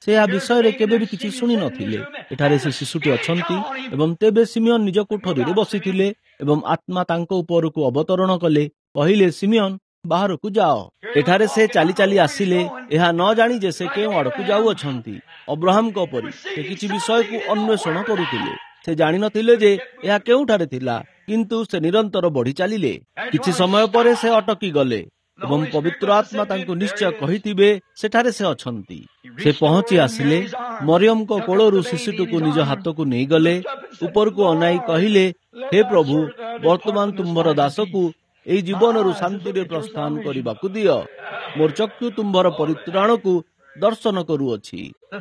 ସେ ଏହା ବିଷୟରେ କେବେ ବି କିଛି ଶୁଣି ନଥିଲେ। ଏଠାରେ ସେ ଶିଶୁଟି ଅଛନ୍ତି ଏବଂ ତେବେ ସିମିୟନ ନିଜ କୋଠରୀରେ ବସିଥିଲେ ଏବଂ ଆତ୍ମା ତାଙ୍କ ଉପରକୁ ଅବତରଣ କଲେ, କହିଲେ, ସିମିୟନ ବାହାରକୁ ଯାଅ। ଏଠାରେ ସେ ଚାଲି ଚାଲି ଆସିଲେ, ଏହା ନ ଜାଣି ଯେ ସେ କେଉଁ ଆଡ଼କୁ ଯାଉଅଛନ୍ତି। ଅବ୍ରାହମଙ୍କ ପରି ସେ କିଛି ବିଷୟକୁ ଅନ୍ୱେଷଣ କରୁଥିଲେ। ସେ ଜାଣିନଥିଲେ ଯେ ଏହା କେଉଁଠାରେ ଥିଲା, କିନ୍ତୁ ସେ ନିରନ୍ତର ବଢି ଚାଲିଲେ। କିଛି ସମୟ ପରେ ସେ ଅଟକି ଗଲେ ଏବଂ ପବିତ୍ର ଆତ୍ମା ତାଙ୍କୁ ନିଶ୍ଚୟ କହିଥିବେ ସେଠାରେ ସେ ଅଛନ୍ତି। ସେ ପହଞ୍ଚି ଆସିଲେ, ମରିୟମଙ୍କ କୋଳରୁ ଶିଶୁଟିକୁ ନିଜ ହାତକୁ ନେଇଗଲେ, ଉପରକୁ ଅନାଇ କହିଲେ, ହେ ପ୍ରଭୁ, ବର୍ତ୍ତମାନ ତୁମ୍ଭର ଦାସକୁ ଏହି ଜୀବନରୁ ଶାନ୍ତିରେ ପ୍ରସ୍ଥାନ କରିବାକୁ ଦିଅ। ମୋର ଚକ୍ଷୁ ତୁମ୍ଭର ପରିତ୍ରାଣକୁ ଦର୍ଶନ କରୁଅଛି।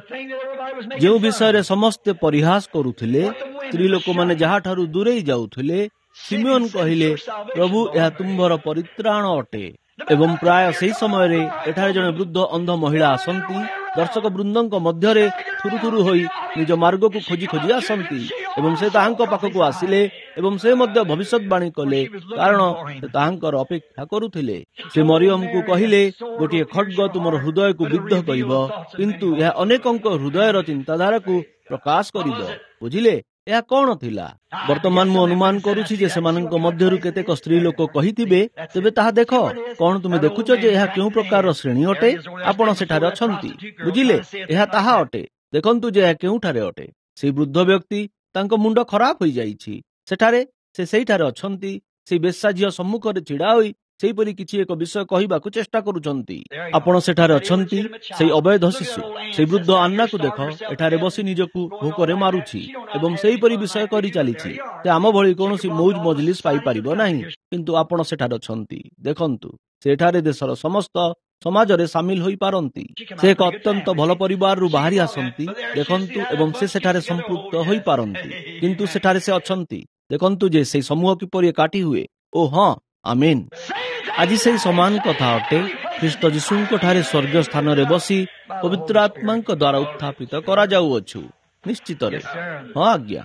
ଯେଉଁ ବିଷୟରେ ସମସ୍ତେ ପରିହାସ କରୁଥିଲେ, ସ୍ତ୍ରୀ ଲୋକମାନେ ଯାହାଠାରୁ ଦୂରେଇ ଯାଉଥିଲେ, ସିମିୟନ କହିଲେ, ପ୍ରଭୁ, ଏହା ତୁମ୍ଭର ପରିତ୍ରାଣ ଅଟେ। ଏବଂ ପ୍ରାୟ ସେହି ସମୟରେ ଏଠାରେ ଜଣେ ବୃଦ୍ଧ ଅନ୍ଧ ମହିଳା ଆସନ୍ତି। ଦର୍ଶକ ବୃନ୍ଦଙ୍କ ମଧ୍ୟରେ ଥୁରୁଥୁରୁ ହୋଇ ନିଜ ମାର୍ଗକୁ ଖୋଜି ଖୋଜି ଆସନ୍ତି ଏବଂ ସେ ତାହାଙ୍କ ପାଖକୁ ଆସିଲେ ଏବଂ ସେ ମଧ୍ୟ ଭବିଷ୍ୟତବାଣୀ କଲେ, କାରଣ ସେ ତାହାଙ୍କର ଅପେକ୍ଷା କରୁଥିଲେ। ସେ ମରିୟମକୁ କହିଲେ, ଗୋଟିଏ ଖଡ୍ଗ ତୁମର ହୃଦୟକୁ ବିଦ୍ଧ କରିବ, କିନ୍ତୁ ଏହା ଅନେକଙ୍କ ହୃଦୟର ଚିନ୍ତାଧାରାକୁ ପ୍ରକାଶ କରିବ। ବୁଝିଲେ, ଏହା କଣ ଥିଲା? ବର୍ତ୍ତମାନ ମୁଁ ଅନୁମାନ କରୁଛି ଯେ ସେମାନଙ୍କ ମଧ୍ୟରୁ କେତେକ ସ୍ତ୍ରୀ ଲୋକ କହିଥିବେ, ତେବେ ତାହା ଦେଖ, କଣ ତୁମେ ଦେଖୁଛ ଯେ ଏହା କେଉଁ ପ୍ରକାରର ଶ୍ରେଣୀ ଅଟେ? ଆପଣ ସେଠାରେ ଅଛନ୍ତି। ବୁଝିଲେ, ଏହା ତାହା ଅଟେ। ଦେଖନ୍ତୁ ଯେ ଏହା କେଉଁଠାରେ ଅଟେ। ସେଇ ବୃଦ୍ଧ ବ୍ୟକ୍ତି, ତାଙ୍କ ମୁଣ୍ଡ ଖରାପ ହୋଇଯାଇଛି। ସେଠାରେ ସେ ସେଇଠାରେ ଅଛନ୍ତି। ସେଇ ବେଶ୍ୟା ଝିଅ ସମ୍ମୁଖରେ ଛିଡା ହୋଇ ସେହିପରି କିଛି ଏକ ବିଷୟ କହିବାକୁ ଚେଷ୍ଟା କରୁଛନ୍ତି। ଆପଣ ସେଠାରେ ଅଛନ୍ତି। ସେଇ ଅବୈଧ ଶିଶୁ, ସେଇ ବୃଦ୍ଧ ଆନ୍ନାକୁ ଦେଖ, ଏଠାରେ ବସି ନିଜକୁ ଭୋକରେ ମାରୁଛି ଏବଂ ସେହିପରି ବିଷୟ କରି ଚାଲିଛି। ସେ ଆମ ଭଳି କୌଣସି ମୌଜ ମଜଲିସ ପାଇପାରିବ ନାହିଁ, କିନ୍ତୁ ଆପଣ ସେଠାରେ ଅଛନ୍ତି। ଦେଖନ୍ତୁ, ସେଠାରେ ଦେଶର ସମସ୍ତ ସମାଜରେ ସାମିଲ ହୋଇପାରନ୍ତି। ସେ ଏକ ଅତ୍ୟନ୍ତ ଭଲ ପରିବାରରୁ ବାହାରି ଆସନ୍ତି। ଦେଖନ୍ତୁ, ଏବଂ ସେ ସେଠାରେ ସମ୍ପୃକ୍ତ ହୋଇପାରନ୍ତି, କିନ୍ତୁ ସେଠାରେ ସେ ଅଛନ୍ତି। ଦେଖନ୍ତୁ ଯେ ସେଇ ସମୂହ କିପରି ଏକାଠି ହୁଏ। ଓ ହଁ, ଆମେନ୍। ଆଜି ସେହି ସମାନ କଥା ଅଟେ। ଖ୍ରୀଷ୍ଟ ଯୀଶୁଙ୍କ ଠାରେ ସ୍ୱର୍ଗୀୟ ସ୍ଥାନରେ ବସି ପବିତ୍ର ଆତ୍ମାଙ୍କ ଦ୍ୱାରା ଉତ୍ଥାପିତ କରାଯାଉଅଛୁ। ନିଶ୍ଚିତରେ, ହଁ ଆଜ୍ଞା।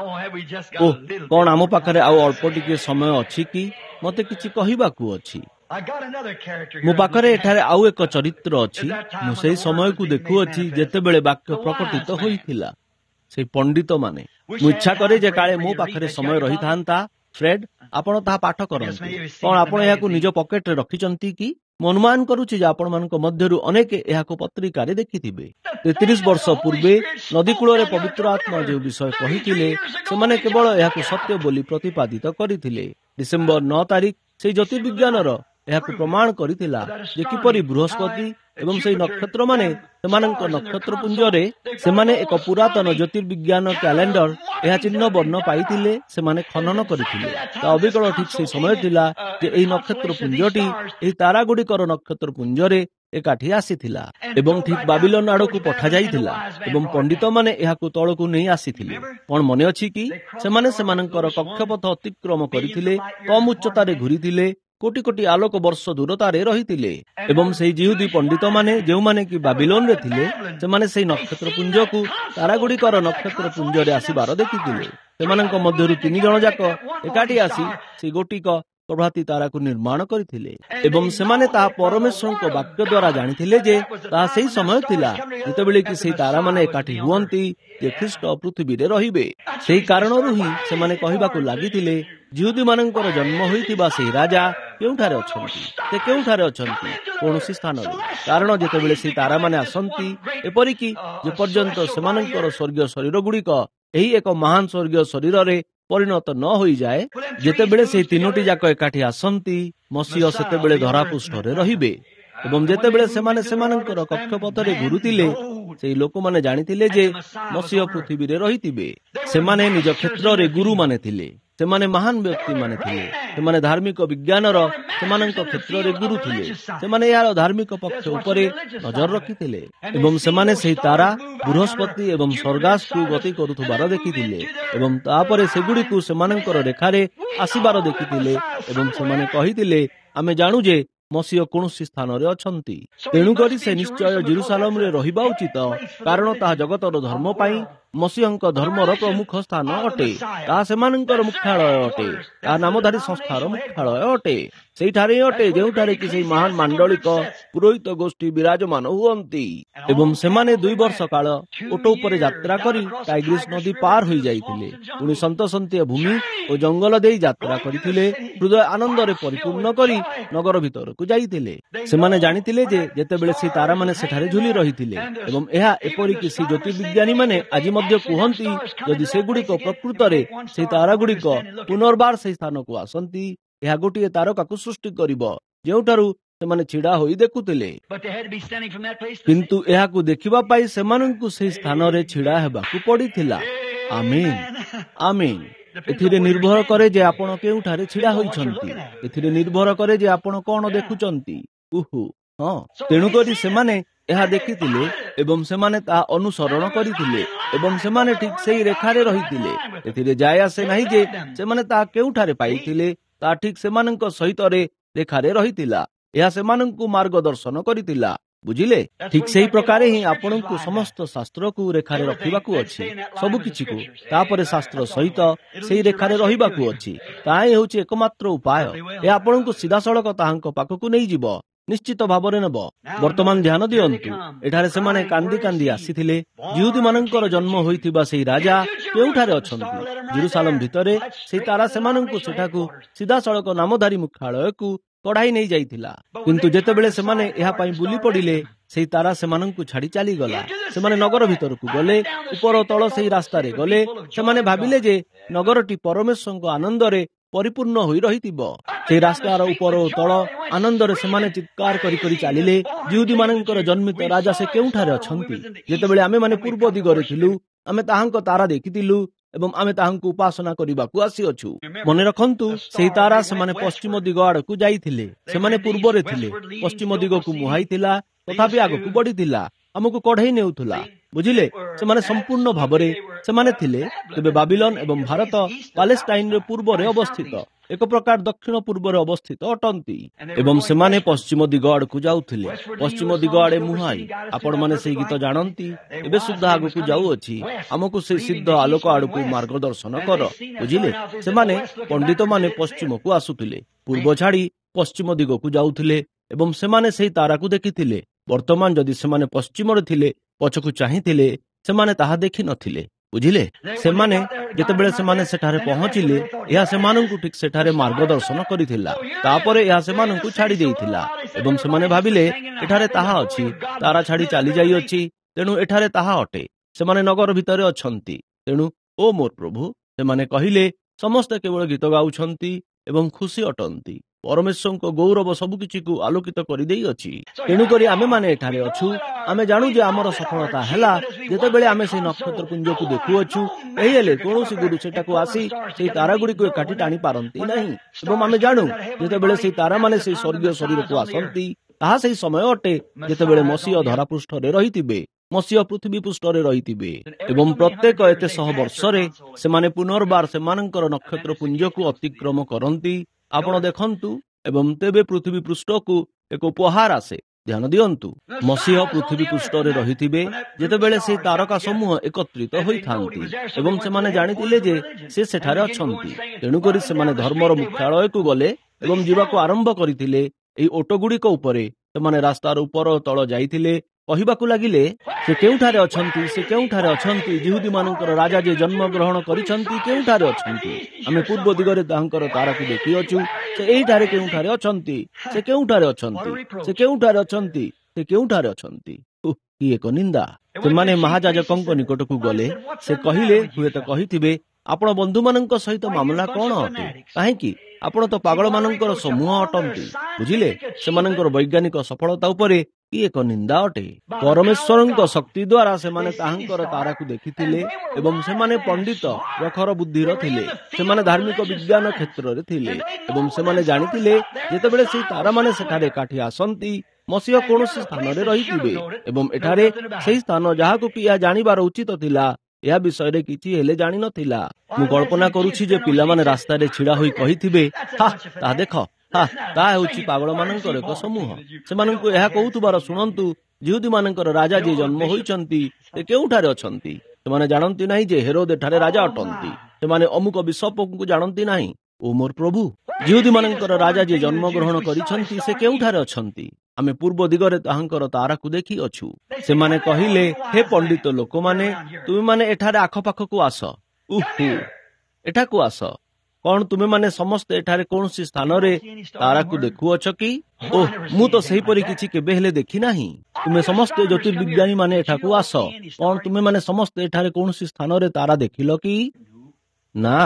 ଓ କଣ ଆମ ପାଖରେ ଆଉ ଅଳ୍ପ ଟିକେ ସମୟ ଅଛି କି? ମତେ କିଛି କହିବାକୁ ଅଛି। ମୋ ପାଖରେ ଏଠାରେ ଆଉ ଏକ ଚରିତ୍ର ଅଛି। ମୁଁ ସେହି ସମୟକୁ ଦେଖୁଅଛି ଯେତେବେଳେ ବାକ୍ୟ ପ୍ରକଟିତ ହୋଇଥିଲା। ସେଇ ପଣ୍ଡିତ ମାନେ, ମୁଁ ଇଚ୍ଛା କରେ ଯେ କାଳେ ମୋ ପାଖରେ ସମୟ ରହିଥାନ୍ତା। ଫ୍ରେଡ୍, ଆପଣ ତାହା ପାଠ କରନ୍ତୁ। କଣ ଆପଣ ଏହାକୁ ନିଜ ପକେଟରେ ରଖିଛନ୍ତି କି? ମୁଁ ଅନୁମାନ କରୁଛି ଯେ ଆପଣମାନଙ୍କ ମଧ୍ୟରୁ ଅନେକ ଏହାକୁ ପତ୍ରିକାରେ ଦେଖିଥିବେ। ତେତିରିଶ ବର୍ଷ ପୂର୍ବେ ନଦୀ କୂଳରେ ପବିତ୍ର ଆତ୍ମା ଯେଉଁ ବିଷୟ କହିଥିଲେ, ସେମାନେ କେବଳ ଏହାକୁ ସତ୍ୟ ବୋଲି ପ୍ରତିପାଦିତ କରିଥିଲେ। ଡିସେମ୍ବର ନଅ ତାରିଖ ସେହି ଜ୍ୟୋତିର୍ବିଜ୍ଞାନର ଏହାକୁ ପ୍ରମାଣ କରିଥିଲା ଯେ କିପରି ବୃହସ୍ପତି ଏବଂ ସେହି ନକ୍ଷତ୍ରମାନେ ସେମାନଙ୍କ ନକ୍ଷତ୍ର ପୁଞ୍ଜରେ ସେମାନେ ଏକ ପୁରାତନ ଜ୍ୟୋତିର୍ବିଜ୍ଞାନ କ୍ୟାଲେଣ୍ଡର ଏହା ଚିହ୍ନ ବର୍ଣ୍ଣ ପାଇଥିଲେ। ସେମାନେ ଖନନ କରିଥିଲେ। ତା ଅବିକଳ ଠିକ ସେହି ସମୟ ଥିଲା ଯେ ଏହି ନକ୍ଷତ୍ର ପୁଞ୍ଜଟି ଏହି ତାରା ଗୁଡ଼ିକର ନକ୍ଷତ୍ର ପୁଞ୍ଜରେ ଏକାଠି ଆସିଥିଲା ଏବଂ ଠିକ ବାବିଲୋନ ଆଡ଼କୁ ପଠାଯାଇଥିଲା ଏବଂ ପଣ୍ଡିତମାନେ ଏହାକୁ ତଳକୁ ନେଇ ଆସିଥିଲେ। କଣ ମନେ ଅଛି କି? ସେମାନେ ସେମାନଙ୍କର କକ୍ଷପଥ ଅତିକ୍ରମ କରିଥିଲେ, କମ ଉଚ୍ଚତାରେ ଘୁରିଥିଲେ, କୋଟି କୋଟି ଆଲୋକ ବର୍ଷ ଦୂରତାରେ ରହିଥିଲେ ଏବଂ ସେହି ଜିହୁଦୀ ପଣ୍ଡିତମାନେ ଯେଉଁମାନେ କି ବାବିଲୋନରେ ଥିଲେ, ସେମାନେ ସେହି ନକ୍ଷତ୍ର ପୁଞ୍ଜକୁ ତାରାଗୁଡ଼ିକର ନକ୍ଷତ୍ର ପୁଞ୍ଜରେ ଆସିବାର ଦେଖିଥିଲେ। ସେମାନଙ୍କ ମଧ୍ୟରୁ ତିନି ଜଣ ଯାକ ଏକାଠି ଆସି ସେହି ଗୋଟିକ ପ୍ରଭାତୀ ତାରାକୁ ନିର୍ମାଣ କରିଥିଲେ ଏବଂ ସେମାନେ ତାହା ପରମେଶ୍ୱରଙ୍କ ବାକ୍ୟ ଦ୍ୱାରା ଜାଣିଥିଲେ ଯେ ତାହା ସେହି ସମୟ ଥିଲା ଯେତେବେଳେ କି ସେହି ତାରାମାନେ ଏକାଠି ହୁଅନ୍ତି ଯେ ଖ୍ରୀଷ୍ଟ ପୃଥିବୀରେ ରହିବେ। ସେହି କାରଣରୁ ହିଁ ସେମାନେ କହିବାକୁ ଲାଗିଥିଲେ, ଜିହୁଦୀ ମାନଙ୍କର ଜନ୍ମ ହୋଇଥିବା ସେହି ରାଜା କେଉଁଠାରେ ଅଛନ୍ତି? ସେ କେଉଁଠାରେ ଅଛନ୍ତି? କୌଣସି ସ୍ଥାନରେ। କାରଣ ଯେତେବେଳେ ସେହି ତାରାମାନେ ଆସନ୍ତି, ଏପରିକି ଯେପର୍ଯ୍ୟନ୍ତ ସେମାନଙ୍କର ସ୍ୱର୍ଗୀୟ ଶରୀର ଗୁଡ଼ିକ ଏହି ଏକ ମହାନ ସ୍ୱର୍ଗୀୟ ଶରୀରରେ ପରିଣତ ନ ହୋଇଯାଏ, ଯେତେବେଳେ ସେହି ତିନୋଟି ଯାକ ଏକାଠି ଆସନ୍ତି, ମସିହ ସେତେବେଳେ ଧରାପୃଷ୍ଠରେ ରହିବେ ଏବଂ ଯେତେବେଳେ ସେମାନେ ସେମାନଙ୍କର କକ୍ଷପଥରେ ଘୁରୁଥିଲେ, ସେହି ଲୋକମାନେ ଜାଣିଥିଲେ ଯେ ମସିହ ପୃଥିବୀରେ ରହିଥିବେ। ସେମାନେ ନିଜ କ୍ଷେତ୍ରରେ ଗୁରୁମାନେ ଥିଲେ। ସେମାନେ ମହାନ ବ୍ୟକ୍ତିମାନେ ଥିଲେ। ସେମାନେ ଧାର୍ମିକ ବିଜ୍ଞାନର ସେମାନଙ୍କ କ୍ଷେତ୍ରରେ ଗୁରୁ ଥିଲେ। ସେମାନେ ଏହାର ଧାର୍ମିକ ପକ୍ଷ ଉପରେ ନଜର ରଖିଥିଲେ ଏବଂ ସେମାନେ ସେହି ତାରା, ବୃହସ୍ପତି ଏବଂ ସ୍ୱର୍ଗାସକୁ ଗତି କରୁଥିବାର ଦେଖିଥିଲେ ଏବଂ ତାପରେ ସେଗୁଡ଼ିକୁ ସେମାନଙ୍କର ରେଖାରେ ଆସିବାର ଦେଖିଥିଲେ ଏବଂ ସେମାନେ କହିଥିଲେ, ଆମେ ଜାଣୁ ଯେ ମସିହ କୌଣସି ସ୍ଥାନରେ ଅଛନ୍ତି। ତେଣୁକରି ସେ ନିଶ୍ଚୟ ଜେରୁସାଲେମରେ ରହିବା ଉଚିତ, କାରଣ ତାହା ଜଗତର ଧର୍ମ ପାଇଁ ମସିହଙ୍କ ଧର୍ମର ପ୍ରମୁଖ ସ୍ଥାନ ଅଟେ। ତାହା ସେମାନଙ୍କର ମୁଖ୍ୟାଳୟ ଅଟେ। ତାହା ନାମଧାରୀ ସଂସ୍ଥାର ମୁଖ୍ୟାଳୟ ଅଟେ। ସେଇଠାରେ ଅଟେ ଯେଉଁଠାରେ କି ସେହି ମହାନ ମାଣ୍ଡଳିକ ପୁରୋହିତ ଗୋଷ୍ଠୀ ବିରାଜମାନ ହୁଅନ୍ତି। ଏବଂ ସେମାନେ ଦୁଇ ବର୍ଷ କାଳ ଓଟ ଉପରେ ଯାତ୍ରା କରି ଟାଇଗ୍ରିସ୍ ନଦୀ ପାର ହୋଇଯାଇଥିଲେ। ପୁଣି ସନ୍ତସନ୍ତିଆ ଭୂମି ଓ ଜଙ୍ଗଲ ଦେଇ ଯାତ୍ରା କରିଥିଲେ। ହୃଦୟ ଆନନ୍ଦରେ ପରିପୂର୍ଣ୍ଣ କରି ନଗର ଭିତରକୁ ଯାଇଥିଲେ। ସେମାନେ ଜାଣିଥିଲେ ଯେ ଯେତେବେଳେ ସେ ତାରାମାନେ ସେଠାରେ ଝୁଲି ରହିଥିଲେ ଏବଂ ଏହା ଏପରିକି ସେ ଜ୍ୟୋତିର୍ବିଜ୍ଞାନୀମାନେ ଆଜି ମଧ୍ୟ କୁହନ୍ତି, ଯଦି ସେଗୁଡ଼ିକ ପ୍ରକୃତରେ ସେହି ତାରାଗୁଡ଼ିକ ପୁନର୍ବାର ସେହି ସ୍ଥାନକୁ ଆସନ୍ତି, ଏହା ଗୋଟିଏ ତାରକାକୁ ସୃଷ୍ଟି କରିବ ଯେଉଁଠାରୁ ସେମାନେ ଛିଡ଼ା ହୋଇ ଦେଖୁଥିଲେ। କିନ୍ତୁ ଏହାକୁ ଦେଖିବା ପାଇଁ ସେମାନଙ୍କୁ ସେହି ସ୍ଥାନରେ ଛିଡ଼ା ହେବାକୁ ପଡ଼ିଥିଲା। ଆମେନ୍, ଆମେନ୍। ଏଥିରେ ନିର୍ଭର କରେ ଯେ ଆପଣ କେଉଁଠାରେ ଛିଡ଼ା ହୋଇଛନ୍ତି। ଏଥିରେ ନିର୍ଭର କରେ ଯେ ଆପଣ କଣ ଦେଖୁଛନ୍ତି। ଉହୁ ହଁ, ତେଣୁକରି ସେମାନେ ଏହା ଦେଖିଥିଲେ ଏବଂ ସେମାନେ ତାହା ଅନୁସରଣ କରିଥିଲେ ଏବଂ ସେମାନେ ଠିକ୍ ସେହି ରେଖାରେ ରହିଥିଲେ। ଏଥିରେ ଯାଏ ଆସେ ନାହିଁ ଯେ ସେମାନେ ତାହା କେଉଁଠାରେ ପାଇଥିଲେ। ତାହା ଠିକ୍ ସେମାନଙ୍କ ସହିତରେ ରେଖାରେ ରହିଥିଲା। ଏହା ସେମାନଙ୍କୁ ମାର୍ଗଦର୍ଶନ କରିଥିଲା। ବୁଝିଲେ? ଠିକ୍ ସେହି ପ୍ରକାରେ ହିଁ ଆପଣଙ୍କୁ ସମସ୍ତ ଶାସ୍ତ୍ରକୁ ରେଖାରେ ରଖିବାକୁ ଅଛି, ସବୁ କିଛିକୁ। ତାପରେ ଶାସ୍ତ୍ର ସହିତ ସେହି ରେଖାରେ ରହିବାକୁ ଅଛି। ତାହା ହିଁ ହେଉଛି ଏକମାତ୍ର ଉପାୟ। ଏହା ଆପଣଙ୍କୁ ସିଧାସଳଖ ତାହାଙ୍କ ପାଖକୁ ନେଇଯିବ। ନିଶ୍ଚିତ ଭାବରେ ନେବ। ବର୍ତ୍ତମାନ ଧ୍ୟାନ ଦିଅନ୍ତୁ, ଏଠାରେ ସେମାନେ କାନ୍ଦି କାନ୍ଦି ଆସିଥିଲେ। ଯିହୁଦୀ ମାନଙ୍କର ଜନ୍ମ ହୋଇଥିବା ସେହି ରାଜା କେଉଁଠାରେ ଅଛନ୍ତି? ଜେରୁସାଲେମ ଭିତରେ। ସେହି ତାରା ସେମାନଙ୍କୁ ସେଠାକୁ ସିଧାସଳଖ ନାମଧାରୀ ମୁଖ୍ୟାଳୟକୁ କଢାଇ ନେଇ ଯାଇଥିଲା। କିନ୍ତୁ ଯେତେବେଳେ ସେମାନେ ଏହା ପାଇଁ ବୁଲି ପଡ଼ିଲେ, ସେହି ତାରା ସେମାନଙ୍କୁ ଛାଡ଼ି ଚାଲିଗଲା। ସେମାନେ ନଗର ଭିତରକୁ ଗଲେ, ଉପର ତଳ ସେହି ରାସ୍ତାରେ ଗଲେ। ସେମାନେ ଭାବିଲେ ଯେ ନଗରଟି ପରମେଶ୍ୱରଙ୍କ ଆନନ୍ଦରେ ପରିପୂର୍ଣ୍ଣ ହୋଇ ରହିଥିବ। ସେହି ରାସ୍ତାର ଉପର ଓ ତଳ ଆନନ୍ଦରେ ସେମାନେ ଚିତ୍କାର କରି କରି ଚାଲିଲେ। ଯିହୁଦୀ ମାନଙ୍କର ଜନ୍ମିତ ରାଜା ସେ କେଉଁଠାରେ ଅଛନ୍ତି? ଯେତେବେଳେ ଆମେମାନେ ପୂର୍ବ ଦିଗରେ ଥିଲୁ, ଆମେ ତାହାଙ୍କ ତାରା ଦେଖିଥିଲୁ ଏବଂ ଆମେ ତାହାଙ୍କୁ ଉପାସନା କରିବାକୁ ଆସିଅଛୁ। ମନେ ରଖନ୍ତୁ, ସେହି ତାରା ସେମାନେ ପଶ୍ଚିମ ଦିଗ ଆଡ଼କୁ ଯାଇଥିଲେ। ସେମାନେ ପୂର୍ବରେ ଥିଲେ। ପଶ୍ଚିମ ଦିଗକୁ ମୁହାଇଥିଲା, ତଥାପି ଆଗକୁ ବଢିଥିଲା, ଆମକୁ କଢେଇ ନେଉଥିଲା। ବୁଝିଲେ? ସେମାନେ ସମ୍ପୂର୍ଣ୍ଣ ଭାବରେ ସେମାନେ ଥିଲେ। ତେବେ ବାବିଲନ ଏବଂ ଭାରତ ପାଲେଷ୍ଟାଇନରେ ପୂର୍ବରେ ଅବସ୍ଥିତ, ଏକ ପ୍ରକାର ଦକ୍ଷିଣ ପୂର୍ବରେ ଅବସ୍ଥିତ ଅଟନ୍ତି ଏବଂ ସେମାନେ ପଶ୍ଚିମ ଦିଗ ଆଡ଼କୁ ଯାଉଥିଲେ। ପଶ୍ଚିମ ଦିଗ ଆଡ଼େ ମୁହାଇ। ଆପଣମାନେ ସେହି ଗୀତ ଜାଣନ୍ତି, ଏବେ ସୁଦ୍ଧା ଆଗକୁ ଯାଉଅଛି, ଆମକୁ ସେହି ସିଦ୍ଧ ଆଲୋକ ଆଡ଼କୁ ମାର୍ଗଦର୍ଶନ କର। ବୁଝିଲେ? ସେମାନେ ପଣ୍ଡିତମାନେ ପଶ୍ଚିମକୁ ଆସୁଥିଲେ, ପୂର୍ବ ଛାଡ଼ି ପଶ୍ଚିମ ଦିଗକୁ ଯାଉଥିଲେ ଏବଂ ସେମାନେ ସେହି ତାରାକୁ ଦେଖିଥିଲେ। ବର୍ତ୍ତମାନ ଯଦି ସେମାନେ ପଶ୍ଚିମରେ ଥିଲେ, ପଛକୁ ଚାହିଁଥିଲେ, ସେମାନେ ତାହା ଦେଖିନଥିଲେ। ବୁଝିଲେ? ସେମାନେ ଯେତେବେଳେ ସେମାନେ ସେଠାରେ ପହଞ୍ଚିଲେ, ଏହା ସେମାନଙ୍କୁ ଠିକ୍ ସେଠାରେ ମାର୍ଗଦର୍ଶନ କରିଥିଲା। ତାପରେ ଏହା ସେମାନଙ୍କୁ ଛାଡ଼ି ଦେଇଥିଲା ଏବଂ ସେମାନେ ଭାବିଲେ ଏଠାରେ ତାହା ଅଛି, ତାରା ଛାଡ଼ି ଚାଲି ଯାଇଅଛି, ତେଣୁ ଏଠାରେ ତାହା ଅଟେ। ସେମାନେ ନଗର ଭିତରେ ଅଛନ୍ତି। ତେଣୁ ଓ ମୋର ପ୍ରଭୁ, ସେମାନେ କହିଲେ, ସମସ୍ତେ କେବଳ ଗୀତ ଗାଉଛନ୍ତି ଏବଂ ଖୁସି ଅଟନ୍ତି। ପରମେଶ୍ୱରଙ୍କ ଗୌରବ ସବୁକିଛିକୁ ଆଲୋକିତ କରିଦେଇଅଛି। ତେଣୁକରି ଆମେମାନେ ଏଠାରେ ଅଛୁ। ଆମେ ଜାଣୁ ଯେ ଆମର ସଫଳତା ହେଲା ଯେତେବେଳେ ଆମେ ସେହି ନକ୍ଷତ୍ର ପୁଞ୍ଜକୁ ଦେଖୁଅଛୁ। ଏହି ହେଲେ କୌଣସି ଗୁରୁ ସେଠାକୁ ଆସି ସେହି ତାରାଗୁଡ଼ିକୁ ଏକାଠି ଟାଣି ପାରନ୍ତି ନାହିଁ। ଏବଂ ଆମେ ଜାଣୁ ଯେତେବେଳେ ସେହି ତାରାମାନେ ସେହି ସ୍ୱର୍ଗୀୟ ଶରୀରକୁ ଆସନ୍ତି, ତାହା ସେହି ସମୟ ଅଟେ ଯେତେବେଳେ ମସିହ ଧରାପୃଷ୍ଠରେ ରହିଥିବେ, ମସିହ ପୃଥିବୀ ପୃଷ୍ଠରେ ରହିଥିବେ ଏବଂ ପ୍ରତ୍ୟେକ ଏତେ ଶହ ବର୍ଷରେ ସେମାନେ ପୁନର୍ବାର ସେମାନଙ୍କର ନକ୍ଷତ୍ର ପୁଞ୍ଜକୁ ଅତିକ୍ରମ କରନ୍ତି। ଆପଣ ଦେଖନ୍ତୁ, ଏବଂ ତେବେ ପୃଥିବୀ ପୃଷ୍ଠକୁ ଏକ ଉପହାର ଆସେ। ଧ୍ୟାନ ଦିଅନ୍ତୁ, ମସିହ ପୃଥିବୀ ପୃଷ୍ଠରେ ରହିଥିବେ ଯେତେବେଳେ ସେହି ତାରକା ସମୂହ ଏକତ୍ରିତ ହୋଇଥାନ୍ତି ଏବଂ ସେମାନେ ଜାଣିଥିଲେ ଯେ ସେ ସେଠାରେ ଅଛନ୍ତି। ତେଣୁକରି ସେମାନେ ଧର୍ମର ମୁଖ୍ୟାଳୟକୁ ଗଲେ ଏବଂ ଯିବାକୁ ଆରମ୍ଭ କରିଥିଲେ। ଏହି ଓଟଗୁଡ଼ିକ ଉପରେ ସେମାନେ ରାସ୍ତାର ଉପର ତଳ ଯାଇଥିଲେ, କହିବାକୁ ଲାଗିଲେ, ସେ କେଉଁଠାରେ ଅଛନ୍ତି? ସେ କେଉଁଠାରେ ଅଛନ୍ତି? ଯିହୁଦୀ ମାନଙ୍କର ରାଜା ଯେ ଜନ୍ମଗ୍ରହଣ କରିଛନ୍ତି କେଉଁଠାରେ ଅଛନ୍ତି? ଆମେ ପୂର୍ବ ଦିଗରେ ତାହାଙ୍କର ତାରାକୁ ଦେଖିଅଛୁ। ସେ ଏଇଠାରେ କେଉଁଠାରେ ଅଛନ୍ତି? ସେ କେଉଁଠାରେ ଅଛନ୍ତି? ସେ କେଉଁଠାରେ ଅଛନ୍ତି? ସେ କେଉଁଠାରେ ଅଛନ୍ତି? କି ଏକ ନିନ୍ଦା! ସେମାନେ ମହାଯାଜକଙ୍କ ନିକଟକୁ ଗଲେ। ସେ କହିଲେ, ହୁଏତ କହିଥିବେ, ଆପଣ ବନ୍ଧୁମାନଙ୍କ ସହିତ ମାମଲା କଣ ଅଟେ? କାହିଁକି? ଆପଣ ତ ପାଗଳମାନଙ୍କର ସମୂହ ଅଟନ୍ତି। ବୁଝିଲେ? ସେମାନଙ୍କର ବୈଜ୍ଞାନିକ ସଫଳତା ଉପରେ କି ଏକ ନିନ୍ଦା ଅଟେ। ପରମେଶ୍ୱରଙ୍କ ଶକ୍ତି ଦ୍ୱାରା ସେମାନେ ତାହାଙ୍କର ତାରାକୁ ଦେଖିଥିଲେ ଏବଂ ସେମାନେ ପଣ୍ଡିତ ପ୍ରଖର ବୁଦ୍ଧିର ଥିଲେ। ସେମାନେ ଧାର୍ମିକ ବିଜ୍ଞାନ କ୍ଷେତ୍ରରେ ଥିଲେ ଏବଂ ସେମାନେ ଜାଣିଥିଲେ ଯେତେବେଳେ ସେହି ତାରାମାନେ ସେଠାରେ ଏକାଠି ଆସନ୍ତି, ମସିହ କୌଣସି ସ୍ଥାନରେ ରହିଥିବେ ଏବଂ ଏଠାରେ ସେହି ସ୍ଥାନ ଯାହାକୁ କି ଏହା ଜାଣିବାର ଉଚିତ ଥିଲା, ଏହା ବିଷୟରେ କିଛି ହେଲେ ଜାଣିନଥିଲା। ମୁଁ କଳ୍ପନା କରୁଛି ଯେ ପିଲାମାନେ ରାସ୍ତାରେ ଛିଡ଼ା ହୋଇ କହିଥିବେ, ହା ତାହା ଦେଖ, ହା ତାହା ହେଉଛି ପାଗଳମାନଙ୍କର ଏକ ସମୂହ। ସେମାନଙ୍କୁ ଏହା କହୁଥିବାର ଶୁଣନ୍ତୁ, ଯିହୁଦୀ ମାନଙ୍କର ରାଜା ଯିଏ ଜନ୍ମ ହୋଇଛନ୍ତି ସେ କେଉଁଠାରେ ଅଛନ୍ତି? ସେମାନେ ଜାଣନ୍ତି ନାହିଁ ଯେ ହେରୋଦ ଏଠାରେ ରାଜା ଅଟନ୍ତି। ସେମାନେ ଅମୁକ ବିଶପଙ୍କୁ ଜାଣନ୍ତି ନାହିଁ। ଓ ମୋର ପ୍ରଭୁ, ଯିହୁଦୀ ମାନଙ୍କର ରାଜା ଯିଏ ଜନ୍ମଗ୍ରହଣ କରିଛନ୍ତି ସେ କେଉଁଠାରେ ଅଛନ୍ତି? ଆମେ ପୂର୍ବ ଦିଗରେ ତାହାଙ୍କର ତାରାକୁ ଦେଖିଅଛୁ। ସେମାନେ କହିଲେ, ହେ ପଣ୍ଡିତ ଲୋକମାନେ, ତୁମେମାନେ ଏଠାରେ ଆଖପାଖକୁ ଆସ। ଉହୁ, ଏଠାକୁ ଆସ। କଣ ତୁମେମାନେ ସମସ୍ତେ ଏଠାରେ କୌଣସି ସ୍ଥାନରେ ତାରାକୁ ଦେଖୁଅଛ କି? ଓହ, ମୁଁ ତ ସେହିପରି କିଛି କେବେ ହେଲେ ଦେଖି ନାହିଁ। ତୁମେ ସମସ୍ତେ ଜ୍ୟୋତିର୍ବିଜ୍ଞାନୀ ମାନେ ଏଠାକୁ ଆସ। କଣ ତୁମେମାନେ ସମସ୍ତେ ଏଠାରେ କୌଣସି ସ୍ଥାନରେ ତାରା ଦେଖିଲ କି? ନା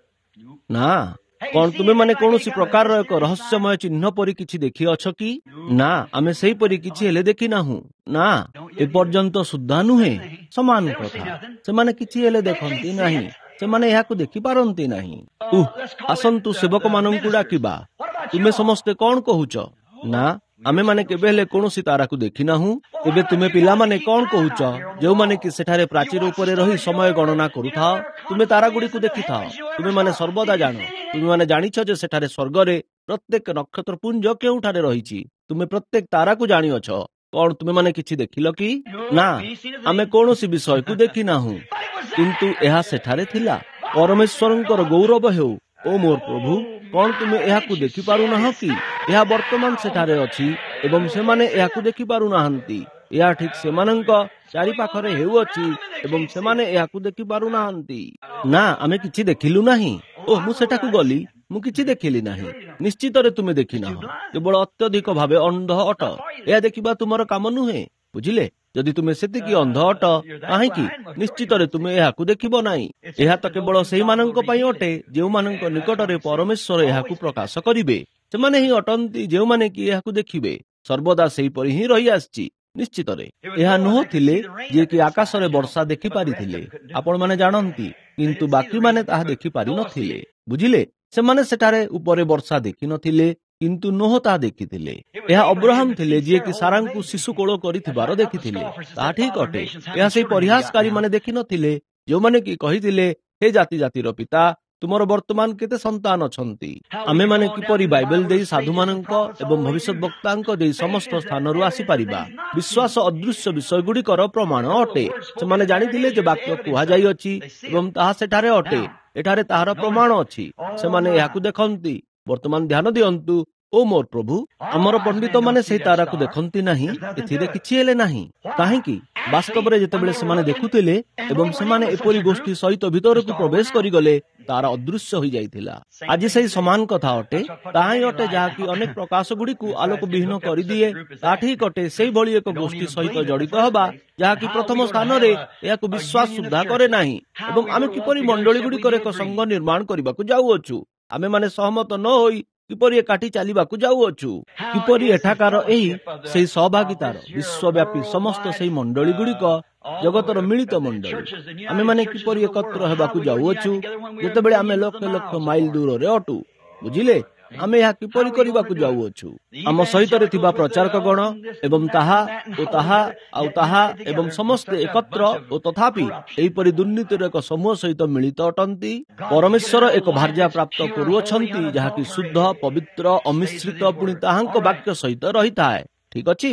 ନା। କଣ ତୁମେମାନେ କୌଣସି ପ୍ରକାରର ଏକ ରହସ୍ୟମୟ ଚିହ୍ନ ପରି କିଛି ଦେଖିଅଛ କି? ନା, ଆମେ ସେହିପରି କିଛି ହେଲେ ଦେଖିନାହୁଁ। ନା, ଏପର୍ଯ୍ୟନ୍ତ ସୁଦ୍ଧା ନୁହେଁ। ସମାନ କଥା। ସେମାନେ କିଛି ହେଲେ ଦେଖନ୍ତି ନାହିଁ। ସେମାନେ ଏହାକୁ ଦେଖିପାରନ୍ତି ନାହିଁ। ଉଃ, ଆସନ୍ତୁ ସେବକମାନଙ୍କୁ ଡାକିବା। ତୁମେ ସମସ୍ତେ କଣ କହୁଛ? ନା, ଆମେମାନେ କେବେ ହେଲେ କୌଣସି ତାରାକୁ ଦେଖିନାହୁଁ। ଏବେ ତୁମେ ପିଲାମାନେ କଣ କହୁଛ? ଯେଉଁମାନେ କି ସେଠାରେ ପ୍ରାଚୀର ଉପରେ ରହି ସମୟ ଗଣନା କରୁଥାଅ, ତୁମେ ତାରାଗୁଡ଼ିକୁ ଦେଖିଥାଅ। ତୁମେମାନେ ସର୍ବଦା ଜାଣ। ତୁମେମାନେ ଜାଣିଛ ଯେ ସେଠାରେ ସ୍ୱର୍ଗରେ ପ୍ରତ୍ୟେକ ନକ୍ଷତ୍ର ପୁଞ୍ଜ କେଉଁଠାରେ ରହିଛି। ତୁମେ ପ୍ରତ୍ୟେକ ତାରାକୁ ଜାଣିଅଛ। କଣ ତୁମେମାନେ କିଛି ଦେଖିଲ କି? ନା, ଆମେ କୌଣସି ବିଷୟକୁ ଦେଖିନାହୁଁ। କିନ୍ତୁ ଏହା ସେଠାରେ ଥିଲା। ପରମେଶ୍ୱରଙ୍କର ଗୌରବ ହେଉ। ଓ ମୋର ପ୍ରଭୁ, କଣ ତୁମେ ଏହାକୁ ଦେଖିପାରୁନାହଁ କି? ଏହା ବର୍ତ୍ତମାନ ସେଠାରେ ଅଛି ଏବଂ ସେମାନେ ଏହାକୁ ଦେଖିପାରୁନାହାନ୍ତି। ଏହା ଠିକ୍ ସେମାନଙ୍କ ଚାରିପାଖରେ ହେଉଅଛି ଏବଂ ସେମାନେ ଏହାକୁ ଦେଖିପାରୁନାହାନ୍ତି। ନା, ଆମେ କିଛି ଦେଖିଲୁ ନାହିଁ। ଓ ମୁଁ ସେଠାକୁ ଗଲି, ମୁଁ କିଛି ଦେଖିଲି ନାହିଁ। ନିଶ୍ଚିତରେ ତୁମେ ଦେଖିନାହଁ। କେବଳ ଅତ୍ୟଧିକ ଭାବେ ଅନ୍ଧ ଅଟ। ଏହା ଦେଖିବା ତୁମର କାମ ନୁହେଁ। ବୁଝିଲେ? ଯଦି ତୁମେ ସେତିକି ଅନ୍ଧ ଅଟ, କାହିଁକି ନିଶ୍ଚିତରେ ତୁମେ ଏହାକୁ ଦେଖିବ ନାହିଁ। ଏହା ତ କେବଳ ସେହିମାନଙ୍କ ପାଇଁ ଅଟେ ଯେଉଁମାନଙ୍କ ନିକଟରେ ପରମେଶ୍ୱର ଏହାକୁ ପ୍ରକାଶ କରିବେ। ସେମାନେ ହିଁ ଅଟନ୍ତି ଯେଉଁମାନେ କି ଏହାକୁ ଦେଖିବେ। ସର୍ବଦା ସେହିପରି ହିଁ ରହିଆସିଛି। ନିଶ୍ଚିତରେ ଏହା ନୁହଁ ଥିଲେ ଯିଏକି ଆକାଶରେ ବର୍ଷା ଦେଖିପାରିଥିଲେ, ଆପଣମାନେ ଜାଣନ୍ତି, କିନ୍ତୁ ବାକିମାନେ ତାହା ଦେଖିପାରିନଥିଲେ। ବୁଝିଲେ? ସେମାନେ ସେଠାରେ ଉପରେ ବର୍ଷା ଦେଖିନଥିଲେ, କିନ୍ତୁ ନୋହ ତାହା ଦେଖିଥିଲେ। ଏହା ଅବ୍ରାହମ ଥିଲେ ଯିଏକି ସାରାଙ୍କୁ ଶିଶୁ କୋଳ କରିଥିବାର ଦେଖିଥିଲେ। ତାହା ଠିକ ଅଟେ। ଏହା ସେହି ପରିହାସକାରୀ ମାନେ ଦେଖିନଥିଲେ ଯେଉଁମାନେ କି କହିଥିଲେ, ହେ ଜାତି ଜାତିର ପିତା, ତୁମର ବର୍ତ୍ତମାନ କେତେ ସନ୍ତାନ ଅଛନ୍ତି? ଆମେମାନେ କିପରି ବାଇବେଲ ଦେଇ ସାଧୁମାନଙ୍କ ଏବଂ ଭବିଷ୍ୟତ ବକ୍ତାଙ୍କ ଦେଇ ସମସ୍ତ ସ୍ଥାନରୁ ଆସିପାରିବା? ବିଶ୍ୱାସ ଅଦୃଶ୍ୟ ବିଷୟଗୁଡ଼ିକର ପ୍ରମାଣ ଅଟେ। ସେମାନେ ଜାଣିଥିଲେ ଯେ ବାକ୍ୟ କୁହାଯାଇଅଛି ଏବଂ ତାହା ସେଠାରେ ଅଟେ। ଏଠାରେ ତାହାର ପ୍ରମାଣ ଅଛି। ସେମାନେ ଏହାକୁ ଦେଖନ୍ତି। ବର୍ତ୍ତମାନ ଧ୍ୟାନ ଦିଅନ୍ତୁ। ଓ ମୋର ପ୍ରଭୁ, ଆମର ପଣ୍ଡିତ ମାନେ ସେହି ତାରାକୁ ଦେଖନ୍ତି ନାହିଁ। ଏଥିରେ କିଛି ହେଲେ ନାହିଁ। କାହିଁକି? ବାସ୍ତବରେ ଯେତେବେଳେ ସେମାନେ ଦେଖୁଥିଲେ ଏବଂ ସେମାନେ ଏପରି ଗୋଷ୍ଠୀ ସହିତ ଭିତରକୁ ପ୍ରବେଶ କରିଗଲେ, ତାର ଅଦୃଶ୍ୟ ହୋଇଯାଇଥିଲା। ଆଜି ସେହି ସମାନ କଥା ଅଟେ। ତାହା ହିଁ ଅଟେ ଯାହାକି ଅନେକ ପ୍ରକାଶ ଗୁଡ଼ିକୁ ଆଲୋକ ବିହୀନ କରିଦିଏ। ତା ଠିକ ଅଟେ ସେହିଭଳି ଏକ ଗୋଷ୍ଠୀ ସହିତ ଜଡ଼ିତ ହେବା ଯାହାକି ପ୍ରଥମ ସ୍ଥାନରେ ଏହାକୁ ବିଶ୍ୱାସ ସୁଦ୍ଧା କରେ ନାହିଁ। ଏବଂ ଆମେ କିପରି ମଣ୍ଡଳୀ ଗୁଡ଼ିକର ଏକ ସଂଘ ନିର୍ମାଣ କରିବାକୁ ଯାଉଅଛୁ। ଆମେମାନେ ସହମତ ନ ହୋଇ କିପରି ଏକାଠି ଚାଲିବାକୁ ଯାଉଅଛୁ। କିପରି ଏଠାକାର ଏହି ସେହି ସହଭାଗିତାର ବିଶ୍ୱବ୍ୟାପୀ ସମସ୍ତ ସେହି ମଣ୍ଡଳୀ ଗୁଡ଼ିକ ଜଗତର ମିଳିତ ମଣ୍ଡଳୀ। ଆମେମାନେ କିପରି ଏକତ୍ର ହେବାକୁ ଯାଉଅଛୁ ଯେତେବେଳେ ଆମେ ଲକ୍ଷ ଲକ୍ଷ ମାଇଲ ଦୂରରେ ଅଟୁ। ବୁଝିଲେ? ଆମେ ଏହା କିପରି କରିବାକୁ ଯାଉଅଛୁ? ଆମ ସହିତରେ ଥିବା ପ୍ରଚାରକ ଗଣ ଏବଂ ତାହା ଓ ତାହା ଆଉ ତାହା ଏବଂ ସମସ୍ତେ ଏକତ୍ର ଓ ତଥାପି ଏହିପରି ଦୁର୍ନୀତିର ଏକ ସମୂହ ସହିତ ମିଳିତ ଅଟନ୍ତି। ପରମେଶ୍ୱର ଏକ ଭାର୍ଯ୍ୟା ପ୍ରାପ୍ତ କରୁଅଛନ୍ତି ଯାହାକି ଶୁଦ୍ଧ, ପବିତ୍ର, ଅମିଶ୍ରିତ, ପୁଣି ତାହାଙ୍କ ବାକ୍ୟ ସହିତ ରହିଥାଏ। ଠିକ ଅଛି?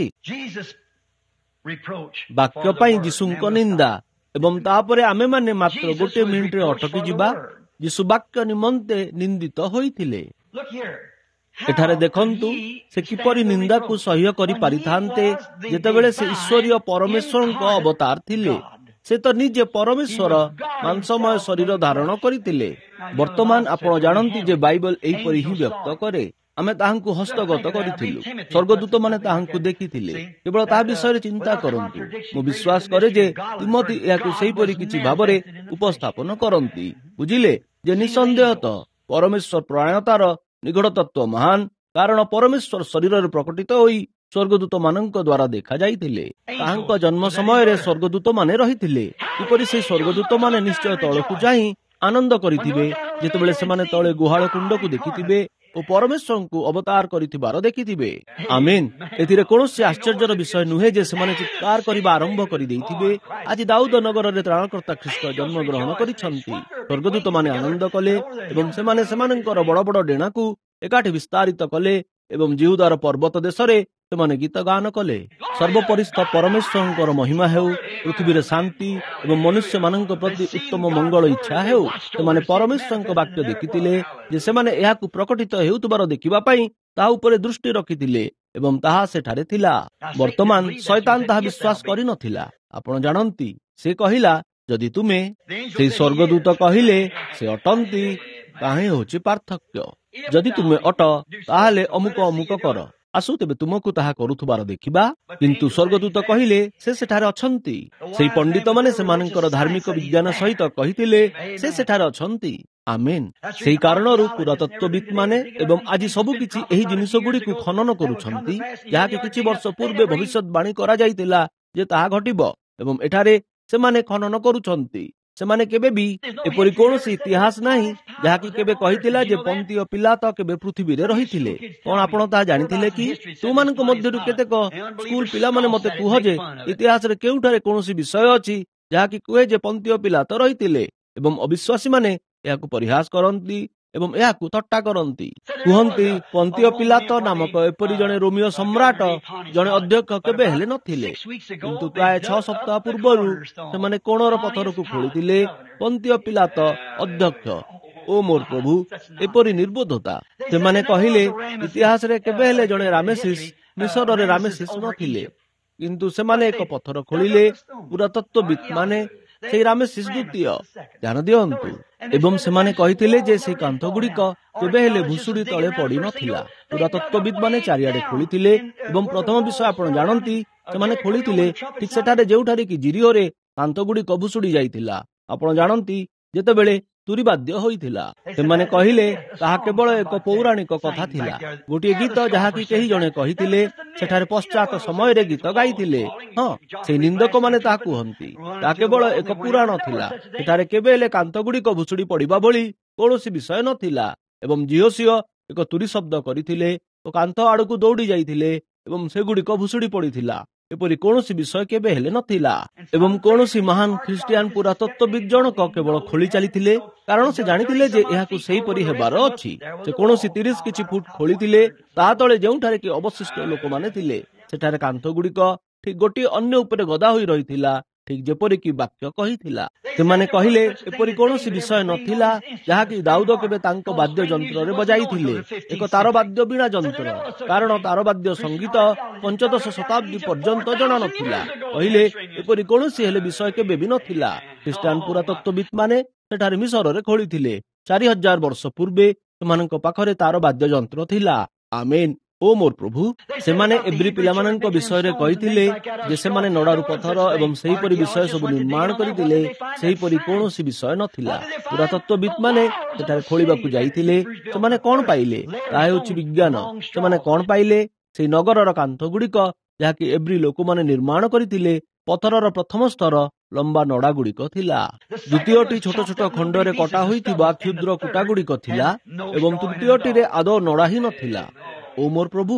ବାକ୍ୟ ପାଇଁ ଯୀଶୁଙ୍କ ନିନ୍ଦା ଏବଂ ତାପରେ ଆମେମାନେ ମାତ୍ର ଗୋଟିଏ ମିନିଟରେ ଅଟକି ଯିବା। ଯୀଶୁ ବାକ୍ୟ ନିମନ୍ତେ ନିନ୍ଦିତ ହୋଇଥିଲେ। ଏଠାରେ ଦେଖନ୍ତୁ ସେ କିପରି ନିନ୍ଦାକୁ ସହ୍ୟ କରିପାରିଥାନ୍ତେ ଯେତେବେଳେ ସେ ଈଶ୍ୱରୀୟ ପରମେଶ୍ୱରଙ୍କ ଅବତାର ଥିଲେ। ସେ ତ ନିଜେ ପରମେଶ୍ୱର ମାଂସମୟ ଶରୀର ଧାରଣ କରିଥିଲେ। ବର୍ତ୍ତମାନ ଆପଣ ଜାଣନ୍ତି ଯେ ବାଇବେଲ ଏହିପରି ହିଁ ବ୍ୟକ୍ତ କରେ। ଆମେ ତାହାଙ୍କୁ ହସ୍ତଗତ କରିଥିଲୁ। ସ୍ୱର୍ଗଦୂତମାନେ ତାହାଙ୍କୁ ଦେଖିଥିଲେ। କେବଳ ତାହା ବିଷୟରେ ଚିନ୍ତା କରନ୍ତୁ। ମୁଁ ବିଶ୍ୱାସ କରେ ଯେ ତିମୋଥୀ ଏହାକୁ ସେହିପରି କିଛି ଭାବରେ ଉପସ୍ଥାପନ କରନ୍ତି। ବୁଝିଲେ ଯେ ନିଃସନ୍ଦେହତଃ ପରମେଶ୍ୱର ପ୍ରଣୟତାର ନିଗଡ଼ ତତ୍ତ୍ୱ ମହାନ, କାରଣ ପରମେଶ୍ୱର ଶରୀରରେ ପ୍ରକଟିତ ହୋଇ ସ୍ୱର୍ଗଦୂତ ମାନଙ୍କ ଦ୍ୱାରା ଦେଖାଯାଇଥିଲେ। ତାହାଙ୍କ ଜନ୍ମ ସମୟରେ ସ୍ୱର୍ଗଦୂତ ମାନେ ରହିଥିଲେ। କିପରି ସେହି ସ୍ୱର୍ଗଦୂତ ମାନେ ନିଶ୍ଚୟ ତଳକୁ ଯାଇ ଆନନ୍ଦ କରିଥିବେ ଯେତେବେଳେ ସେମାନେ ତଳେ ଗୁହାଳ କୁଣ୍ଡକୁ ଦେଖିଥିବେ ଓ ପରମେଶ୍ୱରଙ୍କୁ ଅବତାର କରିଥିବାର ଦେଖିଥିବେ। ଆମେନ୍। ଏଥିରେ କୌଣସି ଆଶ୍ଚର୍ଯ୍ୟର ବିଷୟ ନୁହେଁ ଯେ ସେମାନେ ଚିତ୍କାର କରିବା ଆରମ୍ଭ କରିଦେଇଥିବେ, ଆଜି ଦାଉଦ ନଗରରେ ତ୍ରାଣକର୍ତ୍ତା ଖ୍ରୀଷ୍ଟ ଜନ୍ମଗ୍ରହଣ କରିଛନ୍ତି। ସ୍ୱର୍ଗଦୂତ ମାନେ ଆନନ୍ଦ କଲେ ଏବଂ ସେମାନେ ସେମାନଙ୍କର ବଡ଼ ବଡ଼ ଡେଣାକୁ ଏକାଠି ବିସ୍ତାରିତ କଲେ ଏବଂ ଜିହୁଦାର ପର୍ବତ ଦେଶରେ ସେମାନେ ଗୀତ ଗାନ କଲେ। ସର୍ବପରିସ୍ଥ ପରମେଶ୍ୱରଙ୍କର ମହିମା ହେଉ, ପୃଥିବୀରେ ଶାନ୍ତି ଏବଂ ମନୁଷ୍ୟମାନଙ୍କ ପ୍ରତି ଉତ୍ତମ ମଙ୍ଗଳ ଇଚ୍ଛା ହେଉ। ସେମାନେ ପରମେଶ୍ୱରଙ୍କ ବାକ୍ୟ ଦେଖିଥିଲେ ଯେ ସେମାନେ ଏହାକୁ ପ୍ରକଟିତ ହେଉଥିବାର ଦେଖିବା ପାଇଁ ତାହା ଉପରେ ଦୃଷ୍ଟି ରଖିଥିଲେ ଏବଂ ତାହା ସେଠାରେ ଥିଲା। ବର୍ତ୍ତମାନ ଶୈତାନ ତାହା ବିଶ୍ୱାସ କରିନଥିଲା। ଆପଣ ଜାଣନ୍ତି, ସେ କହିଲା, ଯଦି ତୁମେ ସେଇ ସ୍ୱର୍ଗଦୂତ କହିଲେ ସେ ଅଟନ୍ତି, ତାହିଁ ହେଉଛି ପାର୍ଥକ୍ୟ। ଯଦି ତୁମେ ଅଟ, ତାହେଲେ ଅମୁକ ଅମୁକ କର। ଆସୁ ତେବେ ତୁମକୁ ତାହା କରୁଥିବାର ଦେଖିବା। କିନ୍ତୁ ସ୍ୱର୍ଗଦୂତ କହିଲେ ସେ ସେଠାରେ ଅଛନ୍ତି। ସେହି ପଣ୍ଡିତମାନେ ସେମାନଙ୍କର ଧାର୍ମିକ ବିଜ୍ଞାନ ସହିତ କହିଥିଲେ ସେ ସେଠାରେ ଅଛନ୍ତି। ଆମେନ୍। ସେହି କାରଣରୁ ପୁରାତତ୍ତ୍ୱବିତ୍ ମାନେ ଏବଂ ଆଜି ସବୁ କିଛି ଏହି ଜିନିଷ ଗୁଡ଼ିକୁ ଖନନ କରୁଛନ୍ତି, ଯାହାକି କିଛି ବର୍ଷ ପୂର୍ବେ ଭବିଷ୍ୟତବାଣୀ କରାଯାଇଥିଲା ଯେ ତାହା ଘଟିବ, ଏବଂ ଏଠାରେ ସେମାନେ ଖନନ କରୁଛନ୍ତି। ସେମାନେ କେବେ ବି ଏପରି କୌଣସି ଇତିହାସ ନାହିଁ ଯାହାକି କେବେ କହିଥିଲା ଯେ ପନ୍ତିୟ ପିଲାତ କେବେ ପୃଥିବୀରେ ରହିଥିଲେ। କଣ ଆପଣ ତାହା ଜାଣିଥିଲେ କି? ତୁମମାନଙ୍କ ମଧ୍ୟରୁ କେତେକ ସ୍କୁଲ ପିଲାମାନେ ମୋତେ କୁହ ଯେ ଇତିହାସରେ କେଉଁଠାରେ କୌଣସି ବିଷୟ ଅଛି ଯାହାକି କୁହେ ଯେ ପନ୍ତିୟ ପିଲାତ ରହିଥିଲେ, ଏବଂ ଅବିଶ୍ୱାସୀମାନେ ଏହାକୁ ପରିହାସ କରନ୍ତି ଏବଂ ଏହାକୁ ଥଟ୍ଟା କରନ୍ତି। କୁହନ୍ତି ପନ୍ତିୟ ପିଲାତ ନାମକ ଏପରି ଜଣେ ରୋମିଓ ସମ୍ରାଟ, ଜଣେ ଅଧ୍ୟକ୍ଷ କେବେ ହେଲେ ନଥିଲେ। କିନ୍ତୁ ପ୍ରାୟ ଛଅ ସପ୍ତାହ ପୂର୍ବରୁ ସେମାନେ କୋଣର ପଥରକୁ ଖୋଳିଥିଲେ ପନ୍ତିୟ ପିଲାତ ଅଧ୍ୟକ୍ଷ। ଓ ମୋର ପ୍ରଭୁ, ଏପରି ନିର୍বোଧତା। ସେମାନେ କହିଲେ ଇତିହାସରେ କେବେ ହେଲେ ଜଣେ ରାମେସିସ୍ ମିଶରରେ ରାମେସିସ୍ ନଥିଲେ, କିନ୍ତୁ ସେମାନେ ଏକ ପଥର ଖୋଳିଲେ। ପୁରାତତ୍ତ୍ୱବିତ୍ ମାନେ ସେଇ ରାମେସିସ୍ ଦ୍ୱିତୀୟ। ଧ୍ୟାନ ଦିଅନ୍ତୁ। ଏବଂ ସେମାନେ କହିଥିଲେ ଯେ ସେହି କାନ୍ଥ ଗୁଡ଼ିକ କେବେ ହେଲେ ଭୁଷୁଡ଼ି ତଳେ ପଡ଼ି ନଥିଲା। ପୁରାତତ୍ତ୍ୱବିତ୍ ମାନେ ଚାରିଆଡ଼େ ଖୋଳିଥିଲେ ଏବଂ ପ୍ରଥମ ବିଷୟ ଆପଣ ଜାଣନ୍ତି, ସେମାନେ ଖୋଳିଥିଲେ ଠିକ୍ ସେଠାରେ ଯେଉଁଠାରେ କି ଜିରିଓରେ କାନ୍ଥ ଗୁଡ଼ିକ ଭୁଷୁଡ଼ି ଯାଇଥିଲା। ଆପଣ ଜାଣନ୍ତି, ଯେତେବେଳେ ତୁରୀବାଦ୍ୟ ହୋଇଥିଲା। ସେମାନେ କହିଲେ ତାହା କେବଳ ଏକ ପୌରାଣିକ କଥା ଥିଲା, ଗୋଟିଏ ଗୀତ ଯାହାକି କେହି ଜଣେ କହିଥିଲେ ସେଠାରେ ପଶ୍ଚାତ ସମୟରେ ଗୀତ ଗାଇଥିଲେ। ହଁ, ସେହି ନିନ୍ଦକମାନେ ତାହା କୁହନ୍ତି। ତାହା କେବଳ ଏକ ପୁରାଣ ଥିଲା। ସେଠାରେ କେବେ ହେଲେ କାନ୍ଥ ଗୁଡ଼ିକ ଭୁଷୁଡ଼ି ପଡ଼ିବା ଭଳି କୌଣସି ବିଷୟ ନଥିଲା। ଏବଂ ଜିଓସିଓ ଏକ ତୁରୀ ଶବ୍ଦ କରିଥିଲେ ଓ କାନ୍ଥ ଆଡ଼କୁ ଦୌଡ଼ି ଯାଇଥିଲେ ଏବଂ ସେଗୁଡ଼ିକ ଭୁଷୁଡ଼ି ପଡ଼ିଥିଲା। ଏପରି କୌଣସି ବିଷୟ କେବେ ହେଲେ ନଥିଲା। ଏବଂ କୌଣସି ମହାନ ଖ୍ରୀଷ୍ଟିଆନ ପୁରାତତ୍ତ୍ୱବିତ୍ ଜଣକ କେବଳ ଖୋଳି ଚାଲିଥିଲେ, କାରଣ ସେ ଜାଣିଥିଲେ ଯେ ଏହାକୁ ସେହିପରି ହେବାର ଅଛି। ସେ କୌଣସି ତିରିଶ କିଛି ଫୁଟ ଖୋଳିଥିଲେ, ତା ତଳେ ଯେଉଁଠାରେ କି ଅବଶିଷ୍ଟ ଲୋକମାନେ ଥିଲେ, ସେଠାରେ କାନ୍ଥ ଗୁଡ଼ିକ ଠିକ୍ ଗୋଟିଏ ଅନ୍ୟ ଉପରେ ଗଦା ହୋଇ ରହିଥିଲା, ଠିକ୍ ଯେପରିକି ବାକ୍ୟ କହିଥିଲା। ସେମାନେ କହିଲେ ଏପରି କୌଣସି ବିଷୟ ନଥିଲା ଯାହାକି ଦାଉଦ କେବେ ତାଙ୍କ ବାଦ୍ୟ ଯନ୍ତ୍ରରେ ବଜାଇଥିଲେ, ଏକ ତାରବାଦ୍ୟ ବୀଣା ଯନ୍ତ୍ର, କାରଣ ତାରବାଦ୍ୟ ସଙ୍ଗୀତ ପଞ୍ଚଦଶ ଶତାବ୍ଦୀ ପର୍ଯ୍ୟନ୍ତ ଜଣା ନଥିଲା। କହିଲେ ଏପରି କୌଣସି ହେଲେ ବିଷୟ କେବେ ବି ନଥିଲା। ଖ୍ରୀଷ୍ଟିଆନ ପୁରାତତ୍ତ୍ୱବିତ୍ ମାନେ ସେଠାରେ ମିଶରରେ ଖୋଳିଥିଲେ। ଚାରି ହଜାର ବର୍ଷ ପୂର୍ବେ ସେମାନଙ୍କ ପାଖରେ ତାରବାଦ୍ୟ ଯନ୍ତ୍ର ଥିଲା। ଆମେନ୍। ଓ ମୋର ପ୍ରଭୁ, ସେମାନେ ଏବ୍ରି ପିଲାମାନଙ୍କ ବିଷୟରେ କହିଥିଲେ ଯେ ସେମାନେ ନଡ଼ାରୁ ପଥର ଏବଂ ସେହିପରି ବିଷୟ ସବୁ ନିର୍ମାଣ କରିଥିଲେ। ସେହିପରି କୌଣସି ବିଷୟ ନଥିଲା। ପୁରାତତ୍ତ୍ୱବିତ୍ ମାନେ ସେଠାରେ ଖୋଳିବାକୁ ଯାଇଥିଲେ। ସେମାନେ କଣ ପାଇଲେ? ତାହା ହେଉଛି ବିଜ୍ଞାନ। ସେମାନେ କଣ ପାଇଲେ? ସେହି ନଗରର କାନ୍ଥ ଗୁଡ଼ିକ ଯାହାକି ଏବ୍ରି ଲୋକମାନେ ନିର୍ମାଣ କରିଥିଲେ, ପଥରର ପ୍ରଥମ ସ୍ତର ଲମ୍ବା ନଡ଼ା ଗୁଡ଼ିକ ଥିଲା। ଦ୍ୱିତୀୟଟି ଛୋଟ ଛୋଟ ଖଣ୍ଡରେ କଟା ହୋଇଥିବା କ୍ଷୁଦ୍ର କୁଟା ଗୁଡ଼ିକ ଥିଲା ଏବଂ ତୃତୀୟଟିରେ ଆଦୌ ନଡ଼ା ହିଁ ନଥିଲା। ଓ ମୋର ପ୍ରଭୁ,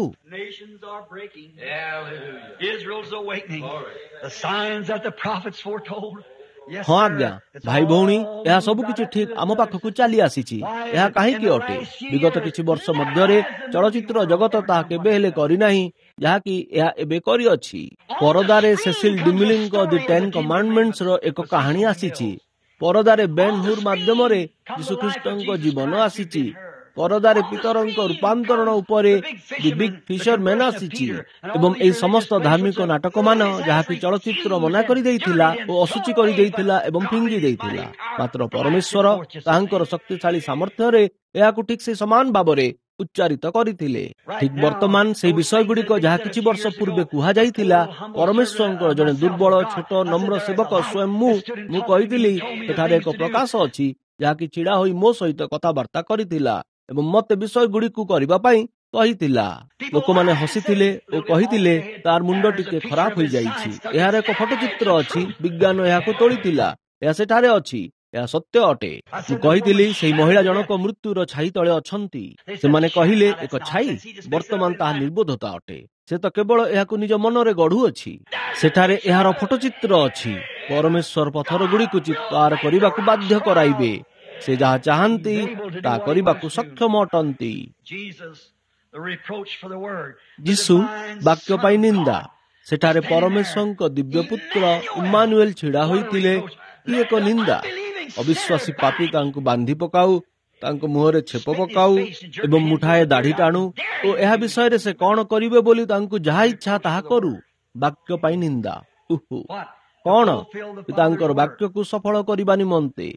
ହଁ ଆଜ୍ଞା, ଭାଇ ଭଉଣୀ, ଏହା ସବୁ କିଛି ଠିକ୍ ଆମ ପାଖକୁ ଚାଲି ଆସିଛି। ଏହା କାହିଁକି ଅଟେ? ବିଗତ କିଛି ବର୍ଷ ମଧ୍ୟରେ ଚଳଚ୍ଚିତ୍ର ଜଗତ ତାହା କେବେ ହେଲେ କରିନାହିଁ ଯାହାକି ଏହା ଏବେ କରିଅଛି। ପରଦାରେ ସେସିଲ୍ ଡିମିଲିଙ୍କ ଦି ଟେନ୍ କମାଣ୍ଡମେଣ୍ଟସର ଏକ କାହାଣୀ ଆସିଛି। ପରଦାରେ ବେନ୍ ହୁର୍ ମାଧ୍ୟମରେ ଯୀଶୁଖ୍ରୀଷ୍ଟଙ୍କ ଜୀବନ ଆସିଛି। ପରଦାରେ ପିତରଙ୍କ ରୂପାନ୍ତରଣ ଉପରେ ଦି ବିଗ୍ ଫିସରମ୍ୟାନ୍ ଆସିଛି। ଏବଂ ଏହି ସମସ୍ତ ଧାର୍ମିକ ନାଟକମାନ ଯାହାକି ଚଳଚ୍ଚିତ୍ର ମନା କରିଦେଇଥିଲା ଓ ଅସୂଚି କରିଦେଇଥିଲା ଏବଂ ଫିଙ୍ଗି ଦେଇଥିଲା, ମାତ୍ର ପରମେଶ୍ୱର ତାହାଙ୍କର ଶକ୍ତିଶାଳୀ ସାମର୍ଥ୍ୟରେ ଏହାକୁ ଠିକ୍ ସେ ସମାନ ଭାବରେ ଉଚ୍ଚାରିତ କରିଥିଲେ। ଠିକ୍ ବର୍ତ୍ତମାନ ସେହି ବିଷୟଗୁଡ଼ିକ ଯାହା କିଛି ବର୍ଷ ପୂର୍ବେ କୁହାଯାଇଥିଲା, ପରମେଶ୍ୱରଙ୍କର ଜଣେ ଦୁର୍ବଳ ଛୋଟ ନମ୍ର ସେବକ ସ୍ୱୟଂ ମୁଁ ମୁଁ କହିଥିଲି ସେଠାରେ ଏକ ପ୍ରକାଶ ଅଛି ଯାହାକି ଛିଡ଼ା ହୋଇ ମୋ ସହିତ କଥାବାର୍ତ୍ତା କରିଥିଲା ଏବଂ ମୋତେ ବିଷୟଗୁଡ଼ିକୁ କରିବା ପାଇଁ କହିଥିଲା। ଲୋକମାନେ ହସିଥିଲେ ଓ କହିଥିଲେ ତାର ମୁଣ୍ଡ ଟିକେ ଖରାପ ହୋଇଯାଇଛି। ଏହାର ଏକ ଫଟୋଚିତ୍ର ଅଛି। ବିଜ୍ଞାନ ଏହାକୁ ତୋଳିଥିଲା। ଏହା ସେଠାରେ ଅଛି। ଏହା ସତ୍ୟ ଅଟେ। ମୁଁ କହିଥିଲି ସେହି ମହିଳା ଜଣକ ମୃତ୍ୟୁର ଛାଇ ତଳେ ଅଛନ୍ତି। ସେମାନେ କହିଲେ ଏକ ଛାଇ? ବର୍ତ୍ତମାନ ତାହା ନିର୍ବୋଧତା ଅଟେ। ସେ ତ କେବଳ ଏହାକୁ ନିଜ ମନରେ ଗଢୁଅଛି। ସେଠାରେ ଏହାର ଫଟୋଚିତ୍ର ଅଛି। ପରମେଶ୍ୱର ପଥର ଗୁଡ଼ିକୁ ଚିତ୍କାର କରିବାକୁ ବାଧ୍ୟ କରାଇବେ। ସେ ଯାହା ଚାହାନ୍ତି ତାହା କରିବାକୁ ସକ୍ଷମ ଅଟନ୍ତି। ଯୀଶୁ ବାକ୍ୟ ପାଇଁ ନିନ୍ଦା। ସେଠାରେ ପରମେଶ୍ୱରଙ୍କ ଦିବ୍ୟ ପୁତ୍ର ଇମ୍ମାନୁଏଲ ଛିଡା ହୋଇଥିଲେ। କି ଏକ ନିନ୍ଦା! ଅବିଶ୍ୱାସୀ ପାପୀ ତାଙ୍କୁ ବାନ୍ଧି ପକାଉ, ତାଙ୍କ ମୁହଁରେ ଛେପ ପକାଉ ଏବଂ ମୁଠାଏ ଦାଢି ଟାଣୁ ଓ ଏହା ବିଷୟରେ ସେ କଣ କରିବେ ବୋଲି ତାଙ୍କୁ ଯାହା ଇଚ୍ଛା ତାହା କରୁ। ବାକ୍ୟ ପାଇଁ ନିନ୍ଦା। ଉହୁ କଣ? ତାଙ୍କର ବାକ୍ୟକୁ ସଫଳ କରିବା ନିମନ୍ତେ।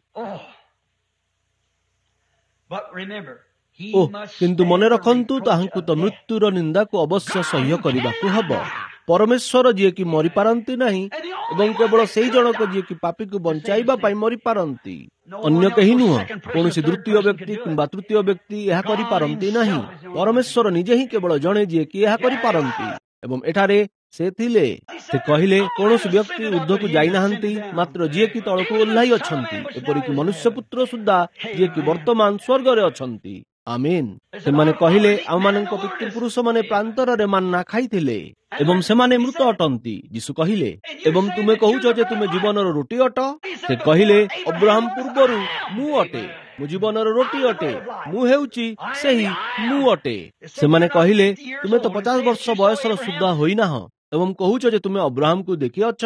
ଓହ କିନ୍ତୁ ମନେ ରଖନ୍ତୁ, ତାହାଙ୍କୁ ତ ମୃତ୍ୟୁର ନିନ୍ଦାକୁ ଅବଶ୍ୟ ସହ୍ୟ କରିବାକୁ ହେବ। ପରମେଶ୍ୱର ଯିଏକି ମରିପାରନ୍ତି ନାହିଁ ଏବଂ କେବଳ ସେଇ ଜଣକ ଯିଏକି ପାପୀକୁ ବଞ୍ଚାଇବା ପାଇଁ ମରିପାରନ୍ତି, ଅନ୍ୟ କେହି ନୁହଁ। କୌଣସି ଦ୍ୱିତୀୟ ବ୍ୟକ୍ତି କିମ୍ବା ତୃତୀୟ ବ୍ୟକ୍ତି ଏହା କରିପାରନ୍ତି ନାହିଁ। ପରମେଶ୍ୱର ନିଜେ ହିଁ କେବଳ ଜଣେ ଯିଏକି ଏହା କରିପାରନ୍ତି ଏବଂ ଏଠାରେ ସେ ଥିଲେ। ସେ କହିଲେ କୌଣସି ବ୍ୟକ୍ତି ଉର୍ଦ୍ଧ୍ୱକୁ ଯାଇନାହାନ୍ତି, ମାତ୍ର ଯିଏକି ତଳକୁ ଓହ୍ଲାଇ ଅଛନ୍ତି, ଏପରିକି ମନୁଷ୍ୟ ପୁତ୍ର ସୁଦ୍ଧା ଯିଏକି ବର୍ତ୍ତମାନ ସ୍ୱର୍ଗରେ ଅଛନ୍ତି। ଆମିନ୍। ସେମାନେ କହିଲେ ଆମମାନଙ୍କ ପିତୃପୁରୁଷ ମାନେ ପ୍ରାନ୍ତରରେ ମାନ୍ନା ଖାଇଥିଲେ ଏବଂ ସେମାନେ ମୃତ ଅଟନ୍ତି। ଯୀଶୁ କହିଲେ ଏବଂ ତୁମେ କହୁଛ ଯେ ତୁମେ ଜୀବନର ରୋଟି ଅଟ? ସେ କହିଲେ ଅବ୍ରାହମ ପୂର୍ବରୁ ମୁଁ ଅଟେ, ମୁଁ ଜୀବନର ରୋଟି ଅଟେ, ମୁଁ ହେଉଛି ସେହି ମୁଁ ଅଟେ। ସେମାନେ କହିଲେ ତୁମେ ତ ପଚାଶ ବର୍ଷ ବୟସର ସୁଦ୍ଧା ହୋଇନାହଁ ଏବଂ କହୁଛ ଯେ ତୁମେ ଅବ୍ରାହମକୁ ଦେଖିଅଛ?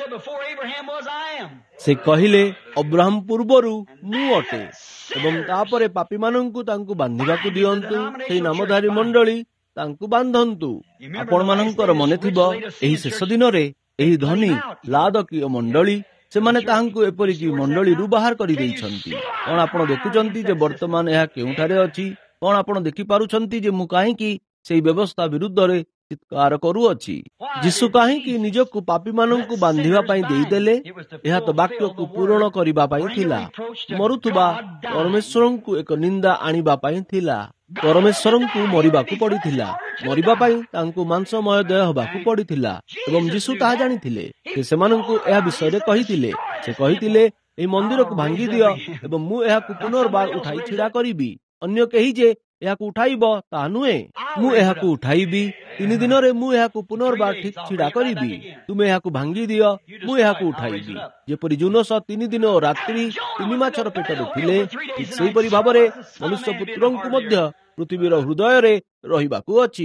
ସେ କହିଲେ ଅବ୍ରାହମ ପୂର୍ବରୁ ମୁଁ ଅଟେ ଏବଂ ତାପରେ ପାପୀମାନଙ୍କୁ ତାଙ୍କୁ ବାନ୍ଧିବାକୁ ଦିଅନ୍ତୁ। ସେହି ନାମଧାରୀ ମଣ୍ଡଳୀ ତାଙ୍କୁ ବାନ୍ଧନ୍ତୁ। ଆପଣମାନଙ୍କର ମନେ ଥିବ ଏହି ଶେଷ ଦିନରେ ଏହି ଧନୀ ଲାଦକୀୟ ମଣ୍ଡଳୀ, ସେମାନେ ତାହାଙ୍କୁ ଏପରିକି ମଣ୍ଡଳୀରୁ ବାହାର କରିଦେଇଛନ୍ତି। କଣ ଆପଣ ଦେଖୁଛନ୍ତି ଯେ ବର୍ତ୍ତମାନ ଏହା କେଉଁଠାରେ ଅଛି? କଣ ଆପଣ ଦେଖିପାରୁଛନ୍ତି ଯେ ମୁଁ କାହିଁକି ସେହି ବ୍ୟବସ୍ଥା ବିରୁଦ୍ଧରେ ଚିତ୍କାର କରୁଅଛି? ଯୀଶୁ କାହିଁକି ନିଜକୁ ପାପୀମାନଙ୍କୁ ବାନ୍ଧିବା ପାଇଁ ଦେଇଦେଲେ? ଏହା ତ ବାକ୍ୟକୁ ପୂରଣ କରିବା ପାଇଁ ଥିଲା। ମରୁଥିବା ପରମେଶ୍ୱରଙ୍କୁ ଏକ ନିନ୍ଦା ଆଣିବା ପାଇଁ ଥିଲା। ପରମେଶ୍ୱରଙ୍କୁ ମରିବାକୁ ପଡ଼ିଥିଲା। ମରିବା ପାଇଁ ତାଙ୍କୁ ମାଂସମୟ ଦେହ ହେବାକୁ ପଡ଼ିଥିଲା ଏବଂ ଯୀଶୁ ତାହା ଜାଣିଥିଲେ। ସେ ସେମାନଙ୍କୁ ଏହା ବିଷୟରେ କହିଥିଲେ। ସେ କହିଥିଲେ ଏହି ମନ୍ଦିରକୁ ଭାଙ୍ଗି ଦିଅ ଏବଂ ମୁଁ ଏହାକୁ ପୁନର୍ବାର ଉଠାଇ ଛିଡା କରିବି। ଅନ୍ୟ କେହି ଯେ ଏହାକୁ ଉଠାଇବ ତାହା ନୁହେଁ, ମୁଁ ଏହାକୁ ଉଠାଇବି। ତିନି ଦିନରେ ମୁଁ ଏହାକୁ ପୁନର୍ବାର ଠିକ ଛିଡା କରିବି। ତୁମେ ଏହାକୁ ଭାଙ୍ଗି ଦିଅ, ମୁଁ ଏହାକୁ ଉଠାଇବି। ଯେପରି ଜୁନସ ତିନି ଦିନ ଓ ରାତ୍ରି ତିନି ମାଛର ପେଟରେ ଥିଲେ, ଠିକ ସେହିପରି ଭାବରେ ମନୁଷ୍ୟ ପୁତ୍ରଙ୍କୁ ମଧ୍ୟ ପୃଥିବୀର ହୃଦୟରେ ରହିବାକୁ ଅଛି।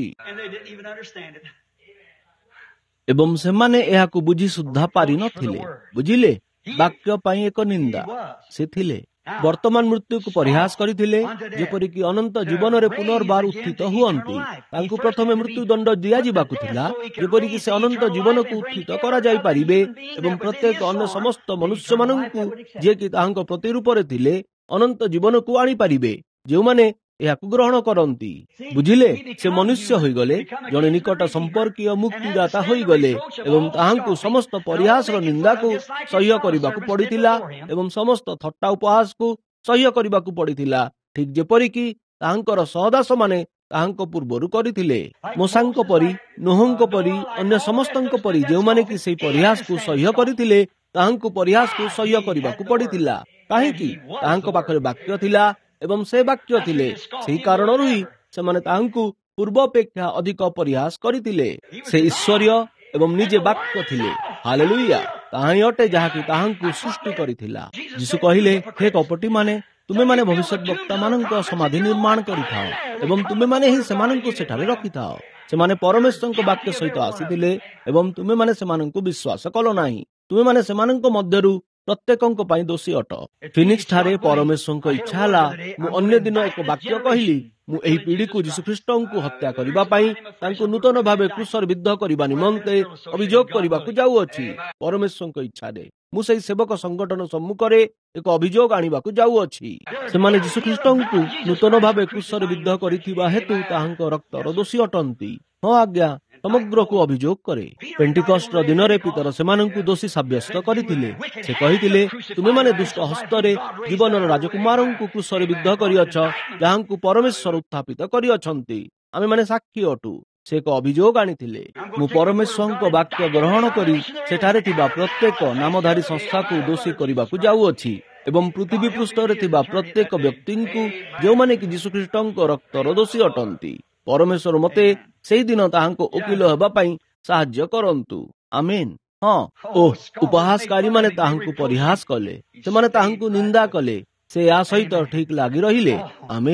ଏବଂ ସେମାନେ ଏହାକୁ ବୁଝି ସୁଦ୍ଧା ପାରିନଥିଲେ। ବୁଝିଲେ? ବାକ୍ୟ ପାଇଁ ଏକ ନିନ୍ଦା ସେ ଥିଲେ। ବର୍ତ୍ତମାନ ମୃତ୍ୟୁକୁ ପରିହାସ କରିଥିଲେ, ଯେପରିକି ଅନନ୍ତ ଜୀବନରେ ପୁନର୍ବାର ଉତ୍ଥିତ ହୁଅନ୍ତି। ତାଙ୍କୁ ପ୍ରଥମେ ମୃତ୍ୟୁଦଣ୍ଡ ଦିଆଯିବାକୁ ଥିଲା, ଯେପରିକି ସେ ଅନନ୍ତ ଜୀବନକୁ ଉତ୍ଥିତ କରାଯାଇପାରିବେ ଏବଂ ପ୍ରତ୍ୟେକ ଅନ୍ୟ ସମସ୍ତ ମନୁଷ୍ୟମାନଙ୍କୁ ଯିଏକି ତାହାଙ୍କ ପ୍ରତିରୂପରେ ଥିଲେ ଅନନ୍ତ ଜୀବନକୁ ଆଣିପାରିବେ, ଯେଉଁମାନେ ଏହାକୁ ଗ୍ରହଣ କରନ୍ତି। ବୁଝିଲେ? ସେ ମନୁଷ୍ୟ ହୋଇଗଲେ, ଜଣେ ନିକଟ ସମ୍ପର୍କୀୟ ମୁକ୍ତିଦାତା ହୋଇଗଲେ ଏବଂ ତାହାଙ୍କୁ ସମସ୍ତ ପରିହାସର ନିନ୍ଦାକୁ ସହ୍ୟ କରିବାକୁ ପଡ଼ିଥିଲା ଏବଂ ସମସ୍ତ ଥଟ୍ଟା ଉପହାସକୁ ସହ୍ୟ କରିବାକୁ ପଡ଼ିଥିଲା, ଠିକ ଯେପରିକି ତାହାଙ୍କର ସହଦାସମାନେ ତାହାଙ୍କ ପୂର୍ବରୁ କରିଥିଲେ। ମୋସାଙ୍କ ପରି, ନୋହଙ୍କ ପରି, ଅନ୍ୟ ସମସ୍ତଙ୍କ ପରି ଯେଉଁମାନେ କି ସେହି ପରିହାସକୁ ସହ୍ୟ କରିଥିଲେ, ତାହାଙ୍କୁ ପରିହାସକୁ ସହ୍ୟ କରିବାକୁ ପଡ଼ିଥିଲା। କାହିଁକି? ତାହାଙ୍କ ପାଖରେ ବାକ୍ୟ ଥିଲା ଏବଂ ସେ ବାକ୍ୟ ଥିଲେ। ସେହି କାରଣରୁ ହିଁ ସେମାନେ ତାହାଙ୍କୁ ପୂର୍ବ ଅପେକ୍ଷା ଅଧିକ ପରିହାସ କରିଥିଲେ। ସେ ଈଶ୍ୱରୀୟ ଏବଂ ନିଜେ ବାକ୍ୟ ଥିଲେ। ହାଲେଲୁୟା! ତାହା ହିଁ ଅଟେ ଯାହାକି ତାହାଙ୍କୁ ସୃଷ୍ଟି କରିଥିଲା। ଯୀଶୁ କହିଲେ, ହେ କପଟୀମାନେ, ତୁମେମାନେ ଭବିଷ୍ୟତ ବକ୍ତାମାନଙ୍କ ସମାଧି ନିର୍ମାଣ କରିଥାଅ ଏବଂ ତୁମେମାନେ ହିଁ ସେମାନଙ୍କୁ ସେଠାରେ ରଖିଥାଅ। ସେମାନେ ପରମେଶ୍ୱରଙ୍କ ବାକ୍ୟ ସହିତ ଆସିଥିଲେ ଏବଂ ତୁମେମାନେ ସେମାନଙ୍କୁ ବିଶ୍ୱାସ କଲ ନାହିଁ। ତୁମେମାନେ ସେମାନଙ୍କ ମଧ୍ୟରୁ ପ୍ରତ୍ୟେକଙ୍କ ପାଇଁ ଦୋଷୀ ଅଟ। ଫିନିକ୍ସ ଠାରେ ପରମେଶ୍ୱରଙ୍କ ଇଚ୍ଛା ହେଲା, ମୁଁ ଅନ୍ୟ ଦିନ ଏକ ବାକ୍ୟ କହିଲି, ମୁଁ ଏହି ପିଢ଼ିକୁ ଯୀଶୁଖ୍ରୀଷ୍ଟଙ୍କୁ ହତ୍ୟା କରିବା ପାଇଁ ତାଙ୍କୁ ନୂତନ ଭାବେ କ୍ରୁଶରେ ବିଦ୍ଧ କରିବା ନିମନ୍ତେ ଅଭିଯୋଗ କରିବାକୁ ଯାଉଅଛି। ପରମେଶ୍ୱରଙ୍କ ଇଚ୍ଛାରେ ମୁଁ ସେହି ସେବକ ସଂଗଠନ ସମ୍ମୁଖରେ ଏକ ଅଭିଯୋଗ ଆଣିବାକୁ ଯାଉଅଛି। ସେମାନେ ଯୀଶୁଖ୍ରୀଷ୍ଟଙ୍କୁ ନୂତନ ଭାବେ କ୍ରୁଶରେ ବିଦ୍ଧ କରିଥିବା ହେତୁ ତାହାଙ୍କ ରକ୍ତର ଦୋଷୀ ଅଟନ୍ତି। ହଁ ଆଜ୍ଞା, ସମଗ୍ରକୁ ଅଭିଯୋଗ କରେ। ପେଣ୍ଟିକଷ୍ଟର ଦିନରେ ପିତର ସେମାନଙ୍କୁ ଦୋଷୀ ସାବ୍ୟସ୍ତ କରିଥିଲେ। ସେ କହିଥିଲେ, ତୁମେମାନେ ଦୁଷ୍ଟ ହସ୍ତରେ ଜୀବନର ରାଜକୁମାରଙ୍କୁ କ୍ରୁଶରେ ବିଦ୍ଧ କରିଅଛ, ଯାହାଙ୍କୁ ପରମେଶ୍ୱର ଉତ୍ଥାପିତ କରିଅଛନ୍ତି। ଆମେମାନେ ସାକ୍ଷୀ ଅଟୁ। ସେ ଏକ ଅଭିଯୋଗ ଆଣିଥିଲେ। ମୁଁ ପରମେଶ୍ୱରଙ୍କ ବାକ୍ୟ ଗ୍ରହଣ କରି ସେଠାରେ ଥିବା ପ୍ରତ୍ୟେକ ନାମଧାରୀ ସଂସ୍ଥାକୁ ଦୋଷୀ କରିବାକୁ ଯାଉଅଛି ଏବଂ ପୃଥିବୀ ପୃଷ୍ଠରେ ଥିବା ପ୍ରତ୍ୟେକ ବ୍ୟକ୍ତିଙ୍କୁ ଯେଉଁମାନେ କି ଯୀଶୁଖ୍ରୀଷ୍ଟଙ୍କ ରକ୍ତର ଦୋଷୀ ଅଟନ୍ତି। ପରମେଶ୍ୱର ମୋତେ ସେହିଦିନ ତାହାଙ୍କ ଓକିଲ ହେବା ପାଇଁ ସାହାଯ୍ୟ କରନ୍ତୁ। ଆମେନ୍। ହଁ, ଓ ଉପହାସକାରୀମାନେ ତାହାଙ୍କୁ ପରିହାସ କଲେ, ସେମାନେ ତାହାଙ୍କୁ ନିନ୍ଦା କଲେ, ସେ ଏହା ସହିତ ଠିକ ଲାଗି ରହିଲେ। ଆମେନ୍।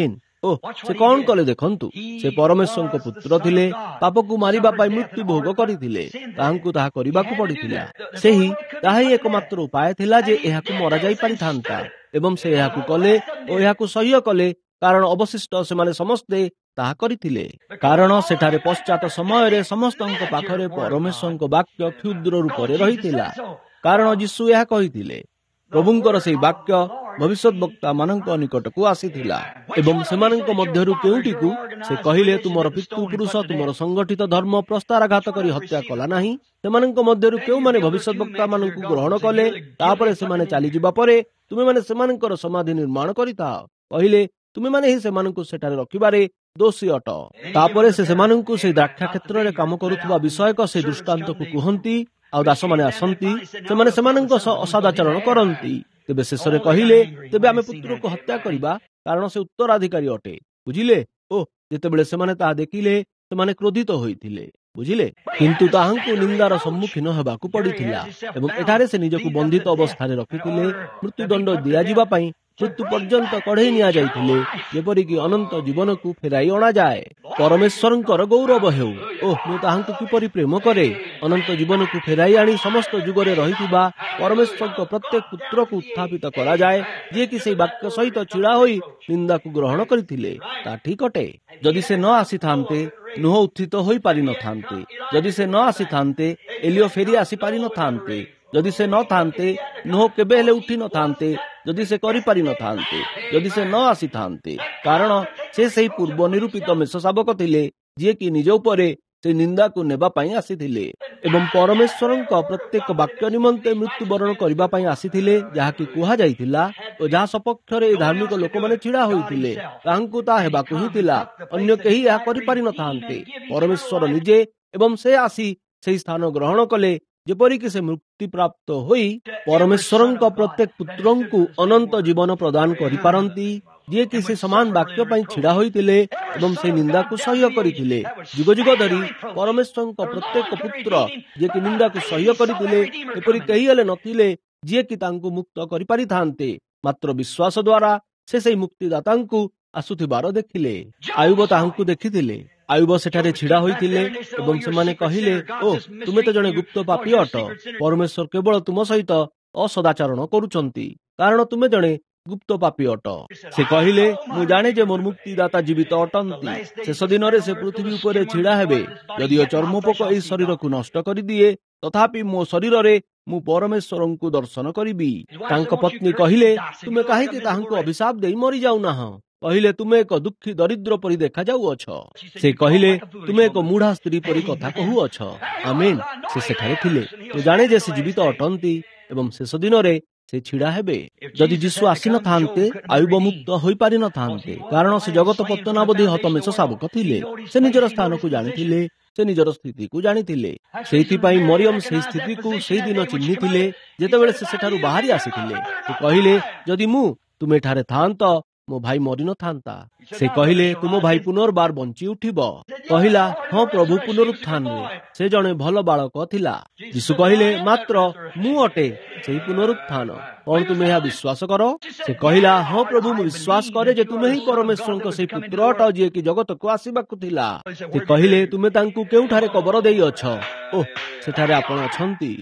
ଓ ସେ କଣ କଲେ ଦେଖନ୍ତୁ, ସେ ପରମେଶ୍ୱରଙ୍କ ପୁତ୍ର ଥିଲେ, ପାପକୁ ମାରିବା ପାଇଁ ମୃତ୍ୟୁ ଭୋଗ କରିଥିଲେ, ତାହାଙ୍କୁ ତାହା କରିବାକୁ ପଡିଥିଲା। ସେହି ତାହା ହିଁ ଏକମାତ୍ର ଉପାୟ ଥିଲା ଯେ ଏହାକୁ ମରାଯାଇ ପାରିଥାନ୍ତା, ଏବଂ ସେ ଏହାକୁ କଲେ ଓ ଏହାକୁ ସହ୍ୟ କଲେ, କାରଣ ଅବଶିଷ୍ଟ ସେମାନେ ସମସ୍ତେ ତାହା କରିଥିଲେ। କାରଣ ସେଠାରେ ପଶ୍ଚାତ ସମୟରେ ସମସ୍ତଙ୍କ ପାଖରେ ପରମେଶ୍ୱରଙ୍କ ବାକ୍ୟ କ୍ଷୁଦ୍ର ରୂପରେ ରହିଥିଲା, କାରଣ ଯୀଶୁ ଏହା କହିଥିଲେ। ପ୍ରଭୁଙ୍କର ସେହି ବାକ୍ୟ ଭବିଷ୍ୟତ ବକ୍ତା ମାନଙ୍କ ନିକଟକୁ ଆସିଥିଲା, ଏବଂ ସେମାନଙ୍କ ମଧ୍ୟରୁ କେଉଁଟିକୁ ସେ କହିଲେ, ତୁମର ପିତୃପୁରୁଷ ତୁମର ସଂଗଠିତ ଧର୍ମ ପ୍ରସ୍ତାରାଘାତ କରି ହତ୍ୟା କଲା ନାହିଁ। ସେମାନଙ୍କ ମଧ୍ୟରୁ କେଉଁମାନେ ଭବିଷ୍ୟତ ବକ୍ତା ମାନଙ୍କୁ ଗ୍ରହଣ କଲେ, ତାପରେ ସେମାନେ ଚାଲିଯିବା ପରେ ତୁମେମାନେ ସେମାନଙ୍କର ସମାଧି ନିର୍ମାଣ କରିଥାଅ, କହିଲେ ତୁମେମାନେ ହିଁ ସେମାନଙ୍କୁ ସେଠାରେ ରଖିବାରେ ଦୋଷୀ ଅଟ। ତାପରେ ସେ ସେମାନଙ୍କୁ ସେହି ଦ୍ରାକ୍ଷା କ୍ଷେତ୍ରରେ କାମ କରୁଥିବା ବିଷୟକ ସେହି ଦୃଷ୍ଟାନ୍ତକୁ କୁହନ୍ତି, ଆଉ ଦାସମାନେ ଆସନ୍ତି, ସେମାନେ ସେମାନଙ୍କ ସହ ଅସଦାଚରଣ କରନ୍ତି। ତେବେ ଶେଷରେ କହିଲେ, ତେବେ ଆମେ ପୁତ୍ରକୁ ହତ୍ୟା କରିବା, କାରଣ ସେ ଉତ୍ତରାଧିକାରୀ ଅଟେ। ବୁଝିଲେ? ଓ ଯେତେବେଳେ ସେମାନେ ତାହା ଦେଖିଲେ, ସେମାନେ କ୍ରୋଧିତ ହୋଇଥିଲେ। ବୁଝିଲେ? କିନ୍ତୁ ତାହାଙ୍କୁ ନିନ୍ଦାର ସମ୍ମୁଖୀନ ହେବାକୁ ପଡ଼ିଥିଲା, ଏବଂ ଏଠାରେ ସେ ନିଜକୁ ବନ୍ଧିତ ଅବସ୍ଥାରେ ରଖିଥିଲେ। ମୃତ୍ୟୁଦଣ୍ଡ ଦିଆଯିବା ପାଇଁ ମୃତ୍ୟୁ ପର୍ଯ୍ୟନ୍ତ କଢ଼େଇ ନିଆଯାଇଥିଲେ, ଯେପରିକି ଅନନ୍ତ ଜୀବନକୁ ଫେରାଇ ଅଣାଯାଏ। ପରମେଶ୍ୱରଙ୍କର ଗୌରବ ହେଉ। ଓହ, ମୁଁ ତାହାଙ୍କୁ କିପରି ପ୍ରେମ କରେ। ଅନନ୍ତ ଜୀବନକୁ ଫେରାଇ ଆଣି ସମସ୍ତ ଯୁଗରେ ରହିଥିବା ପରମେଶ୍ୱରଙ୍କ ପ୍ରତ୍ୟେକ ପୁତ୍ରକୁ ଉତ୍ଥାପିତ କରାଯାଏ, ଯିଏକି ସେହି ବାକ୍ୟ ସହିତ ଛିଡ଼ା ହୋଇ ନିନ୍ଦାକୁ ଗ୍ରହଣ କରିଥିଲେ। ତା ଠିକ ଅଟେ। ଯଦି ସେ ନ ଆସିଥାନ୍ତେ, ନୁହ ଉତ୍ଥିତ ହୋଇପାରିନଥାନ୍ତେ। ଯଦି ସେ ନ ଆସିଥାନ୍ତେ, ଏଲିଓ ଫେରି ଆସିପାରିନଥାନ୍ତେ। ଯଦି ସେ ନଥାନ୍ତେ, ନୁହ କେବେ ହେଲେ ଉଠି ନଥାନ୍ତେ। ଯଦି ସେ କରିପାରିନଥାନ୍ତେ, ଯଦି ସେ ନ ଆସିଥାନ୍ତେ, କାରଣ ସେ ସେହି ପୂର୍ବ ନିରୂପିତ ମେଷ ଶାବକ ଥିଲେ, ଯିଏକି ନିଜ ଉପରେ ସେ ନିନ୍ଦାକୁ ନେବା ପାଇଁ ଆସିଥିଲେ, ଏବଂ ପରମେଶ୍ୱରଙ୍କ ପ୍ରତ୍ୟେକ ବାକ୍ୟ ନିମନ୍ତେ ମୃତ୍ୟୁବରଣ କରିବା ପାଇଁ ଆସିଥିଲେ, ଯାହାକି କୁହାଯାଇଥିଲା, ଓ ଯାହା ସପକ୍ଷରେ ଏହି ଧାର୍ମିକ ଲୋକମାନେ ଛିଡ଼ା ହୋଇଥିଲେ, ତାହାଙ୍କୁ ତାହା ହେବାକୁ ହିଁ ଥିଲା। ଅନ୍ୟ କେହି ଏହା କରିପାରିନଥାନ୍ତେ, ପରମେଶ୍ୱର ନିଜେ। ଏବଂ ସେ ଆସି ସେହି ସ୍ଥାନ ଗ୍ରହଣ କଲେ, ଯେପରିକି ସେ ମୁକ୍ତି ପ୍ରାପ୍ତ ହୋଇ ପରମେଶ୍ୱରଙ୍କ ପ୍ରତ୍ୟେକ ପୁତ୍ରଙ୍କୁ ଅନନ୍ତ ଜୀବନ ପ୍ରଦାନ କରିପାରନ୍ତି, ଯିଏକି ସେ ସମାନ ବାକ୍ୟ ପାଇଁ ଛିଡ଼ା ହୋଇଥିଲେ ଏବଂ ସେ ନିନ୍ଦାକୁ ସହ୍ୟ କରିଥିଲେ। ଯୁଗ ଯୁଗ ଧରି ପରମେଶ୍ୱରଙ୍କ ପ୍ରତ୍ୟେକ ପୁତ୍ର ଯିଏକି ନିନ୍ଦାକୁ ସହ୍ୟ କରିଥିଲେ, ଏପରି କେହି ହେଲେ ନଥିଲେ ଯିଏକି ତାଙ୍କୁ ମୁକ୍ତ କରିପାରିଥାନ୍ତେ। ମାତ୍ର ବିଶ୍ୱାସ ଦ୍ୱାରା ସେ ସେହି ମୁକ୍ତିଦାତାଙ୍କୁ ଆସୁଥିବାର ଦେଖିଲେ। ଆୟୁବ ତାହାଙ୍କୁ ଦେଖିଥିଲେ। ଆୟୁବ ସେଠାରେ ଛିଡ଼ା ହୋଇଥିଲେ ଏବଂ ସେମାନେ କହିଲେ, ଓ ତୁମେ ତ ଜଣେ ଗୁପ୍ତ ପାପୀ ଅଟ। ପରମେଶ୍ୱର କେବଳ ତୁମ ସହିତ ଅସଦାଚରଣ କରୁଛନ୍ତି, କାରଣ ତୁମେ ଜଣେ ଗୁପ୍ତ ପାପୀ ଅଟ। ସେ କହିଲେ, ମୁଁ ଜାଣେ ଯେ ମୋର ମୁକ୍ତିଦାତା ଜୀବିତ ଅଟନ୍ତି। ଶେଷ ଦିନରେ ସେ ପୃଥିବୀ ଉପରେ ଛିଡ଼ା ହେବେ। ଯଦିଓ ଚର୍ମପୋକ ଏହି ଶରୀରକୁ ନଷ୍ଟ କରିଦିଏ, ତଥାପି ମୋ ଶରୀରରେ ମୁଁ ପରମେଶ୍ୱରଙ୍କୁ ଦର୍ଶନ କରିବି। ତାଙ୍କ ପତ୍ନୀ କହିଲେ, ତୁମେ କାହିଁକି ତାହାଙ୍କୁ ଅଭିଶାପ ଦେଇ ମରିଯାଉନାହଁ? କହିଲେ, ତୁମେ ଏକ ଦୁଃଖୀ ଦରିଦ୍ର ପରି ଦେଖାଯାଉଅଛ। ସେ କହିଲେ, ତୁମେ ଏକ ମୁଢା ସ୍ତ୍ରୀ ପରି କଥା କହୁଅଛ। ଆମେନ୍। ସେ ସେଠାରେ ଥିଲେ। ମୁଁ ଜାଣେ ଯେ ସେ ଜୀବିତ ଅଟନ୍ତି ଏବଂ ଶେଷ ଦିନରେ ସେ ଛିଡ଼ା ହେବେ। ଯଦି ଯୀଶୁ ଆସିନଥାନ୍ତେ, ଆୟୁବ ମୁକ୍ତ ହୋଇପାରିନଥାନ୍ତେ, କାରଣ ସେ ଜଗତ ପତନାବଧି ହତ ମେଷ ଶାବକ ଥିଲେ। ସେ ନିଜର ସ୍ଥାନକୁ ଜାଣିଥିଲେ, ସେ ନିଜର ସ୍ଥିତିକୁ ଜାଣିଥିଲେ। ସେଇଥିପାଇଁ ମରିୟମ ସେହି ସ୍ଥିତିକୁ ସେଇଦିନ ଚିହ୍ନିଥିଲେ, ଯେତେବେଳେ ସେ ସେଠାରୁ ବାହାରି ଆସିଥିଲେ। ସେ କହିଲେ, ଯଦି ମୁଁ ତୁମେ ଏଠାରେ ଥାଆନ୍ତ, ମୋ ଭାଇ ମରିନଥାନ୍ତା। ସେ କହିଲେ, ତୁମ ଭାଇ ପୁନର୍ବାର ବଞ୍ଚି ଉଠିବ। କହିଲା, ହଁ ପ୍ରଭୁ, ପୁନରୁତ୍ଥାନରେ ସେ ଜଣେ ଭଲ ବାଳକ ଥିଲା। ଯୀଶୁ କହିଲେ, ମାତ୍ର ମୁଁ ଅଟେ ସେହି ପୁନରୁତ୍ଥାନ। କଣ ତୁମେ ଏହା ବିଶ୍ୱାସ କର? ସେ କହିଲା, ହଁ ପ୍ରଭୁ, ମୁଁ ବିଶ୍ୱାସ କରେ ଯେ ତୁମେ ହିଁ ପରମେଶ୍ୱରଙ୍କ ସେହି ପୁତ୍ର ଅଟ, ଯିଏକି ଜଗତକୁ ଆସିବାକୁ ଥିଲା। ସେ କହିଲେ, ତୁମେ ତାଙ୍କୁ କେଉଁଠାରେ କବର ଦେଇଅଛ? ଓହ, ସେଠାରେ ଆପଣ ଅଛନ୍ତି।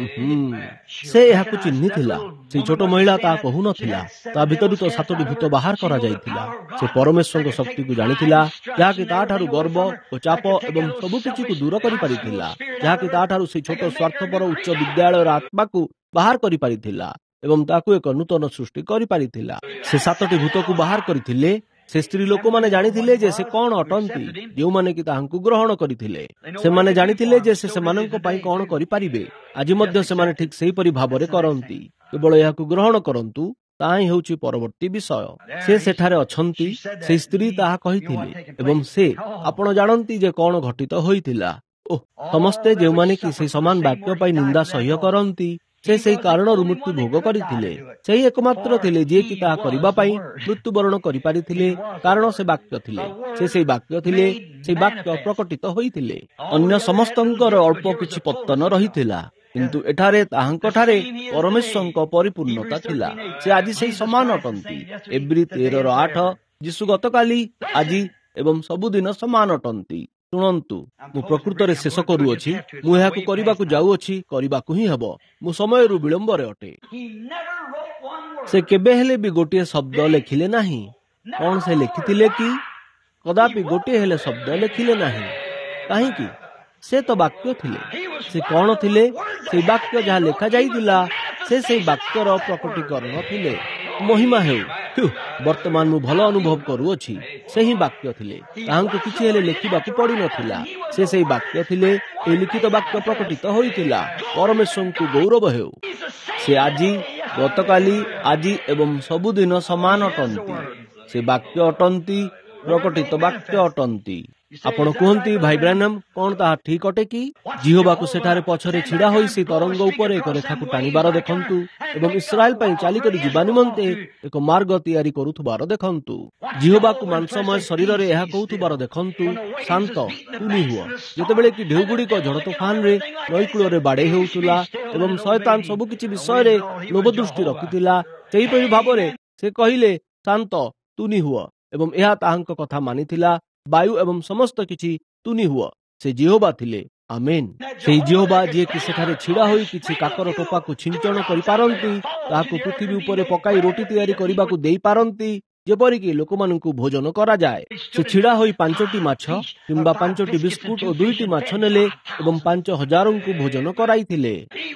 ସେ ଏହାକୁ ଚିହ୍ନିଥିଲା। ସେଇ ଛୋଟ ମହିଳା ତାହା କହୁନଥିଲା। ତା ଭିତରୁ ତ ସାତଟି ଭୂତ ବାହାର କରାଯାଇଥିଲା। ସେ ପରମେଶ୍ୱରଙ୍କ ଶକ୍ତିକୁ ଜାଣିଥିଲା, ଯାହାକି ତାଠାରୁ ଗର୍ବ ଓ ଚାପ ଏବଂ ସବୁ କିଛିକୁ ଦୂର କରିପାରିଥିଲା, ଯାହାକି ତାଠାରୁ ସେଇ ଛୋଟ ସ୍ୱାର୍ଥପର ଉଚ୍ଚ ବିଦ୍ୟାଳୟର ଆତ୍ମାକୁ ବାହାର କରିପାରିଥିଲା ଏବଂ ତାକୁ ଏକ ନୂତନ ସୃଷ୍ଟି କରିପାରିଥିଲା। ସେ ସାତଟି ଭୂତକୁ ବାହାର କରିଥିଲେ। ସେ ସ୍ତ୍ରୀ ଲୋକମାନେ ଜାଣିଥିଲେ ଯେ ସେ କଣ ଅଟନ୍ତି, ଯେଉଁମାନେ କି ତାହାଙ୍କୁ ଗ୍ରହଣ କରିଥିଲେ। ସେମାନେ ଜାଣିଥିଲେ ଯେ ସେ ସେମାନଙ୍କ ପାଇଁ କଣ କରିପାରିବେ। ଆଜି ମଧ୍ୟ ସେମାନେ ଠିକ ସେହିପରି ଭାବରେ କରନ୍ତି। କେବଳ ଏହାକୁ ଗ୍ରହଣ କରନ୍ତୁ, ତାହା ହିଁ ହେଉଛି ପରବର୍ତ୍ତୀ ବିଷୟ। ସେ ସେଠାରେ ଅଛନ୍ତି। ସେହି ସ୍ତ୍ରୀ ତାହା କହିଥିଲେ ଏବଂ ସେ ଆପଣ ଜାଣନ୍ତି ଯେ କଣ ଘଟିତ ହୋଇଥିଲା। ଓହ, ସମସ୍ତେ ଯେଉଁମାନେ କି ସେହି ସମାନ ବାକ୍ୟ ପାଇଁ ନିନ୍ଦା ସହ୍ୟ କରନ୍ତି, ସେ ସେହି କାରଣରୁ ମୃତ୍ୟୁ ଭୋଗ କରିଥିଲେ। ସେହି ଏକମାତ୍ର ଥିଲେ ଯିଏକି ତାହା କରିବା ପାଇଁ ମୃତ୍ୟୁବରଣ କରିପାରିଥିଲେ, କାରଣ ସେ ବାକ୍ୟ ଥିଲେ। ସେ ସେହି ବାକ୍ୟ ଥିଲେ। ସେହି ବାକ୍ୟ ପ୍ରକଟିତ ହୋଇଥିଲେ। ଅନ୍ୟ ସମସ୍ତଙ୍କର ଅଳ୍ପ କିଛି ପତନ ରହିଥିଲା, କିନ୍ତୁ ଏଠାରେ ତାହାଙ୍କଠାରେ ପରମେଶ୍ୱରଙ୍କ ପରିପୂର୍ଣ୍ଣତା ଥିଲା। ସେ ଆଜି ସେହି ସମାନ ଅଟନ୍ତି। ଏବ୍ରୀ ତେରର ଆଠ ଯୀଶୁ ଗତକାଲି ଆଜି ଏବଂ ସବୁଦିନ ସମାନ ଅଟନ୍ତି। ଶୁଣନ୍ତୁ, ମୁଁ ପ୍ରକୃତରେ ଶେଷ କରୁଅଛି। ମୁଁ ଏହାକୁ କରିବାକୁ ଯାଉଅଛି, କରିବାକୁ ହିଁ ହେବ। ମୁଁ ସମୟରୁ ବିଳମ୍ବରେ ଅଟେ। ସେ କେବେ ହେଲେ ବି ଗୋଟିଏ ଶବ୍ଦ ଲେଖିଲେ ନାହିଁ। କଣ ସେ ଲେଖିଥିଲେ କି? କଦାପି ଗୋଟିଏ ହେଲେ ଶବ୍ଦ ଲେଖିଲେ ନାହିଁ। କାହିଁକି? ସେ ତ ବାକ୍ୟ ଥିଲେ। ସେ କଣ ଥିଲେ? ସେଇ ବାକ୍ୟ ଯାହା ଲେଖାଯାଇଥିଲା, ସେ ସେଇ ବାକ୍ୟର ପ୍ରକଟୀକରଣ ଥିଲେ। ମହିମା ହେଉ। ବର୍ତ୍ତମାନ ମୁଁ ଭଲ ଅନୁଭବ କରୁଅଛି। ସେହି ବାକ୍ୟ ଥିଲେ। ତାହାଙ୍କୁ କିଛି ହେଲେ ଲେଖିବାକୁ ପଡ଼ିନଥିଲା। ସେ ସେହି ବାକ୍ୟ ଥିଲେ। ଏହି ଲିଖିତ ବାକ୍ୟ ପ୍ରକଟିତ ହୋଇଥିଲା। ପରମେଶ୍ୱରଙ୍କୁ ଗୌରବ ହେଉ। ସେ ଆଜି, ଗତକାଲି, ଆଜି ଏବଂ ସବୁଦିନ ସମାନ ଅଟନ୍ତି। ସେ ବାକ୍ୟ ଅଟନ୍ତି, ପ୍ରକଟିତ ବାକ୍ୟ ଅଟନ୍ତି। ଆପଣ କୁହନ୍ତି, ଭାଇ ବ୍ରାନମ୍, କଣ ତାହା ଠିକ ଅଟେ କି? ଜିହୋବାକୁ ସେଠାରେ ପଛରେ ଛିଡା ହୋଇ ସେ ତରଙ୍ଗ ଉପରେ ଏକ ରେଖାକୁ ଟାଣିବାର ଦେଖନ୍ତୁ ଏବଂ ଇସ୍ରାଏଲ ପାଇଁ ଚାଲିକରି ଯିବା ନିମନ୍ତେ ଏକ ମାର୍ଗ ତିଆରି କରୁଥିବାର ଦେଖନ୍ତୁ। ଜିହୋବାକୁ ମାଂସମୟ ଶରୀରରେ ଏହା କହୁଥିବାର ଦେଖନ୍ତୁ, ଶାନ୍ତ, ତୁନି ହୁଅ। ଯେତେବେଳେ କି ଢେଉଗୁଡ଼ିକ ଝଡ଼ ତୋଫାନରେ ନଈକୂଳରେ ବାଡ଼େଇ ହେଉଥିଲା ଏବଂ ଶୟତାନ ସବୁ କିଛି ବିଷୟରେ ଲୋଭ ଦୃଷ୍ଟି ରଖିଥିଲା, ସେହିପରି ଭାବରେ ସେ କହିଲେ, ଶାନ୍ତ, ତୁନି ହୁଅ, ଏବଂ ଏହା ତାହାଙ୍କ କଥା ମାନିଥିଲା। ବାୟୁ ଏବଂ ସମସ୍ତ କିଛି ତୁନି ହୁଅ। ସେ ଜିହୋବା ଥିଲେ। ଆମେନ୍। ସେହି ଜିହୋବା ଯିଏକି ସେଠାରେ ଛିଡା ହୋଇ କିଛି କାକର ଟୋପାକୁ ଛିଞ୍ଚନ କରିପାରନ୍ତି, ତାହାକୁ ପୃଥିବୀ ଉପରେ ପକାଇ ରୋଟି ତିଆରି କରିବାକୁ ଦେଇପାରନ୍ତି, ଯେପରିକି ଲୋକମାନଙ୍କୁ ଭୋଜନ କରାଯାଏ। ସେ ଛିଡା ହୋଇ ପାଞ୍ଚଟି ମାଛ କିମ୍ବା ପାଞ୍ଚଟି ବିସ୍କୁଟ ଓ ଦୁଇଟି ମାଛ ନେଲେ ଏବଂ ପାଞ୍ଚ ହଜାରଙ୍କୁ ଭୋଜନ କରାଇଥିଲେ।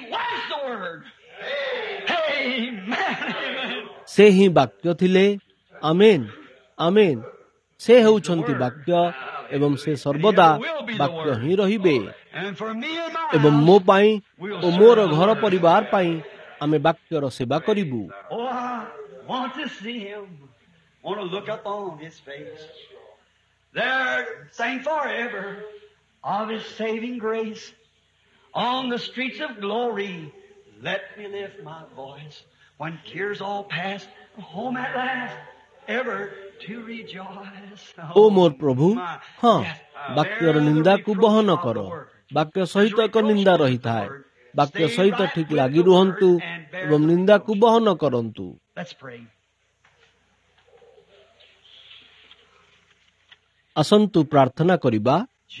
ସେ ହିଁ ବାକ୍ୟ ଥିଲେ। ଆମେନ୍, ଆମେନ୍। ସେ ହେଉଛନ୍ତି ବାକ୍ୟ ଏବଂ ସେ ସର୍ବଦା ବାକ୍ୟ ହିଁ ରହିବେ। ଏବଂ ମୋ ପାଇଁ ଓ ମୋର ଘର ପରିବାର ପାଇଁ ଆମେ ବାକ୍ୟର ସେବା କରିବୁ। ଓ ମୋର ପ୍ରଭୁ, ହଁ, ବାକ୍ୟର ନିନ୍ଦାକୁ ବହନ କର। ବାକ୍ୟ ସହିତ ଏକ ନିନ୍ଦା ରହିଥାଏ। ବାକ୍ୟ ସହିତ ଠିକ ଲାଗି ରୁହନ୍ତୁ ଏବଂ ନିନ୍ଦାକୁ ବହନ କରନ୍ତୁ। ଆସନ୍ତୁ ପ୍ରାର୍ଥନା କରିବା।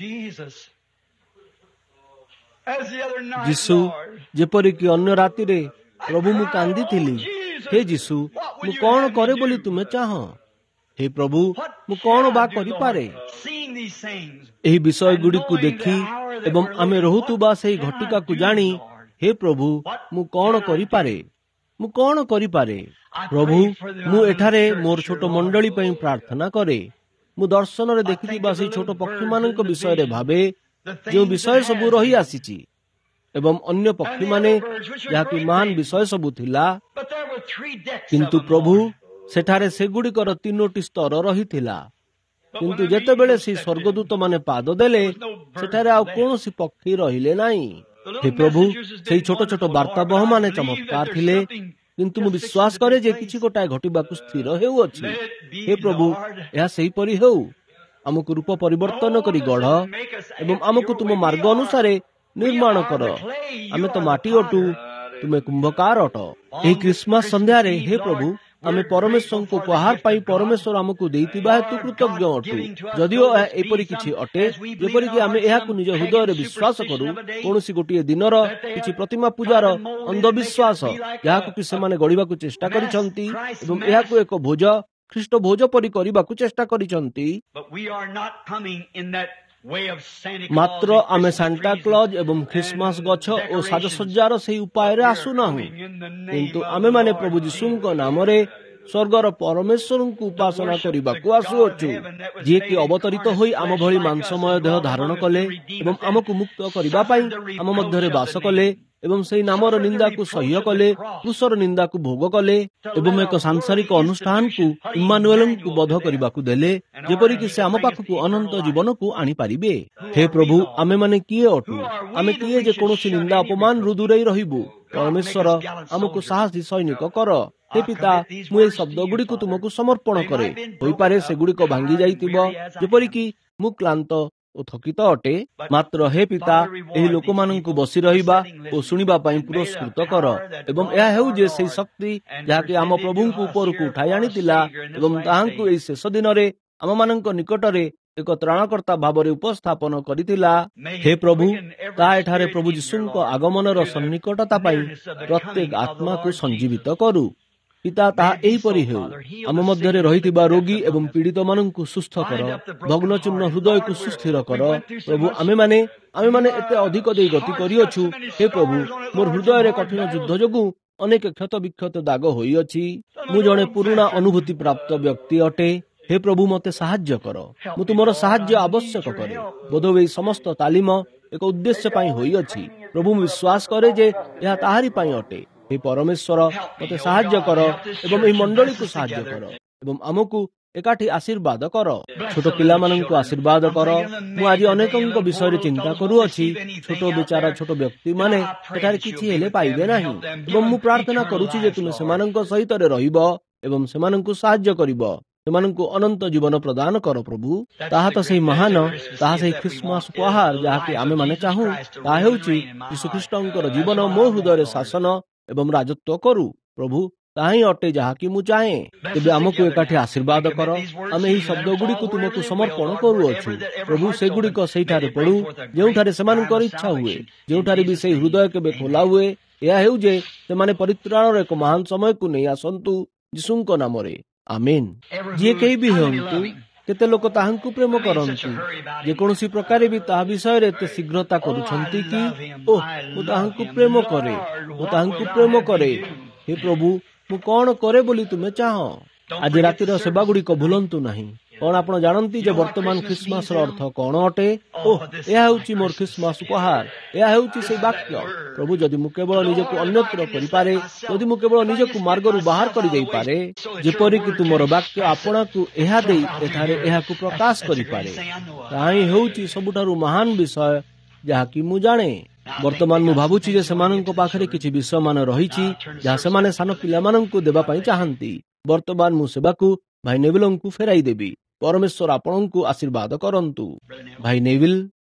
ଯୀଶୁ, ଯେପରିକି ଅନ୍ୟ ରାତିରେ, ପ୍ରଭୁ, ମୁଁ କାନ୍ଦିଥିଲି। ହେ ଯୀଶୁ, ମୁଁ କଣ କରେ ବୋଲି ତୁମେ ଚାହଁ? ହେ ପ୍ରଭୁ, ମୁଁ କଣ ବା କରିପାରେ? ଏହି ବିଷୟ ଗୁଡ଼ିକୁ ଦେଖି ଏବଂ ଆମେ ରହୁଥିବା ସେହି ଘଟିକାକୁ ଜାଣି, ହେ ପ୍ରଭୁ, ମୁଁ କଣ କରିପାରେ? ମୁଁ କଣ କରିପାରେ? ପ୍ରଭୁ, ମୁଁ ଏଠାରେ ମୋର ଛୋଟ ମଣ୍ଡଳୀ ପାଇଁ ପ୍ରାର୍ଥନା କରେ। ମୁଁ ଦର୍ଶନରେ ଦେଖିଥିବା ସେହି ଛୋଟ ପକ୍ଷୀମାନଙ୍କ ବିଷୟରେ ଭାବେ, ଯେଉଁ ବିଷୟ ସବୁ ରହି ଆସିଛି, ଏବଂ ଅନ୍ୟ ପକ୍ଷୀମାନେ, ଯାହାକି ମହାନ ବିଷୟ ସବୁ ଥିଲା। କିନ୍ତୁ ପ୍ରଭୁ, ସେଠାରେ ସେଗୁଡ଼ିକର ତିନୋଟି ସ୍ତର ରହିଥିଲା। କିନ୍ତୁ ଯେତେବେଳେ ସେହି ସ୍ୱର୍ଗଦୂତ ମାନେ ପାଦ ଦେଲେ, ସେଠାରେ ଆଉ କୌଣସି ପକ୍ଷୀ ରହିଲେ ନାହିଁ। ହେ ପ୍ରଭୁ, ସେହି ଛୋଟ ଛୋଟ ବାର୍ତ୍ତାବହ ମାନେ ଚମତ୍କାର ଥିଲେ। କିନ୍ତୁ ମୁଁ ବିଶ୍ୱାସ କରେ ଯେ କିଛି ଗୋଟାଏ ଘଟିବାକୁ ସ୍ଥିର ହେଉଅଛି। ହେ ପ୍ରଭୁ, ଏହା ସେହିପରି ହେଉ। ଆମକୁ ରୂପ ପରିବର୍ତ୍ତନ କରି ଗଢ଼ ଏବଂ ଆମକୁ ତୁମ ମାର୍ଗ ଅନୁସାରେ ନିର୍ମାଣ କର। ଆମେ ତ ମାଟି ଅଟୁ, ତୁମେ କୁମ୍ଭକାର ଅଟ। ଏହି ଖ୍ରୀଷ୍ଟମାସ ସନ୍ଧ୍ୟାରେ, ହେ ପ୍ରଭୁ, ଆମେ ପରମେଶ୍ୱରଙ୍କୁ ଉପହାର ପାଇଁ ପରମେଶ୍ୱର ଆମକୁ ଦେଇଥିବା ହେତୁ କୃତଜ୍ଞ ଅଟୁ। ଯଦିଓ ଏହା ଏପରି କିଛି ଅଟେ, ଯେପରିକି ଆମେ ଏହାକୁ ନିଜ ହୃଦୟରେ ବିଶ୍ୱାସ କରୁ, କୌଣସି ଗୋଟିଏ ଦିନର କିଛି ପ୍ରତିମା ପୂଜାର ଅନ୍ଧବିଶ୍ୱାସ, ଯାହାକୁ କି ସେମାନେ ଗଢ଼ିବାକୁ ଚେଷ୍ଟା କରିଛନ୍ତି ଏବଂ ଏହାକୁ ଏକ ଭୋଜ, ଖ୍ରୀଷ୍ଟ ଭୋଜ ପରି କରିବାକୁ ଚେଷ୍ଟା କରିଛନ୍ତି। ମାତ୍ର ଆମେ ସାଣ୍ଟା କ୍ଲଜ ଏବଂ ଖ୍ରୀଷ୍ଟମାସ ଗଛ ଓ ସାଜସଜ୍ଜାର ସେହି ଉପାୟରେ ଆସୁନାହୁଁ, କିନ୍ତୁ ଆମେମାନେ ପ୍ରଭୁ ଯୀଶୁଙ୍କ ନାମରେ ସ୍ୱର୍ଗର ପରମେଶ୍ୱରଙ୍କୁ ଉପାସନା କରିବାକୁ ଆସୁଅଛୁ, ଯିଏକି ଅବତରିତ ହୋଇ ଆମ ଭଳି ମାଂସମୟ ଦେହ ଧାରଣ କଲେ ଏବଂ ଆମକୁ ମୁକ୍ତ କରିବା ପାଇଁ ଆମ ମଧ୍ୟରେ ବାସ କଲେ ଏବଂ ସେହି ନାମର ନିନ୍ଦାକୁ ସହ୍ୟ କଲେ, କ୍ରୁଶର ନିନ୍ଦାକୁ ଭୋଗ କଲେ ଏବଂ ଏକ ସାଂସାରିକ ଅନୁଷ୍ଠାନକୁ ଇମ୍ମାନୁଏଲଙ୍କୁ ବଧ କରିବାକୁ ଦେଲେ, ଯେପରିକି ସେ ଆମ ପାଖକୁ ଅନନ୍ତ ଜୀବନକୁ ଆଣିପାରିବେ। ହେ ପ୍ରଭୁ, ଆମେମାନେ କିଏ ଅଟୁ? ଆମେ କିଏ ଯେ କୌଣସି ନିନ୍ଦା ଅପମାନରୁ ଦୂରେଇ ରହିବୁ? ପରମେଶ୍ୱର, ଆମକୁ ସାହସୀ ସୈନିକ କର। ହେ ପିତା, ମୁଁ ଏହି ଶବ୍ଦ ଗୁଡ଼ିକୁ ତୁମକୁ ସମର୍ପଣ କରେ। ହୋଇପାରେ ସେଗୁଡ଼ିକ ଭାଙ୍ଗି ଯାଇଥିବ, ଯେପରିକି ମୁଁ କ୍ଲାନ୍ତ ଓ ଥକିତ ଅଟେ। ମାତ୍ର ହେ ପିତା, ଏହି ଲୋକମାନଙ୍କୁ ବସି ରହିବା ଓ ଶୁଣିବା ପାଇଁ ପୁରସ୍କୃତ କର। ଏବଂ ଏହା ହେଉଛି ସେହି ଶକ୍ତି ଯାହାକି ଆମ ପ୍ରଭୁଙ୍କୁ ଉପରକୁ ଉଠାଇ ଆଣିଥିଲା ଏବଂ ତାହାଙ୍କୁ ଏହି ଶେଷ ଦିନରେ ଆମମାନଙ୍କ ନିକଟରେ ଏକ ତ୍ରାଣକର୍ତ୍ତା ଭାବରେ ଉପସ୍ଥାପନ କରିଥିଲା। ହେ ପ୍ରଭୁ, ତାହା ଏଠାରେ ପ୍ରଭୁ ଯୀଶୁଙ୍କ ଆଗମନର ସନ୍ନିକଟତା ପାଇଁ ପ୍ରତ୍ୟେକ ଆତ୍ମାକୁ ସଞ୍ଜୀବିତ କରୁ। ପିତା, ତାହା ଏହିପରି ହେଉ। ଆମ ମଧ୍ୟରେ ରହିଥିବା ରୋଗୀ ଏବଂ ପୀଡ଼ିତମାନଙ୍କୁ ସୁସ୍ଥ କର। ଭଗ୍ନଚୂର୍ଣ୍ଣ ହୃଦୟକୁ ସୁସ୍ଥିର କର। ପ୍ରଭୁ, ଆମେମାନେ ଆମେମାନେ ଏତେ ଅଧିକ ଦେଇ ଗତି କରିଅଛୁ। ହେ ପ୍ରଭୁ, ମୋର ହୃଦୟରେ କଠିନ ଯୁଦ୍ଧ ଯୋଗୁଁ ଅନେକ କ୍ଷତ ବିକ୍ଷତ ଦାଗ ହୋଇଅଛି। ମୁଁ ଜଣେ ପୁରୁଣା ଅନୁଭୂତି ପ୍ରାପ୍ତ ବ୍ୟକ୍ତି ଅଟେ। ହେ ପ୍ରଭୁ, ମୋତେ ସାହାଯ୍ୟ କର। ମୁଁ ତୁମର ସାହାଯ୍ୟ ଆବଶ୍ୟକ କରେ। ବୋଧହୁଏ ସମସ୍ତ ତାଲିମ ଏକ ଉଦ୍ଦେଶ୍ୟ ପାଇଁ ହୋଇଅଛି। ପ୍ରଭୁ, ମୁଁ ବିଶ୍ୱାସ କରେ ଯେ ଏହା ତାହାରି ପାଇଁ ଅଟେ। ହେ ପରମେଶ୍ୱର, ମୋତେ ସାହାଯ୍ୟ କର ଏବଂ ଏହି ମଣ୍ଡଳୀକୁ ସାହାଯ୍ୟ କର ଏବଂ ଆମକୁ ଏକାଠି ଆଶୀର୍ବାଦ କର। ଛୋଟ ପିଲାମାନଙ୍କୁ ଆଶୀର୍ବାଦ କର। ମୁଁ ଆଜି ଅନେକଙ୍କ ବିଷୟରେ ଚିନ୍ତା କରୁଅଛି। ଛୋଟ ବିଚାରା ଛୋଟ ବ୍ୟକ୍ତିମାନେ ସେଠାରେ କିଛି ହେଲେ ପାଇବେ ନାହିଁ ଏବଂ ମୁଁ ପ୍ରାର୍ଥନା କରୁଛି ଯେ ତୁମେ ସେମାନଙ୍କ ସହିତରେ ରହିବ ଏବଂ ସେମାନଙ୍କୁ ସାହାଯ୍ୟ କରିବ। ସେମାନଙ୍କୁ ଅନନ୍ତ ଜୀବନ ପ୍ରଦାନ କର ପ୍ରଭୁ। ତାହା ତ ସେହି ମହାନ, ତାହା ସେହି ଖ୍ରୀଷ୍ଟମାସ ଉପହାର ଯାହାକି ଆମେମାନେ ଚାହୁଁ। ତାହା ହେଉଛି ଯୀଶୁଖ୍ରୀଷ୍ଟଙ୍କର ଜୀବନ ମୋ ହୃଦୟରେ ଶାସନ ଏବଂ ରାଜତ୍ୱ କରୁ। ପ୍ରଭୁ, ତାହା ହିଁ ଅଟେ ଯାହାକି ମୁଁ ଚାହେଁ। ତେବେ ଆମକୁ ଏକାଠି ଆଶୀର୍ବାଦ କର। ଆମେ ଏହି ଶବ୍ଦ ଗୁଡ଼ିକୁ ତୁମକୁ ସମର୍ପଣ କରୁଅଛୁ। ପ୍ରଭୁ, ସେଗୁଡ଼ିକ ସେଇଠାରେ ପଡ଼ୁ ଯେଉଁଠାରେ ସେମାନଙ୍କର ଇଚ୍ଛା ହୁଏ, ଯେଉଁଠାରେ ବି ସେହି ହୃଦୟ କେବେ ଖୋଲା ହୁଏ। ଏହା ହେଉ ଯେ ସେମାନେ ପରିତ୍ରାଣର ଏକ ମହାନ ସମୟକୁ ନେଇ ଆସନ୍ତୁ ଯୀଶୁଙ୍କ ନାମରେ। ଆମେନ୍। ଯିଏ କେହି ବି ହୁଅନ୍ତୁ, କେତେ ଲୋକ ତାହାଙ୍କୁ ପ୍ରେମ କରନ୍ତି। ଯେକୌଣସି ପ୍ରକାରେ ବି ତାହା ବିଷୟରେ ଏତେ ଶୀଘ୍ରତା କରୁଛନ୍ତି କି ଓହ, ମୁଁ ତାହାଙ୍କୁ ପ୍ରେମ କରେ, ମୁଁ ତାହାଙ୍କୁ ପ୍ରେମ କରେ। ହେ ପ୍ରଭୁ, ମୁଁ କଣ କରେ ବୋଲି ତୁମେ ଚାହଁ? ଆଜି ରାତିର ସେବା ଗୁଡ଼ିକ ଭୁଲନ୍ତୁ ନାହିଁ। କଣ ଆପଣ ଜାଣନ୍ତି ଯେ ବର୍ତ୍ତମାନ ଖ୍ରୀଷ୍ଟମାସର ଅର୍ଥ କଣ ଅଟେ? ଓହ, ଏହା ହେଉଛି ମୋର ଖ୍ରୀଷ୍ଟମାସ ଉପହାର। ଏହା ହେଉଛି ସେହି ବାକ୍ୟ। ପ୍ରଭୁ, ଯଦି ମୁଁ କେବଳ ନିଜକୁ ଅନ୍ୟତ୍ର କରିପାରେ, ଯଦି ମୁଁ କେବଳ ନିଜକୁ ମାର୍ଗରୁ ବାହାର କରିଦେଇପାରେ, ଯେପରିକି ତୁମର ବାକ୍ୟ ଆପଣାକୁ ଏହା ଦେଇ ଏଠାରେ ଏହାକୁ ପ୍ରକାଶ କରିପାରେ, ତାହା ହିଁ ହେଉଛି ସବୁଠାରୁ ମହାନ ବିଷୟ ଯାହାକି ମୁଁ ଜାଣେ। ବର୍ତ୍ତମାନ ମୁଁ ଭାବୁଛି ଯେ ସେମାନଙ୍କ ପାଖରେ କିଛି ବିଷୟମାନ ରହିଛି ଯାହା ସେମାନେ ସାନ ପିଲାମାନଙ୍କୁ ଦେବା ପାଇଁ ଚାହାନ୍ତି। ବର୍ତ୍ତମାନ ମୁଁ ସେବାକୁ ଭାଇ ନେଭିଲଙ୍କୁ ଫେରାଇ ଦେବି। ପରମେଶ୍ୱର ଆପଣଙ୍କୁ ଆଶୀର୍ବାଦ କରନ୍ତୁ। ଭାଇ ନେଭିଲ।